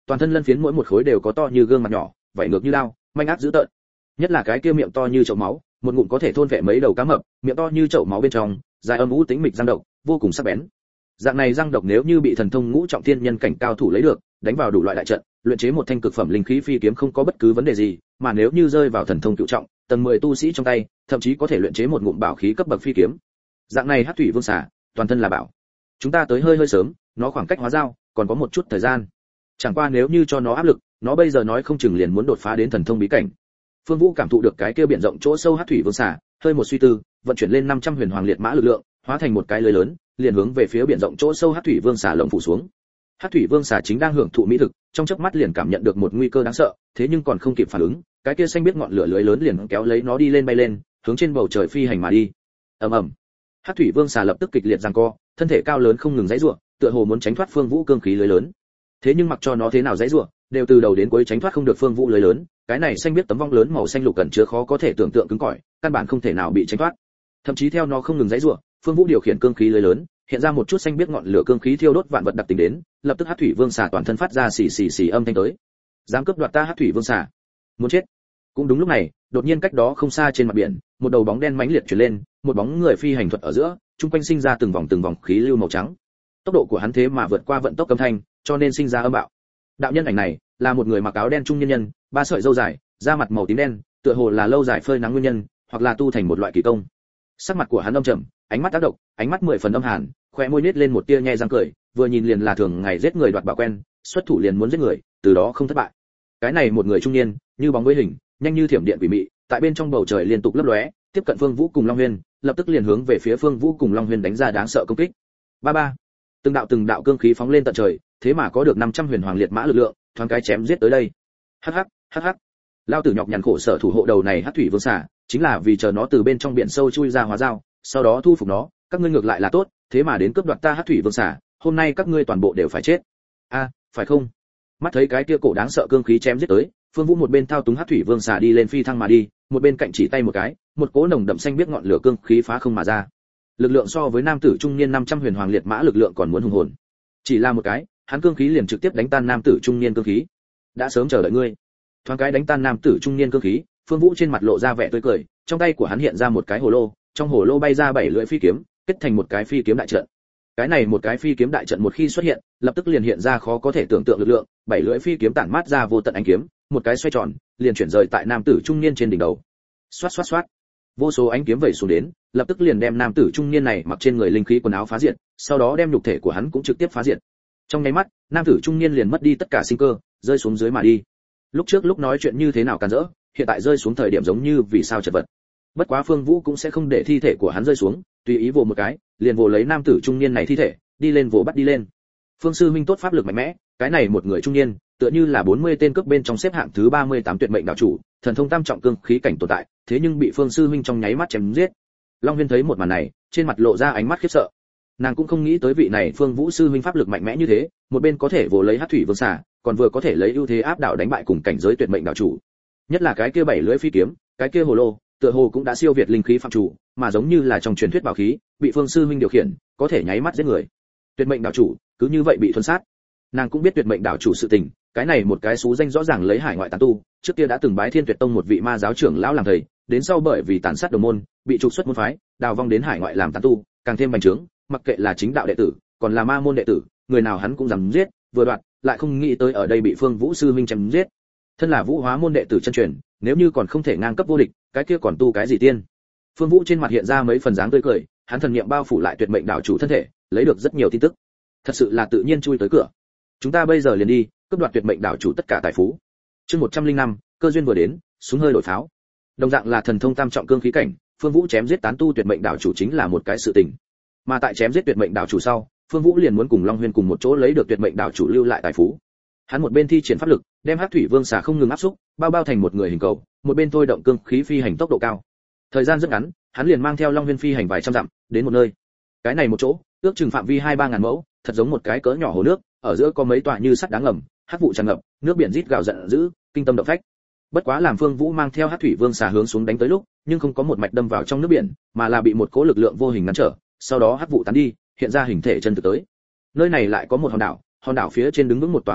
Speaker 1: toàn thân lân phiến mỗi một khối đều có to như gương mặt nhỏ, vảy ngược như lao, manh ác dữ tợn. Nhất là cái kia miệng to như chậu máu, một ngụm có thể thôn vệ mấy đầu cá mập, miệng to như chậu máu bên trong, dài âm u tĩnh mịch răng độc, vô cùng sắc bén. Dạng này răng độc nếu như bị thần thông ngũ trọng thiên nhân cảnh cao thủ lấy được, đánh vào đủ loại đại trận, luyện chế một thanh cực phẩm linh khí phi kiếm không có bất cứ vấn đề gì, mà nếu như rơi vào thần thông cửu trọng, tầng 10 tu sĩ trong tay, thậm chí có thể luyện chế một ngụm bảo khí cấp bậc phi kiếm. Dạng này Hắc Thủy Vương xà, toàn thân là bảo. Chúng ta tới hơi sớm, nó khoảng cách hóa giao còn có một chút thời gian. Chẳng qua nếu như cho nó áp lực, nó bây giờ nói không chừng liền muốn đột phá đến thần thông bí cảnh. Phương Vũ cảm thụ được cái kia biển rộng chỗ sâu Hắc Thủy Vương xà, hơi một suy tư, vận chuyển lên 500 huyền hoàng liệt mã lực lượng, hóa thành một cái lưới lớn, liền hướng về phía biển rộng chỗ sâu Hắc Thủy Vương xà lồng phủ xuống. Hắc Thủy Vương xà chính đang hưởng thụ mỹ thực, trong chớp mắt liền cảm nhận được một nguy cơ đáng sợ, thế nhưng còn không kịp phản ứng, cái kia xanh biết ngọn lửa lưới lớn liền kéo lấy nó đi lên bay lên, hướng trên bầu trời phi hành mà đi. Ầm ầm. Hắc Thủy Vương xà lập tức kịch liệt giằng co, thân thể cao lớn không ngừng giãy giụa, tựa hồ muốn tránh thoát Phương Vũ cương khí lưới lớn. Thế nhưng mặc cho nó thế nào giãy giụa, đều từ đầu đến cuối tránh thoát không được Phương Vũ lưới lớn, cái này xanh biết tấm vong lớn màu xanh lục cẩn chứa khó có thể tưởng tượng cứng cỏi, căn bản không thể nào bị tránh thoát. Thậm chí theo nó không ngừng giãy giụa, Phương Vũ điều khiển cương khí lưới lớn, hiện ra một chút xanh biết ngọn lửa cương khí thiêu đốt vạn vật đặc tính đến, lập tức Hắc Thủy Vương xà toàn thân phát ra xì xì xì âm thanh tới. Dám cướp đoạt ta Hắc Thủy Vương xà, muốn chết. Cũng đúng lúc này, đột nhiên cách đó không xa trên mặt biển, một đầu bóng đen mãnh liệt chuyển lên, một bóng người phi hành thuật ở giữa, trung quanh sinh ra từng vòng khí lưu màu trắng. Tốc độ của hắn thế mà vượt qua vận tốc âm thanh, cho nên sinh ra âm bạo. Đạo nhân ảnh này là một người mặc áo đen trung nhân nhân, ba sợi râu dài, da mặt màu tím đen, tựa hồ là lâu dài phơi nắng nguyên nhân, hoặc là tu thành một loại kỳ công. Sắc mặt của hắn âm trầm, ánh mắt ác độc, ánh mắt 10 phần âm hàn, khóe môi nhếch lên một tia nhe răng cười, vừa nhìn liền là thường ngày giết người đoạt bảo quen, xuất thủ liền muốn giết người, từ đó không thất bại. Cái này một người trung niên, như bóng với hình, nhanh như thiểm điện quỷ mị, tại bên trong bầu trời liên tục lấp lóe, tiếp cận Phương Vũ cùng Long Huyên, lập tức liền hướng về phía Phương Vũ cùng Long Huyên đánh ra đáng sợ công kích. Ba ba, từng đạo cương khí phóng lên tận trời, thế mà có được 500 huyền hoàng liệt mã lực lượng, thoáng cái chém giết tới đây. Hắc hắc, lao tử nhọc nhằn khổ sở thủ hộ đầu này Hắc Thủy Vương xà, chính là vì chờ nó từ bên trong biển sâu chui ra hóa dao, sau đó thu phục nó, các ngươi ngược lại là tốt, thế mà đến cướp đoạt ta Hắc Thủy Vương xà, hôm nay các ngươi toàn bộ đều phải chết. A, phải không? Mắt thấy cái kia cổ đáng sợ cương khí chém giết tới, Phương Vũ một bên thao túng Hắc Thủy Vương xà đi lên phi thăng mà đi, một bên cạnh chỉ tay một cái, một cỗ nồng đậm xanh biết ngọn lửa cương khí phá không mà ra. Lực lượng so với nam tử trung niên 500 huyền hoàng liệt mã lực lượng còn muốn hùng hồn. Chỉ là một cái, hắn cương khí liền trực tiếp đánh tan nam tử trung niên cương khí. Đã sớm chờ đợi ngươi. Thoáng cái đánh tan nam tử trung niên cương khí, Phương Vũ trên mặt lộ ra vẻ tươi cười, trong tay của hắn hiện ra một cái hồ lô, trong hồ lô bay ra 7 lưỡi phi kiếm, kết thành một cái phi kiếm đại trận. Cái này một cái phi kiếm đại trận một khi xuất hiện, lập tức liền hiện ra khó có thể tưởng tượng lực lượng, 7 lưỡi phi kiếm tản mát ra vô tận ánh kiếm, một cái xoay tròn, liền chuyển rời tại nam tử trung niên trên đỉnh đầu. Xoát xoát xoát. Vô số ánh kiếm vẩy xuống đến, lập tức liền đem nam tử trung niên này mặc trên người linh khí quần áo phá diệt, sau đó đem nhục thể của hắn cũng trực tiếp phá diệt. Trong nháy mắt, nam tử trung niên liền mất đi tất cả sinh cơ, rơi xuống dưới mà đi. Lúc trước lúc nói chuyện như thế nào can dỡ, hiện tại rơi xuống thời điểm giống như vì sao chật vật. Bất quá Phương Vũ cũng sẽ không để thi thể của hắn rơi xuống, tùy ý vồ một cái, liền vồ lấy nam tử trung niên này thi thể, đi lên vồ bắt đi lên. Phương sư minh tốt pháp lực mạnh mẽ, cái này một người trung niên, tựa như là 40 tên cướp bên trong xếp hạng thứ 38 tuyệt mệnh đạo chủ, thần thông tam trọng cương khí cảnh tồn tại, thế nhưng bị Phương sư huynh trong nháy mắt chém giết. Long Huyên thấy một màn này, trên mặt lộ ra ánh mắt khiếp sợ. Nàng cũng không nghĩ tới vị này Phương Vũ sư huynh pháp lực mạnh mẽ như thế, một bên có thể vồ lấy Hắc Thủy Vương xà, còn vừa có thể lấy ưu thế áp đảo đánh bại cùng cảnh giới tuyệt mệnh đạo chủ. Nhất là cái kia 7 lưỡi phi kiếm, cái kia hồ lô, tựa hồ cũng đã siêu việt linh khí phạm chủ, mà giống như là trong truyền thuyết bảo khí, bị Phương sư huynh điều khiển, có thể nháy mắt giết người. Tuyệt mệnh đạo chủ, cứ như vậy bị thuần sát. Nàng cũng biết tuyệt mệnh đạo chủ sự tình, cái này một cái xú danh rõ ràng lấy hải ngoại tán tu, trước kia đã từng bái Thiên Tuyệt Tông một vị ma giáo trưởng lão làm thầy, đến sau bởi vì tàn sát đồng môn, bị trục xuất môn phái, đào vong đến hải ngoại làm tán tu, càng thêm bành trướng, mặc kệ là chính đạo đệ tử, còn là ma môn đệ tử, người nào hắn cũng dám giết, vừa đoạt, lại không nghĩ tới ở đây bị Phương Vũ sư huynh chém giết. Thân là Vũ Hóa môn đệ tử chân truyền, nếu như còn không thể ngang cấp vô địch, cái kia còn tu cái gì tiên? Phương Vũ trên mặt hiện ra mấy phần dáng tươi cười, hắn thần niệm bao phủ lại tuyệt mệnh đạo chủ thân thể, lấy được rất nhiều tin tức. Thật sự là tự nhiên chui tới cửa. Chúng ta bây giờ liền đi, cướp đoạt tuyệt mệnh đạo chủ tất cả tài phú. Chương 105, cơ duyên vừa đến, súng hơi đổi pháo. Đồng dạng là thần thông tam trọng cương khí cảnh, Phương Vũ chém giết tán tu tuyệt mệnh đạo chủ chính là một cái sự tình. Mà tại chém giết tuyệt mệnh đạo chủ sau, Phương Vũ liền muốn cùng Long Huyên cùng một chỗ lấy được tuyệt mệnh đạo chủ lưu lại tài phú. Hắn một bên thi triển pháp lực, đem Hắc Thủy Vương xà không ngừng áp xúc, bao thành một người hình cầu, một bên thôi động cương khí phi hành tốc độ cao. Thời gian rất ngắn, hắn liền mang theo Long Huyên phi hành vài trăm dặm, đến một nơi. Cái này một chỗ, ước chừng phạm vi 2-3 ngàn mẫu, thật giống một cái cỡ nhỏ hồ nước, ở giữa có mấy tòa như sắt đá ngầm, hắc vụ tràn ngập, nước biển rít gào giận dữ, kinh tâm động phách. Bất quá làm Phương Vũ mang theo Hắc Thủy Vương xà hướng xuống đánh tới lúc, nhưng không có một mạch đâm vào trong nước biển, mà là bị một cỗ lực lượng vô hình ngăn trở, sau đó hắc vụ tán đi, hiện ra hình thể chân thực tới. Nơi này lại có một hòn đảo phía trên đứng vững một tòa cung điện,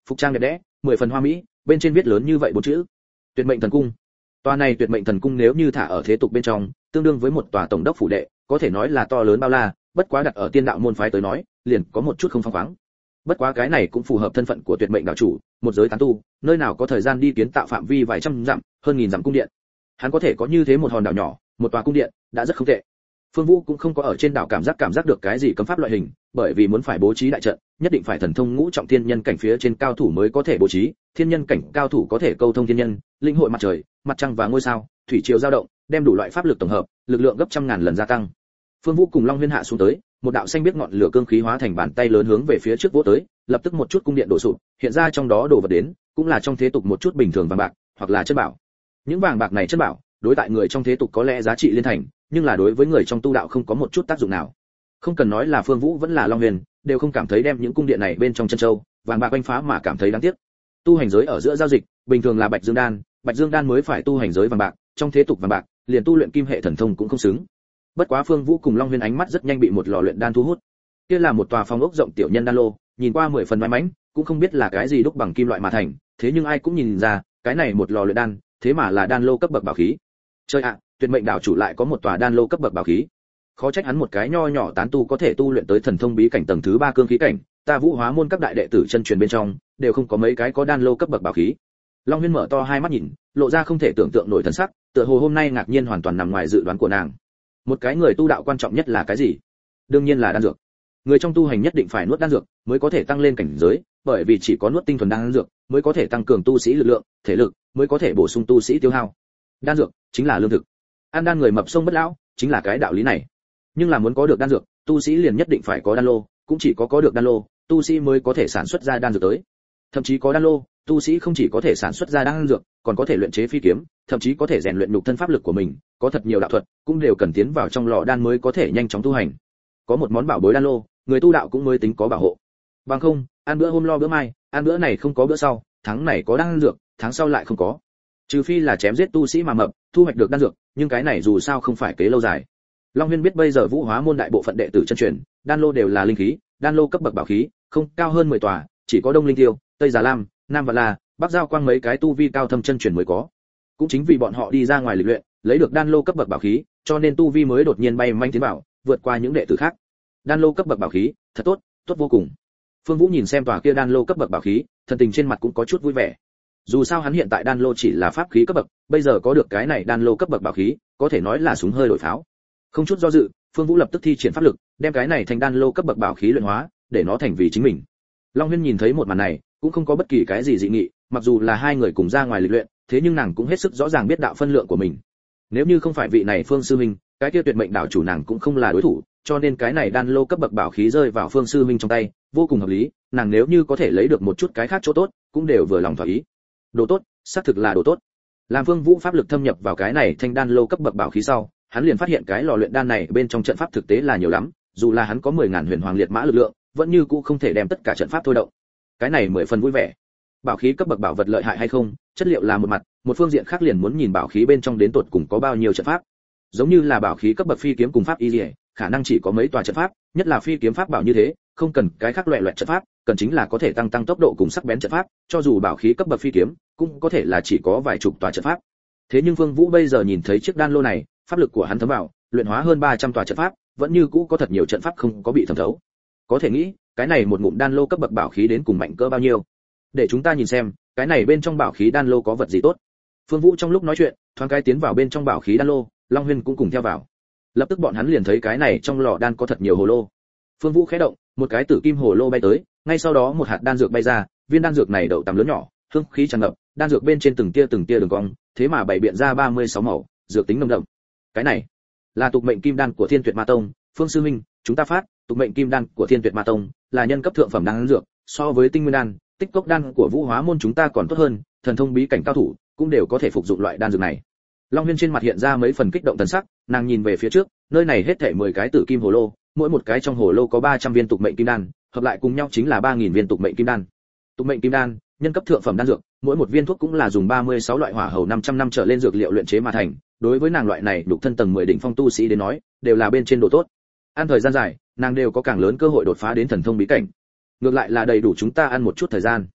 Speaker 1: phục trang đẹp đẽ, 10 phần hoa mỹ, bên trên viết lớn như vậy bốn chữ: Tuyệt mệnh thần cung. Tòa này Tuyệt mệnh thần cung nếu như thả ở thế tục bên trong, tương đương với một tòa tổng đốc phủ đệ, có thể nói là to lớn bao la, bất quá đặt ở tiên đạo môn phái tới nói, liền có một chút không phăng khoáng. Bất quá cái này cũng phù hợp thân phận của Tuyệt mệnh đạo chủ, một giới tán tu, nơi nào có thời gian đi kiến tạo phạm vi vài trăm dặm, hơn nghìn dặm cung điện. Hắn có thể có như thế một hòn đảo nhỏ, một tòa cung điện, đã rất không tệ. Phương Vũ cũng không có ở trên đảo cảm giác được cái gì cấm pháp loại hình, bởi vì muốn phải bố trí đại trận, nhất định phải thần thông ngũ trọng thiên nhân cảnh phía trên cao thủ mới có thể bố trí, thiên nhân cảnh cao thủ có thể câu thông thiên nhân, linh hội mặt trời, mặt trăng và ngôi sao, thủy triều dao động, đem đủ loại pháp lực tổng hợp, lực lượng gấp trăm ngàn lần gia tăng. Phương Vũ cùng Long Huyên hạ xuống tới, một đạo xanh biết ngọn lửa cương khí hóa thành bàn tay lớn hướng về phía trước vỗ tới, lập tức một chút cung điện đổ sụp, hiện ra trong đó đồ vật đến, cũng là trong thế tục một chút bình thường vàng bạc, hoặc là chất bảo. Những vàng bạc này chất bảo, đối tại người trong thế tục có lẽ giá trị liên thành, nhưng là đối với người trong tu đạo không có một chút tác dụng nào. Không cần nói là Phương Vũ vẫn là Long Huyền, đều không cảm thấy đem những cung điện này bên trong chân châu, vàng bạc quanh phá mà cảm thấy đáng tiếc. Tu hành giới ở giữa giao dịch, bình thường là Bạch Dương đan mới phải tu hành giới vàng bạc, trong thế tục vàng bạc, liền tu luyện kim hệ thần thông cũng không xứng. Bất quá Phương Vũ cùng Long Huyền ánh mắt rất nhanh bị một lò luyện đan thu hút. Kia là một tòa phòng ốc rộng tiểu nhân đan lô, nhìn qua 10 phần may mắn, cũng không biết là cái gì đúc bằng kim loại mà thành, thế nhưng ai cũng nhìn ra, cái này một lò luyện đan, thế mà là đan lô cấp bậc bảo khí. Chơi ạ, Tuyệt mệnh đảo chủ lại có một tòa đan lô cấp bậc bảo khí. Khó trách hắn một cái nho nhỏ tán tu có thể tu luyện tới thần thông bí cảnh tầng thứ 3 cương khí cảnh, ta Vũ Hóa môn các đại đệ tử chân truyền bên trong, đều không có mấy cái có đan lô cấp bậc bảo khí. Long Huyên mở to hai mắt nhìn, lộ ra không thể tưởng tượng nổi thần sắc, tựa hồ hôm nay ngạc nhiên hoàn toàn nằm ngoài dự đoán của nàng. Một cái người tu đạo quan trọng nhất là cái gì? Đương nhiên là đan dược. Người trong tu hành nhất định phải nuốt đan dược mới có thể tăng lên cảnh giới, bởi vì chỉ có nuốt tinh thuần đan dược mới có thể tăng cường tu sĩ lực lượng, thể lực, mới có thể bổ sung tu sĩ tiêu hao. Đan dược chính là lương thực. Ăn đan người mập sông bất lão, chính là cái đạo lý này. Nhưng là muốn có được đan dược, tu sĩ liền nhất định phải có đan lô, cũng chỉ có được đan lô, tu sĩ mới có thể sản xuất ra đan dược tới. Thậm chí có đan lô, tu sĩ không chỉ có thể sản xuất ra đan dược, còn có thể luyện chế phi kiếm, thậm chí có thể rèn luyện nhục thân pháp lực của mình, có thật nhiều đạo thuật, cũng đều cần tiến vào trong lò đan mới có thể nhanh chóng tu hành. Có một món bảo bối đan lô, người tu đạo cũng mới tính có bảo hộ. Bằng không, ăn bữa hôm lo bữa mai, ăn bữa này không có bữa sau, tháng này có đan dược, tháng sau lại không có. Trừ phi là chém giết tu sĩ mà mập, thu hoạch được đan dược, nhưng cái này dù sao không phải kế lâu dài. Long Huyên biết bây giờ Vũ Hóa môn đại bộ phận đệ tử chân truyền, đan lô đều là linh khí, đan lô cấp bậc bảo khí, không cao hơn 10 tòa, chỉ có Đông Linh Tiêu, Tây Già Lam, Nam Vạn La, Bắc Giao Quang mấy cái tu vi cao thâm chân truyền mới có. Cũng chính vì bọn họ đi ra ngoài lịch luyện, lấy được đan lô cấp bậc bảo khí, cho nên tu vi mới đột nhiên bay manh tiến vào, vượt qua những đệ tử khác. Đan lô cấp bậc bảo khí, thật tốt, tốt vô cùng. Phương Vũ nhìn xem tòa kia đan lô cấp bậc bảo khí, thần tình trên mặt cũng có chút vui vẻ. Dù sao hắn hiện tại đan lô chỉ là pháp khí cấp bậc, bây giờ có được cái này đan lô cấp bậc bảo khí, có thể nói là súng hơi đổi pháo. Không chút do dự, Phương Vũ lập tức thi triển pháp lực, đem cái này thành đan lô cấp bậc bảo khí luyện hóa, để nó thành vì chính mình. Long Huyên nhìn thấy một màn này, cũng không có bất kỳ cái gì dị nghị, mặc dù là hai người cùng ra ngoài lịch luyện, thế nhưng nàng cũng hết sức rõ ràng biết đạo phân lượng của mình. Nếu như không phải vị này Phương sư huynh, cái kia Tuyệt mệnh đạo chủ nàng cũng không là đối thủ, cho nên cái này đan lô cấp bậc bảo khí rơi vào Phương sư huynh trong tay, vô cùng hợp lý, nàng nếu như có thể lấy được một chút cái khác chỗ tốt, cũng đều vừa lòng thỏa ý. Đồ tốt, xác thực là đồ tốt. Làm Phương Vũ pháp lực thâm nhập vào cái này thanh đan lô cấp bậc bảo khí sau, hắn liền phát hiện cái lò luyện đan này bên trong trận pháp thực tế là nhiều lắm, dù là hắn có 10.000 huyền hoàng liệt mã lực lượng, vẫn như cũ không thể đem tất cả trận pháp thôi động. Cái này 10 phần vui vẻ. Bảo khí cấp bậc bảo vật lợi hại hay không, chất liệu là một mặt, một phương diện khác liền muốn nhìn bảo khí bên trong đến tột cùng có bao nhiêu trận pháp. Giống như là bảo khí cấp bậc phi kiếm cùng pháp y liễu, khả năng chỉ có mấy tòa trận pháp, nhất là phi kiếm pháp bảo như thế, không cần cái khác loẻ loẹt trận pháp, cần chính là có thể tăng tốc độ cùng sắc bén trận pháp, cho dù bảo khí cấp bậc phi kiếm, cũng có thể là chỉ có vài chục tòa trận pháp. Thế nhưng Vương Vũ bây giờ nhìn thấy chiếc đan lô này, pháp lực của hắn thấm vào, luyện hóa hơn 300 tòa trận pháp, vẫn như cũ có thật nhiều trận pháp không có bị thẩm thấu. Có thể nghĩ, cái này một ngụm đan lô cấp bậc bảo khí đến cùng mạnh cỡ bao nhiêu. Để chúng ta nhìn xem, cái này bên trong bảo khí đan lô có vật gì tốt. Phương Vũ trong lúc nói chuyện, thoáng cái tiến vào bên trong bảo khí đan lô, Long Huyên cũng cùng theo vào. Lập tức bọn hắn liền thấy cái này trong lò đan có thật nhiều hồ lô. Phương Vũ khẽ động, một cái tử kim hồ lô bay tới, ngay sau đó một hạt đan dược bay ra, viên đan dược này đậu tầm lớn nhỏ, hương khí tràn ngập, đan dược bên trên từng tia đường cong, thế mà bày biện ra 36 màu, dược tính nồng đậm. Cái này là tục mệnh kim đan của Thiên Tuyệt Ma Tông, Phương sư huynh, chúng ta phát, tục mệnh kim đan của Thiên Tuyệt Ma Tông là nhân cấp thượng phẩm đan dược, so với tinh nguyên đan, tích cốc đan của Vũ Hóa môn chúng ta còn tốt hơn, thần thông bí cảnh cao thủ cũng đều có thể phục dụng loại đan dược này. Long Huyên trên mặt hiện ra mấy phần kích động thần sắc, nàng nhìn về phía trước, nơi này hết thảy 10 cái tử kim hồ lô, mỗi một cái trong hồ lô có 300 viên tục mệnh kim đan, hợp lại cùng nhau chính là 3000 viên tục mệnh kim đan. Tục mệnh kim đan, nhân cấp thượng phẩm đan dược, mỗi một viên thuốc cũng là dùng 36 loại hỏa hầu 500 năm trở lên dược liệu luyện chế mà thành, đối với nàng loại này đục thân tầng 10 đỉnh phong tu sĩ đến nói, đều là bên trên độ tốt. Ăn thời gian dài, nàng đều có càng lớn cơ hội đột phá đến thần thông bí cảnh. Ngược lại là đầy đủ chúng ta ăn một chút thời gian.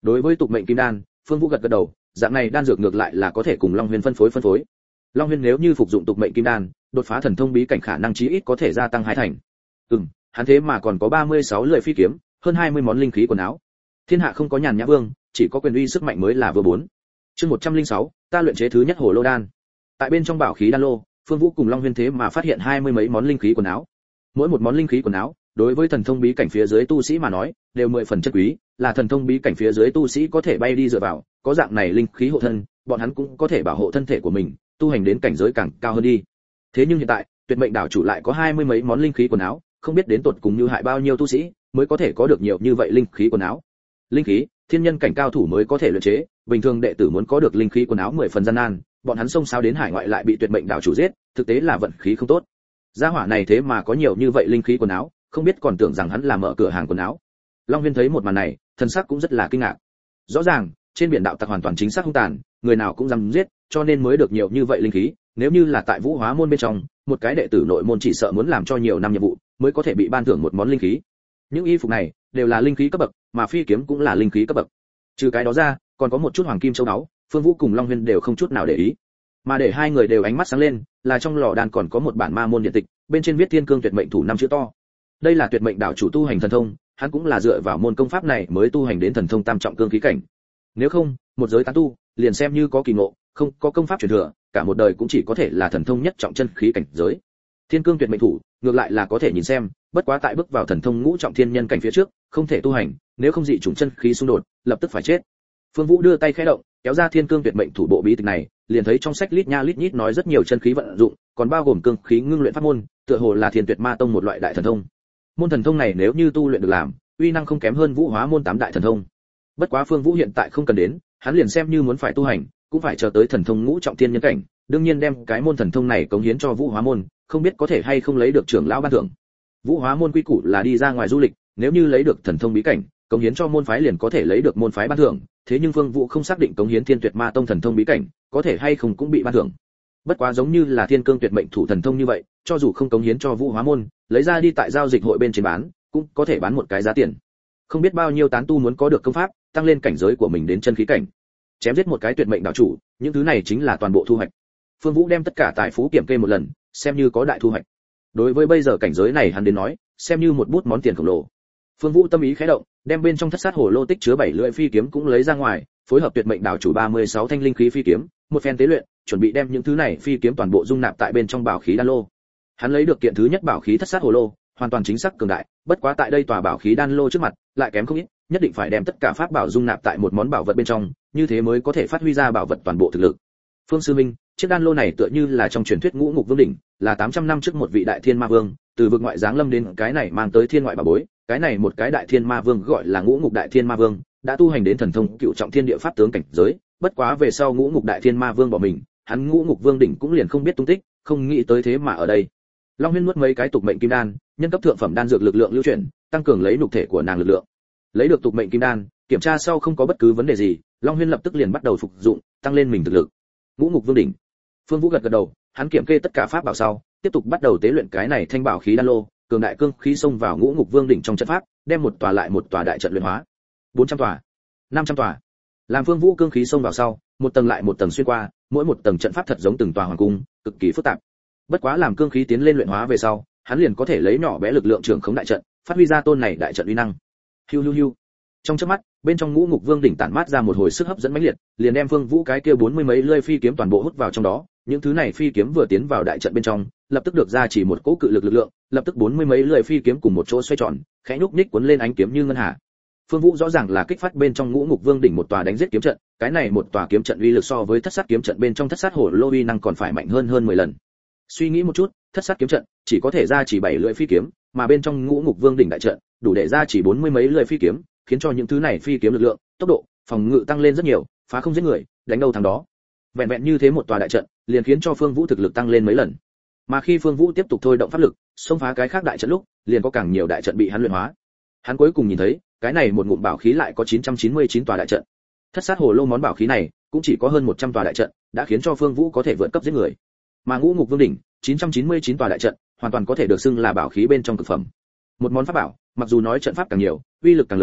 Speaker 1: Đối với tục mệnh kim đan, Phương Vũ gật gật đầu, dạng này đan dược ngược lại là có thể cùng Long Huyên phân phối. Long Huyên nếu như phục dụng tục mệnh kim đan, đột phá thần thông bí cảnh khả năng chí ít có thể gia tăng 2 thành. Hắn thế mà còn có 36 lưỡi phi kiếm, hơn 20 món linh khí quần áo. Thiên hạ không có nhàn nhã vương, chỉ có quyền uy sức mạnh mới là vừa 4. Chương 106, ta luyện chế thứ nhất hồ lô đan. Tại bên trong bảo khí đan lô, Phương Vũ cùng Long Huyên thế mà phát hiện 20 mấy món linh khí quần áo. Mỗi một món linh khí quần áo, đối với thần thông bí cảnh phía dưới tu sĩ mà nói, đều 10 phần chất quý, là thần thông bí cảnh phía dưới tu sĩ có thể bay đi dựa vào, có dạng này linh khí hộ thân, bọn hắn cũng có thể bảo hộ thân thể của mình, tu hành đến cảnh giới càng cao hơn đi. Thế nhưng hiện tại, Tuyệt Mệnh đảo chủ lại có 20 mấy món linh khí quần áo, không biết đến tột cùng như hại bao nhiêu tu sĩ mới có thể có được nhiều như vậy linh khí quần áo. Linh khí, thiên nhân cảnh cao thủ mới có thể luyện chế, bình thường đệ tử muốn có được linh khí quần áo 10 phần gian nan, bọn hắn xông xáo đến hải ngoại lại bị Tuyệt Mệnh đảo chủ giết, thực tế là vận khí không tốt. Gia hỏa này thế mà có nhiều như vậy linh khí quần áo, không biết còn tưởng rằng hắn là mở cửa hàng quần áo. Long Huyên thấy một màn này, thần sắc cũng rất là kinh ngạc. Rõ ràng, trên biển đạo tặc hoàn toàn chính xác hung tàn, người nào cũng dám giết, cho nên mới được nhiều như vậy linh khí, nếu như là tại Vũ Hóa môn bên trong, một cái đệ tử nội môn chỉ sợ muốn làm cho nhiều năm nhiệm vụ, mới có thể bị ban thưởng một món linh khí. Những y phục này đều là linh khí cấp bậc, mà phi kiếm cũng là linh khí cấp bậc. Trừ cái đó ra, còn có một chút hoàng kim châu báu, Phương Vũ cùng Long Huyên đều không chút nào để ý. Mà để hai người đều ánh mắt sáng lên, là trong lò đan còn có một bản ma môn điện tịch, bên trên viết Thiên Cương Tuyệt Mệnh Thủ 5 chữ to. Đây là Tuyệt Mệnh đảo chủ tu hành thần thông, hắn cũng là dựa vào môn công pháp này mới tu hành đến thần thông tam trọng cương khí cảnh. Nếu không, một giới tán tu, liền xem như có kỳ ngộ, không có công pháp truyền thừa, cả một đời cũng chỉ có thể là thần thông nhất trọng chân khí cảnh giới. Thiên Cương Tuyệt Mệnh Thủ, ngược lại là có thể nhìn xem, bất quá tại bước vào thần thông ngũ trọng thiên nhân cảnh phía trước, không thể tu hành, nếu không dị chủng chân khí xung đột, lập tức phải chết. Phương Vũ đưa tay khẽ động, kéo ra Thiên Cương Tuyệt Mệnh Thủ bộ bí tịch này, liền thấy trong sách lít nha lít nhít nói rất nhiều chân khí vận dụng, còn bao gồm cương khí ngưng luyện pháp môn, tựa hồ là Thiên Tuyệt Ma Tông một loại đại thần thông. Môn thần thông này nếu như tu luyện được làm, uy năng không kém hơn Vũ Hóa môn 8 đại thần thông. Bất quá Phương Vũ hiện tại không cần đến, hắn liền xem như muốn phải tu hành, cũng phải chờ tới thần thông ngũ trọng thiên nhân cảnh, đương nhiên đem cái môn thần thông này cống hiến cho Vũ Hóa môn, không biết có thể hay không lấy được trưởng lão ban thưởng. Vũ Hóa môn quy củ là đi ra ngoài du lịch, nếu như lấy được thần thông bí cảnh, cống hiến cho môn phái liền có thể lấy được môn phái ban thưởng, thế nhưng Phương Vũ không xác định cống hiến Thiên Tuyệt Ma Tông thần thông bí cảnh, có thể hay không cũng bị ban thưởng. Bất quá giống như là Thiên Cương Tuyệt Mệnh Thủ thần thông như vậy, cho dù không cống hiến cho Vũ Hóa môn, lấy ra đi tại giao dịch hội bên trên bán, cũng có thể bán một cái giá tiền. Không biết bao nhiêu tán tu muốn có được công pháp, tăng lên cảnh giới của mình đến chân khí cảnh. Chém giết một cái Tuyệt Mệnh đảo chủ, những thứ này chính là toàn bộ thu hoạch. Phương Vũ đem tất cả tài phú kiểm kê một lần, xem như có đại thu hoạch. Đối với bây giờ cảnh giới này hắn đến nói, xem như một bút món tiền khổng lồ. Phương Vũ tâm ý khẽ động, đem bên trong thất sát hồ lô tích chứa 7 lưỡi phi kiếm cũng lấy ra ngoài, phối hợp Tuyệt Mệnh đảo chủ 36 thanh linh khí phi kiếm, một phen tế luyện, chuẩn bị đem những thứ này phi kiếm toàn bộ dung nạp tại bên trong bảo khí đan lô. Hắn lấy được kiện thứ nhất bảo khí thất sát hồ lô, hoàn toàn chính xác cường đại, bất quá tại đây tòa bảo khí đan lô trước mặt, lại kém không ít, nhất định phải đem tất cả pháp bảo dung nạp tại một món bảo vật bên trong, như thế mới có thể phát huy ra bảo vật toàn bộ thực lực. Phương sư minh, chiếc đan lô này tựa như là trong truyền thuyết Ngũ Ngục Vương đỉnh, là 800 năm trước một vị đại thiên ma vương, từ vực ngoại giáng lâm đến cái này mang tới thiên ngoại bảo bối, cái này một cái đại thiên ma vương gọi là Ngũ Ngục Đại Thiên Ma Vương, đã tu hành đến thần thông cựu trọng thiên địa pháp tướng cảnh giới, bất quá về sau Ngũ Ngục Đại Thiên Ma Vương bỏ mình, hắn Ngũ Ngục Vương đỉnh cũng liền không biết tung tích, không nghĩ tới thế mà ở đây. Long Huyên nuốt mấy cái tục mệnh kim đan, nhân cấp thượng phẩm đan dược lực lượng lưu chuyển, tăng cường lấy nhục thể của nàng lực lượng. Lấy được tục mệnh kim đan, kiểm tra sau không có bất cứ vấn đề gì, Long Huyên lập tức liền bắt đầu phục dụng, tăng lên mình thực lực. Ngũ Ngục Vương đỉnh. Phương Vũ gật gật đầu, hắn kiểm kê tất cả pháp bảo sau, tiếp tục bắt đầu tế luyện cái này thanh bảo khí đan lô, cường đại cương khí xông vào Ngũ Ngục Vương đỉnh trong trận pháp, đem một tòa lại một tòa đại trận luyện hóa. 400 tòa, 500 tòa. Làm Phương Vũ cương khí xông vào sau, một tầng lại một tầng xuyên qua, mỗi một tầng trận pháp thật giống từng tòa hoàng cung, cực kỳ phức tạp. Bất quá làm cương khí tiến lên luyện hóa về sau, hắn liền có thể lấy nhỏ bé lực lượng trưởng khống đại trận, phát huy ra tôn này đại trận uy năng. Hiu hiu hiu. Trong chớp mắt, bên trong Ngũ Ngục Vương đỉnh tản mát ra một hồi sức hấp dẫn mãnh liệt, liền đem Phương Vũ cái kia 40 mấy lưỡi phi kiếm toàn bộ hút vào trong đó. Những thứ này phi kiếm vừa tiến vào đại trận bên trong, lập tức được ra chỉ một cỗ cự lực lực lượng, lập tức 40 mấy lưỡi phi kiếm cùng một chỗ xoay tròn, khẽ nhúc nhích cuốn lên ánh kiếm như ngân hà. Phương Vũ rõ ràng là kích phát bên trong Ngũ Ngục Vương đỉnh một tòa đánh giết kiếm trận, cái này một tòa kiếm trận uy lực so với thất sát kiếm trận bên trong thất sát hổ lô uy năng còn phải mạnh hơn 10 lần. Suy nghĩ một chút, thất sát kiếm trận chỉ có thể ra chỉ 7 lưỡi phi kiếm, mà bên trong Ngũ Ngục Vương đỉnh đại trận đủ để ra chỉ 40 mấy lưỡi phi kiếm, khiến cho những thứ này phi kiếm lực lượng, tốc độ, phòng ngự tăng lên rất nhiều, phá không giết người, đánh đâu thắng đó. Vẹn vẹn như thế một tòa đại trận, liền khiến cho Phương Vũ thực lực tăng lên mấy lần. Mà khi Phương Vũ tiếp tục thôi động pháp lực, xông phá cái khác đại trận lúc, liền có càng nhiều đại trận bị hắn luyện hóa. Hắn cuối cùng nhìn thấy, cái này một ngụm bảo khí lại có 999 tòa đại trận. Thất sát hồ lô món bảo khí này, cũng chỉ có hơn 100 tòa đại trận, đã khiến cho Phương Vũ có thể vượt cấp giết người. Mà Ngũ Ngục Vương đỉnh, 999 tòa đại trận, hoàn toàn có thể được xưng là bảo khí bên trong cực phẩm. Một món pháp bảo, mặc dù nói trận pháp càng nhiều, uy lực càng lớn,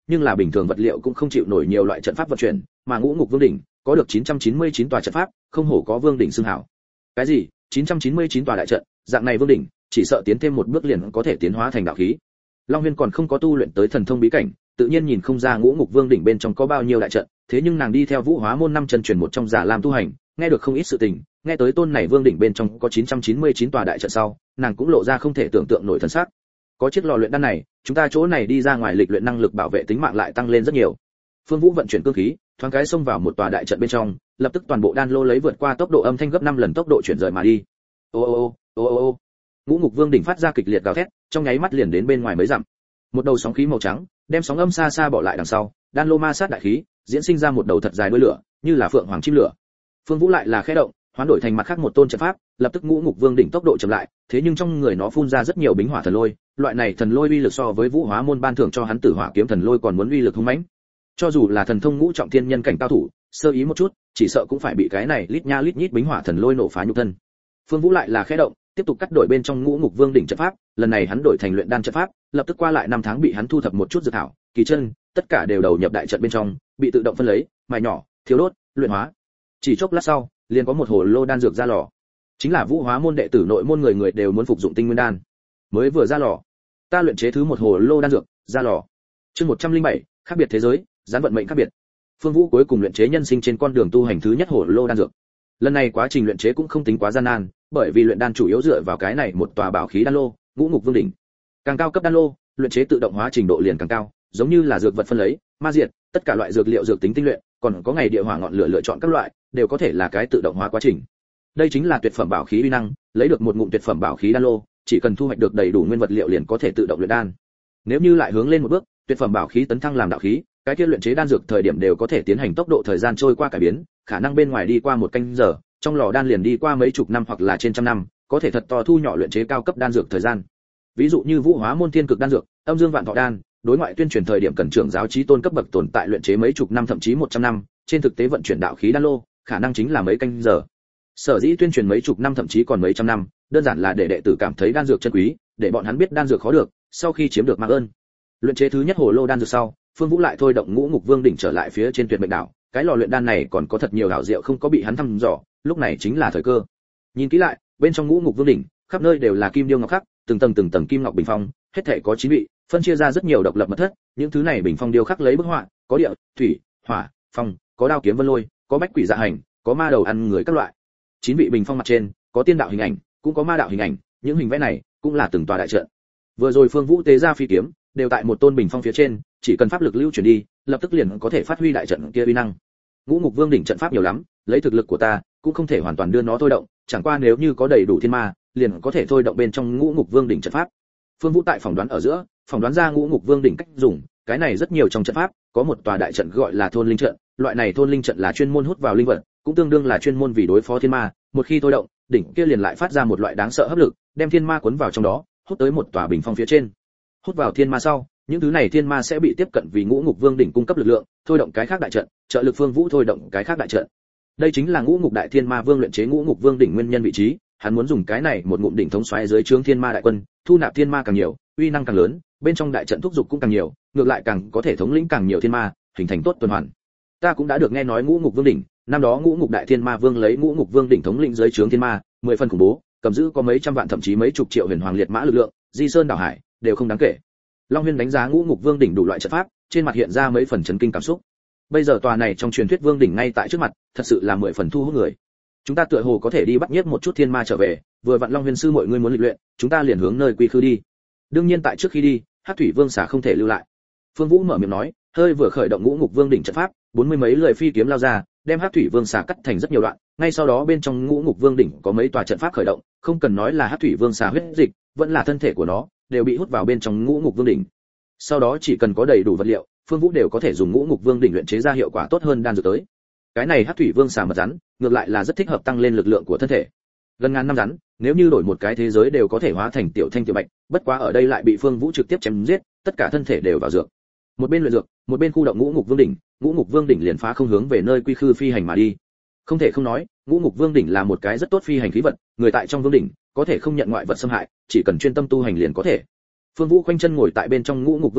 Speaker 1: nhưng là bình thường vật liệu cũng không chịu nổi nhiều loại trận pháp vận chuyển, mà Ngũ Ngục Vương đỉnh có được 999 tòa trận pháp, không hổ có vương đỉnh xưng hảo. Cái gì? 999 tòa đại trận, dạng này vương đỉnh, chỉ sợ tiến thêm một bước liền có thể tiến hóa thành đạo khí. Long Huyên còn không có tu luyện tới thần thông bí cảnh, tự nhiên nhìn không ra Ngũ Ngục Vương đỉnh bên trong có bao nhiêu đại trận, thế nhưng nàng đi theo Vũ Hóa môn năm chân truyền một trong Giả Lam tu hành, nghe được không ít sự tình, nghe tới tôn này vương đỉnh bên trong có 999 tòa đại trận sau, nàng cũng lộ ra không thể tưởng tượng nổi thân sắc. Có chiếc lò luyện đan này, chúng ta chỗ này đi ra ngoài lịch luyện năng lực bảo vệ tính mạng lại tăng lên rất nhiều. Phương Vũ vận chuyển cương khí, thoáng cái xông vào một tòa đại trận bên trong, lập tức toàn bộ đan lô lấy vượt qua tốc độ âm thanh gấp 5 lần tốc độ chuyển rời mà đi. Ô ô ô ô ô. Ngũ Ngục Vương đỉnh phát ra kịch liệt gào thét, trong nháy mắt liền đến bên ngoài mấy dặm. Một đầu sóng khí màu trắng, đem sóng âm xa xa bỏ lại đằng sau, đan lô ma sát đại khí, diễn sinh ra một đầu thật dài đuôi lửa, như là phượng hoàng chim lửa. Phương Vũ lại là khẽ động, hoán đổi thành mặt khác một tôn trận pháp, lập tức Ngũ Ngục Vương đỉnh tốc độ chậm lại, thế nhưng trong người nó phun ra rất nhiều bính hỏa thần lôi, loại này thần lôi uy lực so với Vũ Hóa môn ban thưởng cho hắn Tử Hỏa kiếm thần lôi còn muốn uy lực hung mãnh. Cho dù là thần thông ngũ trọng thiên nhân cảnh cao thủ, sơ ý một chút, chỉ sợ cũng phải bị cái này lít nha lít nhít bính hỏa thần lôi nổ phá nhục thân. Phương Vũ lại là khẽ động, tiếp tục cắt đổi bên trong Ngũ Ngục Vương đỉnh trận pháp, lần này hắn đổi thành luyện đan trận pháp, lập tức qua lại 5 tháng bị hắn thu thập một chút dược thảo, kỳ chân, tất cả đều đầu nhập đại trận bên trong, bị tự động phân lấy, mài nhỏ, thiếu đốt, luyện hóa. Chỉ chốc lát sau, liền có một hồ lô đan dược ra lò. Chính là Vũ Hóa môn đệ tử nội môn người người đều muốn phục dụng tinh nguyên đan. Mới vừa ra lò, ta luyện chế thứ một hồ lô đan dược, ra lò. Chương 107, khác biệt thế giới, gián vận mệnh khác biệt. Phương Vũ cuối cùng luyện chế nhân sinh trên con đường tu hành thứ nhất hồ lô đan dược. Lần này quá trình luyện chế cũng không tính quá gian nan, bởi vì luyện đan chủ yếu dựa vào cái này một tòa bảo khí đan lô, Ngũ Ngục Vương đỉnh. Càng cao cấp đan lô, luyện chế tự động hóa trình độ liền càng cao, giống như là dược vật phân lấy, ma diệt, tất cả loại dược liệu dược tính tinh luyện, còn có ngày địa hỏa ngọn lửa lựa chọn các loại, đều có thể là cái tự động hóa quá trình. Đây chính là tuyệt phẩm bảo khí uy năng, lấy được một ngụm tuyệt phẩm bảo khí đan lô, chỉ cần thu hoạch được đầy đủ nguyên vật liệu liền có thể tự động luyện đan. Nếu như lại hướng lên một bước, tuyệt phẩm bảo khí tấn thăng làm đạo khí, cái kia luyện chế đan dược thời điểm đều có thể tiến hành tốc độ thời gian trôi qua cải biến, khả năng bên ngoài đi qua 1 canh giờ, trong lò đan liền đi qua mấy chục năm hoặc là trên trăm năm, có thể thật to thu nhỏ luyện chế cao cấp đan dược thời gian. Ví dụ như Vũ Hóa môn thiên cực đan dược, âm dương vạn thọ đan, đối ngoại tuyên truyền thời điểm cần trưởng giáo chí tôn cấp bậc tồn tại luyện chế mấy chục năm thậm chí 100 năm, trên thực tế vận chuyển đạo khí đan lô, khả năng chính là mấy canh giờ. Sở dĩ tuyên truyền mấy chục năm thậm chí còn mấy trăm năm, đơn giản là để đệ tử cảm thấy đan dược chân quý, để bọn hắn biết đan dược khó được, sau khi chiếm được mạng ơn. Luyện chế thứ nhất hồ lô đan dược sau, Phương Vũ lại thôi động Ngũ Ngục Vương đỉnh trở lại phía trên Tuyệt Mệnh đảo, cái lò luyện đan này còn có thật nhiều hảo diệu không có bị hắn thăm dò, lúc này chính là thời cơ. Nhìn kỹ lại, bên trong Ngũ Ngục Vương đỉnh, khắp nơi đều là kim điêu ngọc khắc, từng tầng kim ngọc bình phong, hết thảy có 9 vị, phân chia ra rất nhiều độc lập mật thất, những thứ này bình phong điêu khắc lấy bức họa, có địa, thủy, hỏa, phong, có đao kiếm vân lôi, có bách quỷ dạ hành, có ma đầu ăn người các loại. 9 vị bình phong mặt trên, có tiên đạo hình ảnh, cũng có ma đạo hình ảnh, những hình vẽ này cũng là từng tòa đại trận. Vừa rồi Phương Vũ tế ra phi kiếm, đều tại một tôn bình phong phía trên, chỉ cần pháp lực lưu chuyển đi, lập tức liền có thể phát huy đại trận kia uy năng. Ngũ Ngục Vương đỉnh trận pháp nhiều lắm, lấy thực lực của ta, cũng không thể hoàn toàn đưa nó thôi động, chẳng qua nếu như có đầy đủ thiên ma, liền có thể thôi động bên trong Ngũ Ngục Vương đỉnh trận pháp. Phương Vũ tại phỏng đoán ở giữa, phỏng đoán ra Ngũ Ngục Vương đỉnh cách dùng, cái này rất nhiều trong trận pháp, có một tòa đại trận gọi là thôn linh trận, loại này thôn linh trận là chuyên môn hút vào linh vật, cũng tương đương là chuyên môn vì đối phó thiên ma, một khi thôi động, đỉnh kia liền lại phát ra một loại đáng sợ hấp lực, đem thiên ma cuốn vào trong đó, hút tới một tòa bình phong phía trên. Hút vào thiên ma sau, những thứ này thiên ma sẽ bị tiếp cận vì Ngũ Ngục Vương đỉnh cung cấp lực lượng, thôi động cái khác đại trận, trợ lực Phương Vũ thôi động cái khác đại trận. Đây chính là Ngũ Ngục Đại Thiên Ma Vương luyện chế Ngũ Ngục Vương đỉnh nguyên nhân vị trí, hắn muốn dùng cái này một ngụm đỉnh thống xoáy dưới trướng thiên ma đại quân, thu nạp thiên ma càng nhiều, uy năng càng lớn, bên trong đại trận thúc dục cũng càng nhiều, ngược lại càng có thể thống lĩnh càng nhiều thiên ma, hình thành tốt tuần hoàn. Ta cũng đã được nghe nói Ngũ Ngục Vương đỉnh, năm đó Ngũ Ngục Đại Thiên Ma Vương lấy Ngũ Ngục Vương đỉnh thống lĩnh dưới trướng thiên ma, 10 phần khủng bố, cầm giữ có mấy trăm vạn thậm chí mấy chục triệu huyền hoàng liệt mã lực lượng, di sơn đảo hải, đều không đáng kể. Long Huyên đánh giá Ngũ Ngục Vương đỉnh đủ loại trận pháp, trên mặt hiện ra mấy phần chấn kinh cảm xúc. Bây giờ tòa này trong truyền thuyết Vương đỉnh ngay tại trước mặt, thật sự là 10 phần thu hút người. Chúng ta tựa hồ có thể đi bắt nhất một chút thiên ma trở về, vừa vặn Long Huyên sư mọi người muốn lịch luyện, chúng ta liền hướng nơi quy khư đi. Đương nhiên tại trước khi đi, Hắc Thủy Vương xà không thể lưu lại. Phương Vũ mở miệng nói, hơi vừa khởi động Ngũ Ngục Vương đỉnh trận pháp, 40 mấy lưỡi phi kiếm lao ra, đem Hắc Thủy Vương xà cắt thành rất nhiều đoạn, ngay sau đó bên trong Ngũ Ngục Vương đỉnh có mấy tòa trận pháp khởi động, không cần nói là Hắc Thủy Vương xà huyết dịch, vẫn là thân thể của nó, đều bị hút vào bên trong Ngũ Ngục Vương đỉnh. Sau đó chỉ cần có đầy đủ vật liệu, Phương Vũ đều có thể dùng Ngũ Ngục Vương đỉnh luyện chế ra hiệu quả tốt hơn đan dược tới. Cái này Hắc Thủy Vương xà mật rắn, ngược lại là rất thích hợp tăng lên lực lượng của thân thể. Gần ngàn năm rắn, nếu như đổi một cái thế giới đều có thể hóa thành tiểu thanh tiểu bạch, bất quá ở đây lại bị Phương Vũ trực tiếp chém giết, tất cả thân thể đều vào dược. Một bên luyện dược, một bên khu động Ngũ Ngục Vương đỉnh, Ngũ Ngục Vương đỉnh liền phá không hướng về nơi quy khư phi hành mà đi. Không thể không nói, Ngũ Ngục Vương đỉnh là một cái rất tốt phi hành khí vật, người tại trong vương đỉnh có thể không nhận ngoại vật xâm hại, chỉ cần chuyên tâm tu hành liền có thể. Phương Vũ khoanh chân ngồi tại bên trong Ngũ Ngục Vương đỉnh,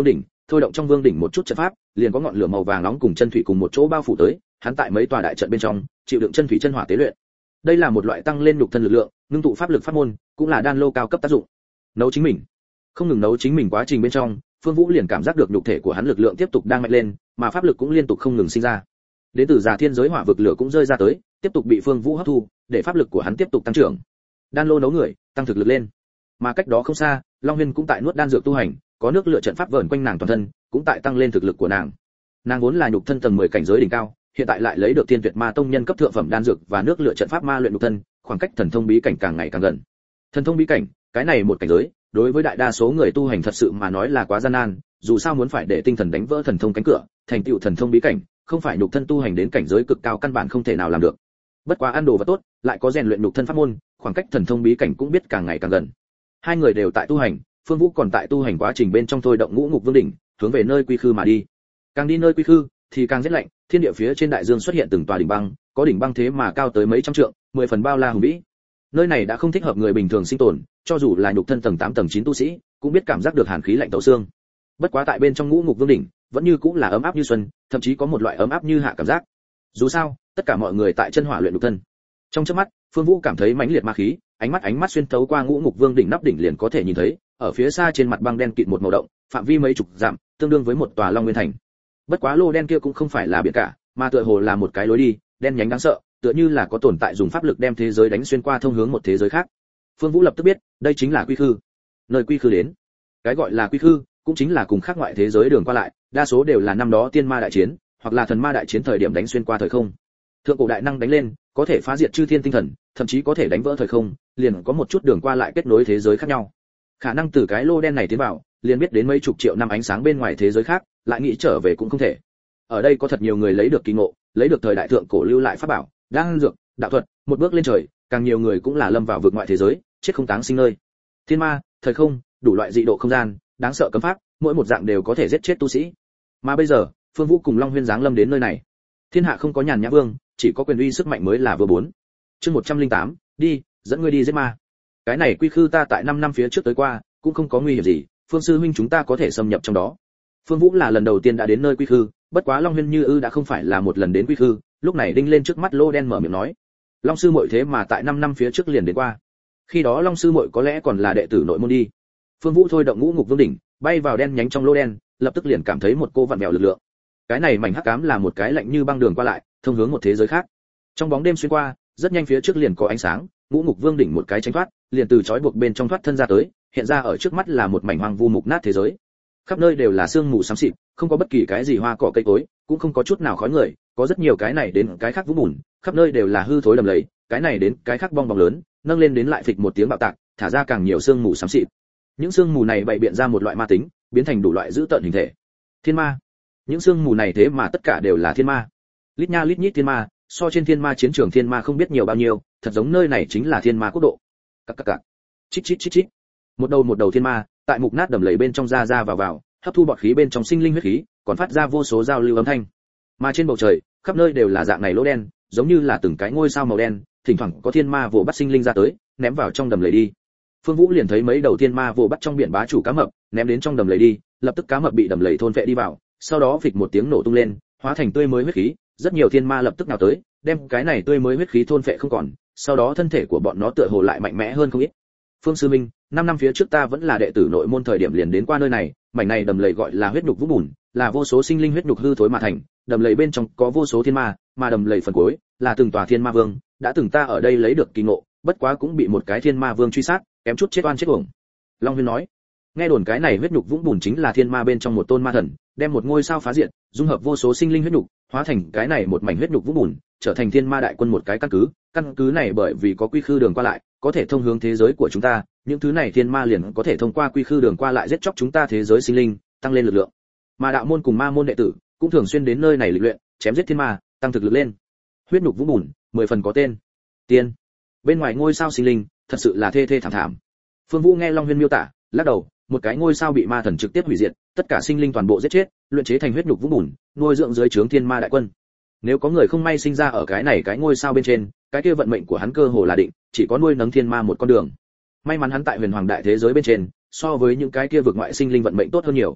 Speaker 1: thôi động trong vương đỉnh một chút trận pháp, liền có ngọn lửa màu vàng nóng cùng chân thủy cùng một chỗ bao phủ tới, hắn tại mấy tòa đại trận bên trong, chịu đựng chân thủy chân hỏa tế luyện. Đây là một loại tăng lên nhục thân lực lượng, ngưng tụ pháp lực pháp môn, cũng là đan lô cao cấp tác dụng. Nấu chính mình. Không ngừng nấu chính mình quá trình bên trong, Phương Vũ liền cảm giác được nhục thể của hắn lực lượng tiếp tục đang mạnh lên, mà pháp lực cũng liên tục không ngừng sinh ra. Đến từ Già Thiên giới hỏa vực lửa cũng rơi ra tới, tiếp tục bị Phương Vũ hấp thu, để pháp lực của hắn tiếp tục tăng trưởng. Đan lô nấu người, tăng thực lực lên. Mà cách đó không xa, Long Huyên cũng tại nuốt đan dược tu hành, có nước lửa trận pháp vờn quanh nàng toàn thân, cũng tại tăng lên thực lực của nàng. Nàng vốn là nhục thân tầng 10 cảnh giới đỉnh cao, hiện tại lại lấy được Thiên Tuyệt Ma tông nhân cấp thượng phẩm đan dược và nước lửa trận pháp ma luyện nhục thân, khoảng cách thần thông bí cảnh càng ngày càng gần. Thần thông bí cảnh, cái này một cảnh giới, đối với đại đa số người tu hành thật sự mà nói là quá gian nan, dù sao muốn phải để tinh thần đánh vỡ thần thông cánh cửa, thành tựu thần thông bí cảnh, không phải nhục thân tu hành đến cảnh giới cực cao căn bản không thể nào làm được. Bất quá ăn đồ vật tốt, lại có rèn luyện nhục thân pháp môn, khoảng cách thần thông bí cảnh cũng biết càng ngày càng gần. Hai người đều tại tu hành, Phương Vũ còn tại tu hành quá trình bên trong thôi động Ngũ Ngục Vương đỉnh, hướng về nơi quy khư mà đi. Càng đi nơi quy khư thì càng rét lạnh, thiên địa phía trên đại dương xuất hiện từng tòa đỉnh băng, có đỉnh băng thế mà cao tới mấy trăm trượng, 10 phần bao la hùng vĩ. Nơi này đã không thích hợp người bình thường sinh tồn, cho dù là nhục thân tầng 8 tầng 9 tu sĩ, cũng biết cảm giác được hàn khí lạnh tấu xương. Bất quá tại bên trong Ngũ Ngục Vương đỉnh, vẫn như cũng là ấm áp như xuân, thậm chí có một loại ấm áp như hạ cảm giác. Dù sao, tất cả mọi người tại chân hỏa luyện nhục thân. Trong chớp mắt, Phương Vũ cảm thấy mãnh liệt ma khí, ánh mắt xuyên thấu qua Ngũ Ngục Vương đỉnh nắp đỉnh liền có thể nhìn thấy, ở phía xa trên mặt băng đen kịt một màu động, phạm vi mấy chục dặm, tương đương với một tòa Long Nguyên thành. Bất quá lô đen kia cũng không phải là biển cả, mà tựa hồ là một cái lối đi, đen nhánh đáng sợ, tựa như là có tồn tại dùng pháp lực đem thế giới đánh xuyên qua thông hướng một thế giới khác. Phương Vũ lập tức biết, đây chính là quy khư. Nơi quy khư đến. Cái gọi là quy khư, cũng chính là cùng khác ngoại thế giới đường qua lại, đa số đều là năm đó tiên ma đại chiến, hoặc là thần ma đại chiến thời điểm đánh xuyên qua thời không. Thượng cổ đại năng đánh lên, có thể phá diệt chư thiên tinh thần, thậm chí có thể đánh vỡ thời không, liền có một chút đường qua lại kết nối thế giới khác nhau. Khả năng từ cái lô đen này tiến vào, liền biết đến mấy chục triệu năm ánh sáng bên ngoài thế giới khác, lại nghĩ trở về cũng không thể. Ở đây có thật nhiều người lấy được kỳ ngộ, lấy được thời đại thượng cổ lưu lại pháp bảo, đan dược, đạo thuật, một bước lên trời, càng nhiều người cũng là lâm vào vực ngoại thế giới, chết không táng sinh nơi. Thiên ma, thời không, đủ loại dị độ không gian, đáng sợ cấm pháp, mỗi một dạng đều có thể giết chết tu sĩ. Mà bây giờ, Phương Vũ cùng Long Huyên giáng lâm đến nơi này. Thiên hạ không có nhàn nhã vương, chỉ có quyền uy sức mạnh mới là vừa bốn. Chương 108, đi, dẫn ngươi đi giết ma. Cái này quy khư ta tại 5 năm phía trước tới qua, cũng không có nguy hiểm gì, Phương sư huynh chúng ta có thể xâm nhập trong đó. Phương Vũ là lần đầu tiên đã đến nơi quy khư, bất quá Long Huyên Như Ư đã không phải là một lần đến quy khư, lúc này đinh lên trước mắt lô đen mở miệng nói. Long sư muội thế mà tại 5 năm phía trước liền đến qua. Khi đó Long sư muội có lẽ còn là đệ tử nội môn đi. Phương Vũ thôi động Ngũ Ngục Vương đỉnh, bay vào đen nhánh trong lô đen, lập tức liền cảm thấy một cô vặn vẹo lực lượng. Cái này mảnh hắc ám là một cái lạnh như băng đường qua lại, thông hướng một thế giới khác. Trong bóng đêm xuyên qua, rất nhanh phía trước liền có ánh sáng, Ngũ Ngục Vương đỉnh một cái tránh thoát, liền từ chói buộc bên trong thoát thân ra tới, hiện ra ở trước mắt là một mảnh hoang vu mục nát thế giới. Khắp nơi đều là sương mù xám xịt, không có bất kỳ cái gì hoa cỏ cây cối, cũng không có chút nào khói người, có rất nhiều cái này đến cái khác vũng bùn, khắp nơi đều là hư thối đầm lầy, cái này đến cái khác bong bóng lớn, nâng lên đến lại phịch một tiếng bạo tạc, thả ra càng nhiều sương mù xám xịt. Những sương mù này bày biện ra một loại ma tính, biến thành đủ loại dữ tợn hình thể. Thiên ma. Những sương mù này thế mà tất cả đều là thiên ma. Lít nha lít nhít thiên ma, so trên thiên ma chiến trường thiên ma không biết nhiều bao nhiêu, thật giống nơi này chính là thiên ma quốc độ. Cặc cặc cặc. Chít chít chít chít. Một đầu thiên ma, tại mục nát đầm lầy bên trong ra vào, hấp thu bọt khí bên trong sinh linh huyết khí, còn phát ra vô số giao lưu âm thanh. Mà trên bầu trời, khắp nơi đều là dạng này lỗ đen, giống như là từng cái ngôi sao màu đen, thỉnh thoảng có thiên ma vồ bắt sinh linh ra tới, ném vào trong đầm lầy đi. Phương Vũ liền thấy mấy đầu thiên ma vồ bắt trong biển bá chủ cá mập, ném đến trong đầm lầy đi, lập tức cá mập bị đầm lầy thôn phệ đi vào, sau đó phịch một tiếng nổ tung lên, hóa thành tươi mới huyết khí, rất nhiều thiên ma lập tức nào tới, đem cái này tươi mới huyết khí thôn phệ không còn, sau đó thân thể của bọn nó tựa hồ lại mạnh mẽ hơn không ít. Phương sư minh, 5 năm phía trước ta vẫn là đệ tử nội môn thời điểm liền đến qua nơi này, mảnh này đầm lầy gọi là huyết nhục vũng bùn, là vô số sinh linh huyết nhục hư thối mà thành, đầm lầy bên trong có vô số thiên ma, mà đầm lầy phần cuối là từng tòa thiên ma vương, đã từng ta ở đây lấy được kỳ ngộ, bất quá cũng bị một cái thiên ma vương truy sát, kém chút chết oan chết uổng. Long Huyên nói, nghe đồn cái này huyết nhục vũng bùn chính là thiên ma bên trong một tôn ma thần, đem một ngôi sao phá diệt, dung hợp vô số sinh linh huyết nhục, hóa thành cái này một mảnh huyết nhục vũng bùn, trở thành thiên ma đại quân một cái căn cứ này bởi vì có quy khư đường qua lại, có thể thông hướng thế giới của chúng ta, những thứ này thiên ma liền có thể thông qua quy khư đường qua lại giết chóc chúng ta thế giới sinh linh, tăng lên lực lượng. Mà đạo môn cùng ma môn đệ tử cũng thường xuyên đến nơi này lịch luyện, chém giết thiên ma, tăng thực lực lên. Huyết nhục vũng bùn, 10 phần có tên. Tiên. Bên ngoài ngôi sao sinh linh, thật sự là thê thê thảm thảm. Phương Vũ nghe Long Huyên miêu tả, lắc đầu, một cái ngôi sao bị ma thần trực tiếp hủy diệt, tất cả sinh linh toàn bộ giết chết, luyện chế thành huyết nhục vũng bùn, nuôi dưỡng dưới trướng thiên ma đại quân. Nếu có người không may sinh ra ở cái này cái ngôi sao bên trên, cái kia vận mệnh của hắn cơ hồ là định, chỉ có nuôi nấng thiên ma một con đường. May mắn hắn tại huyền hoàng đại thế giới bên trên, so với những cái kia vực ngoại sinh linh vận mệnh tốt hơn nhiều.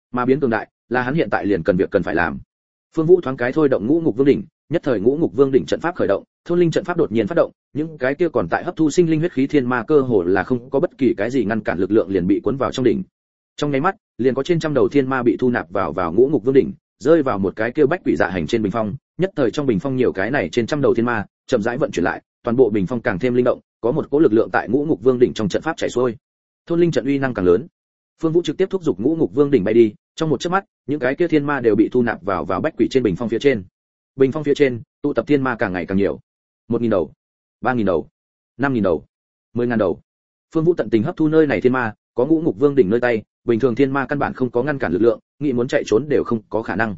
Speaker 1: mà biến cường đại là hắn hiện tại liền cần việc cần phải làm. Phương Vũ thoáng cái thôi động Ngũ Ngục Vương đỉnh, nhất thời Ngũ Ngục Vương đỉnh trận pháp khởi động, thôn linh trận pháp đột nhiên phát động, những cái kia còn tại hấp thu sinh linh huyết khí thiên ma cơ hồ là không có bất kỳ cái gì ngăn cản lực lượng liền bị cuốn vào trong đỉnh. Trong nháy mắt, liền có trên trăm đầu thiên ma bị thu nạp vào Ngũ Ngục Vương đỉnh, rơi vào một cái kia bách quỷ dạ hành trên bình phong, nhất thời trong bình phong nhiều cái này trên trăm đầu thiên ma, chậm rãi vận chuyển lại, toàn bộ bình phong càng thêm linh động, có một cỗ lực lượng tại Ngũ Ngục Vương đỉnh trong trận pháp chảy xuôi. Thôn linh trận uy năng càng lớn. Phương Vũ trực tiếp thúc giục Ngũ Ngục Vương đỉnh bay đi, trong một chớp mắt, những cái kia thiên ma đều bị thu nạp vào bách quỷ trên bình phong phía trên. Bình phong phía trên, tụ tập thiên ma càng ngày càng nhiều. 1000 đầu, 3000 đầu, 5000 đầu, 10000 đầu. Phương Vũ tận tình hấp thu nơi này thiên ma, có Ngũ Ngục Vương đỉnh nơi tay, bình thường thiên ma căn bản không có ngăn cản lực lượng, nghĩ muốn chạy trốn đều không có khả năng.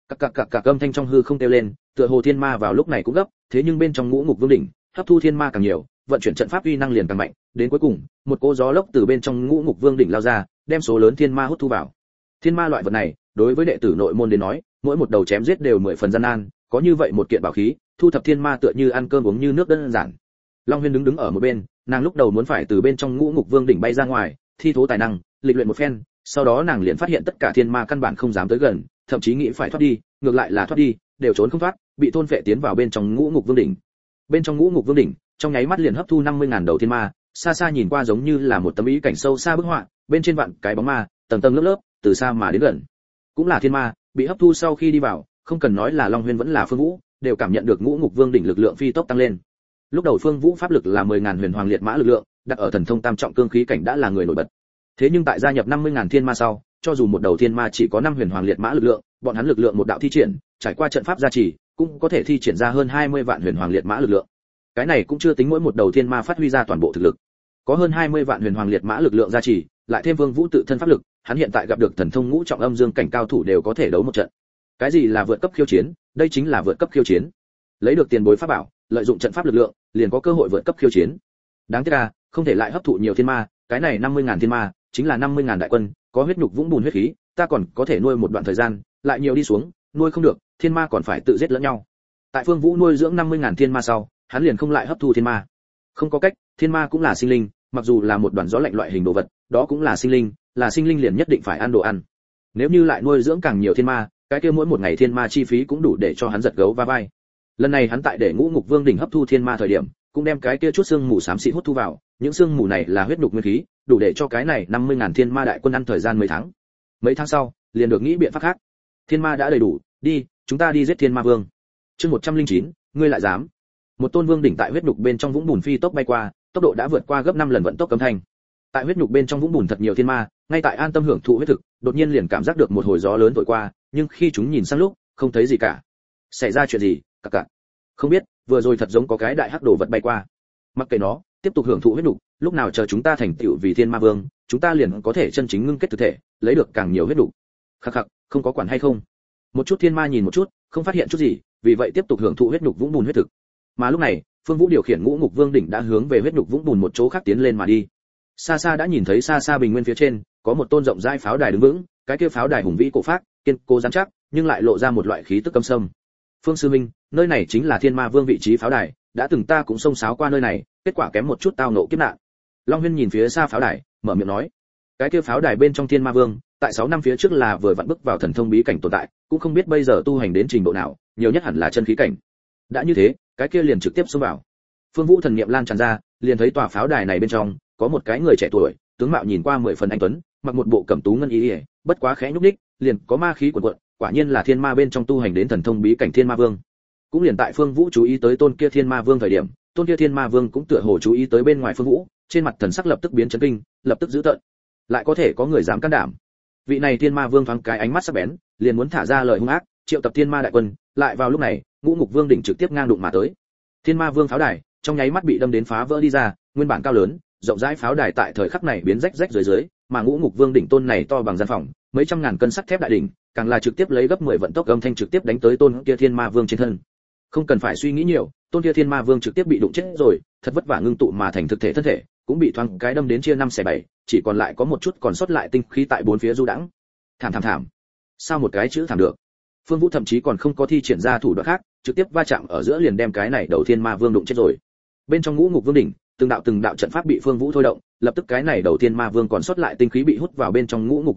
Speaker 1: Các âm thanh trong hư không kêu lên, tựa hồ thiên ma vào lúc này cũng gấp, thế nhưng bên trong Ngũ Ngục Vương đỉnh, hấp thu thiên ma càng nhiều, vận chuyển trận pháp uy năng liền càng mạnh, đến cuối cùng, một cỗ gió lốc từ bên trong Ngũ Ngục Vương đỉnh lao ra, đem số lớn thiên ma hút thu vào. Thiên ma loại vật này, đối với đệ tử nội môn đến nói, mỗi một đầu chém giết đều 10 phần gian nan, có như vậy một kiện bảo khí, thu thập thiên ma tựa như ăn cơm uống như nước đơn giản. Long Huyên đứng ở một bên, nàng lúc đầu muốn phải từ bên trong Ngũ Ngục Vương đỉnh bay ra ngoài, thi thố tài năng, lịch luyện một phen, sau đó nàng liền phát hiện tất cả thiên ma căn bản không dám tới gần, thậm chí nghĩ phải thoát đi, ngược lại là thoát đi, đều trốn không thoát, bị thôn phệ tiến vào bên trong Ngũ Ngục Vương đỉnh. Bên trong Ngũ Ngục Vương đỉnh, trong nháy mắt liền hấp thu 50.000 đầu thiên ma, xa xa nhìn qua giống như là một tấm ý cảnh sâu xa bức họa, bên trên vạn cái bóng ma, tầng tầng lớp lớp, từ xa mà đến gần. Cũng là thiên ma, bị hấp thu sau khi đi vào, không cần nói là Long Huyên vẫn là Phương Vũ, đều cảm nhận được Ngũ Ngục Vương đỉnh lực lượng phi tốc tăng lên. Lúc đầu Phương Vũ pháp lực là 10.000 huyền hoàng liệt mã lực lượng, đặt ở thần thông tam trọng cương khí cảnh đã là người nổi bật. Thế nhưng tại gia nhập 50.000 thiên ma sau, cho dù một đầu thiên ma chỉ có 5 huyền hoàng liệt mã lực lượng, bọn hắn lực lượng một đạo thi triển, trải qua trận pháp gia trì, cũng có thể thi triển ra hơn 20 vạn huyền hoàng liệt mã lực lượng. Cái này cũng chưa tính mỗi một đầu thiên ma phát huy ra toàn bộ thực lực. Có hơn 20 vạn huyền hoàng liệt mã lực lượng gia trì, lại thêm Vương Vũ tự thân pháp lực, hắn hiện tại gặp được thần thông ngũ trọng âm dương cảnh cao thủ đều có thể đấu một trận. Cái gì là vượt cấp khiêu chiến? Đây chính là vượt cấp khiêu chiến. Lấy được tiền bối pháp bảo, lợi dụng trận pháp lực lượng, liền có cơ hội vượt cấp khiêu chiến. Đáng tiếc là, không thể lại hấp thụ nhiều thiên ma, cái này 50.000 thiên ma, chính là 50.000 đại quân, có huyết nhục vũng bùn huyết khí, ta còn có thể nuôi một đoạn thời gian, lại nhiều đi xuống, nuôi không được, thiên ma còn phải tự giết lẫn nhau. Tại Phương Vũ nuôi dưỡng 50.000 thiên ma sau, hắn liền không lại hấp thu thiên ma. Không có cách, thiên ma cũng là sinh linh, mặc dù là một đoàn gió lạnh loại hình đồ vật, đó cũng là sinh linh liền nhất định phải ăn đồ ăn. Nếu như lại nuôi dưỡng càng nhiều thiên ma, cái kia mỗi một ngày thiên ma chi phí cũng đủ để cho hắn giật gấu va vai. Lần này hắn tại để Ngũ Ngục Vương đỉnh hấp thu thiên ma thời điểm, cũng đem cái kia chút xương mù xám xịt hút thu vào, những xương mù này là huyết nhục nguyên khí, đủ để cho cái này 50.000 thiên ma đại quân ăn thời gian mấy tháng. Mấy tháng sau, liền được nghĩ biện pháp khác. Thiên ma đã đầy đủ, đi, chúng ta đi giết Thiên Ma Vương. Chương 109, ngươi lại dám? Một tôn vương đỉnh tại huyết nhục bên trong vũng bùn phi tốc bay qua, tốc độ đã vượt qua gấp 5 lần vận tốc cấm thanh. Tại huyết nhục bên trong vũng bùn thật nhiều thiên ma, ngay tại an tâm hưởng thụ huyết thực, đột nhiên liền cảm giác được một hồi gió lớn thổi qua, nhưng khi chúng nhìn sang lúc, không thấy gì cả. Xảy ra chuyện gì? Cặc. Không biết, vừa rồi thật giống có cái đại hắc đồ vật bay qua. Mặc kệ nó, tiếp tục hưởng thụ huyết nhục, lúc nào chờ chúng ta thành tựu vì Thiên Ma Vương, chúng ta liền có thể chân chính ngưng kết thực thể, lấy được càng nhiều huyết nhục. Khặc, không có quản hay không? Một chút thiên ma nhìn một chút, không phát hiện chút gì, vì vậy tiếp tục hưởng thụ huyết nhục vũng bùn huyết thực. Mà lúc này, Phương Vũ điều khiển Ngũ Ngục Vương đỉnh đã hướng về huyết nhục vũng bùn một chỗ khác tiến lên mà đi. Xa xa đã nhìn thấy xa bình nguyên phía trên, có một tôn rộng rãi pháo đài đứng vững, cái kia pháo đài hùng vĩ cổ phác, kiên cố rắn chắc, nhưng lại lộ ra một loại khí tức cấm sâm. Phương sư minh, nơi này chính là Thiên Ma Vương vị trí pháo đài, đã từng ta cũng xông xáo qua nơi này, kết quả kém một chút tao nộ kiếp nạn. Long Huyên nhìn phía xa pháo đài, mở miệng nói, cái kia pháo đài bên trong Thiên Ma Vương, tại 6 năm phía trước là vừa vặn bước vào thần thông bí cảnh tồn tại, cũng không biết bây giờ tu hành đến trình độ nào, nhiều nhất hẳn là chân khí cảnh. Đã như thế, cái kia liền trực tiếp xông vào. Phương Vũ thần niệm lan tràn ra, liền thấy tòa pháo đài này bên trong có một cái người trẻ tuổi, tướng mạo nhìn qua 10 phần anh tuấn, mặc một bộ cẩm tú ngân y, bất quá khẽ nhúc nhích, liền có ma khí cuồn cuộn, quả nhiên là thiên ma bên trong tu hành đến thần thông bí cảnh Thiên Ma Vương. Cũng liền tại Phương Vũ chú ý tới tôn kia Thiên Ma Vương thời điểm, tôn kia Thiên Ma Vương cũng tựa hồ chú ý tới bên ngoài Phương Vũ, trên mặt thần sắc lập tức biến chấn kinh, lập tức dữ tợn. Lại có thể có người dám can đảm? Vị này Thiên Ma Vương thoáng cái ánh mắt sắc bén, liền muốn thả ra lời hung ác, triệu tập Thiên Ma đại quân. Lại vào lúc này, Ngũ Ngục Vương đỉnh trực tiếp ngang đụng mà tới. Thiên Ma Vương pháo đài trong nháy mắt bị đâm đến phá vỡ đi ra, nguyên bản cao lớn, rộng rãi pháo đài tại thời khắc này biến rách dưới, mà Ngũ Ngục Vương đỉnh tôn này to bằng gian phòng, mấy trăm ngàn cân sắt thép đại đỉnh, càng là trực tiếp lấy gấp 10 vận tốc âm thanh trực tiếp đánh tới tôn kia Thiên Ma Vương trên thân. Không cần phải suy nghĩ nhiều, tôn kia Thiên Ma Vương trực tiếp bị đụng chết rồi, thật vất vả ngưng tụ mà thành thực thể thân thể, cũng bị thoáng cái đâm đến chia 5 xẻ 7, chỉ còn lại có một chút còn sót lại tinh khí tại bốn phía du đãng. Thảm. Sao một cái chữ thảm được? Phương Vũ thậm chí còn không có thi triển ra thủ đoạn khác, trực tiếp va chạm ở giữa liền đem cái này đầu Thiên Ma Vương đụng chết rồi. Bên trong Ngũ Ngục Vương đỉnh, từng đạo trận pháp bị Phương Vũ thôi động, lập tức cái này đầu Thiên Ma Vương còn sót lại tinh khí bị hút vào bên trong Ngũ Ngục Vương đỉnh,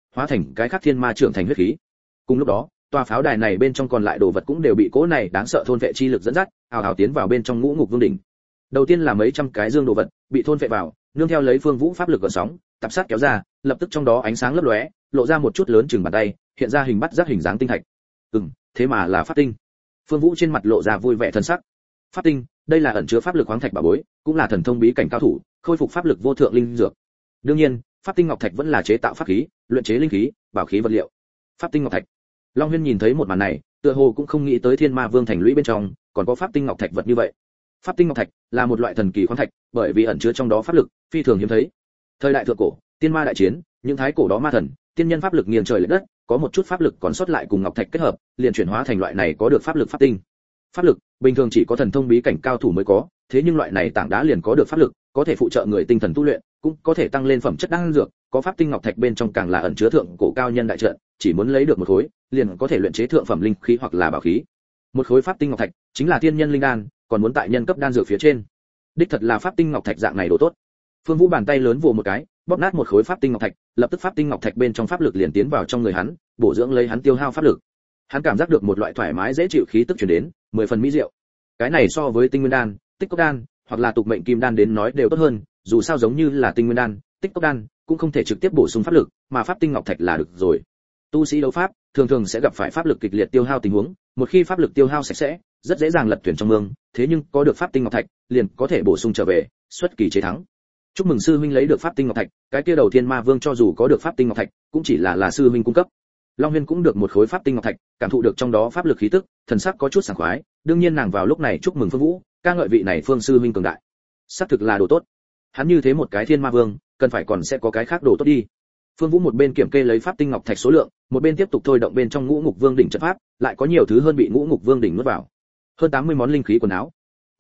Speaker 1: hóa thành cái khác thiên ma trưởng thành huyết khí. Cùng lúc đó, tòa pháo đài này bên trong còn lại đồ vật cũng đều bị cỗ này đáng sợ thôn vệ chi lực dẫn dắt, ào ào tiến vào bên trong ngũ ngục vương đỉnh. Đầu tiên là mấy trăm cái dương đồ vật bị thôn vệ vào, nương theo lấy Phương Vũ pháp lực gợn sóng, tập sát kéo ra, lập tức trong đó ánh sáng lấp lóe, lộ ra một chút lớn chừng bàn tay, hiện ra hình bắt giác hình dáng tinh thạch. Thế mà là pháp tinh. Phương Vũ trên mặt lộ ra vui vẻ thân sắc. Pháp tinh, đây là ẩn chứa pháp lực khoáng thạch bảo bối, cũng là thần thông bí cảnh cao thủ, khôi phục pháp lực vô thượng linh dược. Đương nhiên, pháp tinh ngọc thạch vẫn là chế tạo pháp khí, luyện chế linh khí, bảo khí vật liệu. Pháp tinh ngọc thạch. Long Huyên nhìn thấy một màn này, tựa hồ cũng không nghĩ tới Thiên Ma Vương thành lũy bên trong còn có pháp tinh ngọc thạch vật như vậy. Pháp tinh ngọc thạch là một loại thần kỳ khoáng thạch, bởi vì ẩn chứa trong đó pháp lực phi thường hiếm thấy. Thời đại thượng cổ, tiên ma đại chiến, những thái cổ đó ma thần, tiên nhân pháp lực nghiêng trời lệch đất, có một chút pháp lực còn sót lại cùng ngọc thạch kết hợp, liền chuyển hóa thành loại này có được pháp lực pháp tinh. Pháp lực bình thường chỉ có thần thông bí cảnh cao thủ mới có, thế nhưng loại này tảng đá liền có được pháp lực, có thể phụ trợ người tinh thần tu luyện, cũng có thể tăng lên phẩm chất đan dược, có pháp tinh ngọc thạch bên trong càng là ẩn chứa thượng cổ cao nhân đại trận, chỉ muốn lấy được một khối, liền có thể luyện chế thượng phẩm linh khí hoặc là bảo khí. Một khối pháp tinh ngọc thạch chính là tiên nhân linh đan, còn muốn tại nhân cấp đan dược phía trên. Đích thật là pháp tinh ngọc thạch dạng này đồ tốt. Phương Vũ bàn tay lớn vồ một cái, bóp nát một khối pháp tinh ngọc thạch, lập tức pháp tinh ngọc thạch bên trong pháp lực liền tiến vào trong người hắn, bổ dưỡng lấy hắn tiêu hao pháp lực. Hắn cảm giác được một loại thoải mái dễ chịu khí tức truyền đến, 10 phần mỹ diệu. Cái này so với tinh nguyên đan, tích cốc đan, hoặc là tục mệnh kim đan đến nói đều tốt hơn, dù sao giống như là tinh nguyên đan, tích cốc đan cũng không thể trực tiếp bổ sung pháp lực, mà pháp tinh ngọc thạch là được rồi. Tu sĩ đấu pháp thường thường sẽ gặp phải pháp lực kịch liệt tiêu hao tình huống, một khi pháp lực tiêu hao sạch sẽ, rất dễ dàng lật thuyền trong mương, thế nhưng có được pháp tinh ngọc thạch, liền có thể bổ sung trở về, xuất kỳ chế thắng. Chúc mừng sư huynh lấy được pháp tinh ngọc thạch, cái kia đầu Thiên Ma Vương cho dù có được pháp tinh ngọc thạch, cũng chỉ là sư huynh cung cấp. Long Huyên cũng được một khối pháp tinh ngọc thạch, cảm thụ được trong đó pháp lực khí tức, thần sắc có chút sảng khoái, đương nhiên nàng vào lúc này chúc mừng Phương Vũ, ca ngợi vị này Phương sư huynh cường đại. Xác thực là đồ tốt. Hắn như thế một cái Thiên Ma Vương, cần phải còn sẽ có cái khác đồ tốt đi. Phương Vũ một bên kiểm kê lấy pháp tinh ngọc thạch số lượng, một bên tiếp tục thôi động bên trong Ngũ Ngục Vương đỉnh trận pháp, lại có nhiều thứ hơn bị Ngũ Ngục Vương đỉnh nuốt vào. Hơn 80 món linh khí quần áo,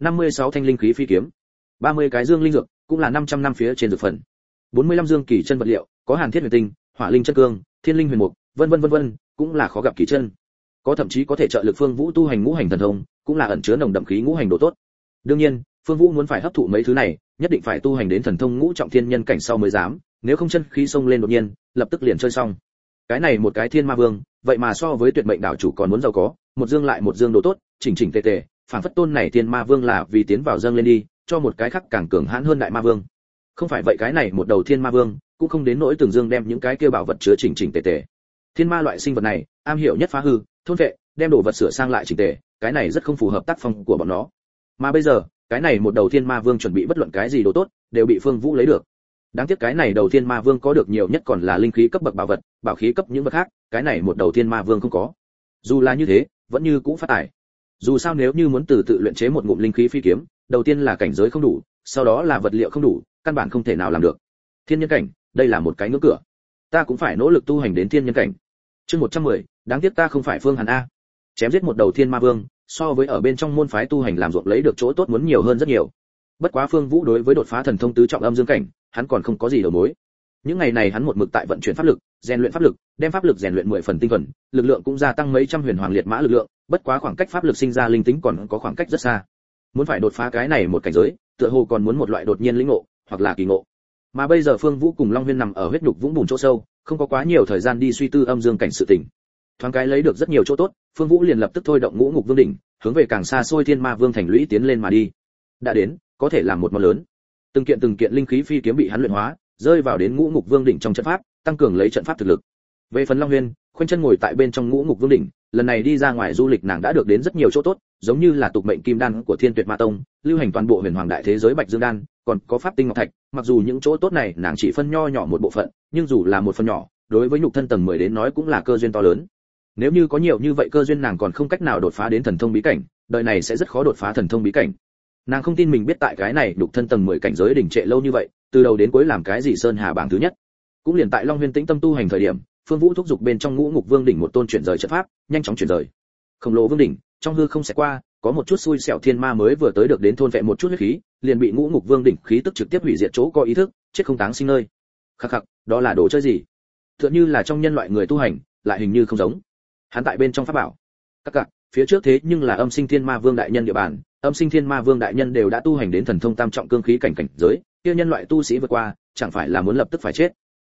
Speaker 1: 56 thanh linh khí phi kiếm, 30 cái dương linh dược, cũng là 500 năm phía trên dược phần. 45 dương kỳ chân vật liệu, có hàn thiết huyền tinh, hỏa linh chân cương, thiên linh huyền mục, vân vân, cũng là khó gặp kỳ chân. Có thậm chí có thể trợ lực Phương Vũ tu hành ngũ hành thần thông, cũng là ẩn chứa nồng đậm khí ngũ hành đồ tốt. Đương nhiên, Phương Vũ muốn phải hấp thụ mấy thứ này, nhất định phải tu hành đến thần thông ngũ trọng thiên nhân cảnh sau mới dám, nếu không chân khí xông lên đột nhiên, lập tức liền chơi xong. Cái này một cái Thiên Ma Vương, vậy mà so với Tuyệt Mệnh đảo chủ còn muốn giàu có, một dương lại một dương đồ tốt, chỉnh chỉnh tề tề, phản phất tôn này Thiên Ma Vương là vì tiến vào dâng lên đi, cho một cái khác càng cường hãn hơn Đại Ma Vương. Không phải vậy cái này một đầu Thiên Ma Vương, cũng không đến nỗi từng dương đem những cái kia bảo vật chứa chỉnh chỉnh tề tề. Thiên ma loại sinh vật này, am hiểu nhất phá hư, thôn vệ, đem đồ vật sửa sang lại chỉnh tề, cái này rất không phù hợp tác phong của bọn nó. Mà bây giờ, cái này một đầu Thiên Ma Vương chuẩn bị bất luận cái gì đồ tốt, đều bị Phương Vũ lấy được. Đáng tiếc cái này đầu Thiên Ma Vương có được nhiều nhất còn là linh khí cấp bậc bảo vật, bảo khí cấp những vật khác, cái này một đầu Thiên Ma Vương không có. Dù là như thế, vẫn như cũ phát tài. Dù sao nếu như muốn tự luyện chế một ngụm linh khí phi kiếm, đầu tiên là cảnh giới không đủ, sau đó là vật liệu không đủ, căn bản không thể nào làm được. Thiên nhân cảnh, đây là một cái ngưỡng cửa. Ta cũng phải nỗ lực tu hành đến thiên nhân cảnh. Chương 110, đáng tiếc ta không phải Phương Hàn a. Chém giết một đầu Thiên Ma Vương, so với ở bên trong môn phái tu hành làm ruộng lấy được chỗ tốt muốn nhiều hơn rất nhiều. Bất quá Phương Vũ đối với đột phá thần thông tứ trọng âm dương cảnh, hắn còn không có gì đầu mối. Những ngày này hắn một mực tại vận chuyển pháp lực, rèn luyện pháp lực, đem pháp lực rèn luyện 10 phần tinh thuần, lực lượng cũng gia tăng mấy trăm huyền hoàng liệt mã lực lượng, bất quá khoảng cách pháp lực sinh ra linh tính còn có khoảng cách rất xa. Muốn phải đột phá cái này một cảnh giới, tựa hồ còn muốn một loại đột nhiên lĩnh ngộ, hoặc là kỳ ngộ. Mà bây giờ Phương Vũ cùng Long Huyên nằm ở huyết nhục vũng bùn chỗ sâu, không có quá nhiều thời gian đi suy tư âm dương cảnh sự tình. Thoáng cái lấy được rất nhiều chỗ tốt, Phương Vũ liền lập tức thôi động Ngũ Ngục Vương đỉnh, hướng về càng xa xôi Thiên Ma Vương thành lũy tiến lên mà đi. Đã đến, có thể làm một món lớn. Từng kiện linh khí phi kiếm bị hắn luyện hóa, rơi vào đến Ngũ Ngục Vương đỉnh trong trận pháp, tăng cường lấy trận pháp thực lực. Về phần Long Huyên, khoanh chân ngồi tại bên trong Ngũ Ngục Vương đỉnh, lần này đi ra ngoài du lịch nàng đã được đến rất nhiều chỗ tốt, giống như là tục mệnh kim đan của Thiên Tuyệt Ma Tông, lưu hành toàn bộ huyền hoàng đại thế giới Bạch Dương đan, còn có pháp tinh ngọc thạch, mặc dù những chỗ tốt này nàng chỉ phân nho nhỏ một bộ phận, nhưng dù là một phần nhỏ, đối với nhục thân tầng 10 đến nói cũng là cơ duyên to lớn. Nếu như có nhiều như vậy cơ duyên nàng còn không cách nào đột phá đến thần thông bí cảnh, đời này sẽ rất khó đột phá thần thông bí cảnh. Nàng không tin mình biết tại cái này nhục thân tầng 10 cảnh giới đỉnh trệ lâu như vậy, từ đầu đến cuối làm cái gì sơn hà bảng thứ nhất. Cũng liền tại Long Huyên tĩnh tâm tu hành thời điểm, Phương Vũ thúc giục bên trong Ngũ Ngục Vương đỉnh một tôn chuyển rời trận pháp, nhanh chóng chuyển rời. Khổng lồ vương đỉnh, trong hư không sẽ qua, có một chút xui xẻo thiên ma mới vừa tới được đến thôn vệ một chút huyết khí, liền bị Ngũ Ngục Vương đỉnh khí tức trực tiếp hủy diệt chỗ có ý thức, chết không táng sinh nơi. Khắc khắc, đó là đồ chơi gì? Tựa như là trong nhân loại người tu hành, lại hình như không giống. Hắn tại bên trong pháp bảo. Các cặc, phía trước thế nhưng là Âm Sinh Thiên Ma Vương đại nhân địa bàn, Âm Sinh Thiên Ma Vương đại nhân đều đã tu hành đến thần thông tam trọng cương khí cảnh giới, kia nhân loại tu sĩ vượt qua, chẳng phải là muốn lập tức phải chết.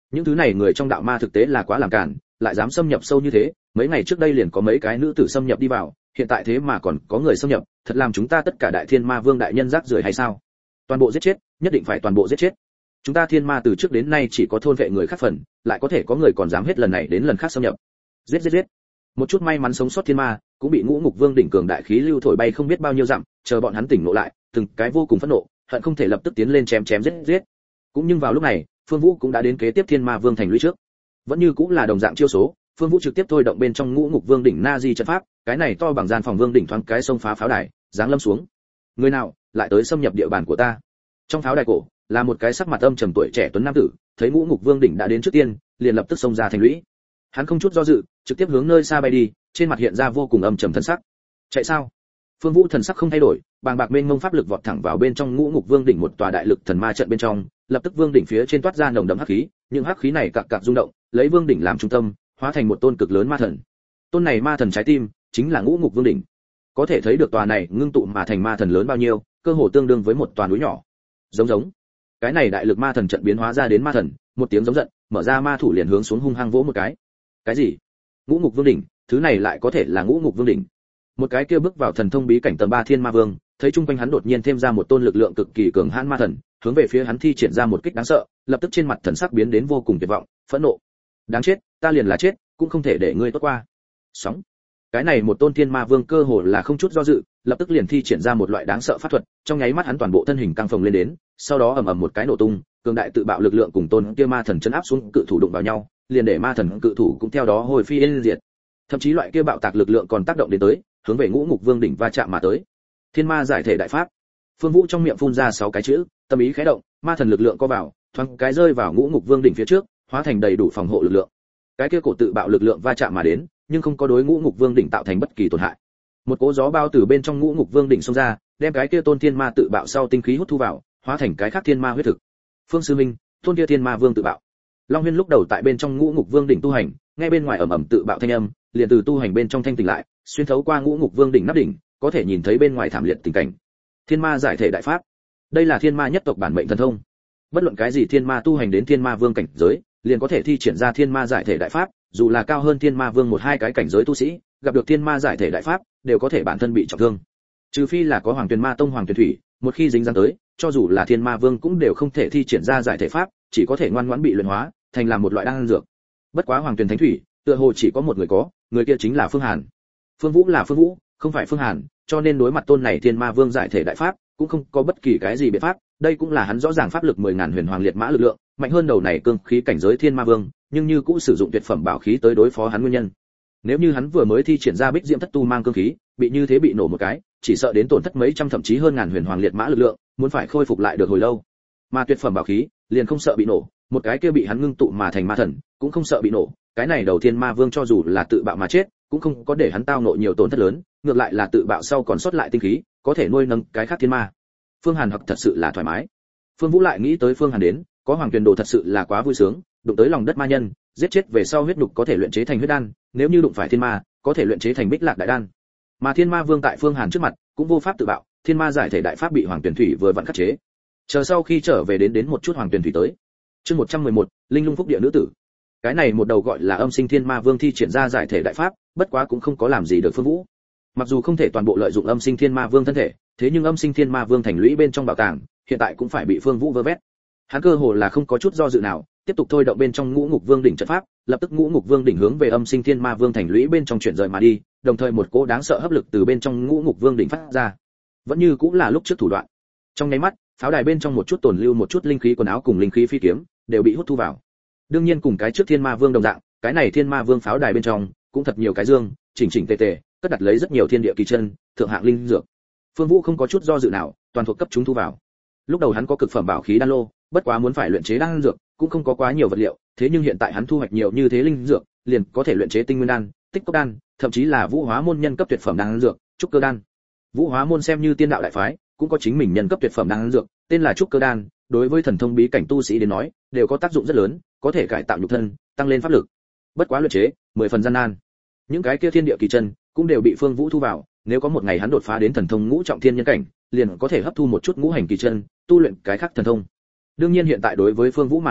Speaker 1: Những thứ này người trong đạo ma thực tế là quá làm cản, lại dám xâm nhập sâu như thế, mấy ngày trước đây liền có mấy cái nữ tử xâm nhập đi vào, hiện tại thế mà còn có người xâm nhập, thật làm chúng ta tất cả đại thiên ma vương đại nhân rác rưởi hay sao? Toàn bộ giết chết, nhất định phải toàn bộ giết chết. Chúng ta thiên ma từ trước đến nay chỉ có thôn vệ người khác phần, lại có thể có người còn dám hết lần này đến lần khác xâm nhập. Giết giết giết. Một chút may mắn sống sót thiên ma, cũng bị Ngũ Ngục Vương đỉnh cường đại khí lưu thổi bay không biết bao nhiêu dặm, chờ bọn hắn tỉnh ngộ lại, từng cái vô cùng phẫn nộ, hận không thể lập tức tiến lên chém chém giết giết. Cũng nhưng vào lúc này, Phương Vũ cũng đã đến kế tiếp Thiên Ma Vương thành lũy trước. Vẫn như cũng là đồng dạng chiêu số, Phương Vũ trực tiếp thôi động bên trong Ngũ Ngục Vương đỉnh Na Di trận pháp, cái này to bằng gian phòng vương đỉnh thoáng cái xông phá pháo đài, giáng lâm xuống. Người nào lại tới xâm nhập địa bàn của ta? Trong pháo đài cổ, là một cái sắc mặt âm trầm tuổi trẻ tuấn nam tử, thấy Ngũ Ngục Vương đỉnh đã đến trước tiên, liền lập tức xông ra thành lũy. Hắn không chút do dự, trực tiếp hướng nơi xa bay đi, trên mặt hiện ra vô cùng âm trầm thần sắc. Chạy sao? Phương Vũ thần sắc không thay đổi, bàng bạc mênh mông pháp lực vọt thẳng vào bên trong Ngũ Ngục Vương đỉnh một tòa đại lực thần ma trận bên trong, lập tức vương đỉnh phía trên toát ra nồng đậm hắc khí, những hắc khí này cạc cạc rung động, lấy vương đỉnh làm trung tâm, hóa thành một tôn cực lớn ma thần. Tôn này ma thần trái tim chính là Ngũ Ngục Vương đỉnh. Có thể thấy được tòa này ngưng tụ mà thành ma thần lớn bao nhiêu, cơ hồ tương đương với một tòa núi nhỏ. Giống giống. Cái này đại lực ma thần trận biến hóa ra đến ma thần, một tiếng giống giận, mở ra ma thủ liền hướng xuống hung hăng vỗ một cái. Cái gì? Ngũ Ngục Vương đỉnh, thứ này lại có thể là Ngũ Ngục Vương đỉnh? Một cái kia bước vào thần thông bí cảnh tầng 3 Thiên Ma Vương, thấy chung quanh hắn đột nhiên thêm ra một tôn lực lượng cực kỳ cường hãn ma thần, hướng về phía hắn thi triển ra một kích đáng sợ, lập tức trên mặt thần sắc biến đến vô cùng tuyệt vọng, phẫn nộ. Đáng chết, ta liền là chết, cũng không thể để ngươi tốt qua. Sóng. Cái này một tôn Thiên Ma Vương cơ hồ là không chút do dự, lập tức liền thi triển ra một loại đáng sợ pháp thuật, trong nháy mắt hắn toàn bộ thân hình căng phồng lên đến, sau đó ầm ầm một cái nổ tung, cường đại tự bạo lực lượng cùng tôn kia ma thần chấn áp xuống cự thủ đụng vào nhau, liền để ma thần cự thủ cũng theo đó hồi phi yên diệt. Thậm chí loại kia bạo tạc lực lượng còn tác động đến tới, hướng về Ngũ Ngục Vương đỉnh va chạm mà tới. Thiên Ma giải thể đại pháp. Phương Vũ trong miệng phun ra 6 cái chữ, tâm ý khẽ động, ma thần lực lượng co vào, thoáng cái rơi vào Ngũ Ngục Vương đỉnh phía trước, hóa thành đầy đủ phòng hộ lực lượng. Cái kia cổ tự bạo lực lượng va chạm mà đến, nhưng không có đối Ngũ Ngục Vương đỉnh tạo thành bất kỳ tổn hại. Một cỗ gió bao từ bên trong Ngũ Ngục Vương đỉnh xông ra, đem cái kia tôn thiên ma tự bạo sau tinh khí hút thu vào, hóa thành cái khác thiên ma huyết thực. Phương sư minh, tôn kia thiên ma vương tự bạo. Long Huyên lúc đầu tại bên trong Ngũ Ngục Vương đỉnh tu hành, nghe bên ngoài ầm ầm tự bạo thanh âm, liền từ tu hành bên trong thanh tỉnh lại, xuyên thấu qua Ngũ Ngục Vương đỉnh nắp đỉnh, có thể nhìn thấy bên ngoài thảm liệt tình cảnh. Thiên ma giải thể đại pháp, đây là thiên ma nhất tộc bản mệnh thần thông. Bất luận cái gì thiên ma tu hành đến thiên ma vương cảnh giới, liền có thể thi triển ra thiên ma giải thể đại pháp, dù là cao hơn thiên ma vương một hai cái cảnh giới tu sĩ, gặp được thiên ma giải thể đại pháp, đều có thể bản thân bị trọng thương. Trừ phi là có Hoàng Tuyền Ma Tông Hoàng Tuyền Thủy, một khi dính dáng tới, cho dù là thiên ma vương cũng đều không thể thi triển ra giải thể pháp, chỉ có thể ngoan ngoãn bị luyện hóa, thành làm một loại đan dược. Bất quá Hoàng Tuyền Thánh Thủy, tựa hồ chỉ có một người có, người kia chính là Phương Hàn. Phương Vũ là Phương Vũ, không phải Phương Hàn, cho nên đối mặt tôn này thiên ma vương giải thể đại pháp, cũng không có bất kỳ cái gì biện pháp, đây cũng là hắn rõ ràng pháp lực 10.000 huyền hoàng liệt mã lực lượng, mạnh hơn đầu này cương khí cảnh giới thiên ma vương, nhưng như cũng sử dụng tuyệt phẩm bảo khí tới đối phó hắn nguyên nhân. Nếu như hắn vừa mới thi triển ra Bích Diễm Thất Tu mang cương khí, bị như thế bị nổ một cái, chỉ sợ đến tổn thất mấy trăm thậm chí hơn ngàn huyền hoàng liệt mã lực lượng, muốn phải khôi phục lại được hồi lâu. Mà tuyệt phẩm bảo khí, liền không sợ bị nổ, một cái kia bị hắn ngưng tụ mà thành ma thần, cũng không sợ bị nổ, cái này đầu thiên ma vương cho dù là tự bạo mà chết, cũng không có để hắn tao nộ nhiều tổn thất lớn, ngược lại là tự bạo sau còn sót lại tinh khí, có thể nuôi nấng cái khác thiên ma. Phương Hàn hoặc thật sự là thoải mái. Phương Vũ lại nghĩ tới Phương Hàn đến, có Hoàng Tuyền Đồ thật sự là quá vui sướng, đụng tới lòng đất ma nhân, giết chết về sau huyết nhục có thể luyện chế thành huyết đan, nếu như đụng phải thiên ma, có thể luyện chế thành Bích Lạc đại đan. Mà thiên ma vương tại Phương Hàn trước mặt, cũng vô pháp tự bạo, thiên ma giải thể đại pháp bị Hoàng Tuyền Thủy vừa vặn khắc chế. Chờ sau khi trở về đến một chút Hoàng Tuyền Thủy tới. Chương 111, Linh Lung Phúc Địa nữ tử. Cái này một đầu gọi là Âm Sinh Thiên Ma Vương thi triển ra giải thể đại pháp, bất quá cũng không có làm gì được Phương Vũ. Mặc dù không thể toàn bộ lợi dụng Âm Sinh Thiên Ma Vương thân thể, thế nhưng Âm Sinh Thiên Ma Vương thành lũy bên trong bảo tàng, hiện tại cũng phải bị Phương Vũ vơ vét. Hắn cơ hồ là không có chút do dự nào, tiếp tục thôi động bên trong Ngũ Ngục Vương đỉnh trận pháp, lập tức Ngũ Ngục Vương đỉnh hướng về Âm Sinh Thiên Ma Vương thành lũy bên trong chuyển rời mà đi, đồng thời một cỗ đáng sợ hấp lực từ bên trong Ngũ Ngục Vương đỉnh phát ra. Vẫn như cũng là lúc trước thủ đoạn. Trong nháy mắt, pháo đài bên trong một chút tồn lưu một chút linh khí quần áo cùng linh khí phi kiếm, đều bị hút thu vào. Đương nhiên cùng cái trước Thiên Ma Vương đồng dạng, cái này Thiên Ma Vương pháo đài bên trong cũng thật nhiều cái dương, chỉnh chỉnh tề tề, cất đặt lấy rất nhiều thiên địa kỳ chân, thượng hạng linh dược. Phương Vũ không có chút do dự nào, toàn thuộc cấp chúng thu vào. Lúc đầu hắn có cực phẩm bảo khí đan lô, bất quá muốn phải luyện chế đan dược, cũng không có quá nhiều vật liệu, thế nhưng hiện tại hắn thu hoạch nhiều như thế linh dược, liền có thể luyện chế tinh nguyên đan, tích cốc đan, thậm chí là Vũ Hóa môn nhân cấp tuyệt phẩm đan dược, trúc cơ đan. Vũ Hóa môn xem như tiên đạo đại phái, cũng có chính mình nhân cấp tuyệt phẩm đan dược, tên là trúc cơ đan, đối với thần thông bí cảnh tu sĩ đến nói, đều có tác dụng rất lớn, có thể cải tạo nhục thân, tăng lên pháp lực. Bất quá luyện chế, 10 phần gian nan. Những cái kia thiên địa kỳ chân cũng đều bị Phương Vũ thu vào, nếu có một ngày hắn đột phá đến thần thông ngũ trọng thiên nhân cảnh, liền có thể hấp thu một chút ngũ hành kỳ chân, tu luyện cái khác thần thông. Đương nhiên hiện tại đối với Phương Vũ mà nói,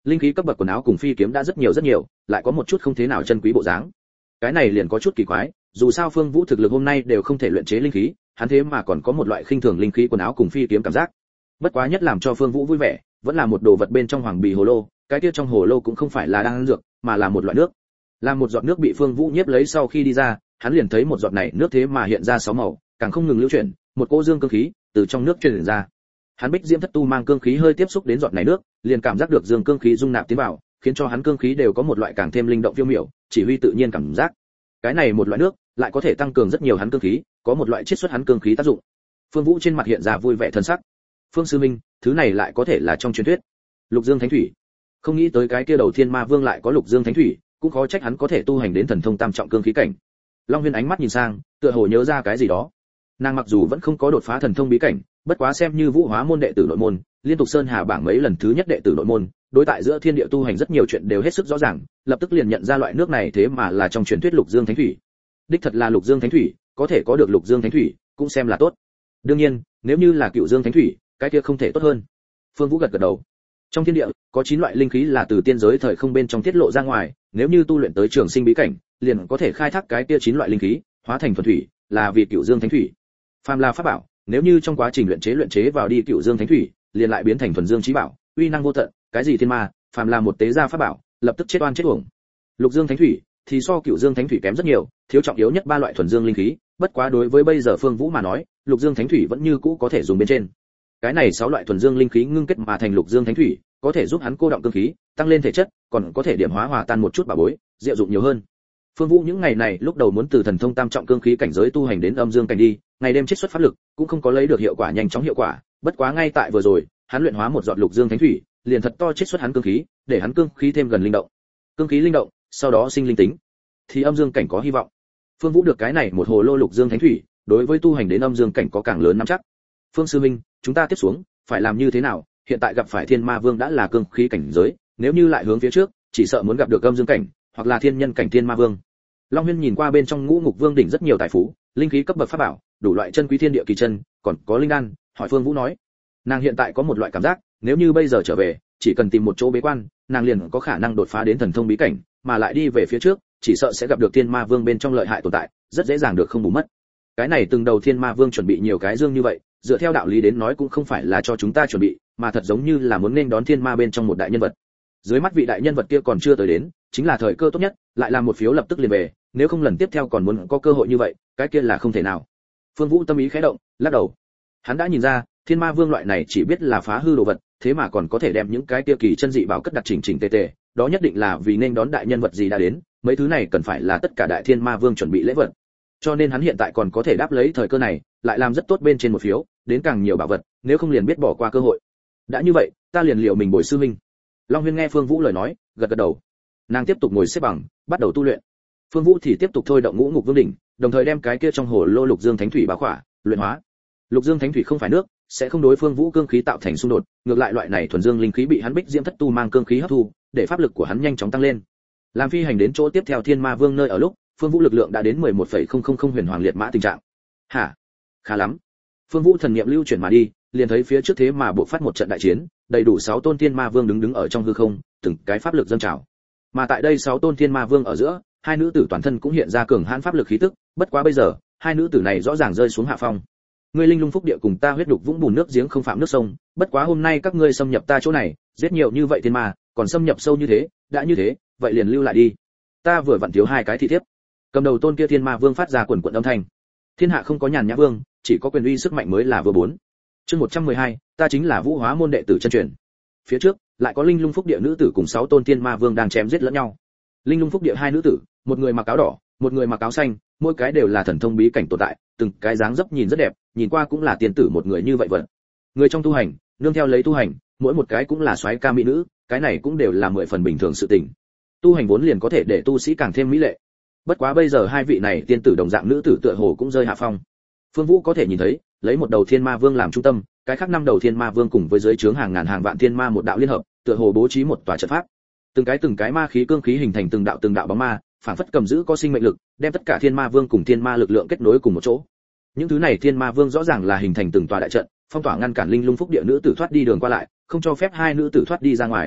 Speaker 1: linh khí cấp bậc quần áo cùng phi kiếm đã rất nhiều, lại có một chút không thế nào chân quý bộ dáng. Cái này liền có chút kỳ quái, dù sao Phương Vũ thực lực hôm nay đều không thể luyện chế linh khí, hắn thế mà còn có một loại khinh thường linh khí quần áo cùng phi kiếm cảm giác. Bất quá nhất làm cho Phương Vũ vui vẻ, vẫn là một đồ vật bên trong hoàng bì hồ lô, cái kia trong hồ lô cũng không phải là đan dược, mà là một loại nước. Là một giọt nước bị Phương Vũ nhiếp lấy sau khi đi ra, hắn liền thấy một giọt này nước thế mà hiện ra 6 màu, càng không ngừng lưu chuyển, một cỗ dương cương khí từ trong nước truyền ra. Hắn Bích Diễm Thất Tu mang cương khí hơi tiếp xúc đến giọt này nước, liền cảm giác được dương cương khí dung nạp tiến vào, khiến cho hắn cương khí đều có một loại càng thêm linh động phiêu miểu, chỉ huy tự nhiên cảm giác. Cái này một loại nước lại có thể tăng cường rất nhiều hắn cương khí, có một loại chiết xuất hắn cương khí tác dụng. Phương Vũ trên mặt hiện ra vui vẻ thân sắc. Phương sư minh, thứ này lại có thể là trong truyền thuyết Lục Dương Thánh Thủy. Không nghĩ tới cái kia đầu Thiên Ma Vương lại có Lục Dương Thánh Thủy, cũng khó trách hắn có thể tu hành đến thần thông tam trọng cương khí cảnh. Long Huyên ánh mắt nhìn sang, tựa hồ nhớ ra cái gì đó. Nàng mặc dù vẫn không có đột phá thần thông bí cảnh, bất quá xem như Vũ Hóa môn đệ tử nội môn, liên tục sơn hà bảng mấy lần thứ nhất đệ tử nội môn, đối tại giữa thiên địa tu hành rất nhiều chuyện đều hết sức rõ ràng, lập tức liền nhận ra loại nước này thế mà là trong truyền thuyết Lục Dương Thánh Thủy. Đích thật là Lục Dương Thánh Thủy, có thể có được Lục Dương Thánh Thủy, cũng xem là tốt. Đương nhiên, nếu như là Cựu Dương Thánh Thủy, cái kia không thể tốt hơn. Phương Vũ gật gật đầu. Trong thiên địa, có 9 loại linh khí là từ tiên giới thời không bên trong tiết lộ ra ngoài, nếu như tu luyện tới trường sinh bí cảnh, liền có thể khai thác cái kia 9 loại linh khí, hóa thành thuần thủy, là vì Cựu Dương Thánh Thủy. Phàm là pháp bảo, nếu như trong quá trình luyện chế vào đi Cựu Dương Thánh Thủy, liền lại biến thành thuần dương chí bảo, uy năng vô tận, cái gì thiên ma, phàm là một tế gia pháp bảo, lập tức chết oan chết uổng. Lục Dương Thánh Thủy thì so Cựu Dương Thánh Thủy kém rất nhiều, thiếu trọng yếu nhất 3 loại thuần dương linh khí, bất quá đối với bây giờ Phương Vũ mà nói, Lục Dương Thánh Thủy vẫn như cũ có thể dùng bên trên. Cái này 6 loại thuần dương linh khí ngưng kết mà thành Lục Dương Thánh Thủy, có thể giúp hắn cô động cương khí, tăng lên thể chất, còn có thể điểm hóa hòa tan một chút bảo bối, diệu dụng nhiều hơn. Phương Vũ những ngày này lúc đầu muốn từ thần thông tam trọng cương khí cảnh giới tu hành đến âm dương cảnh đi, ngày đêm chiết xuất pháp lực, cũng không có lấy được hiệu quả nhanh chóng hiệu quả, bất quá ngay tại vừa rồi, hắn luyện hóa một giọt Lục Dương Thánh Thủy, liền thật to chiết xuất hắn cương khí, để hắn cương khí thêm gần linh động. Cương khí linh động, sau đó sinh linh tính, thì âm dương cảnh có hy vọng. Phương Vũ được cái này một hồ lô Lục Dương Thánh Thủy, đối với tu hành đến âm dương cảnh có càng lớn nắm chắc. Phương sư minh, chúng ta tiếp xuống phải làm như thế nào? Hiện tại gặp phải Thiên Ma Vương đã là cương khí cảnh giới, nếu như lại hướng phía trước, chỉ sợ muốn gặp được âm dương cảnh, hoặc là thiên nhân cảnh Thiên Ma Vương. Long Huyên nhìn qua bên trong Ngũ Ngục Vương đỉnh rất nhiều tài phú, linh khí cấp bậc pháp bảo, đủ loại chân quý thiên địa kỳ chân, còn có linh đan, hỏi Phương Vũ nói. Nàng hiện tại có một loại cảm giác, nếu như bây giờ trở về, chỉ cần tìm một chỗ bế quan, nàng liền có khả năng đột phá đến thần thông bí cảnh, mà lại đi về phía trước, chỉ sợ sẽ gặp được Thiên Ma Vương bên trong lợi hại tồn tại, rất dễ dàng được không bù mất. Cái này từng đầu Thiên Ma Vương chuẩn bị nhiều cái dương như vậy, dựa theo đạo lý đến nói cũng không phải là cho chúng ta chuẩn bị, mà thật giống như là muốn nên đón Thiên Ma bên trong một đại nhân vật. Dưới mắt vị đại nhân vật kia còn chưa tới đến, chính là thời cơ tốt nhất, lại làm một phiếu lập tức liền về, nếu không lần tiếp theo còn muốn có cơ hội như vậy, cái kia là không thể nào. Phương Vũ tâm ý khẽ động, lắc đầu. Hắn đã nhìn ra, Thiên Ma Vương loại này chỉ biết là phá hư đồ vật, thế mà còn có thể đem những cái kia kỳ chân dị bảo cất đặt chỉnh chỉnh tề tề, đó nhất định là vì nên đón đại nhân vật gì đã đến, mấy thứ này cần phải là tất cả đại Thiên Ma Vương chuẩn bị lễ vật. Cho nên hắn hiện tại còn có thể đáp lấy thời cơ này, lại làm rất tốt bên trên một phiếu, đến càng nhiều bảo vật, nếu không liền biết bỏ qua cơ hội. Đã như vậy, ta liền liệu mình bồi sư minh. Long Huyên nghe Phương Vũ lời nói, gật gật đầu. Nàng tiếp tục ngồi xếp bằng, bắt đầu tu luyện. Phương Vũ thì tiếp tục thôi động Ngũ Ngục Vương đỉnh, đồng thời đem cái kia trong hồ lô Lục Dương Thánh Thủy bao khỏa, luyện hóa. Lục Dương Thánh Thủy không phải nước, sẽ không đối Phương Vũ cương khí tạo thành xung đột, ngược lại loại này thuần dương linh khí bị hắn Bích Diễm Thất Tu mang cương khí hấp thu, để pháp lực của hắn nhanh chóng tăng lên. Làm phi hành đến chỗ tiếp theo Thiên Ma Vương nơi ở lúc, Phương Vũ lực lượng đã đến 11,000 huyền hoàng liệt mã tình trạng. Hả? Khá lắm. Phương Vũ thần niệm lưu chuyển mà đi, liền thấy phía trước thế mà bộc phát một trận đại chiến, đầy đủ 6 tôn Thiên Ma Vương đứng ở trong hư không, từng cái pháp lực dâng trào. Mà tại đây 6 tôn Thiên Ma Vương ở giữa, hai nữ tử toàn thân cũng hiện ra cường hãn pháp lực khí tức, bất quá bây giờ, hai nữ tử này rõ ràng rơi xuống hạ phong. Ngươi linh lung phúc địa cùng ta huyết đục vũng bùn nước giếng không phạm nước sông, bất quá hôm nay các ngươi xâm nhập ta chỗ này, giết nhiều như vậy thiên ma, còn xâm nhập sâu như thế, đã như thế, vậy liền lưu lại đi. Ta vừa vặn thiếu 2 cái thị thiếp. Cầm đầu tôn kia Thiên Ma Vương phát ra quần quần âm thanh. Thiên hạ không có nhàn nhã vương, chỉ có quyền uy sức mạnh mới là vừa bốn. Chương 112, ta chính là Vũ Hóa môn đệ tử chân truyền. Phía trước, lại có linh lung phúc địa nữ tử cùng 6 tôn Thiên Ma Vương đang chém giết lẫn nhau. Linh lung phúc địa 2 nữ tử, một người mặc áo đỏ, một người mặc áo xanh, mỗi cái đều là thần thông bí cảnh tồn tại, từng cái dáng dấp nhìn rất đẹp, nhìn qua cũng là tiên tử một người như vậy vậy. Người trong tu hành, nương theo lấy tu hành, mỗi một cái cũng là soái ca mỹ nữ, cái này cũng đều là 10 phần bình thường sự tình. Tu hành vốn liền có thể để tu sĩ càng thêm mỹ lệ. Bất quá bây giờ hai vị này tiên tử đồng dạng nữ tử tựa hồ cũng rơi hạ phong. Phương Vũ có thể nhìn thấy, lấy một đầu Thiên Ma Vương làm trung tâm, cái khác 5 đầu Thiên Ma Vương cùng với dưới trướng hàng ngàn hàng vạn thiên ma một đạo liên hợp, tựa hồ bố trí một tòa trận pháp. Từng cái ma khí cương khí hình thành từng đạo bóng ma, phản phất cầm giữ có sinh mệnh lực, đem tất cả Thiên Ma Vương cùng thiên ma lực lượng kết nối cùng một chỗ. Những thứ này Thiên Ma Vương rõ ràng là hình thành từng tòa đại trận, phong tỏa ngăn cản linh lung phúc địa nữ tử thoát đi đường qua lại, không cho phép hai nữ tử thoát đi ra ngoài.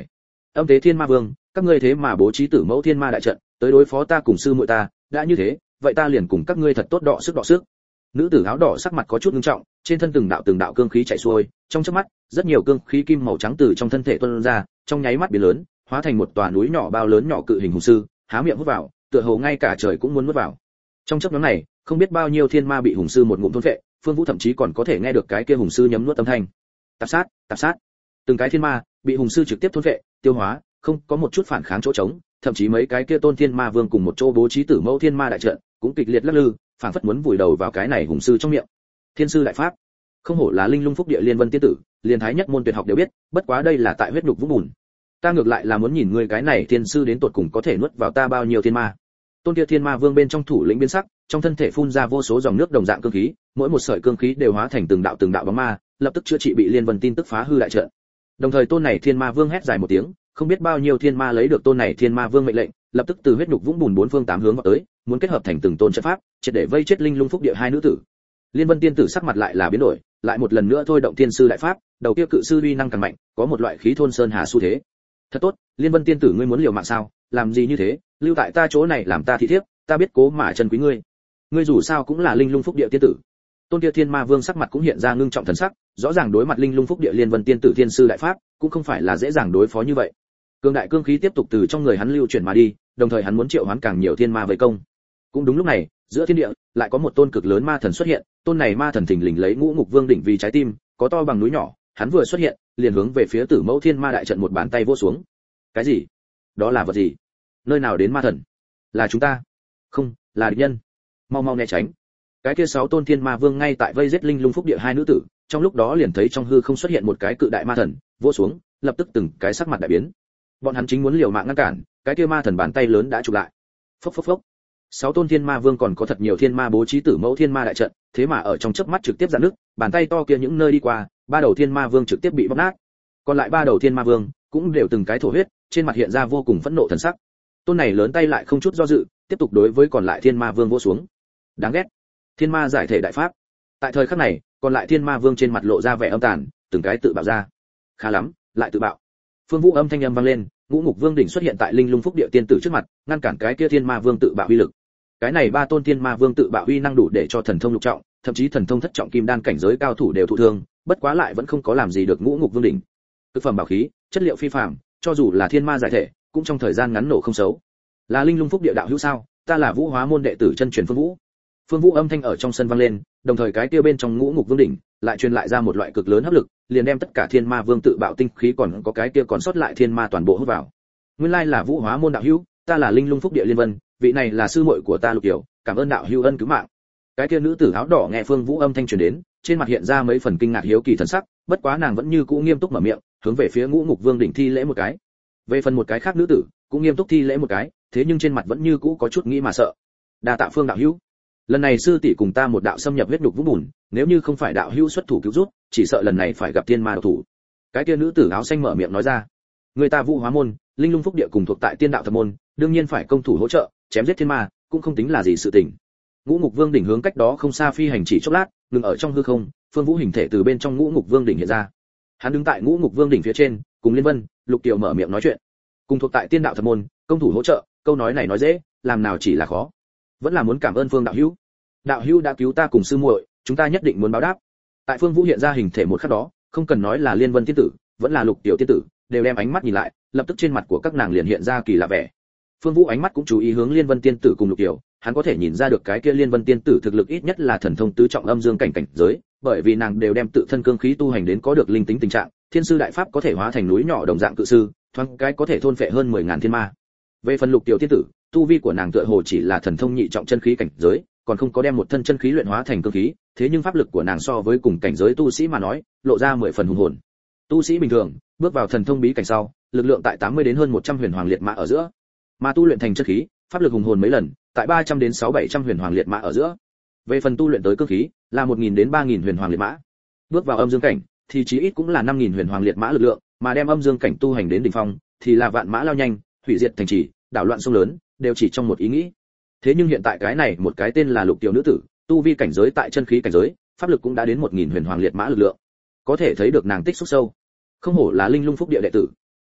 Speaker 1: Âm Tế Thiên Ma Vương, các ngươi thế mà bố trí Tử Mẫu Thiên Ma đại trận, tới đối phó ta cùng sư muội ta, đã như thế, vậy ta liền cùng các ngươi thật tốt đọ sức. Nữ tử áo đỏ sắc mặt có chút nghiêm trọng, trên thân từng đạo cương khí chảy xuôi, trong chớp mắt, rất nhiều cương khí kim màu trắng từ trong thân thể tuôn ra, trong nháy mắt biến lớn, hóa thành một tòa núi nhỏ bao lớn nhỏ cự hình hùng sư, há miệng hút vào, tựa hồ ngay cả trời cũng muốn nuốt vào. Trong chớp nhoáng này, không biết bao nhiêu thiên ma bị hùng sư một ngụm thôn phệ, Phương Vũ thậm chí còn có thể nghe được cái kia hùng sư nhấm nuốt âm thanh. Tạp sát. Từng cái thiên ma bị hùng sư trực tiếp thôn phệ, tiêu hóa, không có một chút phản kháng chỗ trống, thậm chí mấy cái kia tôn thiên ma vương cùng một chỗ bố trí Tử Mẫu Thiên Ma đại trận, cũng kịch liệt lắc lư, phảng phất muốn vùi đầu vào cái này hùng sư trong miệng. Thiên sư đại pháp, không hổ là linh lung phúc địa liên vân tiên tử, liền thái nhất môn tuyệt học đều biết, bất quá đây là tại huyết nhục vũng bùn. Ta ngược lại là muốn nhìn ngươi cái này thiên sư đến tột cùng có thể nuốt vào ta bao nhiêu thiên ma. Tôn kia thiên ma vương bên trong thủ lĩnh biến sắc, trong thân thể phun ra vô số dòng nước đồng dạng cương khí, mỗi một sợi cương khí đều hóa thành từng đạo bóng ma, lập tức chữa trị bị liên vân tin tức phá hư đại trận. Đồng thời tôn này thiên ma vương hét dài một tiếng, không biết bao nhiêu thiên ma lấy được tôn này thiên ma vương mệnh lệnh, lập tức từ huyết nhục vũng bùn bốn phương tám hướng vào tới, muốn kết hợp thành từng tôn trận pháp, triệt để vây chết linh lung phúc địa hai nữ tử. Liên vân tiên tử sắc mặt lại là biến đổi, lại một lần nữa thôi động thiên sư đại pháp, đầu kia cự sư uy năng càng mạnh, có một loại khí thôn sơn hà xu thế. Thật tốt, Liên vân tiên tử ngươi muốn liều mạng sao? Làm gì như thế? Lưu tại ta chỗ này làm ta thị thiếp, ta biết cố mà trân quý ngươi. Ngươi dù sao cũng là linh lung phúc địa tiên tử. Tôn kia thiên ma vương sắc mặt cũng hiện ra ngưng trọng thần sắc, rõ ràng đối mặt linh lung phúc địa liên vân tiên tử thiên sư đại pháp, cũng không phải là dễ dàng đối phó như vậy. Cương đại cương khí tiếp tục từ trong người hắn lưu chuyển mà đi, đồng thời hắn muốn triệu hoán càng nhiều thiên ma vây công. Cũng đúng lúc này, giữa thiên địa lại có một tôn cực lớn ma thần xuất hiện, tôn này ma thần thình lình lấy Ngũ Ngục Vương đỉnh vì trái tim, có to bằng núi nhỏ, hắn vừa xuất hiện, liền hướng về phía Tử Mẫu Thiên Ma đại trận một bàn tay vỗ xuống. Cái gì? Đó là vật gì? Nơi nào đến ma thần? Là chúng ta? Không, là địch nhân. Mau né tránh. Cái kia 6 tôn thiên ma vương ngay tại vây giết linh lung phúc địa hai nữ tử, trong lúc đó liền thấy trong hư không xuất hiện một cái cự đại ma thần, vỗ xuống, lập tức từng cái sắc mặt đại biến. Bọn hắn chính muốn liều mạng ngăn cản, cái kia ma thần bàn tay lớn đã chụp lại. Phốc. 6 tôn thiên ma vương còn có thật nhiều thiên ma bố trí Tử Mẫu Thiên Ma đại trận, thế mà ở trong chớp mắt trực tiếp giãn nước, bàn tay to kia những nơi đi qua, 3 đầu thiên ma vương trực tiếp bị bóp nát. Còn lại 3 đầu thiên ma vương cũng đều từng cái thổ huyết, trên mặt hiện ra vô cùng phẫn nộ thần sắc. Tôn này lớn tay lại không chút do dự, tiếp tục đối với còn lại thiên ma vương vỗ xuống. Đáng ghét. Thiên ma giải thể đại pháp. Tại thời khắc này, còn lại thiên ma vương trên mặt lộ ra vẻ âm tàn, từng cái tự bạo ra. Khá lắm, lại tự bạo. Phương Vũ âm thanh âm vang lên, Ngũ Ngục Vương đỉnh xuất hiện tại linh lung phúc địa tiên tử trước mặt, ngăn cản cái kia thiên ma vương tự bạo uy lực. Cái này 3 tôn thiên ma vương tự bạo uy năng đủ để cho thần thông lục trọng, thậm chí thần thông thất trọng kim đan cảnh giới cao thủ đều thụ thương, bất quá lại vẫn không có làm gì được Ngũ Ngục Vương đỉnh. Thực phẩm bảo khí, chất liệu phi phàm, cho dù là thiên ma giải thể, cũng trong thời gian ngắn nổ không xấu. Là linh lung phúc địa đạo hữu sao? Ta là Vũ Hóa môn đệ tử chân truyền Phương Vũ. Phương Vũ âm thanh ở trong sân vang lên, đồng thời cái kia bên trong Ngũ Ngục Vương đỉnh lại truyền lại ra một loại cực lớn hấp lực, liền đem tất cả thiên ma vương tự bạo tinh khí còn có cái kia còn sót lại thiên ma toàn bộ hút vào. Nguyên lai là Vũ Hóa môn đạo hữu, ta là linh lung phúc địa liên vân, vị này là sư muội của ta Lục Kiều, cảm ơn đạo hữu ân cứu mạng. Cái kia nữ tử áo đỏ nghe Phương Vũ âm thanh truyền đến, trên mặt hiện ra mấy phần kinh ngạc hiếu kỳ thần sắc, bất quá nàng vẫn như cũ nghiêm túc mở miệng, hướng về phía Ngũ Ngục Vương đỉnh thi lễ một cái. Về phần một cái khác nữ tử, cũng nghiêm túc thi lễ một cái, thế nhưng trên mặt vẫn như cũ có chút nghĩ mà sợ. Đa tạ Phương đạo hữu. Lần này sư tỷ cùng ta một đạo xâm nhập huyết nhục vũng bùn, nếu như không phải đạo hữu xuất thủ cứu giúp, chỉ sợ lần này phải gặp thiên ma độc thủ. Cái kia nữ tử áo xanh mở miệng nói ra. Người ta Vũ Hóa môn, linh lung phúc địa cùng thuộc tại tiên đạo thập môn, đương nhiên phải công thủ hỗ trợ, chém giết thiên ma, cũng không tính là gì sự tình. Ngũ Ngục Vương đỉnh hướng cách đó không xa phi hành chỉ chốc lát, ngừng ở trong hư không, Phương Vũ hình thể từ bên trong Ngũ Ngục Vương đỉnh hiện ra. Hắn đứng tại Ngũ Ngục Vương đỉnh phía trên, cùng Liên Vân, Lục Kiều mở miệng nói chuyện. Cùng thuộc tại tiên đạo thập môn, công thủ hỗ trợ, câu nói này nói dễ, làm nào chỉ là khó. Vẫn là muốn cảm ơn Phương đạo hữu. Đạo hữu đã cứu ta cùng sư muội, chúng ta nhất định muốn báo đáp. Tại Phương Vũ hiện ra hình thể một khắc đó, không cần nói là Liên Vân tiên tử, vẫn là Lục Kiều tiên tử, đều đem ánh mắt nhìn lại, lập tức trên mặt của các nàng liền hiện ra kỳ lạ vẻ. Phương Vũ ánh mắt cũng chú ý hướng Liên Vân tiên tử cùng Lục Kiều, hắn có thể nhìn ra được cái kia Liên Vân tiên tử thực lực ít nhất là thần thông tứ trọng âm dương cảnh cảnh giới, bởi vì nàng đều đem tự thân cương khí tu hành đến có được linh tính tình trạng, thiên sư đại pháp có thể hóa thành núi nhỏ đồng dạng cự sư, thoáng cái có thể thôn phệ hơn 10.000 thiên ma. Về phần Lục Kiều tiên tử, tu vi của nàng tựa hồ chỉ là thần thông nhị trọng chân khí cảnh giới, còn không có đem một thân chân khí luyện hóa thành cương khí, thế nhưng pháp lực của nàng so với cùng cảnh giới tu sĩ mà nói, lộ ra 10 phần hùng hồn. Tu sĩ bình thường, bước vào thần thông bí cảnh sau, lực lượng tại 80 đến hơn 100 huyền hoàng liệt mã ở giữa, mà tu luyện thành chân khí, pháp lực hùng hồn mấy lần, tại 300 đến 600-700 huyền hoàng liệt mã ở giữa. Về phần tu luyện tới cương khí, là 1000 đến 3000 huyền hoàng liệt mã. Bước vào âm dương cảnh, thì chí ít cũng là 5000 huyền hoàng liệt mã lực lượng, mà đem âm dương cảnh tu hành đến đỉnh phong, thì là vạn mã lao nhanh, hủy diệt thành trì, đảo loạn sông lớn, đều chỉ trong một ý nghĩ. Thế nhưng hiện tại cái này một cái tên là Lục Kiều nữ tử, tu vi cảnh giới tại chân khí cảnh giới, pháp lực cũng đã đến 1000 huyền hoàng liệt mã lực lượng. Có thể thấy được nàng tích xúc sâu. Không hổ là linh lung phúc địa đệ tử.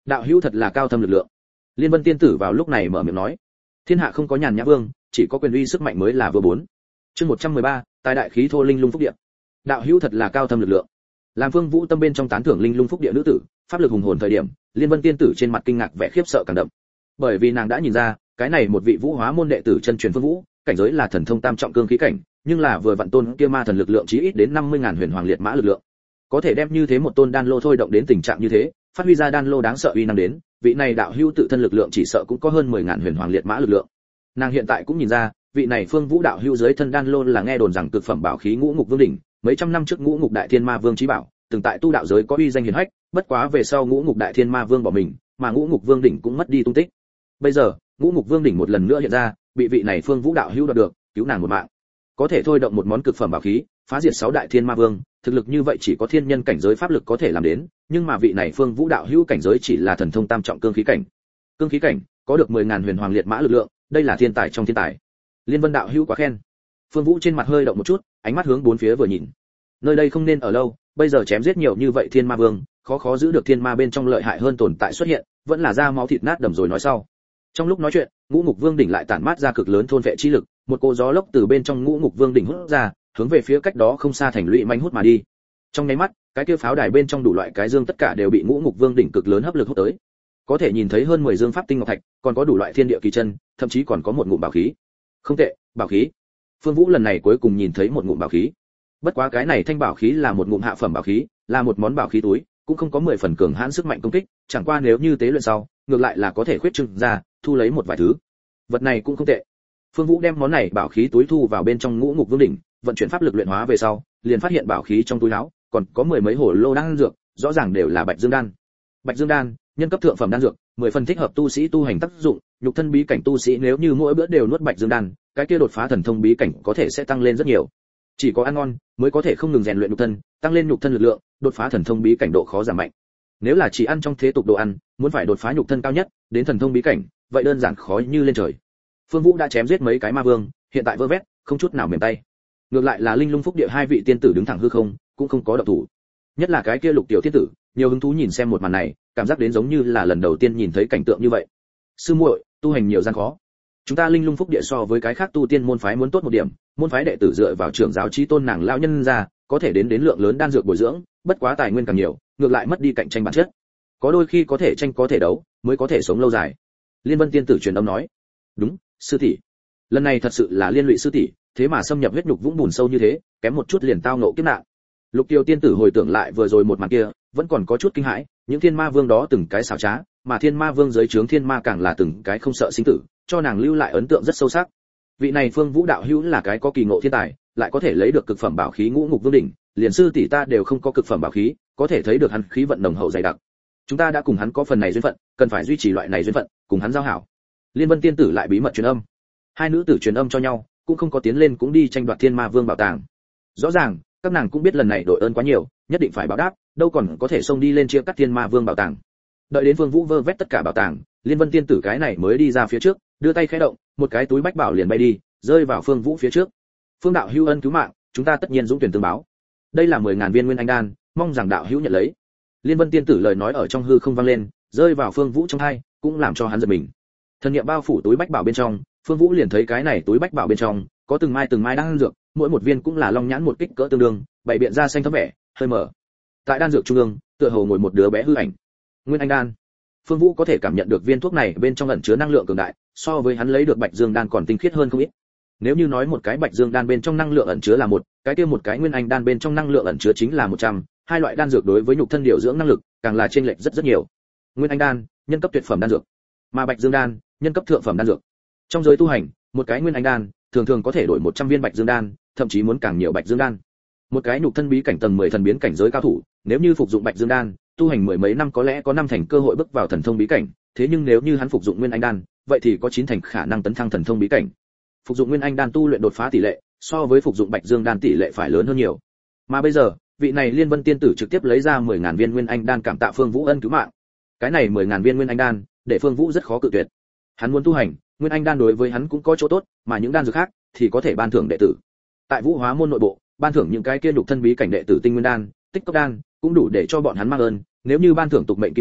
Speaker 1: Đạo hữu thật là cao thâm lực lượng. Liên Vân tiên tử vào lúc này mở miệng nói, thiên hạ không có nhàn nhã vương, chỉ có quyền uy sức mạnh mới là vừa bốn. Chương 113, tài đại khí thô linh lung phúc địa. Đạo hữu thật là cao thâm lực lượng. Làm Phương Vũ tâm bên trong tán thưởng linh lung phúc địa nữ tử, pháp lực hùng hồn thời điểm, Liên Vân tiên tử trên mặt kinh ngạc vẻ khiếp sợ càng đậm. Bởi vì nàng đã nhìn ra, cái này một vị Vũ Hóa môn đệ tử chân truyền Phương Vũ, cảnh giới là thần thông tam trọng cương khí cảnh, nhưng là vừa vặn tôn kia ma thần lực lượng chí ít đến 50.000 huyền hoàng liệt mã lực lượng. Có thể đem như thế một tôn đan lô thôi động đến tình trạng như thế, phát huy ra đan lô đáng sợ uy năng đến, vị này đạo hữu tự thân lực lượng chỉ sợ cũng có hơn 10.000 huyền hoàng liệt mã lực lượng. Nàng hiện tại cũng nhìn ra, vị này Phương Vũ đạo hữu dưới thân đan lô là nghe đồn rằng cực phẩm bảo khí Ngũ Ngục Vương đỉnh, mấy trăm năm trước Ngũ Ngục Đại Thiên Ma Vương chí bảo, từng tại tu đạo giới có uy danh hiển hách, bất quá về sau Ngũ Ngục Đại Thiên Ma Vương bỏ mình, mà Ngũ Ngục Vương đỉnh cũng mất đi tung tích. Bây giờ, Ngũ Ngục Vương đỉnh một lần nữa hiện ra, bị vị này Phương Vũ đạo hữu đoạt được, cứu nàng một mạng. Có thể thôi động một món cực phẩm bảo khí, phá diệt 6 Đại Thiên Ma Vương, thực lực như vậy chỉ có thiên nhân cảnh giới pháp lực có thể làm đến, nhưng mà vị này Phương Vũ đạo hữu cảnh giới chỉ là thần thông tam trọng cương khí cảnh. Cương khí cảnh, có được 10.000 huyền hoàng liệt mã lực lượng, đây là thiên tài trong thiên tài. Liên Vân đạo hữu quá khen. Phương Vũ trên mặt hơi động một chút, ánh mắt hướng bốn phía vừa nhìn. Nơi đây không nên ở lâu, bây giờ chém giết nhiều như vậy thiên ma vương, khó giữ được thiên ma bên trong lợi hại hơn tồn tại xuất hiện, vẫn là da máu thịt nát đầm rồi nói sau. Trong lúc nói chuyện, Ngũ Ngục Vương đỉnh lại tản mát ra cực lớn thôn vệ chi lực, một cỗ gió lốc từ bên trong Ngũ Ngục Vương đỉnh hút ra, hướng về phía cách đó không xa thành lũy manh hút mà đi. Trong nháy mắt, cái kia pháo đài bên trong đủ loại cái dương tất cả đều bị Ngũ Ngục Vương đỉnh cực lớn hấp lực hút tới. Có thể nhìn thấy hơn 10 dương pháp tinh ngọc thạch, còn có đủ loại thiên địa kỳ chân, thậm chí còn có một ngụm bảo khí. Không tệ, bảo khí. Phương Vũ lần này cuối cùng nhìn thấy một ngụm bảo khí. Bất quá cái này thanh bảo khí là một ngụm hạ phẩm bảo khí, là một món bảo khí túi, cũng không có 10 phần cường hãn sức mạnh công kích, chẳng qua nếu như tế luyện sau, ngược lại là có thể khuyết trương ra, thu lấy một vài thứ. Vật này cũng không tệ. Phương Vũ đem món này bảo khí túi thu vào bên trong Ngũ Ngục Vương đỉnh, vận chuyển pháp lực luyện hóa về sau, liền phát hiện bảo khí trong túi áo còn có 10 mấy hổ lô đan dược, rõ ràng đều là Bạch Dương đan. Bạch Dương đan, nhân cấp thượng phẩm đan dược, 10 phần thích hợp tu sĩ tu hành tác dụng, nhục thân bí cảnh tu sĩ nếu như mỗi bữa đều nuốt Bạch Dương đan, cái kia đột phá thần thông bí cảnh có thể sẽ tăng lên rất nhiều. Chỉ có ăn ngon mới có thể không ngừng rèn luyện nhục thân, tăng lên nhục thân lực lượng, đột phá thần thông bí cảnh độ khó giảm mạnh. Nếu là chỉ ăn trong thế tục đồ ăn, muốn phải đột phá nhục thân cao nhất, đến thần thông bí cảnh, vậy đơn giản khó như lên trời. Phương Vũ đã chém giết mấy cái ma vương, hiện tại vơ vét, không chút nào mềm tay. Ngược lại là linh lung phúc địa hai vị tiên tử đứng thẳng hư không, cũng không có động thủ. Nhất là cái kia Lục tiểu tiên tử, nhiều hứng thú nhìn xem một màn này, cảm giác đến giống như là lần đầu tiên nhìn thấy cảnh tượng như vậy. Sư muội, tu hành nhiều gian khó. Chúng ta linh lung phúc địa so với cái khác tu tiên môn phái muốn tốt một điểm, môn phái đệ tử dựa vào trưởng giáo chí tôn nàng lão nhân ra, có thể đến lượng lớn đan dược bồi dưỡng, bất quá tài nguyên càng nhiều, ngược lại mất đi cạnh tranh bản chất. Có đôi khi có thể tranh có thể đấu, mới có thể sống lâu dài. Liên Vân tiên tử truyền âm nói. Đúng, sư tỷ. Lần này thật sự là liên lụy sư tỷ, thế mà xâm nhập huyết nhục vũng bùn sâu như thế, kém một chút liền tao ngộ kiếp nạn. Lục Tiêu tiên tử hồi tưởng lại vừa rồi một màn kia, vẫn còn có chút kinh hãi, những thiên ma vương đó từng cái xảo trá, mà thiên ma vương dưới trướng thiên ma càng là từng cái không sợ sinh tử, cho nàng lưu lại ấn tượng rất sâu sắc. Vị này Phương Vũ đạo hữu là cái có kỳ ngộ thiên tài, lại có thể lấy được cực phẩm bảo khí Ngũ Ngục Vương đỉnh, liền sư tỷ ta đều không có cực phẩm bảo khí, có thể thấy được hắn khí vận nồng hậu dày đặc. Chúng ta đã cùng hắn có phần này duyên phận, cần phải duy trì loại này duyên phận, cùng hắn giao hảo. Liên Vân tiên tử lại bí mật truyền âm. Hai nữ tử truyền âm cho nhau, cũng không có tiến lên cũng đi tranh đoạt Thiên Ma Vương bảo tàng. Rõ ràng, các nàng cũng biết lần này đội ơn quá nhiều, nhất định phải báo đáp, đâu còn có thể xông đi lên chia cắt Thiên Ma Vương bảo tàng. Đợi đến Vương Vũ vơ vét tất cả bảo tàng, Liên Vân tiên tử cái này mới đi ra phía trước, đưa tay khẽ động, một cái túi bách bảo liền bay đi, rơi vào Phương Vũ phía trước. Phương đạo hữu ân cứu mạng, chúng ta tất nhiên dũng tuyển tương báo. Đây là 10.000 viên nguyên anh đan, mong rằng đạo hữu nhận lấy. Liên Vân tiên tử lời nói ở trong hư không vang lên, rơi vào Phương Vũ trong tai, cũng làm cho hắn giật mình. Thần niệm bao phủ túi bách bảo bên trong, Phương Vũ liền thấy cái này túi bách bảo bên trong có từng mai đan dược, mỗi một viên cũng là long nhãn một kích cỡ tương đương, bảy biện ra xanh thẫm vẻ, hơi mở. Tại đan dược trung ương, tựa hồ ngồi một đứa bé hư ảnh. Nguyên anh đan. Phương Vũ có thể cảm nhận được viên thuốc này bên trong ẩn chứa năng lượng cường đại, so với hắn lấy được Bạch Dương đan còn tinh khiết hơn không ít. Nếu như nói một cái Bạch Dương đan bên trong năng lượng ẩn chứa là một, cái kia một cái Nguyên anh đan bên trong năng lượng ẩn chứa chính là 100, hai loại đan dược đối với nhục thân điều dưỡng năng lực, càng là chênh lệch rất nhiều. Nguyên anh đan, nhân cấp tuyệt phẩm đan dược, mà Bạch Dương đan, nhân cấp thượng phẩm đan dược. Trong giới tu hành, một cái Nguyên anh đan thường thường có thể đổi 100 viên Bạch Dương đan, thậm chí muốn càng nhiều Bạch Dương đan. Một cái nhục thân bí cảnh tầng 10 thần biến cảnh giới cao thủ, nếu như phục dụng Bạch Dương đan, tu hành mười mấy năm có lẽ có 5 thành cơ hội bước vào thần thông bí cảnh, thế nhưng nếu như hắn phục dụng Nguyên anh đan, vậy thì có 9 thành khả năng tấn thăng thần thông bí cảnh. Phục dụng Nguyên anh đan tu luyện đột phá tỷ lệ, so với phục dụng Bạch Dương đan tỷ lệ phải lớn hơn nhiều. Mà bây giờ, vị này Liên Vân tiên tử trực tiếp lấy ra 10.000 viên Nguyên anh đan cảm tạ Phương Vũ ân cứu mạng. Cái này 10.000 viên Nguyên anh đan, để Phương Vũ rất khó cự tuyệt. Hắn muốn tu hành, Nguyên anh đan đối với hắn cũng có chỗ tốt, mà những đan dược khác thì có thể ban thưởng đệ tử. Tại Vũ Hóa môn nội bộ, ban thưởng những cái kia nhục thân bí cảnh đệ tử tinh nguyên đan, tích cốc đan, cũng đủ để cho bọn hắn mang ơn, nếu như ban thưởng tục mệnh kim đan,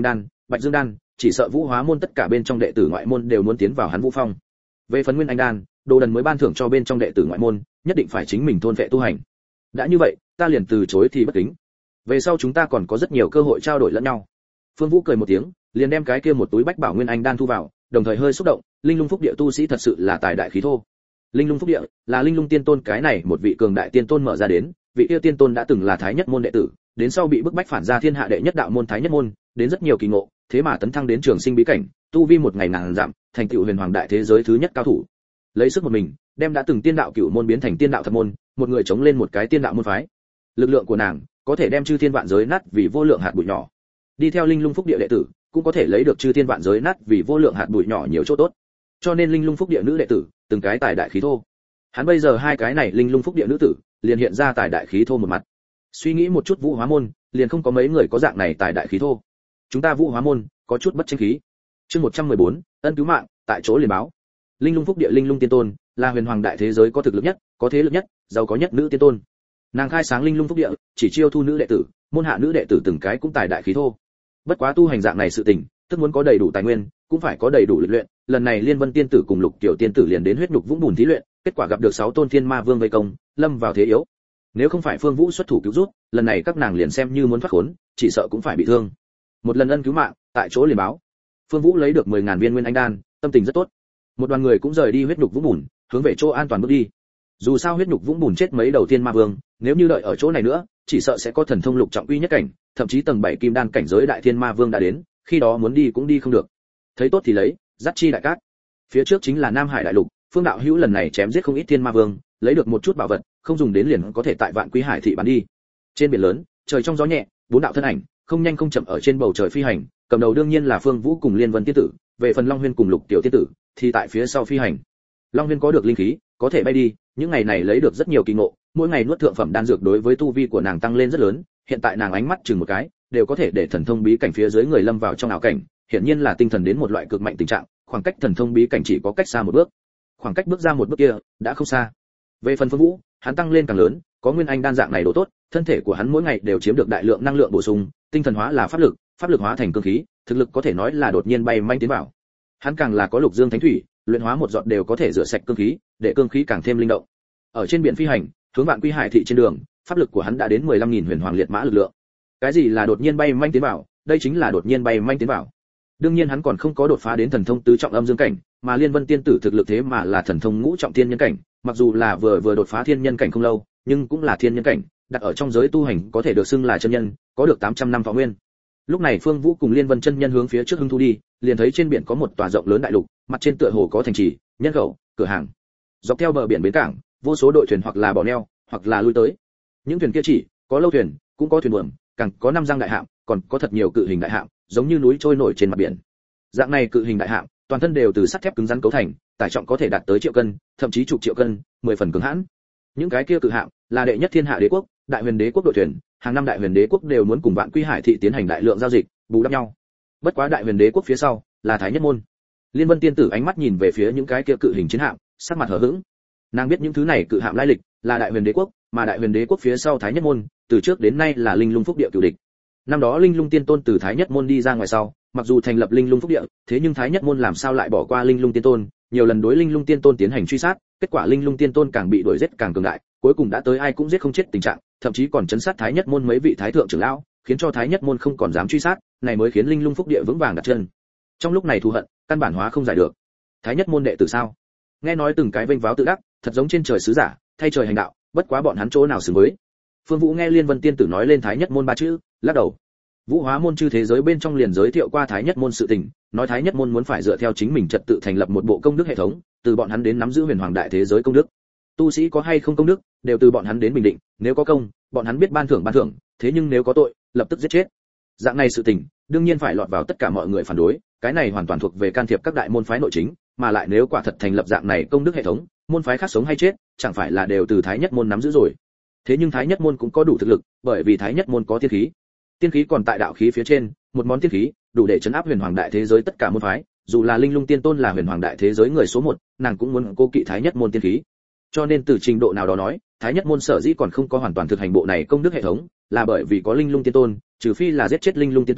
Speaker 1: Bạch Dương đan, chỉ sợ Vũ Hóa môn tất cả bên trong đệ tử ngoại môn đều muốn tiến vào hắn Vũ Phong. Về phần Nguyên Anh đan, Đồ Đần mới ban thưởng cho bên trong đệ tử ngoại môn, nhất định phải chính mình thôn vệ tu hành. Đã như vậy, ta liền từ chối thì bất kính. Về sau chúng ta còn có rất nhiều cơ hội trao đổi lẫn nhau. Phương Vũ cười một tiếng, liền đem cái kia một túi Bách Bảo Nguyên Anh đan thu vào, đồng thời hơi xúc động, Linh Lung Phúc Địa tu sĩ thật sự là tài đại khí thô. Linh Lung Phúc Địa là Linh Lung Tiên Tôn cái này một vị cường đại tiên tôn mở ra đến, vị kia tiên tôn đã từng là Thái Nhất môn đệ tử, đến sau bị bức bách phản ra thiên hạ đệ nhất đạo môn Thái Nhất môn, đến rất nhiều kỳ ngộ, thế mà tấn thăng đến trường sinh bí cảnh, tu vi một ngày ngàn dặm, thành tựu huyền hoàng đại thế giới thứ nhất cao thủ. Lấy sức một mình, đem đã từng tiên đạo cửu môn biến thành tiên đạo thập môn, một người chống lên một cái tiên đạo môn phái. Lực lượng của nàng có thể đem chư thiên vạn giới nát vì vô lượng hạt bụi nhỏ. Đi theo Linh Lung Phúc Địa đệ tử, cũng có thể lấy được chư thiên vạn giới nát vì vô lượng hạt bụi nhỏ nhiều chỗ tốt. Cho nên Linh Lung Phúc Địa nữ đệ tử, từng cái tài đại khí thô. Hắn bây giờ hai cái này Linh Lung Phúc Địa nữ tử, liền hiện ra tài đại khí thô một mặt. Suy nghĩ một chút Vũ Hóa môn, liền không có mấy người có dạng này tài đại khí thô. Chúng ta Vũ Hóa môn có chút bất tranh khí. Chương 114, ân cứu mạng, tại chỗ liền báo. Linh Lung Phúc Địa Linh Lung Tiên Tôn, là huyền hoàng đại thế giới có thực lực nhất, có thế lực nhất, giàu có nhất nữ tiên tôn. Nàng khai sáng Linh Lung Phúc Địa, chỉ chiêu thu nữ đệ tử, môn hạ nữ đệ tử từng cái cũng tài đại khí thô. Bất quá tu hành dạng này sự tình, tức muốn có đầy đủ tài nguyên, cũng phải có đầy đủ lịch luyện. Lần này Liên Vân tiên tử cùng Lục Tiểu tiên tử liền đến huyết nhục vũng bùn thí luyện, kết quả gặp được 6 tôn thiên ma vương vây công, lâm vào thế yếu. Nếu không phải Phương Vũ xuất thủ cứu giúp, lần này các nàng liền xem như muốn thoát khốn, chỉ sợ cũng phải bị thương. Một lần ân cứu mạng, tại chỗ liền báo. Phương Vũ lấy được 10.000 viên nguyên anh đan, tâm tình rất tốt. Một đoàn người cũng rời đi huyết nhục vũng bùn, hướng về chỗ an toàn bước đi. Dù sao huyết nhục vũng bùn chết mấy đầu tiên ma vương, nếu như đợi ở chỗ này nữa, chỉ sợ sẽ có thần thông lục trọng uy nhất cảnh, thậm chí tầng 7 kim đan cảnh giới đại thiên ma vương đã đến, khi đó muốn đi cũng đi không được. Thấy tốt thì lấy, dắt chi đại cát. Phía trước chính là Nam Hải đại lục, Phương đạo hữu lần này chém giết không ít thiên ma vương, lấy được một chút bảo vật, không dùng đến liền có thể tại Vạn Quý Hải thị bán đi. Trên biển lớn, trời trong gió nhẹ, 4 đạo thân ảnh, không nhanh không chậm ở trên bầu trời phi hành, cầm đầu đương nhiên là Phương Vũ cùng Liên Vân tiên tử, về phần Long Huyên cùng Lục Tiểu tiên tử thì tại phía sau phi hành. Long Huyên có được linh khí, có thể bay đi, những ngày này lấy được rất nhiều kỳ ngộ, mỗi ngày nuốt thượng phẩm đan dược đối với tu vi của nàng tăng lên rất lớn, hiện tại nàng ánh mắt chừng một cái, đều có thể để thần thông bí cảnh phía dưới người lâm vào trong ảo cảnh, hiển nhiên là tinh thần đến một loại cực mạnh tình trạng, khoảng cách thần thông bí cảnh chỉ có cách xa một bước. Khoảng cách bước ra một bước kia đã không xa. Về phần Phương Vũ, hắn tăng lên càng lớn, có nguyên anh đan dạng này đồ tốt, thân thể của hắn mỗi ngày đều chiếm được đại lượng năng lượng bổ sung, tinh thần hóa là pháp lực hóa thành cương khí, thực lực có thể nói là đột nhiên bay manh tiến vào. Hắn càng là có lục dương thánh thủy, luyện hóa một giọt đều có thể rửa sạch cương khí, để cương khí càng thêm linh động. Ở trên biển phi hành, hướng Vạn Quy Hải thị trên đường, pháp lực của hắn đã đến 15.000 huyền hoàng liệt mã lực lượng. Cái gì là đột nhiên bay manh tiến vào? Đây chính là đột nhiên bay manh tiến vào. Đương nhiên hắn còn không có đột phá đến thần thông tứ trọng âm dương cảnh, mà Liên Vân tiên tử thực lực thế mà là thần thông ngũ trọng thiên nhân cảnh, mặc dù là vừa đột phá thiên nhân cảnh không lâu, nhưng cũng là thiên nhân cảnh, đặt ở trong giới tu hành có thể được xưng là chân nhân, có được 800 năm thọ nguyên. Lúc này Phương Vũ cùng Liên Vân chân nhân hướng phía trước hưng thu đi, liền thấy trên biển có một tòa rộng lớn đại lục, mặt trên tựa hồ có thành trì, nhân khẩu, cửa hàng. Dọc theo bờ biển bến cảng, vô số đội thuyền hoặc là bỏ neo, hoặc là lui tới. Những thuyền kia chỉ có lâu thuyền, cũng có thuyền buồm, càng có 5 giang đại hạm, còn có thật nhiều cự hình đại hạm, giống như núi trôi nổi trên mặt biển. Dạng này cự hình đại hạm, toàn thân đều từ sắt thép cứng rắn cấu thành, tải trọng có thể đạt tới triệu cân, thậm chí chục triệu cân, 10 phần cứng hãn. Những cái kia cự hạm là đệ nhất thiên hạ đế quốc, đại huyền đế quốc đội thuyền, hàng năm đại huyền đế quốc đều muốn cùng Vạn Quy Hải thị tiến hành đại lượng giao dịch, bù đắp nhau. Bất quá đại huyền đế quốc phía sau là Thái Nhất môn. Liên Vân tiên tử ánh mắt nhìn về phía những cái kia cự hình chiến hạm, sắc mặt hờ hững. Nàng biết những thứ này cự hạm lai lịch là đại huyền đế quốc, mà đại huyền đế quốc phía sau Thái Nhất môn, từ trước đến nay là Linh Lung Phúc Địa cửu địch. Năm đó Linh Lung tiên tôn từ Thái Nhất môn đi ra ngoài sau, mặc dù thành lập Linh Lung Phúc Địa, thế nhưng Thái Nhất môn làm sao lại bỏ qua Linh Lung tiên tôn, nhiều lần đối Linh Lung tiên tôn tiến hành truy sát, kết quả Linh Lung tiên tôn càng bị đuổi giết càng cường đại, cuối cùng đã tới ai cũng giết không chết tình trạng, thậm chí còn chấn sát Thái Nhất môn mấy vị thái thượng trưởng lão, khiến cho Thái Nhất môn không còn dám truy sát, này mới khiến Linh Lung Phúc Địa vững vàng đặt chân. Trong lúc này thù hận, căn bản hóa không giải được. Thái Nhất môn đệ tử sao? Nghe nói từng cái vênh váo tự đắc, thật giống trên trời sứ giả, thay trời hành đạo, bất quá bọn hắn chỗ nào xứng với. Phương Vũ nghe Liên Vân tiên tử nói lên Thái Nhất môn ba chữ, lắc đầu. Vũ Hóa môn chư thế giới bên trong liền giới thiệu qua Thái Nhất môn sự tình, nói Thái Nhất môn muốn phải dựa theo chính mình trật tự thành lập một bộ công đức hệ thống, từ bọn hắn đến nắm giữ huyền hoàng đại thế giới công đức. Tu sĩ có hay không công đức, đều từ bọn hắn đến bình định, nếu có công, bọn hắn biết ban thưởng, thế nhưng nếu có tội, lập tức giết chết. Dạng này sự tình, đương nhiên phải lọt vào tất cả mọi người phản đối, cái này hoàn toàn thuộc về can thiệp các đại môn phái nội chính, mà lại nếu quả thật thành lập dạng này công đức hệ thống, môn phái khác sống hay chết, chẳng phải là đều từ Thái Nhất môn nắm giữ rồi. Thế nhưng Thái Nhất môn cũng có đủ thực lực, bởi vì Thái Nhất môn có tiên khí. Tiên khí còn tại đạo khí phía trên, một món tiên khí, đủ để trấn áp huyền hoàng đại thế giới tất cả môn phái, dù là Linh Lung tiên tôn là huyền hoàng đại thế giới người số 1, nàng cũng muốn cô kỵ Thái Nhất môn tiên khí. Cho nên từ trình độ nào đó nói, Thái Nhất môn sở dĩ còn không có hoàn toàn thực hành bộ này công đức hệ thống, là bởi vì có Linh Lung tiên tôn, trừ phi là giết chết Linh Lung tiên tôn,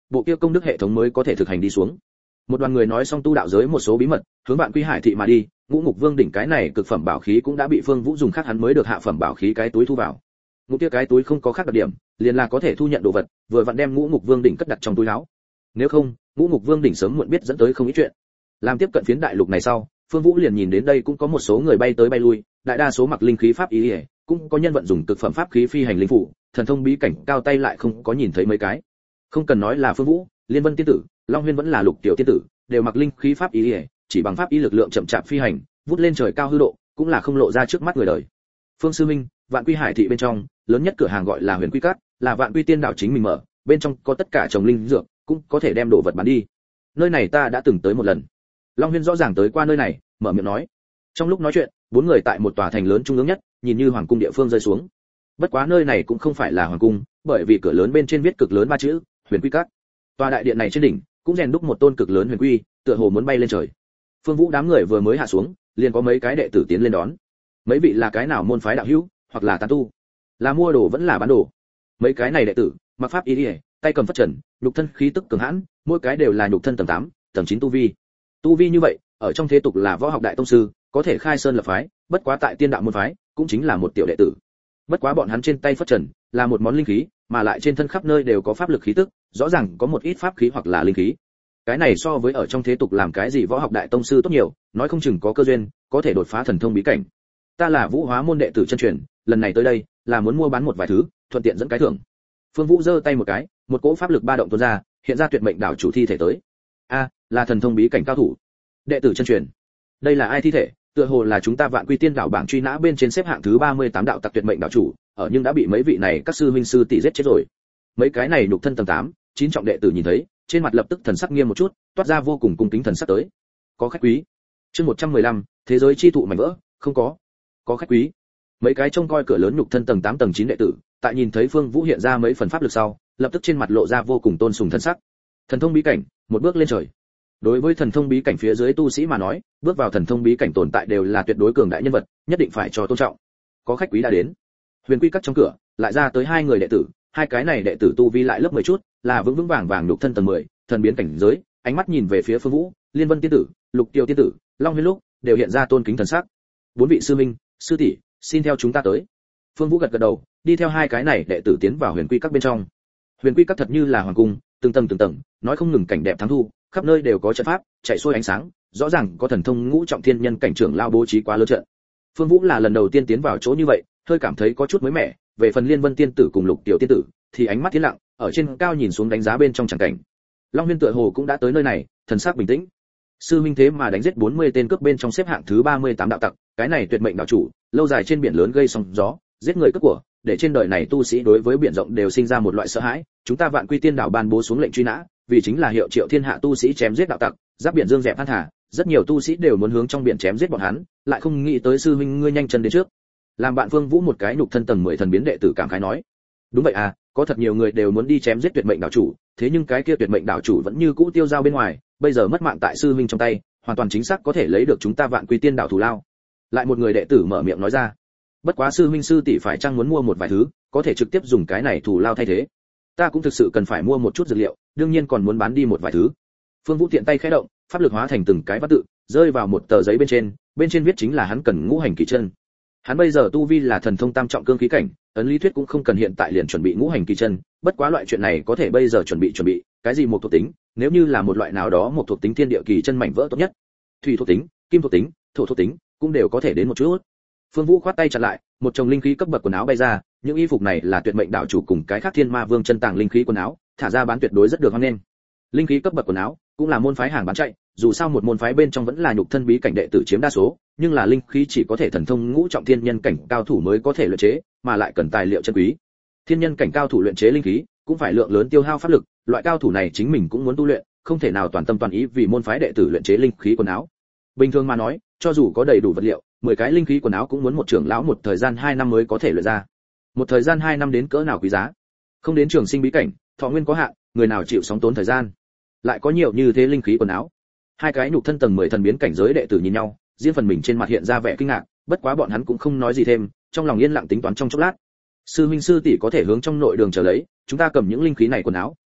Speaker 1: bộ kia công đức hệ thống mới có thể thực hành đi xuống. Một đoàn người nói xong tu đạo giới một số bí mật, hướng Vạn Quy Hải thị mà đi. Ngũ Ngục Vương đỉnh cái này cực phẩm bảo khí cũng đã bị Phương Vũ dùng khác hắn mới được hạ phẩm bảo khí cái túi thu vào. Ngũ kia cái túi không có khác đặc điểm, liền là có thể thu nhận đồ vật, vừa vặn đem Ngũ Ngục Vương đỉnh cất đặt trong túi áo. Nếu không, Ngũ Ngục Vương đỉnh sớm muộn biết dẫn tới không ít chuyện. Làm tiếp cận phiến đại lục này sau, Phương Vũ liền nhìn đến đây cũng có một số người bay tới bay lui, đại đa số mặc linh khí pháp ý, cũng có nhân vận dụng cực phẩm pháp khí phi hành linh phủ, thần thông bí cảnh cao tay lại không có nhìn thấy mấy cái. Không cần nói là Phương Vũ, Liên Vân tiên tử, Long Huyên vẫn là Lục tiểu tiên tử, đều mặc linh khí pháp ý, chỉ bằng pháp ý lực lượng chậm chạp phi hành, vút lên trời cao hư độ, cũng là không lộ ra trước mắt người đời. Phương sư minh, Vạn Quy Hải thị bên trong, lớn nhất cửa hàng gọi là Huyền Quy Cát, là Vạn Quy tiên đạo chính mình mở, bên trong có tất cả trồng linh dược, cũng có thể đem đồ vật bán đi. Nơi này ta đã từng tới một lần. Long Huyên rõ ràng tới qua nơi này, mở miệng nói. Trong lúc nói chuyện, bốn người tại một tòa thành lớn trung ương nhất, nhìn như hoàng cung địa phương rơi xuống. Bất quá nơi này cũng không phải là hoàng cung, bởi vì cửa lớn bên trên viết cực lớn ba chữ Huyền Quy Cát. Tòa đại điện này trên đỉnh cũng rèn đúc một tôn cực lớn huyền quy, tựa hồ muốn bay lên trời. Phương Vũ đám người vừa mới hạ xuống, liền có mấy cái đệ tử tiến lên đón. Mấy vị là cái nào môn phái đạo hữu, hoặc là tán tu, là mua đồ vẫn là bán đồ. Mấy cái này đệ tử, mặc pháp y, tay cầm phất trần, nhục thân khí tức cường hãn, mỗi cái đều là nhục thân tầng 8, tầng 9 tu vi. Tu vi như vậy, ở trong thế tục là võ học đại tông sư, có thể khai sơn lập phái, bất quá tại tiên đạo môn phái, cũng chính là một tiểu đệ tử. Bất quá bọn hắn trên tay phất trần, là một món linh khí, mà lại trên thân khắp nơi đều có pháp lực khí tức, rõ ràng có một ít pháp khí hoặc là linh khí. Cái này so với ở trong thế tục làm cái gì võ học đại tông sư tốt nhiều, nói không chừng có cơ duyên, có thể đột phá thần thông bí cảnh. Ta là Vũ Hóa môn đệ tử chân truyền, lần này tới đây là muốn mua bán một vài thứ, thuận tiện dẫn cái thưởng. Phương Vũ giơ tay một cái, một cỗ pháp lực ba động tuôn ra, hiện ra tuyệt mệnh đảo chủ thi thể tới. A, là thần thông bí cảnh cao thủ. Đệ tử chân truyền. Đây là ai thi thể? Tựa hồ là chúng ta Vạn Quy tiên đảo bảng truy nã bên trên xếp hạng thứ 38 đạo tặc tuyệt mệnh đảo chủ, ở nhưng đã bị mấy vị này các sư huynh sư tỷ giết chết rồi. Mấy cái này nhục thân tầng 8, 9 trọng đệ tử nhìn thấy, trên mặt lập tức thần sắc nghiêm một chút, toát ra vô cùng cung kính thần sắc tới. Có khách quý. Chương 115, thế giới chi thụ mảnh vỡ, không có. Có khách quý. Mấy cái trông coi cửa lớn nhục thân tầng 8 tầng 9 đệ tử, tại nhìn thấy Phương Vũ hiện ra mấy phần pháp lực sau, lập tức trên mặt lộ ra vô cùng tôn sùng thần sắc. Thần thông bí cảnh, một bước lên trời. Đối với thần thông bí cảnh phía dưới tu sĩ mà nói, bước vào thần thông bí cảnh tồn tại đều là tuyệt đối cường đại nhân vật, nhất định phải cho tôn trọng. Có khách quý đã đến. Huyền Quy Cát trong cửa, lại ra tới hai người đệ tử, hai cái này đệ tử tu vi lại lớp 10 chút, là vững vững vàng vàng nhục thân tầng 10, thần biến cảnh giới, ánh mắt nhìn về phía Phương Vũ, Liên Vân tiên tử, Lục Tiêu tiên tử, Long Huyên lúc, đều hiện ra tôn kính thần sắc. Bốn vị sư minh, sư tỷ, xin theo chúng ta tới. Phương Vũ gật gật đầu, đi theo hai cái này đệ tử tiến vào Huyền Quy Cát bên trong. Huyền Quy Cát thật như là hoàng cung, từng tầng, nói không ngừng cảnh đẹp thắng thu, khắp nơi đều có trận pháp, chạy xuôi ánh sáng, rõ ràng có thần thông ngũ trọng thiên nhân cảnh trưởng lao bố trí quá lớn trận. Phương Vũ là lần đầu tiên tiến vào chỗ như vậy, hơi cảm thấy có chút mới mẻ, về phần Liên Vân tiên tử cùng Lục Tiểu tiên tử, thì ánh mắt tiến lặng, ở trên cao nhìn xuống đánh giá bên trong chẳng cảnh. Long Huyên tựa hồ cũng đã tới nơi này, thần sắc bình tĩnh. Sư huynh thế mà đánh giết 40 tên cướp bên trong xếp hạng thứ 38 đạo tặc, cái này tuyệt mệnh đạo chủ, lâu dài trên biển lớn gây sóng gió, giết người cướp của, để trên đời này tu sĩ đối với biển rộng đều sinh ra một loại sợ hãi. Chúng ta Vạn Quy tiên đảo ban bố xuống lệnh truy nã, vì chính là hiệu triệu thiên hạ tu sĩ chém giết đạo tặc, giáp biển dương dẹp than thả, rất nhiều tu sĩ đều muốn hướng trong biển chém giết bọn hắn, lại không nghĩ tới sư huynh ngươi nhanh chân đến trước. Làm bạn Phương Vũ một cái nhục thân tầng 10 thần biến đệ tử cảm khái nói. Đúng vậy à, có thật nhiều người đều muốn đi chém giết tuyệt mệnh đạo chủ, thế nhưng cái kia tuyệt mệnh đạo chủ vẫn như cũ tiêu dao bên ngoài, bây giờ mất mạng tại sư huynh trong tay, hoàn toàn chính xác có thể lấy được chúng ta Vạn Quy tiên đảo thù lao. Lại một người đệ tử mở miệng nói ra. Bất quá sư huynh sư tỷ phải chăng muốn mua một vài thứ, có thể trực tiếp dùng cái này thù lao thay thế. Ta cũng thực sự cần phải mua một chút dược liệu, đương nhiên còn muốn bán đi một vài thứ. Phương Vũ tiện tay khẽ động, pháp lực hóa thành từng cái văn tự, rơi vào một tờ giấy bên trên viết chính là hắn cần ngũ hành kỳ chân. Hắn bây giờ tu vi là thần thông tam trọng cương khí cảnh, ấn lý thuyết cũng không cần hiện tại liền chuẩn bị ngũ hành kỳ chân, bất quá loại chuyện này có thể bây giờ chuẩn bị, cái gì một thuộc tính, nếu như là một loại nào đó một thuộc tính thiên địa kỳ chân mảnh vỡ tốt nhất. Thủy thuộc tính, kim thuộc tính, thổ thuộc tính, cũng đều có thể đến một chút. Phương Vũ khoát tay chặn lại, một chồng linh khí cấp bậc quần áo bay ra, những y phục này là tuyệt mệnh đạo chủ cùng cái khác Thiên Ma Vương chân tàng linh khí quần áo, thả ra bán tuyệt đối rất được hoan nghênh. Linh khí cấp bậc quần áo cũng là môn phái hàng bán chạy, dù sao một môn phái bên trong vẫn là nhục thân bí cảnh đệ tử chiếm đa số, nhưng là linh khí chỉ có thể thần thông ngũ trọng thiên nhân cảnh cao thủ mới có thể luyện chế, mà lại cần tài liệu chân quý. Thiên nhân cảnh cao thủ luyện chế linh khí cũng phải lượng lớn tiêu hao pháp lực, loại cao thủ này chính mình cũng muốn tu luyện, không thể nào toàn tâm toàn ý vì môn phái đệ tử luyện chế linh khí quần áo. Bình thường mà nói, cho dù có đầy đủ vật liệu, 10 cái linh khí quần áo cũng muốn một trưởng lão một thời gian 2 năm mới có thể luyện ra. Một thời gian 2 năm đến cỡ nào quý giá? Không đến trường sinh bí cảnh, thọ nguyên có hạn, người nào chịu sóng tốn thời gian. Lại có nhiều như thế linh khí quần áo. Hai cái nhục thân tầng 10 thần biến cảnh giới đệ tử nhìn nhau, riêng phần mình trên mặt hiện ra vẻ kinh ngạc, bất quá bọn hắn cũng không nói gì thêm, trong lòng yên lặng tính toán trong chốc lát. Sư huynh sư tỷ có thể hướng trong nội đường chờ lấy, chúng ta cầm những linh khí này quần áo,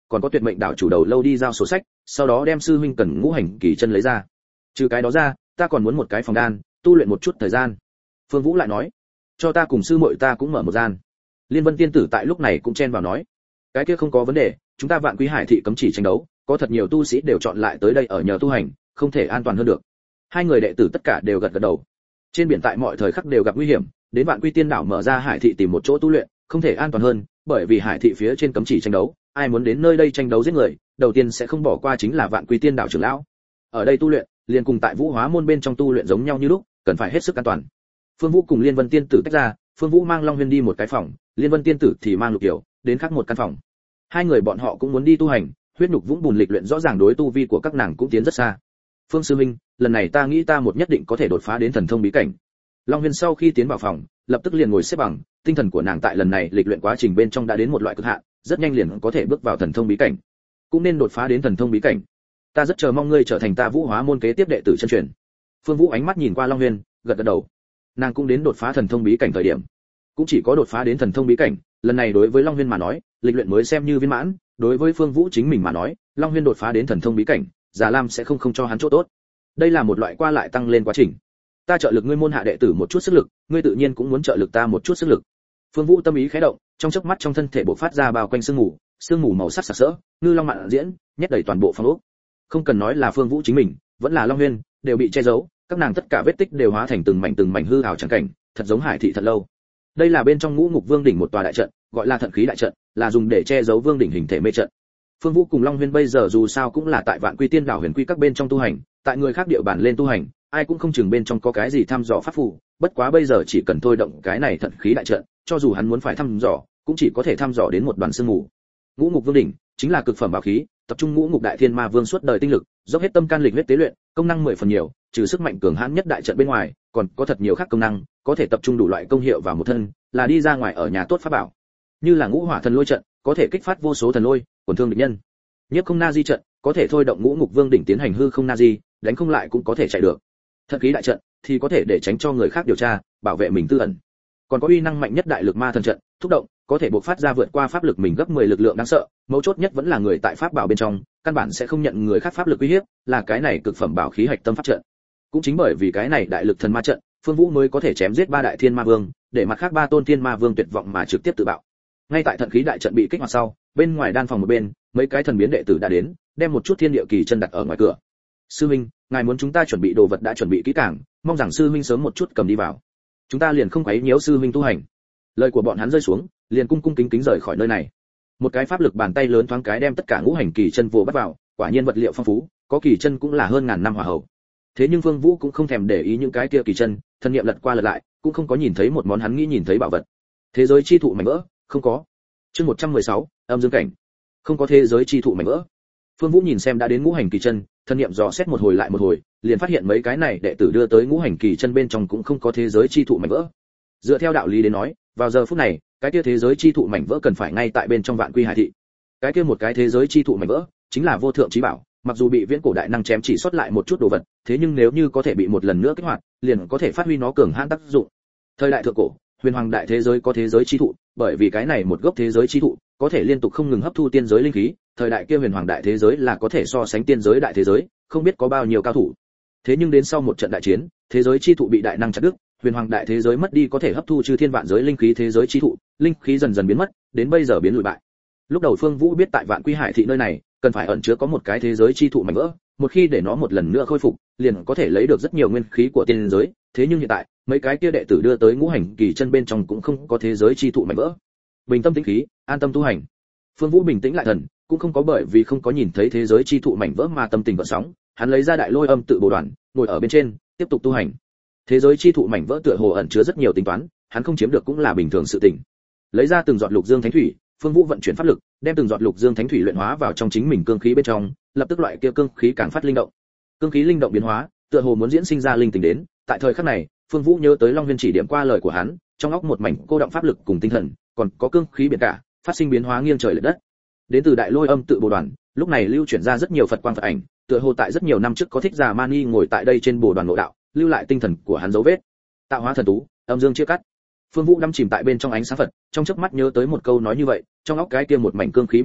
Speaker 1: còn có tuyệt mệnh đảo chủ đầu lâu đi giao sổ sách, sau đó đem sư huynh cần ngũ hành kỳ chân lấy ra. Trừ cái đó ra, ta còn muốn một cái phòng đan, tu luyện một chút thời gian. Phương Vũ lại nói, cho ta cùng sư muội ta cũng mở một gian. Liên Vân tiên tử tại lúc này cũng chen vào nói, cái kia không có vấn đề, chúng ta Vạn Quý Hải thị cấm chỉ tranh đấu, có thật nhiều tu sĩ đều chọn lại tới đây ở nhờ tu hành, không thể an toàn hơn được. Hai người đệ tử tất cả đều gật gật đầu. Trên biển tại mọi thời khắc đều gặp nguy hiểm, đến Vạn Quy Tiên đảo mở ra hải thị tìm một chỗ tu luyện, không thể an toàn hơn, bởi vì hải thị phía trên cấm chỉ tranh đấu, ai muốn đến nơi đây tranh đấu giết người, đầu tiên sẽ không bỏ qua chính là Vạn Quy Tiên đảo trưởng lão. Ở đây tu luyện, liền cùng tại Vũ Hóa môn bên trong tu luyện giống nhau như lúc, cần phải hết sức an toàn. Phương Vũ cùng Liên Vân tiên tử tách ra, Phương Vũ mang Long Huyên đi một cái phòng, Liên Vân tiên tử thì mang Lục Kiều đến khác một căn phòng. Hai người bọn họ cũng muốn đi tu hành, huyết nhục vũng bùn lịch luyện rõ ràng đối tu vi của các nàng cũng tiến rất xa. Phương sư minh, lần này ta nghĩ ta một nhất định có thể đột phá đến thần thông bí cảnh. Long Huyên sau khi tiến vào phòng, lập tức liền ngồi xếp bằng, tinh thần của nàng tại lần này lịch luyện quá trình bên trong đã đến một loại cực hạn, rất nhanh liền có thể bước vào thần thông bí cảnh, cũng nên đột phá đến thần thông bí cảnh. Ta rất chờ mong ngươi trở thành ta Vũ Hóa môn kế tiếp đệ tử chân truyền. Phương Vũ ánh mắt nhìn qua Long Huyên, gật gật đầu. Nàng cũng đến đột phá thần thông bí cảnh thời điểm, cũng chỉ có đột phá đến thần thông bí cảnh, lần này đối với Long Huyên mà nói, lịch luyện mới xem như viên mãn, đối với Phương Vũ chính mình mà nói, Long Huyên đột phá đến thần thông bí cảnh, Già Lam sẽ không cho hắn chỗ tốt. Đây là một loại qua lại tăng lên quá trình. Ta trợ lực ngươi môn hạ đệ tử một chút sức lực, ngươi tự nhiên cũng muốn trợ lực ta một chút sức lực. Phương Vũ tâm ý khẽ động, trong chớp mắt trong thân thể bộc phát ra bao quanh sương mù màu sắc sặc sỡ, ngư long mạn diễn, nhét đầy toàn bộ phòng ốc. Không cần nói là Phương Vũ chính mình, vẫn là Long Huyên, đều bị che giấu, các nàng tất cả vết tích đều hóa thành từng mảnh hư ảo chẳng cảnh, thật giống hải thị thật lâu. Đây là bên trong Ngũ Ngục Vương đỉnh một tòa đại trận, gọi là Thận khí đại trận, là dùng để che giấu vương đỉnh hình thể mê trận. Phương Vũ cùng Long Huyên bây giờ dù sao cũng là tại Vạn Quy Tiên đảo huyền quy các bên trong tu hành, tại người khác địa bàn lên tu hành, ai cũng không chừng bên trong có cái gì thăm dò pháp phù, bất quá bây giờ chỉ cần thôi động cái này Thận khí đại trận, cho dù hắn muốn phải thăm dò, cũng chỉ có thể thăm dò đến một đoàn sương mù. Ngũ Ngục Vương đỉnh chính là cực phẩm bảo khí, tập trung Ngũ Ngục Đại Thiên Ma Vương suốt đời tinh lực, dốc hết tâm can lịch huyết tế luyện, công năng 10 phần nhiều, trừ sức mạnh cường hãn nhất đại trận bên ngoài, còn có thật nhiều khác công năng, có thể tập trung đủ loại công hiệu vào một thân, là đi ra ngoài ở nhà tốt pháp bảo. Như là Ngũ Hỏa Thần Lôi trận, có thể kích phát vô số thần lôi, tổn thương địch nhân. Nhiếp Không Na Di trận, có thể thôi động Ngũ Ngục Vương đỉnh tiến hành hư không na di, đánh không lại cũng có thể chạy được. Thận khí đại trận thì có thể để tránh cho người khác điều tra, bảo vệ mình tư ẩn. Còn có uy năng mạnh nhất Đại Lực Ma Thần trận, thúc động, có thể bộc phát ra vượt qua pháp lực mình gấp 10 lực lượng đáng sợ, mấu chốt nhất vẫn là người tại pháp bảo bên trong, căn bản sẽ không nhận người khác pháp lực uy hiếp, là cái này cực phẩm bảo khí hạch tâm pháp trận. Cũng chính bởi vì cái này Đại Lực Thần Ma trận, Phương Vũ mới có thể chém giết 3 đại thiên ma vương, để mặt khác 3 tôn thiên ma vương tuyệt vọng mà trực tiếp tự bạo. Ngay tại Thận khí đại trận bị kích hoạt sau, bên ngoài đan phòng một bên, mấy cái thần biến đệ tử đã đến, đem một chút thiên địa kỳ chân đặt ở ngoài cửa. Sư huynh, ngài muốn chúng ta chuẩn bị đồ vật đã chuẩn bị kỹ càng, mong rằng sư huynh sớm một chút cầm đi vào. Chúng ta liền không quấy nhiễu sư huynh tu hành. Lời của bọn hắn rơi xuống, liền cung cung kính kính rời khỏi nơi này. Một cái pháp lực bàn tay lớn thoáng cái đem tất cả ngũ hành kỳ chân vồ bắt vào, quả nhiên vật liệu phong phú, có kỳ chân cũng là hơn ngàn năm hòa hậu. Thế nhưng Vương Vũ cũng không thèm để ý những cái kia kỳ chân, thân niệm lật qua lật lại, cũng không có nhìn thấy một món hắn nghĩ nhìn thấy bảo vật. Thế giới chi thụ mảnh vỡ, không có. Chương 116, âm dương cảnh. Không có thế giới chi thụ mảnh vỡ. Phương Vũ nhìn xem đã đến ngũ hành kỳ chân, thân niệm dò xét một hồi lại một hồi, liền phát hiện mấy cái này đệ tử đưa tới ngũ hành kỳ chân bên trong cũng không có thế giới chi thụ mảnh vỡ. Dựa theo đạo lý đến nói, vào giờ phút này, cái kia thế giới chi thụ mảnh vỡ cần phải ngay tại bên trong Vạn Quy Hải thị. Cái kia một cái thế giới chi thụ mảnh vỡ, chính là vô thượng chí bảo, mặc dù bị viễn cổ đại năng chém chỉ sót lại một chút đồ vật, thế nhưng nếu như có thể bị một lần nữa kích hoạt, liền có thể phát huy nó cường hãn tác dụng. Thời đại thượng cổ, huyền hoàng đại thế giới có thế giới chi thụ, bởi vì cái này một gốc thế giới chi thụ có thể liên tục không ngừng hấp thu tiên giới linh khí, thời đại kia huyền hoàng đại thế giới là có thể so sánh tiên giới đại thế giới, không biết có bao nhiêu cao thủ. Thế nhưng đến sau một trận đại chiến, thế giới chi thụ bị đại năng chặt đứt, huyền hoàng đại thế giới mất đi có thể hấp thu chư thiên vạn giới linh khí thế giới chi thụ, linh khí dần dần biến mất, đến bây giờ biến lùi bại. Lúc đầu Phương Vũ biết tại Vạn Quy Hải thị nơi này, cần phải ẩn chứa có một cái thế giới chi thụ mảnh vỡ, một khi để nó một lần nữa khôi phục, liền có thể lấy được rất nhiều nguyên khí của tiên giới, thế nhưng hiện tại, mấy cái kia đệ tử đưa tới ngũ hành kỳ chân bên trong cũng không có thế giới chi thụ mảnh vỡ. Bình tâm tĩnh khí, an tâm tu hành. Phương Vũ bình tĩnh lại thần, cũng không có bởi vì không có nhìn thấy thế giới chi thụ mảnh vỡ mà tâm tình gợn sóng, hắn lấy ra đại lôi âm tự bổ đoàn, ngồi ở bên trên, tiếp tục tu hành. Thế giới chi thụ mảnh vỡ tựa hồ ẩn chứa rất nhiều tính toán, hắn không chiếm được cũng là bình thường sự tình. Lấy ra từng giọt lục dương thánh thủy, Phương Vũ vận chuyển pháp lực, đem từng giọt lục dương thánh thủy luyện hóa vào trong chính mình cương khí bên trong, lập tức loại kia cương khí càng phát linh động. Cương khí linh động biến hóa, tựa hồ muốn diễn sinh ra linh tính đến, tại thời khắc này, Phương Vũ nhớ tới Long Huyên chỉ điểm qua lời của hắn, trong óc một mảnh cô động pháp lực cùng tinh thần, còn có cương khí biển cả, phát sinh biến hóa nghiêng trời lệch đất. Đến từ đại lôi âm tự bồ đoàn, lúc này lưu chuyển ra rất nhiều Phật quang Phật ảnh, tựa hồ tại rất nhiều năm trước có thích già Mani ngồi tại đây trên bồ đoàn ngộ đạo, lưu lại tinh thần của hắn dấu vết. Tạo hóa thần tú, âm dương chia cắt. Phương Vũ đắm chìm tại bên trong ánh sáng Phật, trong chớp mắt nhớ tới một câu nói như vậy, trong óc cái kia một mảnh cương khí biển cả,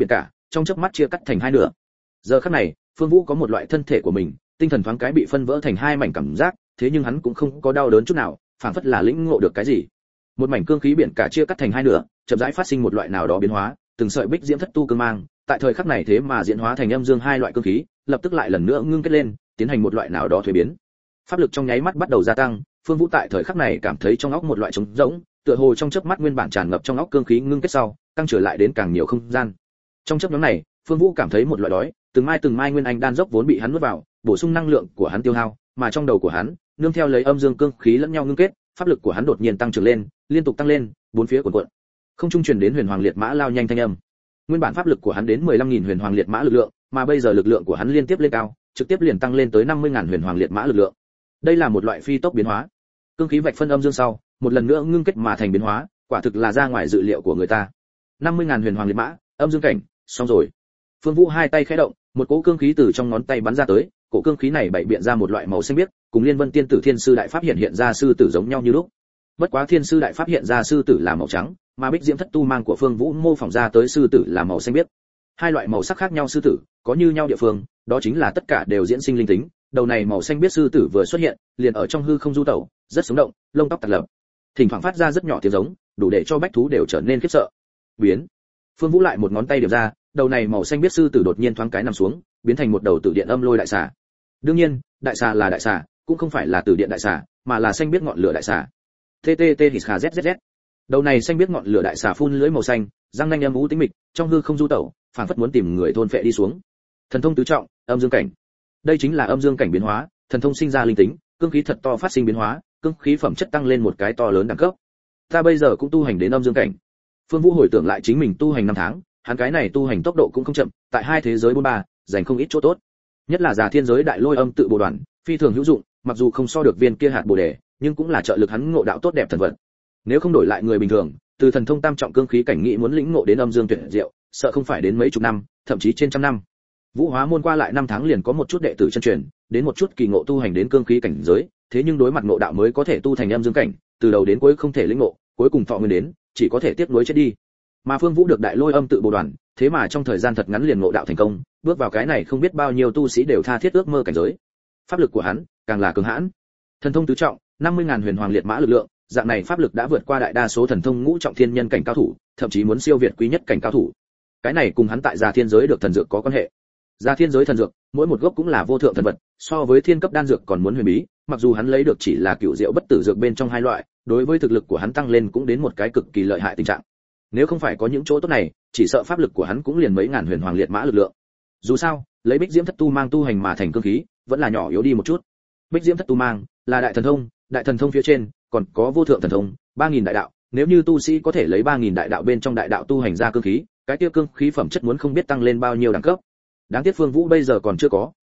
Speaker 1: trong chớp mắt chia cắt thành hai nửa. Giờ khắc này, Phương Vũ có một loại thân thể của mình, tinh thần thoáng cái bị phân vỡ thành hai mảnh cảm giác, thế nhưng hắn cũng không có đau đớn chút nào, phảng phất là lĩnh ngộ được cái gì. Một mảnh cương khí biển cả chia cắt thành hai nửa, chậm rãi phát sinh một loại nào đó biến hóa, từng sợi bích diễm thất tu cương mang, tại thời khắc này thế mà diễn hóa thành âm dương hai loại cương khí, lập tức lại lần nữa ngưng kết lên, tiến hành một loại nào đó thuế biến. Pháp lực trong nháy mắt bắt đầu gia tăng, Phương Vũ tại thời khắc này cảm thấy trong óc một loại trống rỗng, tựa hồ trong chớp mắt nguyên bản tràn ngập trong óc cương khí ngưng kết sau, tăng trở lại đến càng nhiều không gian. Trong chớp nhoáng này, Phương Vũ cảm thấy một loại đói, từng mai nguyên anh đan dốc vốn bị hắn nuốt vào, bổ sung năng lượng của hắn tiêu hao, mà trong đầu của hắn, nương theo lấy âm dương cương khí lẫn nhau ngưng kết, pháp lực của hắn đột nhiên tăng trưởng lên, liên tục tăng lên, bốn phía cuộn cuộn. Không trung truyền đến huyền hoàng liệt mã lao nhanh thanh âm. Nguyên bản pháp lực của hắn đến 15.000 huyền hoàng liệt mã lực lượng, mà bây giờ lực lượng của hắn liên tiếp lên cao, trực tiếp liền tăng lên tới 50.000 huyền hoàng liệt mã lực lượng. Đây là một loại phi tốc biến hóa. Cương khí vạch phân âm dương sau, một lần nữa ngưng kết mà thành biến hóa, quả thực là ra ngoài dự liệu của người ta. 50.000 huyền hoàng liệt mã, âm dương cảnh, xong rồi. Phương Vũ hai tay khẽ động, một cỗ cương khí từ trong ngón tay bắn ra tới, cỗ cương khí này bảy biện ra một loại màu xanh biếc, cùng Liên Vân Tiên Tử Thiên Sư Đại Pháp hiện ra sư tử giống nhau như lúc. Bất quá Thiên Sư Đại Pháp hiện ra sư tử là màu trắng, mà Bích Diễm Thất Tu mang của Phương Vũ mô phỏng ra tới sư tử là màu xanh biếc. Hai loại màu sắc khác nhau sư tử, có như nhau địa phương, đó chính là tất cả đều diễn sinh linh tính. Đầu này màu xanh biếc sư tử vừa xuất hiện, liền ở trong hư không du tẩu, rất sống động, lông tóc tạt lập. Thỉnh thoảng phát ra rất nhỏ tiếng giống, đủ để cho bách thú đều trở nên khiếp sợ. Biến. Phương Vũ lại một ngón tay điểm ra, đầu này màu xanh biếc sư tử đột nhiên thoáng cái nằm xuống, biến thành một đầu tử điện âm lôi đại xà. Đương nhiên, đại xà là đại xà, cũng không phải là tử điện đại xà, mà là xanh biếc ngọn lửa đại xà. TTT hít hà zzz. Đầu này xanh biếc ngọn lửa đại xà phun lưỡi màu xanh, răng nanh âm u tĩnh mịch, trong hư không du tẩu, phảng phất muốn tìm người thôn phệ đi xuống. Thần thông tứ trọng, âm dương cảnh. Đây chính là âm dương cảnh biến hóa, thần thông sinh ra linh tính, cương khí thật to phát sinh biến hóa, cương khí phẩm chất tăng lên một cái to lớn đẳng cấp. Ta bây giờ cũng tu hành đến âm dương cảnh. Phương Vũ hồi tưởng lại chính mình tu hành 5 tháng, hắn cái này tu hành tốc độ cũng không chậm, tại hai thế giới 43, giành không ít chỗ tốt. Nhất là Già Thiên giới đại lôi âm tự bồ đoàn, phi thường hữu dụng, mặc dù không so được viên kia hạt bồ đề, nhưng cũng là trợ lực hắn ngộ đạo tốt đẹp thần vật. Nếu không đổi lại người bình thường, từ thần thông tam trọng cương khí cảnh nghĩ muốn lĩnh ngộ đến âm dương tuyệt diệu, sợ không phải đến mấy chục năm, thậm chí trên trăm năm. Vũ Hóa môn qua lại 5 tháng liền có một chút đệ tử chân truyền, đến một chút kỳ ngộ tu hành đến cương khí cảnh giới, thế nhưng đối mặt ngộ đạo mới có thể tu thành âm dương cảnh, từ đầu đến cuối không thể lĩnh ngộ, cuối cùng thọ nguyên đến, chỉ có thể tiếp nối chết đi. Mà Phương Vũ được đại lôi âm tự bồ đoàn, thế mà trong thời gian thật ngắn liền ngộ đạo thành công, bước vào cái này không biết bao nhiêu tu sĩ đều tha thiết ước mơ cảnh giới. Pháp lực của hắn càng là cường hãn. Thần thông tứ trọng, 50.000 huyền hoàng liệt mã lực lượng, dạng này pháp lực đã vượt qua đại đa số thần thông ngũ trọng thiên nhân cảnh cao thủ, thậm chí muốn siêu việt quý nhất cảnh cao thủ. Cái này cùng hắn tại Già Thiên giới được thần dược có quan hệ. Già Thiên giới thần dược, mỗi một gốc cũng là vô thượng thần vật, so với thiên cấp đan dược còn muốn huyền bí, mặc dù hắn lấy được chỉ là cựu diệu bất tử dược bên trong hai loại, đối với thực lực của hắn tăng lên cũng đến một cái cực kỳ lợi hại tình trạng. Nếu không phải có những chỗ tốt này, chỉ sợ pháp lực của hắn cũng liền mấy ngàn huyền hoàng liệt mã lực lượng. Dù sao, lấy Bích Diễm Thất Tu mang tu hành mà thành cương khí, vẫn là nhỏ yếu đi một chút. Bích Diễm Thất Tu mang là đại thần thông phía trên, còn có vô thượng thần thông, 3000 đại đạo, nếu như tu sĩ có thể lấy 3000 đại đạo bên trong đại đạo tu hành ra cương khí, cái kia cương khí phẩm chất muốn không biết tăng lên bao nhiêu đẳng cấp. Đáng tiếc Phương Vũ bây giờ còn chưa có.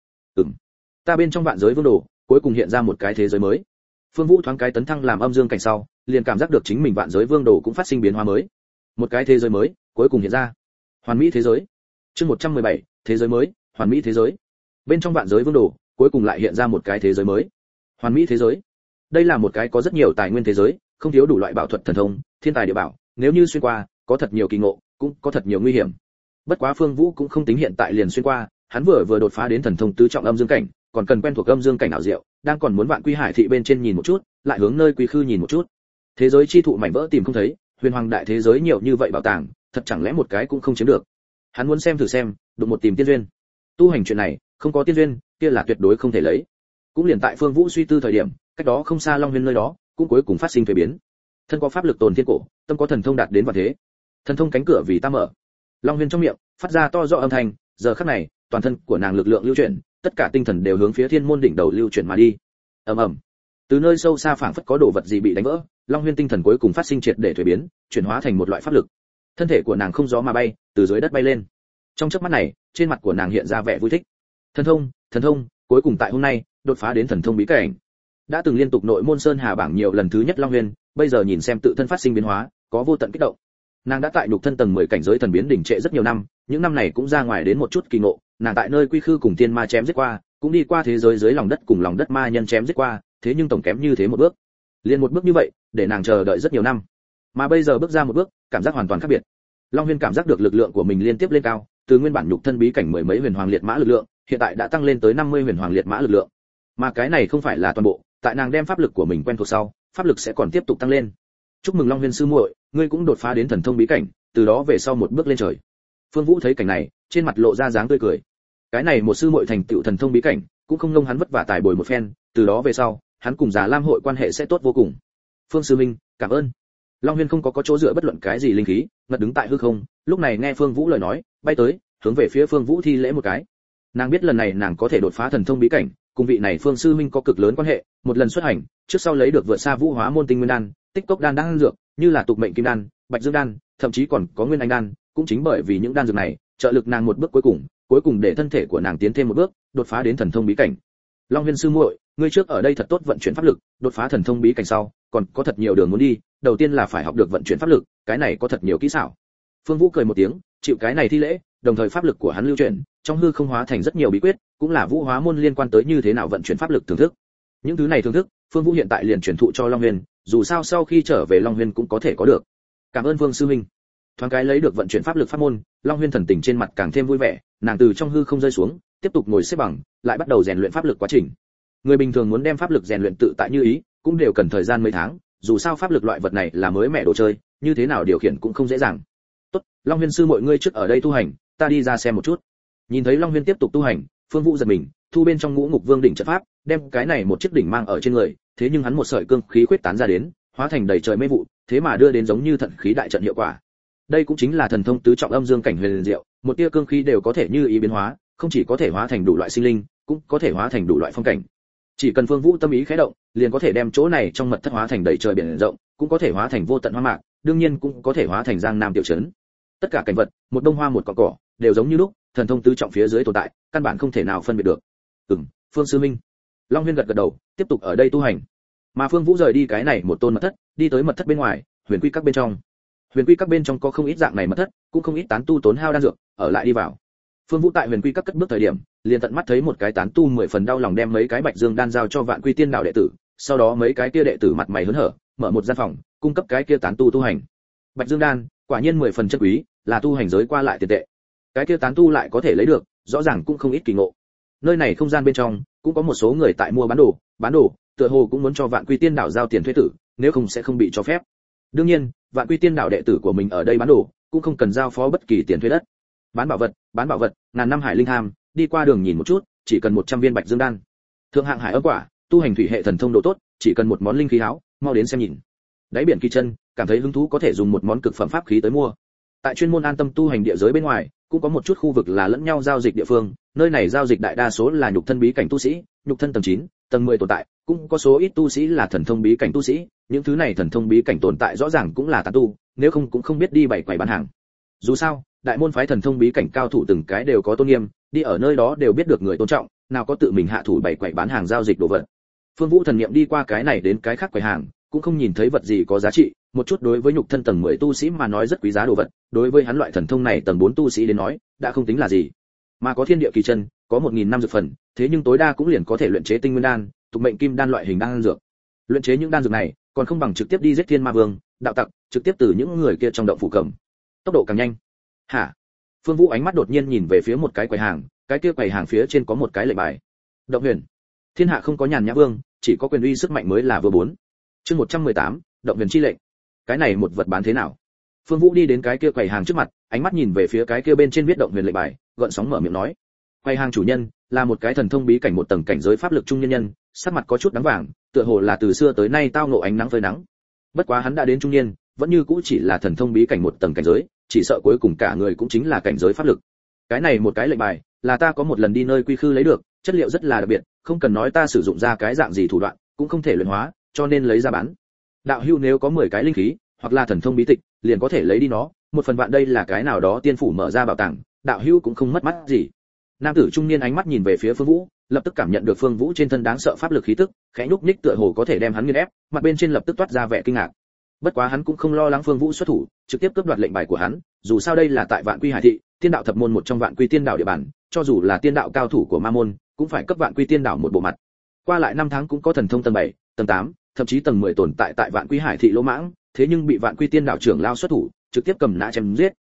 Speaker 1: Ta bên trong vạn giới vương đồ, cuối cùng hiện ra một cái thế giới mới. Phương Vũ thoáng cái tấn thăng làm âm dương cảnh sau, liền cảm giác được chính mình vạn giới vương đồ cũng phát sinh biến hóa mới. Một cái thế giới mới, cuối cùng hiện ra. Hoàn mỹ thế giới. Chương 117, thế giới mới, hoàn mỹ thế giới. Bên trong vạn giới vương đồ, cuối cùng lại hiện ra một cái thế giới mới. Hoàn mỹ thế giới. Đây là một cái có rất nhiều tài nguyên thế giới, không thiếu đủ loại bảo thuật thần thông, thiên tài địa bảo, nếu như xuyên qua, có thật nhiều kỳ ngộ, cũng có thật nhiều nguy hiểm. Bất quá Phương Vũ cũng không tính hiện tại liền xuyên qua, hắn vừa đột phá đến thần thông tứ trọng âm dương cảnh, còn cần quen thuộc âm dương cảnh ảo diệu, đang còn muốn Vạn Quy Hải thị bên trên nhìn một chút, lại hướng nơi Quy Khư nhìn một chút. Thế giới chi thụ mảnh vỡ tìm không thấy, huyền hoàng đại thế giới nhiều như vậy bảo tàng, thật chẳng lẽ một cái cũng không chiếm được. Hắn muốn xem thử xem, đụng một tìm tiên duyên. Tu hành chuyện này, không có tiên duyên, kia là tuyệt đối không thể lấy. Cũng liền tại Phương Vũ suy tư thời điểm, cách đó không xa Long Huyên nơi đó, cũng cuối cùng phát sinh thay biến. Thân có pháp lực tồn thiên cổ, tâm có thần thông đạt đến vạn thế. Thần thông cánh cửa vì ta mở. Long Huyên trong miệng phát ra to rõ âm thanh, giờ khắc này, toàn thân của nàng lực lượng lưu chuyển, tất cả tinh thần đều hướng phía thiên môn đỉnh đầu lưu chuyển mà đi. Ầm ầm. Từ nơi sâu xa phảng phất có đồ vật gì bị đánh vỡ, Long Huyên tinh thần cuối cùng phát sinh triệt để thuế biến, chuyển hóa thành một loại pháp lực. Thân thể của nàng không gió mà bay, từ dưới đất bay lên. Trong chớp mắt này, trên mặt của nàng hiện ra vẻ vui thích. Thần thông, cuối cùng tại hôm nay, đột phá đến thần thông bí cảnh. Đã từng liên tục nội môn sơn hà bảng nhiều lần thứ nhất Long Huyên, bây giờ nhìn xem tự thân phát sinh biến hóa, có vô tận kích động. Nàng đã tại nhục thân tầng 10 cảnh giới thần biến đỉnh trệ rất nhiều năm, những năm này cũng ra ngoài đến một chút kỳ ngộ, nàng tại nơi Quy Khư cùng tiên ma chém giết qua, cũng đi qua thế giới dưới lòng đất cùng lòng đất ma nhân chém giết qua, thế nhưng tổng kém như thế một bước. Liên một bước như vậy, để nàng chờ đợi rất nhiều năm. Mà bây giờ bước ra một bước, cảm giác hoàn toàn khác biệt. Long Huyên cảm giác được lực lượng của mình liên tiếp lên cao, từ nguyên bản nhục thân bí cảnh mười mấy huyền hoàng liệt mã lực lượng, hiện tại đã tăng lên tới 50 huyền hoàng liệt mã lực lượng. Mà cái này không phải là toàn bộ, tại nàng đem pháp lực của mình quen thuộc sau, pháp lực sẽ còn tiếp tục tăng lên. Chúc mừng Long Huyên sư muội, ngươi cũng đột phá đến thần thông bí cảnh, từ đó về sau một bước lên trời. Phương Vũ thấy cảnh này, trên mặt lộ ra dáng tươi cười. Cái này một sư muội thành tựu thần thông bí cảnh, cũng không ngông hắn vất vả tài bồi một phen, từ đó về sau, hắn cùng Già Lam hội quan hệ sẽ tốt vô cùng. Phương sư minh, cảm ơn. Long Huyên không có chỗ dựa bất luận cái gì linh khí, ngật đứng tại hư không, lúc này nghe Phương Vũ lời nói, bay tới, hướng về phía Phương Vũ thi lễ một cái. Nàng biết lần này nàng có thể đột phá thần thông bí cảnh, cùng vị này Phương sư minh có cực lớn quan hệ, một lần xuất hành, trước sau lấy được vượt xa Vũ Hóa môn tinh nguyên đan, tích cốc đan đan dược, như là tục mệnh kim đan, bạch dương đan, thậm chí còn có nguyên anh đan, cũng chính bởi vì những đan dược này, trợ lực nàng một bước cuối cùng để thân thể của nàng tiến thêm một bước, đột phá đến thần thông bí cảnh. Long Huyên sư muội, ngươi trước ở đây thật tốt vận chuyển pháp lực, đột phá thần thông bí cảnh sau, còn có thật nhiều đường muốn đi, đầu tiên là phải học được vận chuyển pháp lực, cái này có thật nhiều kỹ xảo. Phương Vũ cười một tiếng, chịu cái này thi lễ, đồng thời pháp lực của hắn lưu chuyển, trong hư không hóa thành rất nhiều bí quyết, cũng là Vũ Hóa môn liên quan tới như thế nào vận chuyển pháp lực thưởng thức. Những thứ này thưởng thức, Phương Vũ hiện tại liền truyền thụ cho Long Huyên, dù sao sau khi trở về Long Huyên cũng có thể có được. Cảm ơn Phương sư huynh. Thoáng cái lấy được vận chuyển pháp lực pháp môn, Long Huyên thần tình trên mặt càng thêm vui vẻ, nàng từ trong hư không rơi xuống, tiếp tục ngồi xếp bằng, lại bắt đầu rèn luyện pháp lực quá trình. Người bình thường muốn đem pháp lực rèn luyện tự tại như ý, cũng đều cần thời gian mấy tháng, dù sao pháp lực loại vật này là mới mẻ đồ chơi, như thế nào điều khiển cũng không dễ dàng. Tốt, Long Huyên sư mọi ngươi trước ở đây tu hành, ta đi ra xem một chút. Nhìn thấy Long Huyên tiếp tục tu hành, Phương Vũ giật mình, thu bên trong Ngũ Ngục Vương đỉnh trận pháp, đem cái này một chiếc đỉnh mang ở trên người, thế nhưng hắn một sợi cương khí khuyết tán ra đến, hóa thành đầy trời mây vụ, thế mà đưa đến giống như thận khí đại trận hiệu quả. Đây cũng chính là thần thông tứ trọng âm dương cảnh huyền diệu, một tia cương khí đều có thể như ý biến hóa, không chỉ có thể hóa thành đủ loại sinh linh, cũng có thể hóa thành đủ loại phong cảnh. Chỉ cần Phương Vũ tâm ý khẽ động, liền có thể đem chỗ này trong mật thất hóa thành đầy trời biển rộng, cũng có thể hóa thành vô tận hoa mạc, đương nhiên cũng có thể hóa thành giang nam tiểu trấn. Tất cả cảnh vật, một bông hoa một cỏ cỏ, đều giống như lúc, thần thông tứ trọng phía dưới tồn tại, căn bản không thể nào phân biệt được. Phương sư minh. Long Huyên gật gật đầu, tiếp tục ở đây tu hành. Mà Phương Vũ rời đi cái này một tôn mật thất, đi tới mật thất bên ngoài, Huyền Quy Các bên trong. Huyền Quy Các bên trong có không ít dạng này mật thất, cũng không ít tán tu tốn hao đan dược, ở lại đi vào. Phương Vũ tại Huyền Quy Các cất bước thời điểm, liền tận mắt thấy một cái tán tu 10 phần đau lòng đem mấy cái bạch dương đan giao cho Vạn Quy Tiên đạo đệ tử, sau đó mấy cái kia đệ tử mặt mày hớn hở, mở một gian phòng, cung cấp cái kia tán tu tu hành. Bạch dương đan, quả nhiên 10 phần chân quý, là tu hành giới qua lại tiền tệ. Cái kia tán tu lại có thể lấy được, rõ ràng cũng không ít kỳ ngộ. Nơi này không gian bên trong, cũng có một số người tại mua bán đồ, tựa hồ cũng muốn cho Vạn Quy Tiên đạo giao tiền thuế tử, nếu không sẽ không bị cho phép. Đương nhiên, Vạn Quy Tiên đạo đệ tử của mình ở đây bán đồ, cũng không cần giao phó bất kỳ tiền thuế đất. Bán bảo vật, ngàn năm hải linh tham, đi qua đường nhìn một chút, chỉ cần 100 viên bạch dương đan. Thượng hạng hải âm quả, tu hành thủy hệ thần thông độ tốt, chỉ cần một món linh khí háo, mau đến xem nhìn. Đáy biển kỳ chân, cảm thấy hứng thú có thể dùng một món cực phẩm pháp khí tới mua. Tại chuyên môn an tâm tu hành địa giới bên ngoài, cũng có một chút khu vực là lẫn nhau giao dịch địa phương, nơi này giao dịch đại đa số là nhục thân bí cảnh tu sĩ, nhục thân tầng 9, tầng 10 tồn tại, cũng có số ít tu sĩ là thần thông bí cảnh tu sĩ, những thứ này thần thông bí cảnh tồn tại rõ ràng cũng là tán tu, nếu không cũng không biết đi bày quầy bán hàng. Dù sao, đại môn phái thần thông bí cảnh cao thủ từng cái đều có tôn nghiêm, đi ở nơi đó đều biết được người tôn trọng, nào có tự mình hạ thủ bày quầy bán hàng giao dịch đồ vật. Phương Vũ thần niệm đi qua cái này đến cái khác quầy hàng, cũng không nhìn thấy vật gì có giá trị, một chút đối với nhục thân tầng 10 tu sĩ mà nói rất quý giá đồ vật, đối với hắn loại thần thông này tầng 4 tu sĩ đến nói, đã không tính là gì. Mà có thiên địa kỳ chân, có 1000 năm dược phần, thế nhưng tối đa cũng liền có thể luyện chế tinh nguyên đan, tục mệnh kim đan loại hình đan dược. Luyện chế những đan dược này, còn không bằng trực tiếp đi giết thiên ma vương, đạo tặc, trực tiếp từ những người kia trong động phủ cầm. Tốc độ càng nhanh. Hả? Phương Vũ ánh mắt đột nhiên nhìn về phía một cái quầy hàng, cái kia quầy hàng phía trên có một cái lệnh bài. Động huyền. Thiên hạ không có nhàn nhã vương, chỉ có quyền uy sức mạnh mới là vừa bốn. Chương 118, động huyền chi lệnh. Cái này một vật bán thế nào? Phương Vũ đi đến cái kia quầy hàng trước mặt, ánh mắt nhìn về phía cái kia bên trên viết động huyền lệnh bài, gợn sóng mở miệng nói. Quầy hàng chủ nhân là một cái thần thông bí cảnh một tầng cảnh giới pháp lực trung nhân nhân, sắc mặt có chút đắng vàng, tựa hồ là từ xưa tới nay tao ngộ ánh nắng phơi nắng. Bất quá hắn đã đến trung niên, vẫn như cũ chỉ là thần thông bí cảnh một tầng cảnh giới, chỉ sợ cuối cùng cả người cũng chính là cảnh giới pháp lực. Cái này một cái lệnh bài, là ta có một lần đi nơi quy khư lấy được, chất liệu rất là đặc biệt, không cần nói ta sử dụng ra cái dạng gì thủ đoạn, cũng không thể luyện hóa, cho nên lấy ra bán. Đạo hữu nếu có 10 cái linh khí, hoặc là thần thông bí tịch, liền có thể lấy đi nó, một phần vạn đây là cái nào đó tiên phủ mở ra bảo tàng, đạo hữu cũng không mất mắt gì. Nam tử trung niên ánh mắt nhìn về phía Phương Vũ, lập tức cảm nhận được Phương Vũ trên thân đáng sợ pháp lực khí tức, khẽ nhúc nhích tựa hồ có thể đem hắn nghiền ép, mặt bên trên lập tức toát ra vẻ kinh ngạc. Bất quá hắn cũng không lo lắng Phương Vũ xuất thủ, trực tiếp cướp đoạt lệnh bài của hắn, dù sao đây là tại Vạn Quy Hải thị, Tiên đạo thập môn một trong Vạn Quy Tiên đạo địa bàn, cho dù là tiên đạo cao thủ của ma môn, cũng phải cấp Vạn Quy Tiên đạo một bộ mặt. Qua lại 5 tháng cũng có thần thông tầng 7, tầng 8, thậm chí tầng 10 tồn tại tại Vạn Quy Hải thị lỗ mãng, thế nhưng bị Vạn Quy Tiên đạo trưởng lao xuất thủ, trực tiếp cầm nã chém giết,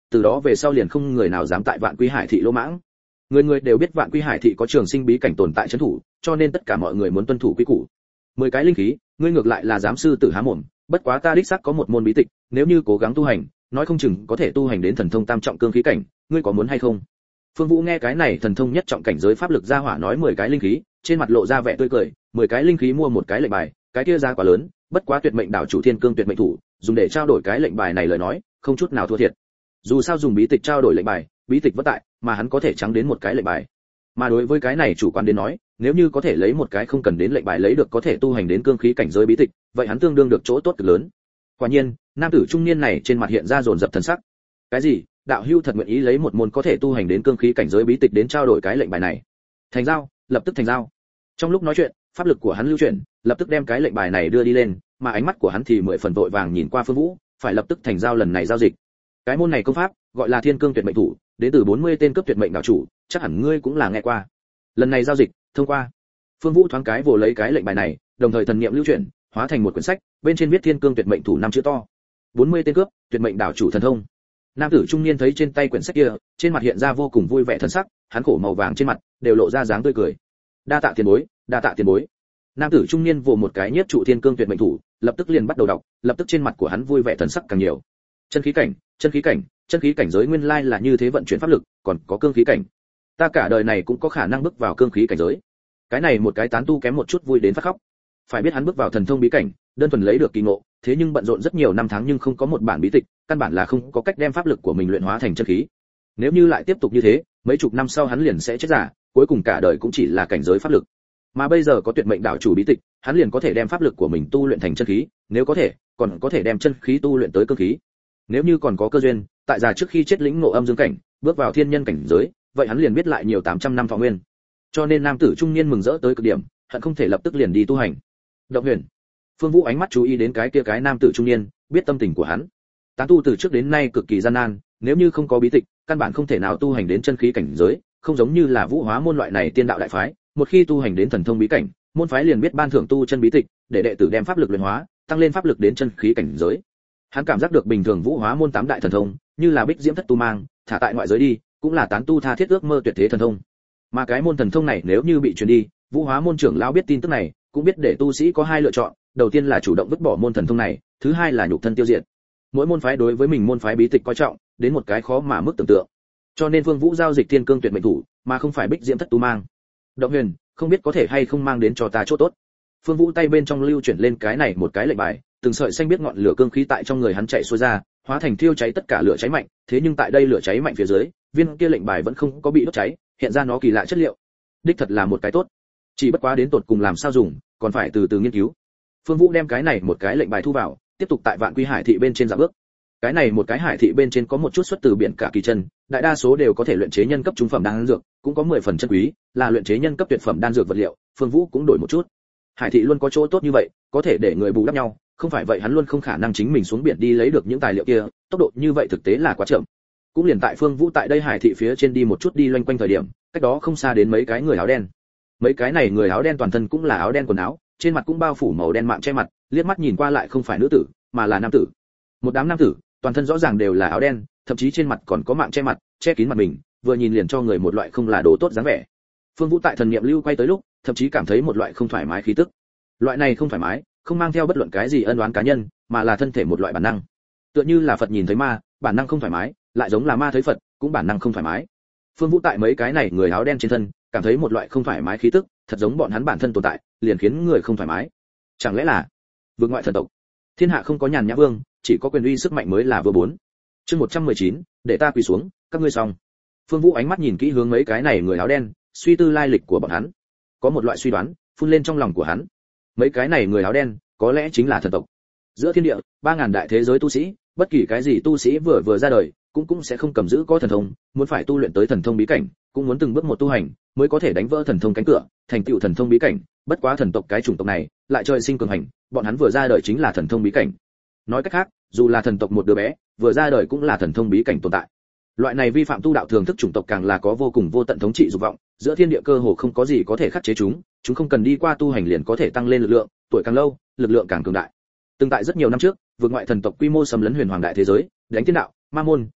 Speaker 1: từ đó về sau liền không người nào dám tại Vạn Quy Hải thị lỗ mãng. Người người đều biết Vạn Quy Hải thị có trường sinh bí cảnh tồn tại trấn thủ, cho nên tất cả mọi người muốn tuân thủ quy củ. 10 cái linh khí, ngươi ngược lại là dám sư tử há mồm, bất quá ta đích xác có một môn bí tịch, nếu như cố gắng tu hành, nói không chừng có thể tu hành đến thần thông tam trọng cương khí cảnh, ngươi có muốn hay không? Phương Vũ nghe cái này thần thông nhất trọng cảnh giới pháp lực gia hỏa nói 10 cái linh khí, trên mặt lộ ra vẻ tươi cười, 10 cái linh khí mua một cái lệnh bài, cái kia giá quá lớn, bất quá tuyệt mệnh đảo chủ Thiên Cương tuyệt mệnh thủ, dùng để trao đổi cái lệnh bài này lời nói, không chút nào thua thiệt. Dù sao dùng bí tịch trao đổi lệnh bài, bí tịch vẫn tại, mà hắn có thể trắng đến một cái lệnh bài. Mà đối với cái này chủ quan đến nói, nếu như có thể lấy một cái không cần đến lệnh bài lấy được có thể tu hành đến cương khí cảnh giới bí tịch, vậy hắn tương đương được chỗ tốt cực lớn. Quả nhiên, nam tử trung niên này trên mặt hiện ra dồn dập thần sắc. Cái gì? Đạo hữu thật nguyện ý lấy một môn có thể tu hành đến cương khí cảnh giới bí tịch đến trao đổi cái lệnh bài này? Thành giao, lập tức thành giao. Trong lúc nói chuyện, pháp lực của hắn lưu chuyển, lập tức đem cái lệnh bài này đưa đi lên, mà ánh mắt của hắn thì 10 phần vội vàng nhìn qua Phương Vũ, phải lập tức thành giao lần này giao dịch. Cái môn này công pháp gọi là Thiên Cương tuyệt mệnh thủ, đến từ 40 tên cấp tuyệt mệnh đạo chủ, chắc hẳn ngươi cũng là nghe qua. Lần này giao dịch thông qua. Phương Vũ thoáng cái vồ lấy cái lệnh bài này, đồng thời thần niệm lưu chuyển, hóa thành một quyển sách, bên trên viết Thiên Cương tuyệt mệnh thủ 5 chữ to. 40 tên cướp, tuyệt mệnh đạo chủ thần thông. Nam tử trung niên thấy trên tay quyển sách kia, trên mặt hiện ra vô cùng vui vẻ thần sắc, hắn khổ màu vàng trên mặt đều lộ ra dáng tươi cười. Đa tạ tiền bối, đa tạ tiền bối. Nam tử trung niên vồ một cái nhiếp trụ Thiên Cương tuyệt mệnh thủ, lập tức liền bắt đầu đọc, lập tức trên mặt của hắn vui vẻ thần sắc càng nhiều. Chân khí cảnh, chân khí cảnh, chân khí cảnh giới nguyên lai là như thế vận chuyển pháp lực, còn có cương khí cảnh. Ta cả đời này cũng có khả năng bước vào cương khí cảnh giới. Cái này một cái tán tu kém một chút vui đến phát khóc. Phải biết hắn bước vào thần thông bí cảnh, đơn thuần lấy được kỳ ngộ, thế nhưng bận rộn rất nhiều năm tháng nhưng không có một bản bí tịch, căn bản là không có cách đem pháp lực của mình luyện hóa thành chân khí. Nếu như lại tiếp tục như thế, mấy chục năm sau hắn liền sẽ chết giả, cuối cùng cả đời cũng chỉ là cảnh giới pháp lực. Mà bây giờ có tuyệt mệnh đạo chủ bí tịch, hắn liền có thể đem pháp lực của mình tu luyện thành chân khí, nếu có thể, còn có thể đem chân khí tu luyện tới cương khí. Nếu như còn có cơ duyên, tại già trước khi chết lĩnh ngộ âm dương cảnh, bước vào thiên nhân cảnh giới, vậy hắn liền biết lại nhiều 800 năm thọ nguyên. Cho nên nam tử trung niên mừng rỡ tới cực điểm, hận không thể lập tức liền đi tu hành. Động Huyền. Phương Vũ ánh mắt chú ý đến cái nam tử trung niên, biết tâm tình của hắn. Tán tu từ trước đến nay cực kỳ gian nan, nếu như không có bí tịch, căn bản không thể nào tu hành đến chân khí cảnh giới, không giống như là Vũ Hóa môn loại này tiên đạo đại phái, một khi tu hành đến thần thông bí cảnh, môn phái liền biết ban thưởng tu chân bí tịch, để đệ tử đem pháp lực luyện hóa, tăng lên pháp lực đến chân khí cảnh giới. Hắn cảm giác được bình thường Vũ Hóa môn 8 đại thần thông, như là Bích Diễm Thất Tu Mang, thả tại ngoại giới đi, cũng là tán tu tha thiết ước mơ tuyệt thế thần thông. Mà cái môn thần thông này nếu như bị truyền đi, Vũ Hóa môn trưởng lão biết tin tức này, cũng biết để tu sĩ có hai lựa chọn, đầu tiên là chủ động vứt bỏ môn thần thông này, thứ hai là nhục thân tiêu diệt. Mỗi môn phái đối với mình môn phái bí tịch coi trọng, đến một cái khó mà mức tưởng tượng. Cho nên Vương Vũ giao dịch Thiên Cương tuyệt mệnh thủ, mà không phải Bích Diễm Thất Tu Mang. Động Huyền, không biết có thể hay không mang đến cho ta chỗ tốt. Phương Vũ tay bên trong lưu chuyển lên cái này một cái lệnh bài, từng sợi xanh biết ngọn lửa cương khí tại trong người hắn chạy xuôi ra, hóa thành thiêu cháy tất cả lửa cháy mạnh, thế nhưng tại đây lửa cháy mạnh phía dưới, viên kia lệnh bài vẫn không có bị đốt cháy, hiện ra nó kỳ lạ chất liệu. Đích thật là một cái tốt. Chỉ bất quá đến tột cùng làm sao dùng, còn phải từ từ nghiên cứu. Phương Vũ đem cái này một cái lệnh bài thu vào, tiếp tục tại Vạn Quy Hải thị bên trên dạo bước. Cái này một cái hải thị bên trên có một chút xuất từ biển cả kỳ chân, đại đa số đều có thể luyện chế nhân cấp trung phẩm đan dược, cũng có 10 phần chân quý, là luyện chế nhân cấp tuyệt phẩm đan dược vật liệu, Phương Vũ cũng đổi một chút. Hải thị luôn có chỗ tốt như vậy, có thể để người bù đắp nhau, không phải vậy hắn luôn không khả năng chính mình xuống biển đi lấy được những tài liệu kia, tốc độ như vậy thực tế là quá chậm. Cũng liền tại Phương Vũ tại đây hải thị phía trên đi một chút đi loanh quanh thời điểm, cách đó không xa đến mấy cái người áo đen. Mấy cái này người áo đen toàn thân cũng là áo đen quần áo, trên mặt cũng bao phủ màu đen mạng che mặt, liếc mắt nhìn qua lại không phải nữ tử, mà là nam tử. Một đám nam tử, toàn thân rõ ràng đều là áo đen, thậm chí trên mặt còn có mạng che mặt, che kín mặt mình, vừa nhìn liền cho người một loại không là đồ tốt dáng vẻ. Phương Vũ tại thần niệm lưu quay tới lúc, thậm chí cảm thấy một loại không thoải mái khí tức. Loại này không thoải mái, không mang theo bất luận cái gì ân oán cá nhân, mà là thân thể một loại bản năng. Tựa như là Phật nhìn thấy ma, bản năng không thoải mái, lại giống là ma thấy Phật, cũng bản năng không thoải mái. Phương Vũ tại mấy cái này người áo đen trên thân, cảm thấy một loại không thoải mái khí tức, thật giống bọn hắn bản thân tồn tại, liền khiến người không thoải mái. Chẳng lẽ là vượt ngoại thần tộc? Thiên hạ không có nhàn nhã vương, chỉ có quyền uy sức mạnh mới là vừa bốn. Chương 119, để ta quỳ xuống, các ngươi xong. Phương Vũ ánh mắt nhìn kỹ hướng mấy cái này người áo đen, suy tư lai lịch của bọn hắn. Có một loại suy đoán phun lên trong lòng của hắn. Mấy cái này người áo đen, có lẽ chính là thần tộc. Giữa thiên địa, 3000 đại thế giới tu sĩ, bất kỳ cái gì tu sĩ vừa ra đời, cũng sẽ không cầm giữ có thần thông, muốn phải tu luyện tới thần thông bí cảnh, cũng muốn từng bước một tu hành, mới có thể đánh vỡ thần thông cánh cửa, thành tựu thần thông bí cảnh. Bất quá thần tộc cái chủng tộc này, lại trời sinh cường hành, bọn hắn vừa ra đời chính là thần thông bí cảnh. Nói cách khác, dù là thần tộc một đứa bé, vừa ra đời cũng là thần thông bí cảnh tồn tại. Loại này vi phạm tu đạo thường thức chủng tộc càng là có vô cùng vô tận thống trị dục vọng, giữa thiên địa cơ hồ không có gì có thể khắc chế chúng không cần đi qua tu hành liền có thể tăng lên lực lượng, tuổi càng lâu, lực lượng càng cường đại. Từng tại rất nhiều năm trước, vượt ngoại thần tộc quy mô xâm lấn huyền hoàng đại thế giới, đánh thiên đạo, ma môn,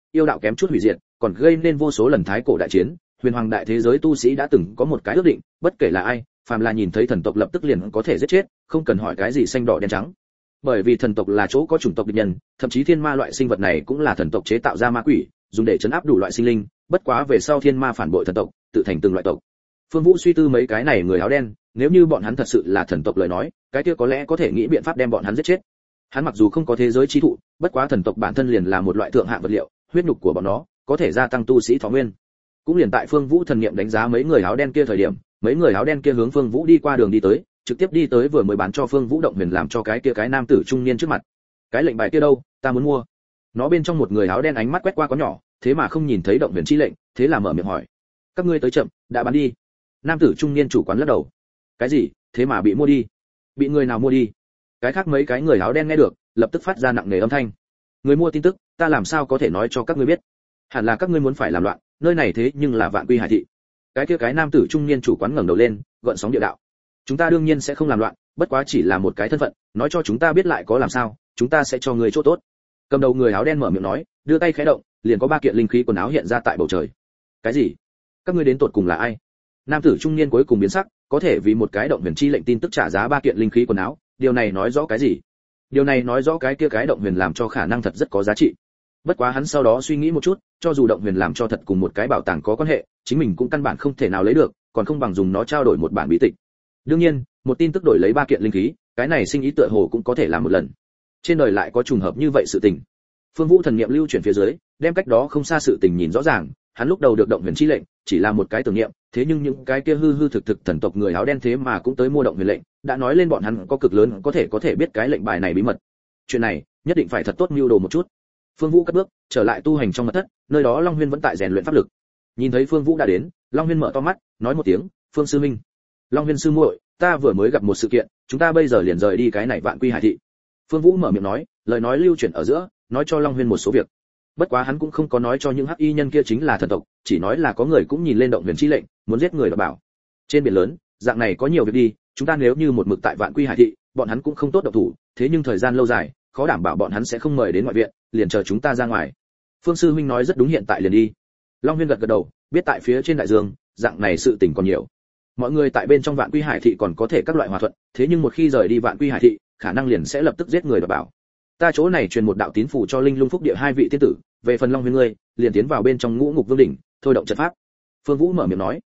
Speaker 1: yêu đạo kém chút hủy diệt, còn gây nên vô số lần thái cổ đại chiến. Huyền hoàng đại thế giới tu sĩ đã từng có một cái ước định, bất kể là ai, phàm là nhìn thấy thần tộc lập tức liền có thể giết chết, không cần hỏi cái gì xanh đỏ đen trắng. Bởi vì thần tộc là chỗ có chủng tộc địch nhân, thậm chí thiên ma loại sinh vật này cũng là thần tộc chế tạo ra ma quỷ, dùng để trấn áp đủ loại sinh linh, bất quá về sau thiên ma phản bội thần tộc, tự thành từng loại tộc. Phương Vũ suy tư mấy cái này người áo đen, nếu như bọn hắn thật sự là thần tộc lời nói, cái kia có lẽ có thể nghĩ biện pháp đem bọn hắn giết chết. Hắn mặc dù không có thế giới chi thụ, bất quá thần tộc bản thân liền là một loại thượng hạng vật liệu, huyết nhục của bọn nó có thể gia tăng tu sĩ thọ nguyên. Cũng liền tại Phương Vũ thần niệm đánh giá mấy người áo đen kia thời điểm, mấy người áo đen kia hướng Phương Vũ đi qua đường đi tới, trực tiếp đi tới vừa mới bán cho Phương Vũ động huyền làm cho cái kia cái nam tử trung niên trước mặt. Cái lệnh bài kia đâu, ta muốn mua. Nó bên trong một người áo đen ánh mắt quét qua có nhỏ, thế mà không nhìn thấy động huyền chi lệnh, thế là mở miệng hỏi: "Các ngươi tới chậm, đã bán đi." Nam tử trung niên chủ quán lắc đầu: "Cái gì? Thế mà bị mua đi? Bị người nào mua đi?" Cái khác mấy cái người áo đen nghe được, lập tức phát ra nặng nề âm thanh: "Người mua tin tức, ta làm sao có thể nói cho các ngươi biết? Hẳn là các ngươi muốn phải làm loạn, nơi này thế nhưng là Vạn Quy Hải thị." Cái kia cái nam tử trung niên chủ quán ngẩng đầu lên, gợn sóng địa đạo: "Chúng ta đương nhiên sẽ không làm loạn, bất quá chỉ là một cái thân phận, nói cho chúng ta biết lại có làm sao, chúng ta sẽ cho người chỗ tốt." Cầm đầu người áo đen mở miệng nói, đưa tay khẽ động, liền có 3 kiện linh khí quần áo hiện ra tại bầu trời. "Cái gì? Các ngươi đến tụt cùng là ai?" Nam tử trung niên cuối cùng biến sắc, có thể vì một cái động huyền chi lệnh tin tức trả giá 3 kiện linh khí quần áo, điều này nói rõ cái gì? Điều này nói rõ cái kia cái động huyền làm cho khả năng thật rất có giá trị. Bất quá hắn sau đó suy nghĩ một chút, cho dù động huyền làm cho thật cùng một cái bảo tàng có quan hệ, chính mình cũng căn bản không thể nào lấy được, còn không bằng dùng nó trao đổi một bản bí tịch. Đương nhiên, một tin tức đổi lấy 3 kiện linh khí, cái này sinh ý tựa hồ cũng có thể làm một lần. Trên đời lại có trùng hợp như vậy sự tình. Phương Vũ thần niệm lưu chuyển phía dưới, đem cách đó không xa sự tình nhìn rõ ràng, hắn lúc đầu được động huyền chi lệnh, chỉ là một cái tưởng niệm, thế nhưng những cái kia hư hư thực thực thần tộc người áo đen thế mà cũng tới mua động huyền lệnh, đã nói lên bọn hắn có cực lớn có thể biết cái lệnh bài này bí mật. Chuyện này, nhất định phải thật tốt mưu đồ một chút. Phương Vũ cất bước, trở lại tu hành trong mật thất, nơi đó Long Huyên vẫn tại rèn luyện pháp lực. Nhìn thấy Phương Vũ đã đến, Long Huyên mở to mắt, nói một tiếng: "Phương sư huynh." "Long Huyên sư muội, ta vừa mới gặp một sự kiện, chúng ta bây giờ liền rời đi cái này Vạn Quy Hải thị." Phương Vũ mở miệng nói, lời nói lưu chuyển ở giữa, nói cho Long Huyên một số việc. Bất quá hắn cũng không có nói cho những hắc y nhân kia chính là thần tộc, chỉ nói là có người cũng nhìn lên động huyền chi lệnh, muốn giết người đảm bảo. Trên biển lớn, dạng này có nhiều việc đi, chúng ta nếu như một mực tại Vạn Quy Hải thị, bọn hắn cũng không tốt động thủ, thế nhưng thời gian lâu dài, khó đảm bảo bọn hắn sẽ không mời đến ngoại viện, liền chờ chúng ta ra ngoài. Phương sư huynh nói rất đúng, hiện tại liền đi. Long Huyên gật gật đầu, biết tại phía trên đại dương, dạng này sự tình còn nhiều. Mọi người tại bên trong Vạn Quy Hải thị còn có thể các loại hòa thuận, thế nhưng một khi rời đi Vạn Quy Hải thị, khả năng liền sẽ lập tức giết người đảm bảo. Ta chỗ này truyền một đạo tín phù cho Linh Lung Phúc Địa 2 vị tiên tử, về phần Long Huyên ngươi, liền tiến vào bên trong Ngũ Ngục Vương đỉnh, thôi động trận pháp. Phương Vũ mở miệng nói.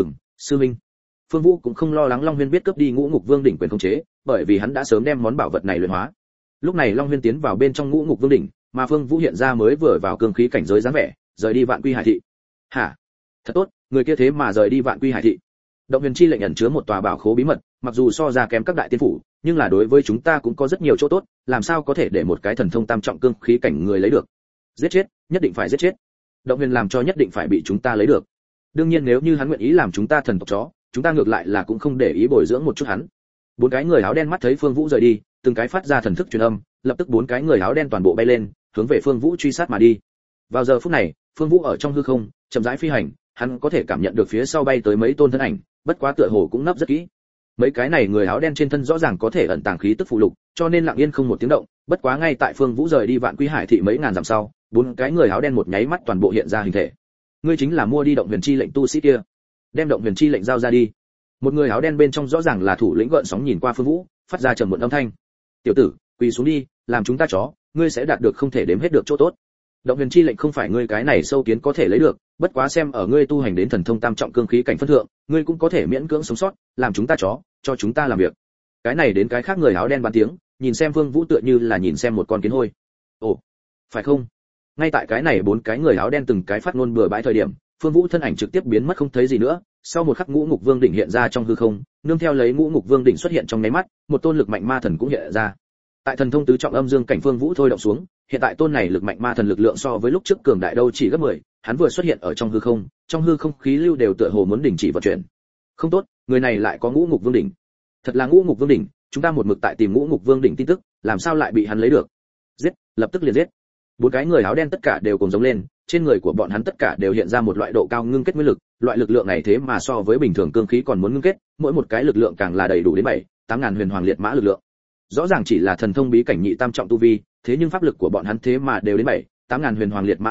Speaker 1: Sư huynh. Phương Vũ cũng không lo lắng Long Huyên biết cướp đi Ngũ Ngục Vương đỉnh quyền khống chế, bởi vì hắn đã sớm đem món bảo vật này luyện hóa. Lúc này Long Huyên tiến vào bên trong Ngũ Ngục Vương đỉnh, mà Phương Vũ hiện ra mới vừa vào cương khí cảnh giới dáng vẻ, rời đi Vạn Quy Hải thị. Hả? Thật tốt, người kia thế mà rời đi Vạn Quy Hải thị. Động huyền chi lệnh ẩn chứa một tòa bảo khố bí mật, mặc dù so ra kém các đại tiên phủ, nhưng là đối với chúng ta cũng có rất nhiều chỗ tốt, làm sao có thể để một cái thần thông tam trọng cương khí cảnh người lấy được? Giết chết, nhất định phải giết chết. Động huyền làm cho nhất định phải bị chúng ta lấy được. Đương nhiên nếu như hắn nguyện ý làm chúng ta thần tộc chó, chúng ta ngược lại là cũng không để ý bồi dưỡng một chút hắn. 4 cái người áo đen mắt thấy Phương Vũ rời đi, từng cái phát ra thần thức truyền âm, lập tức 4 cái người áo đen toàn bộ bay lên, hướng về Phương Vũ truy sát mà đi. Vào giờ phút này, Phương Vũ ở trong hư không, chậm rãi phi hành, hắn có thể cảm nhận được phía sau bay tới mấy tôn thân ảnh, bất quá tựa hồ cũng nấp rất kỹ. Mấy cái này người áo đen trên thân rõ ràng có thể ẩn tàng khí tức phụ lục, cho nên lặng yên không một tiếng động, bất quá ngay tại Phương Vũ rời đi Vạn Quy Hải thị mấy ngàn dặm sau, 4 cái người áo đen một nháy mắt toàn bộ hiện ra hình thể. Ngươi chính là mua đi động huyền chi lệnh tu sĩ kia, đem động huyền chi lệnh giao ra đi. Một người áo đen bên trong rõ ràng là thủ lĩnh gợn sóng nhìn qua Phương Vũ, phát ra trầm muộn âm thanh. Tiểu tử, quỳ xuống đi, làm chúng ta chó, ngươi sẽ đạt được không thể đếm hết được chỗ tốt. Động huyền chi lệnh không phải ngươi cái này sâu kiến có thể lấy được, bất quá xem ở ngươi tu hành đến thần thông tam trọng cương khí cảnh phân thượng, ngươi cũng có thể miễn cưỡng sống sót, làm chúng ta chó, cho chúng ta làm việc. Cái này đến cái khác người áo đen bán tiếng, nhìn xem Phương Vũ tựa như là nhìn xem một con kiến hôi. Ồ, phải không? Ngay tại cái này 4 cái người áo đen từng cái phát ngôn bừa bãi thời điểm, Phương Vũ thân ảnh trực tiếp biến mất không thấy gì nữa, sau một khắc Ngũ Ngục Vương đỉnh hiện ra trong hư không, nương theo lấy Ngũ Ngục Vương đỉnh xuất hiện trong nháy mắt, một tôn lực mạnh ma thần cũng hiện ra. Tại thần thông tứ trọng âm dương cảnh Phương Vũ thôi động xuống, hiện tại tôn này lực mạnh ma thần lực lượng so với lúc trước cường đại đâu chỉ gấp 10, hắn vừa xuất hiện ở trong hư không khí lưu đều tựa hồ muốn đình chỉ vận chuyển. Không tốt, người này lại có Ngũ Ngục Vương đỉnh. Thật là Ngũ Ngục Vương đỉnh, chúng ta một mực tại tìm Ngũ Ngục Vương đỉnh tin tức, làm sao lại bị hắn lấy được? Giết, lập tức liền giết. 4 cái người áo đen tất cả đều cùng giống lên, trên người của bọn hắn tất cả đều hiện ra một loại độ cao ngưng kết nguyên lực, loại lực lượng này thế mà so với bình thường cương khí còn muốn ngưng kết, mỗi một cái lực lượng càng là đầy đủ đến 7-8 ngàn huyền hoàng liệt mã lực lượng. Rõ ràng chỉ là thần thông bí cảnh nhị tam trọng tu vi, thế nhưng pháp lực của bọn hắn thế mà đều đến 7-8 ngàn huyền hoàng liệt mã lực lượng,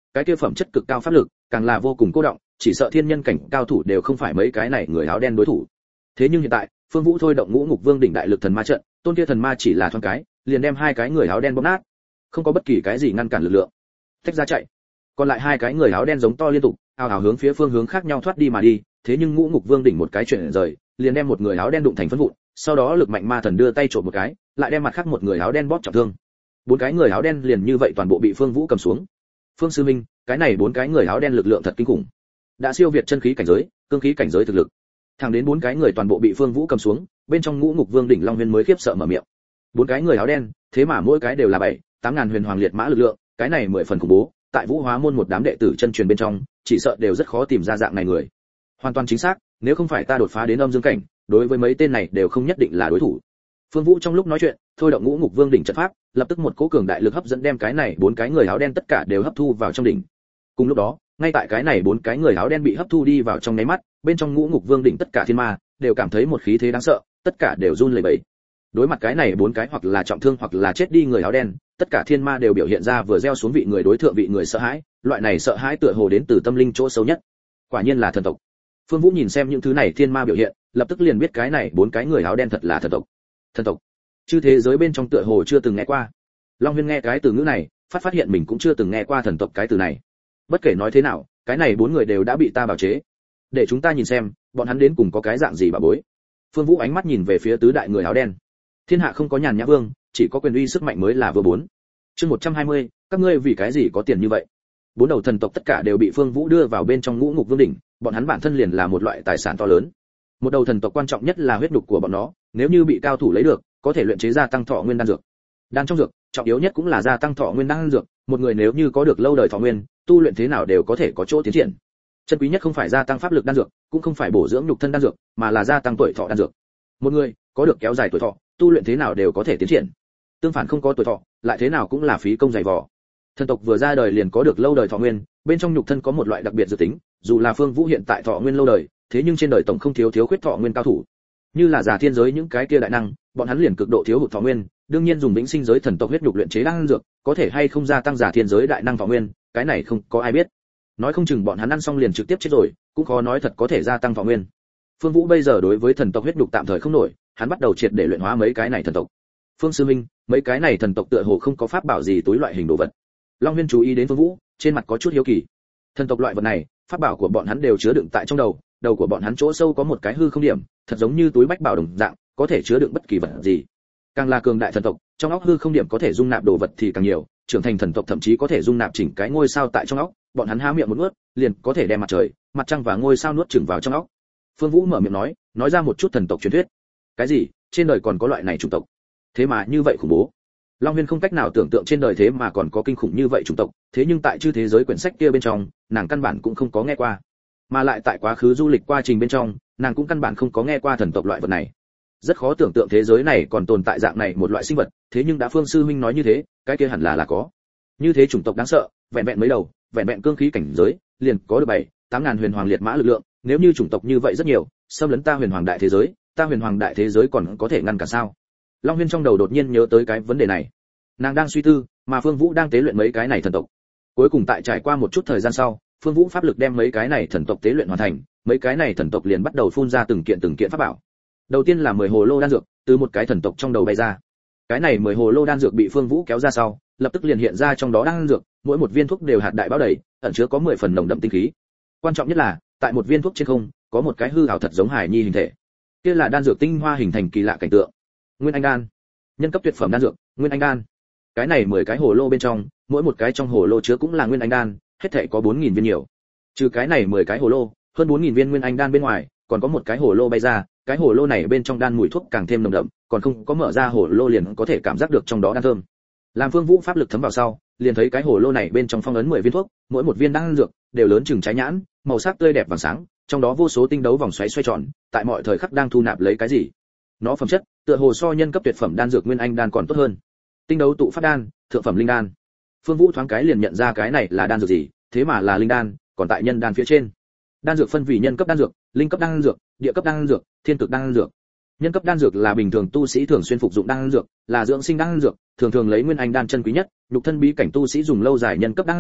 Speaker 1: cái kia phẩm chất cực cao pháp lực, càng là vô cùng cô động, chỉ sợ thiên nhân cảnh cao thủ đều không phải mấy cái này người áo đen đối thủ. Thế nhưng hiện tại, Phương Vũ thôi động Ngũ Ngục Vương đỉnh đại lực thần ma trận, tôn kia thần ma chỉ là thoáng cái, liền đem hai cái người áo đen bóp nát, không có bất kỳ cái gì ngăn cản lực lượng. Tách ra chạy. Còn lại hai cái người áo đen giống to liên tục, ào ào hướng phía phương hướng khác nhau thoát đi mà đi, thế nhưng Ngũ Ngục Vương đỉnh một cái chuyển rời, liền đem một người áo đen đụng thành phấn vụn, sau đó lực mạnh ma thần đưa tay chộp một cái, lại đem mặt khác một người áo đen bóp trọng thương. Bốn cái người áo đen liền như vậy toàn bộ bị Phương Vũ cầm xuống. Phương sư minh, cái này bốn cái người áo đen lực lượng thật kinh khủng, đã siêu việt chân khí cảnh giới, cương khí cảnh giới thực lực. Thẳng đến bốn cái người toàn bộ bị Phương Vũ cầm xuống, bên trong Ngũ Ngục Vương đỉnh Long Huyên mới khiếp sợ mở miệng. Bốn cái người áo đen, thế mà mỗi cái đều là 7-8 ngàn huyền hoàng liệt mã lực lượng, cái này 10 phần khủng bố, tại Vũ Hóa môn một đám đệ tử chân truyền bên trong, chỉ sợ đều rất khó tìm ra dạng này người. Hoàn toàn chính xác, nếu không phải ta đột phá đến âm dương cảnh, đối với mấy tên này đều không nhất định là đối thủ. Phương Vũ trong lúc nói chuyện, thôi động Ngũ Ngục Vương đỉnh trận pháp, lập tức một cỗ cường đại lực hấp dẫn đem cái này bốn cái người áo đen tất cả đều hấp thu vào trong đỉnh. Cùng lúc đó, ngay tại cái này bốn cái người áo đen bị hấp thu đi vào trong nháy mắt, bên trong Ngũ Ngục Vương đỉnh tất cả thiên ma đều cảm thấy một khí thế đáng sợ, tất cả đều run lẩy bẩy. Đối mặt cái này bốn cái hoặc là trọng thương hoặc là chết đi người áo đen, tất cả thiên ma đều biểu hiện ra vừa gieo xuống vị người đối thượng vị người sợ hãi, loại này sợ hãi tựa hồ đến từ tâm linh chỗ sâu nhất. Quả nhiên là thần tộc. Phương Vũ nhìn xem những thứ này thiên ma biểu hiện, lập tức liền biết cái này bốn cái người áo đen thật là thần tộc. Thần tộc, chứ thế giới bên trong tựa hồ chưa từng nghe qua. Long Huyên nghe cái từ ngữ này, phát hiện mình cũng chưa từng nghe qua thần tộc cái từ này. Bất kể nói thế nào, cái này bốn người đều đã bị ta bào chế. Để chúng ta nhìn xem, bọn hắn đến cùng có cái dạng gì bà bối. Phương Vũ ánh mắt nhìn về phía tứ đại người áo đen. Thiên hạ không có nhàn nhã vương, chỉ có quyền uy sức mạnh mới là vừa bốn. Chương 120, các ngươi vì cái gì có tiền như vậy? Bốn đầu thần tộc tất cả đều bị Phương Vũ đưa vào bên trong Ngũ Ngục Vương đỉnh, bọn hắn bản thân liền là một loại tài sản to lớn. Một đầu thần tộc quan trọng nhất là huyết nhục của bọn nó, nếu như bị cao thủ lấy được, có thể luyện chế ra tăng thọ nguyên đan dược. Đan trong dược, trọng yếu nhất cũng là gia tăng thọ nguyên đan dược, một người nếu như có được lâu đời thọ nguyên, tu luyện thế nào đều có thể có chỗ tiến triển. Chân quý nhất không phải gia tăng pháp lực đan dược, cũng không phải bổ dưỡng nhục thân đan dược, mà là gia tăng tuổi thọ đan dược. Một người có được kéo dài tuổi thọ, tu luyện thế nào đều có thể tiến triển. Tương phản không có tuổi thọ, lại thế nào cũng là phí công dày vò. Thần tộc vừa ra đời liền có được lâu đời thọ nguyên, bên trong nhục thân có một loại đặc biệt dự tính, dù là Phương Vũ hiện tại thọ nguyên lâu đời, thế nhưng trên đời tổng không thiếu khuyết thọ nguyên cao thủ. Như là giả thiên giới những cái kia đại năng, bọn hắn liền cực độ thiếu hụt thọ nguyên, đương nhiên dùng vĩnh sinh giới thần tộc huyết nhục luyện chế đan dược, có thể hay không gia tăng giả thiên giới đại năng thọ nguyên, cái này không có ai biết. Nói không chừng bọn hắn ăn xong liền trực tiếp chết rồi, cũng khó nói thật có thể gia tăng thọ nguyên. Phương Vũ bây giờ đối với thần tộc huyết nhục tạm thời không nổi, hắn bắt đầu triệt để luyện hóa mấy cái này thần tộc. Phương sư minh, mấy cái này thần tộc tựa hồ không có pháp bảo gì túi loại hình đồ vật. Long Huyên chú ý đến Phương Vũ, trên mặt có chút hiếu kỳ. Thần tộc loại vật này, pháp bảo của bọn hắn đều chứa đựng tại trong đầu, đầu của bọn hắn chỗ sâu có một cái hư không điểm, thật giống như túi bách bảo đồng dạng, có thể chứa đựng bất kỳ vật gì. Càng là cường đại thần tộc, trong óc hư không điểm có thể dung nạp đồ vật thì càng nhiều, trưởng thành thần tộc thậm chí có thể dung nạp chỉnh cái ngôi sao tại trong óc, bọn hắn há miệng một nuốt, liền có thể đem mặt trời, mặt trăng và ngôi sao nuốt chửng vào trong óc. Phương Vũ mở miệng nói ra một chút thần tộc truyền thuyết. Cái gì? Trên đời còn có loại này chủng tộc? Thế mà như vậy khủng bố. Long Huyên không cách nào tưởng tượng trên đời thế mà còn có kinh khủng như vậy chủng tộc, thế nhưng tại chư thế giới quyển sách kia bên trong, nàng căn bản cũng không có nghe qua. Mà lại tại quá khứ du lịch quá trình bên trong, nàng cũng căn bản không có nghe qua thần tộc loại vật này. Rất khó tưởng tượng thế giới này còn tồn tại dạng này một loại sinh vật, thế nhưng đã Phương sư huynh nói như thế, cái kia hẳn là có. Như thế chủng tộc đáng sợ, vẹn vẹn mấy đầu, vẹn vẹn cương khí cảnh giới, liền có được 7-8 ngàn huyền hoàng liệt mã lực lượng, nếu như chủng tộc như vậy rất nhiều, xâm lấn ta huyền hoàng đại thế giới, ta huyền hoàng đại thế giới còn có thể ngăn cản sao? Long Huyên trong đầu đột nhiên nhớ tới cái vấn đề này. Nàng đang suy tư, mà Phương Vũ đang tế luyện mấy cái này thần tộc. Cuối cùng tại trải qua một chút thời gian sau, Phương Vũ pháp lực đem mấy cái này thần tộc tế luyện hoàn thành, mấy cái này thần tộc liền bắt đầu phun ra từng kiện pháp bảo. Đầu tiên là 10 hồ lô đan dược, từ một cái thần tộc trong đầu bay ra. Cái này 10 hồ lô đan dược bị Phương Vũ kéo ra sau, lập tức liền hiện ra trong đó đan dược, mỗi một viên thuốc đều hạt đại bao đầy, ẩn chứa có 10 phần nồng đậm tinh khí. Quan trọng nhất là, tại một viên thuốc trên không, có một cái hư ảo thật giống hài nhi hình thể. Kia là đan dược tinh hoa hình thành kỳ lạ cảnh tượng. Nguyên anh đan, nhân cấp tuyệt phẩm đan dược, nguyên anh đan. Cái này 10 cái hồ lô bên trong, mỗi một cái trong hồ lô chứa cũng là nguyên anh đan, hết thảy có 4000 viên nhiều. Trừ cái này 10 cái hồ lô, hơn 4000 viên nguyên anh đan bên ngoài, còn có một cái hồ lô bay ra, cái hồ lô này bên trong đan mùi thuốc càng thêm nồng đậm, còn không có mở ra hồ lô liền có thể cảm giác được trong đó đan thơm. Làm Phương Vũ pháp lực thấm vào sau, liền thấy cái hồ lô này bên trong phong ấn 10 viên thuốc, mỗi một viên đan dược đều lớn chừng trái nhãn, màu sắc tươi đẹp vàng sáng, trong đó vô số tinh đấu vòng xoáy xoay tròn, tại mọi thời khắc đang thu nạp lấy cái gì. Nó phẩm chất, tựa hồ so nhân cấp tuyệt phẩm đan dược nguyên anh đan còn tốt hơn. Tinh đấu tụ pháp đan, thượng phẩm linh đan. Phương Vũ thoáng cái liền nhận ra cái này là đan dược gì, thế mà là linh đan, còn tại nhân đan phía trên. Đan dược phân vì nhân cấp đan dược, linh cấp đan dược, địa cấp đan dược, thiên cực đan dược. Nhân cấp đan dược là bình thường tu sĩ thường xuyên phục dụng đan dược, là dưỡng sinh đan dược, thường thường lấy nguyên anh đan chân quý nhất, nhục thân bí cảnh tu sĩ dùng lâu dài nhân cấp đan dược,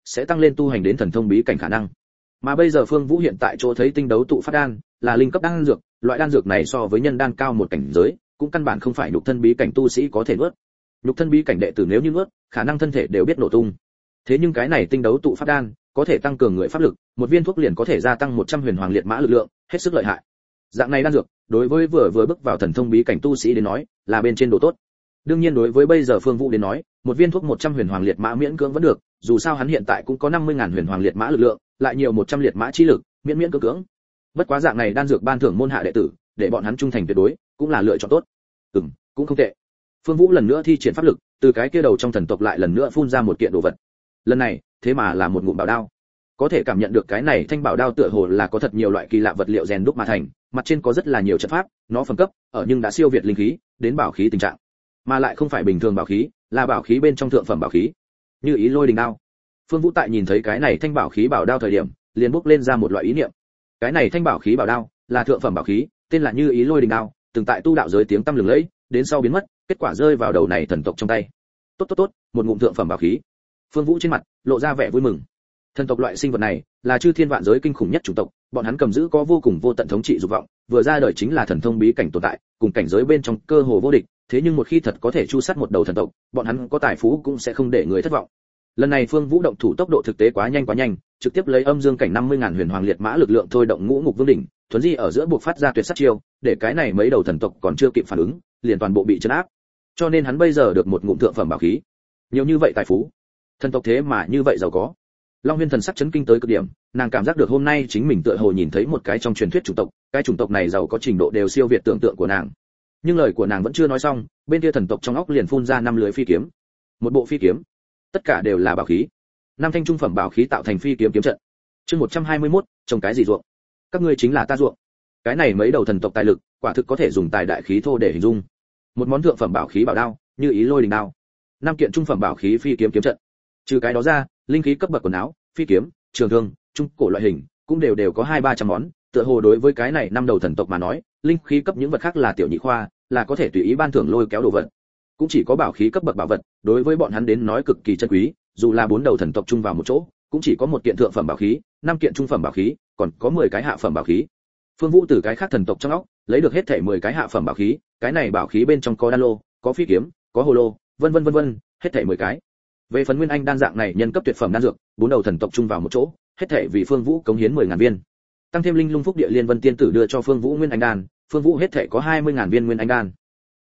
Speaker 1: sẽ tăng lên tu hành đến thần thông bí cảnh khả năng. Mà bây giờ Phương Vũ hiện tại chỗ thấy tinh đấu tụ phát đan là linh cấp đan dược, loại đan dược này so với nhân đan cao một cảnh giới, cũng căn bản không phải nhục thân bí cảnh tu sĩ có thể nuốt. Nhục thân bí cảnh đệ tử nếu như nuốt, khả năng thân thể đều biết nổ tung. Thế nhưng cái này tinh đấu tụ phát đan có thể tăng cường người pháp lực, một viên thuốc liền có thể gia tăng 100 huyền hoàng liệt mã lực lượng, hết sức lợi hại. Dạng này đan dược, đối với vừa bước vào thần thông bí cảnh tu sĩ đến nói, là bên trên độ tốt. Đương nhiên đối với bây giờ Phương Vũ đến nói, một viên thuốc 100 huyền hoàng liệt mã miễn cưỡng vẫn được, dù sao hắn hiện tại cũng có 50.000 huyền hoàng liệt mã lực lượng, lại nhiều 100 liệt mã chi lực, miễn cưỡng. Bất quá dạng này đan dược ban thưởng môn hạ đệ tử, để bọn hắn trung thành tuyệt đối, cũng là lựa chọn tốt. Cũng không tệ. Phương Vũ lần nữa thi triển pháp lực, từ cái kia đầu trong thần tộc lại lần nữa phun ra một kiện đồ vật. Lần này, thế mà là một ngụm bảo đao. Có thể cảm nhận được cái này thanh bảo đao tựa hồ là có thật nhiều loại kỳ lạ vật liệu rèn đúc mà thành, mặt trên có rất là nhiều trận pháp, nó phẩm cấp, ở nhưng đã siêu việt linh khí, đến bảo khí tình trạng. Mà lại không phải bình thường bảo khí, là bảo khí bên trong thượng phẩm bảo khí. Như ý lôi đình đao. Phương Vũ tại nhìn thấy cái này thanh bảo khí bảo đao thời điểm, liền bốc lên ra một loại ý niệm. Cái này thanh bảo khí bảo đao là thượng phẩm bảo khí, tên là Như ý lôi đình đao, từng tại tu đạo giới tiếng tăm lừng lẫy, đến sau biến mất, kết quả rơi vào đầu này thần tộc trong tay. Tốt, một ngụm thượng phẩm bảo khí. Phương Vũ trên mặt lộ ra vẻ vui mừng. Thần tộc loại sinh vật này là chư thiên vạn giới kinh khủng nhất chủng tộc, bọn hắn cầm giữ có vô cùng vô tận thống trị dục vọng, vừa ra đời chính là thần thông bí cảnh tồn tại, cùng cảnh giới bên trong cơ hồ vô địch, thế nhưng một khi thật có thể chu sát một đầu thần tộc, bọn hắn có tài phú cũng sẽ không để người thất vọng. Lần này Phương Vũ động thủ tốc độ thực tế quá nhanh, trực tiếp lấy âm dương cảnh 50.000 huyền hoàng liệt mã lực lượng thôi động ngũ ngục vương đỉnh, thuấn di ở giữa buộc phát ra tuyệt sát chiêu, để cái này mấy đầu thần tộc còn chưa kịp phản ứng, liền toàn bộ bị trấn áp. Cho nên hắn bây giờ được một ngụm thượng phẩm bảo khí. Nhiều như vậy tài phú, thần tộc thế mà như vậy giàu có. Long Huyên thần sắc chấn kinh tới cực điểm, nàng cảm giác được hôm nay chính mình tựa hồ nhìn thấy một cái trong truyền thuyết chủng tộc, cái chủng tộc này giàu có trình độ đều siêu việt tưởng tượng của nàng. Nhưng lời của nàng vẫn chưa nói xong, bên kia thần tộc trong óc liền phun ra 5 lưới phi kiếm. Một bộ phi kiếm, tất cả đều là bảo khí. 5 thanh trung phẩm bảo khí tạo thành phi kiếm kiếm trận. Chương 121, trồng cái gì ruộng? Các ngươi chính là ta ruộng. Cái này mấy đầu thần tộc tài lực, quả thực có thể dùng tài đại khí thô để hình dung. Một món thượng phẩm bảo khí bảo đao, Như ý lôi đình đao. 5 kiện trung phẩm bảo khí phi kiếm kiếm trận. Trừ cái đó ra, linh khí cấp bậc quần áo, phi kiếm, trường thương, trung cổ loại hình, cũng đều có 200-300 món, tựa hồ đối với cái này 5 đầu thần tộc mà nói, linh khí cấp những vật khác là tiểu nhị khoa, là có thể tùy ý ban thưởng lôi kéo đồ vật. Cũng chỉ có bảo khí cấp bậc bảo vật, đối với bọn hắn đến nói cực kỳ chân quý, dù là 4 đầu thần tộc chung vào một chỗ, cũng chỉ có một kiện thượng phẩm bảo khí, 5 kiện trung phẩm bảo khí, còn có 10 cái hạ phẩm bảo khí. Phương Vũ từ cái khác thần tộc trong óc, lấy được hết thảy 10 cái hạ phẩm bảo khí, cái này bảo khí bên trong có đan lô, có phi kiếm, có hồ lô, vân vân, hết thảy 10 cái. Về phần nguyên anh đan dạng này nhân cấp tuyệt phẩm đan dược, 4 đầu thần tộc chung vào một chỗ, hết thảy vì Phương Vũ cống hiến 10.000 viên. Tăng thêm linh lung phúc địa liên vân tiên tử đưa cho Phương Vũ nguyên anh đan, Phương Vũ hết thảy có 20.000 viên nguyên anh đan.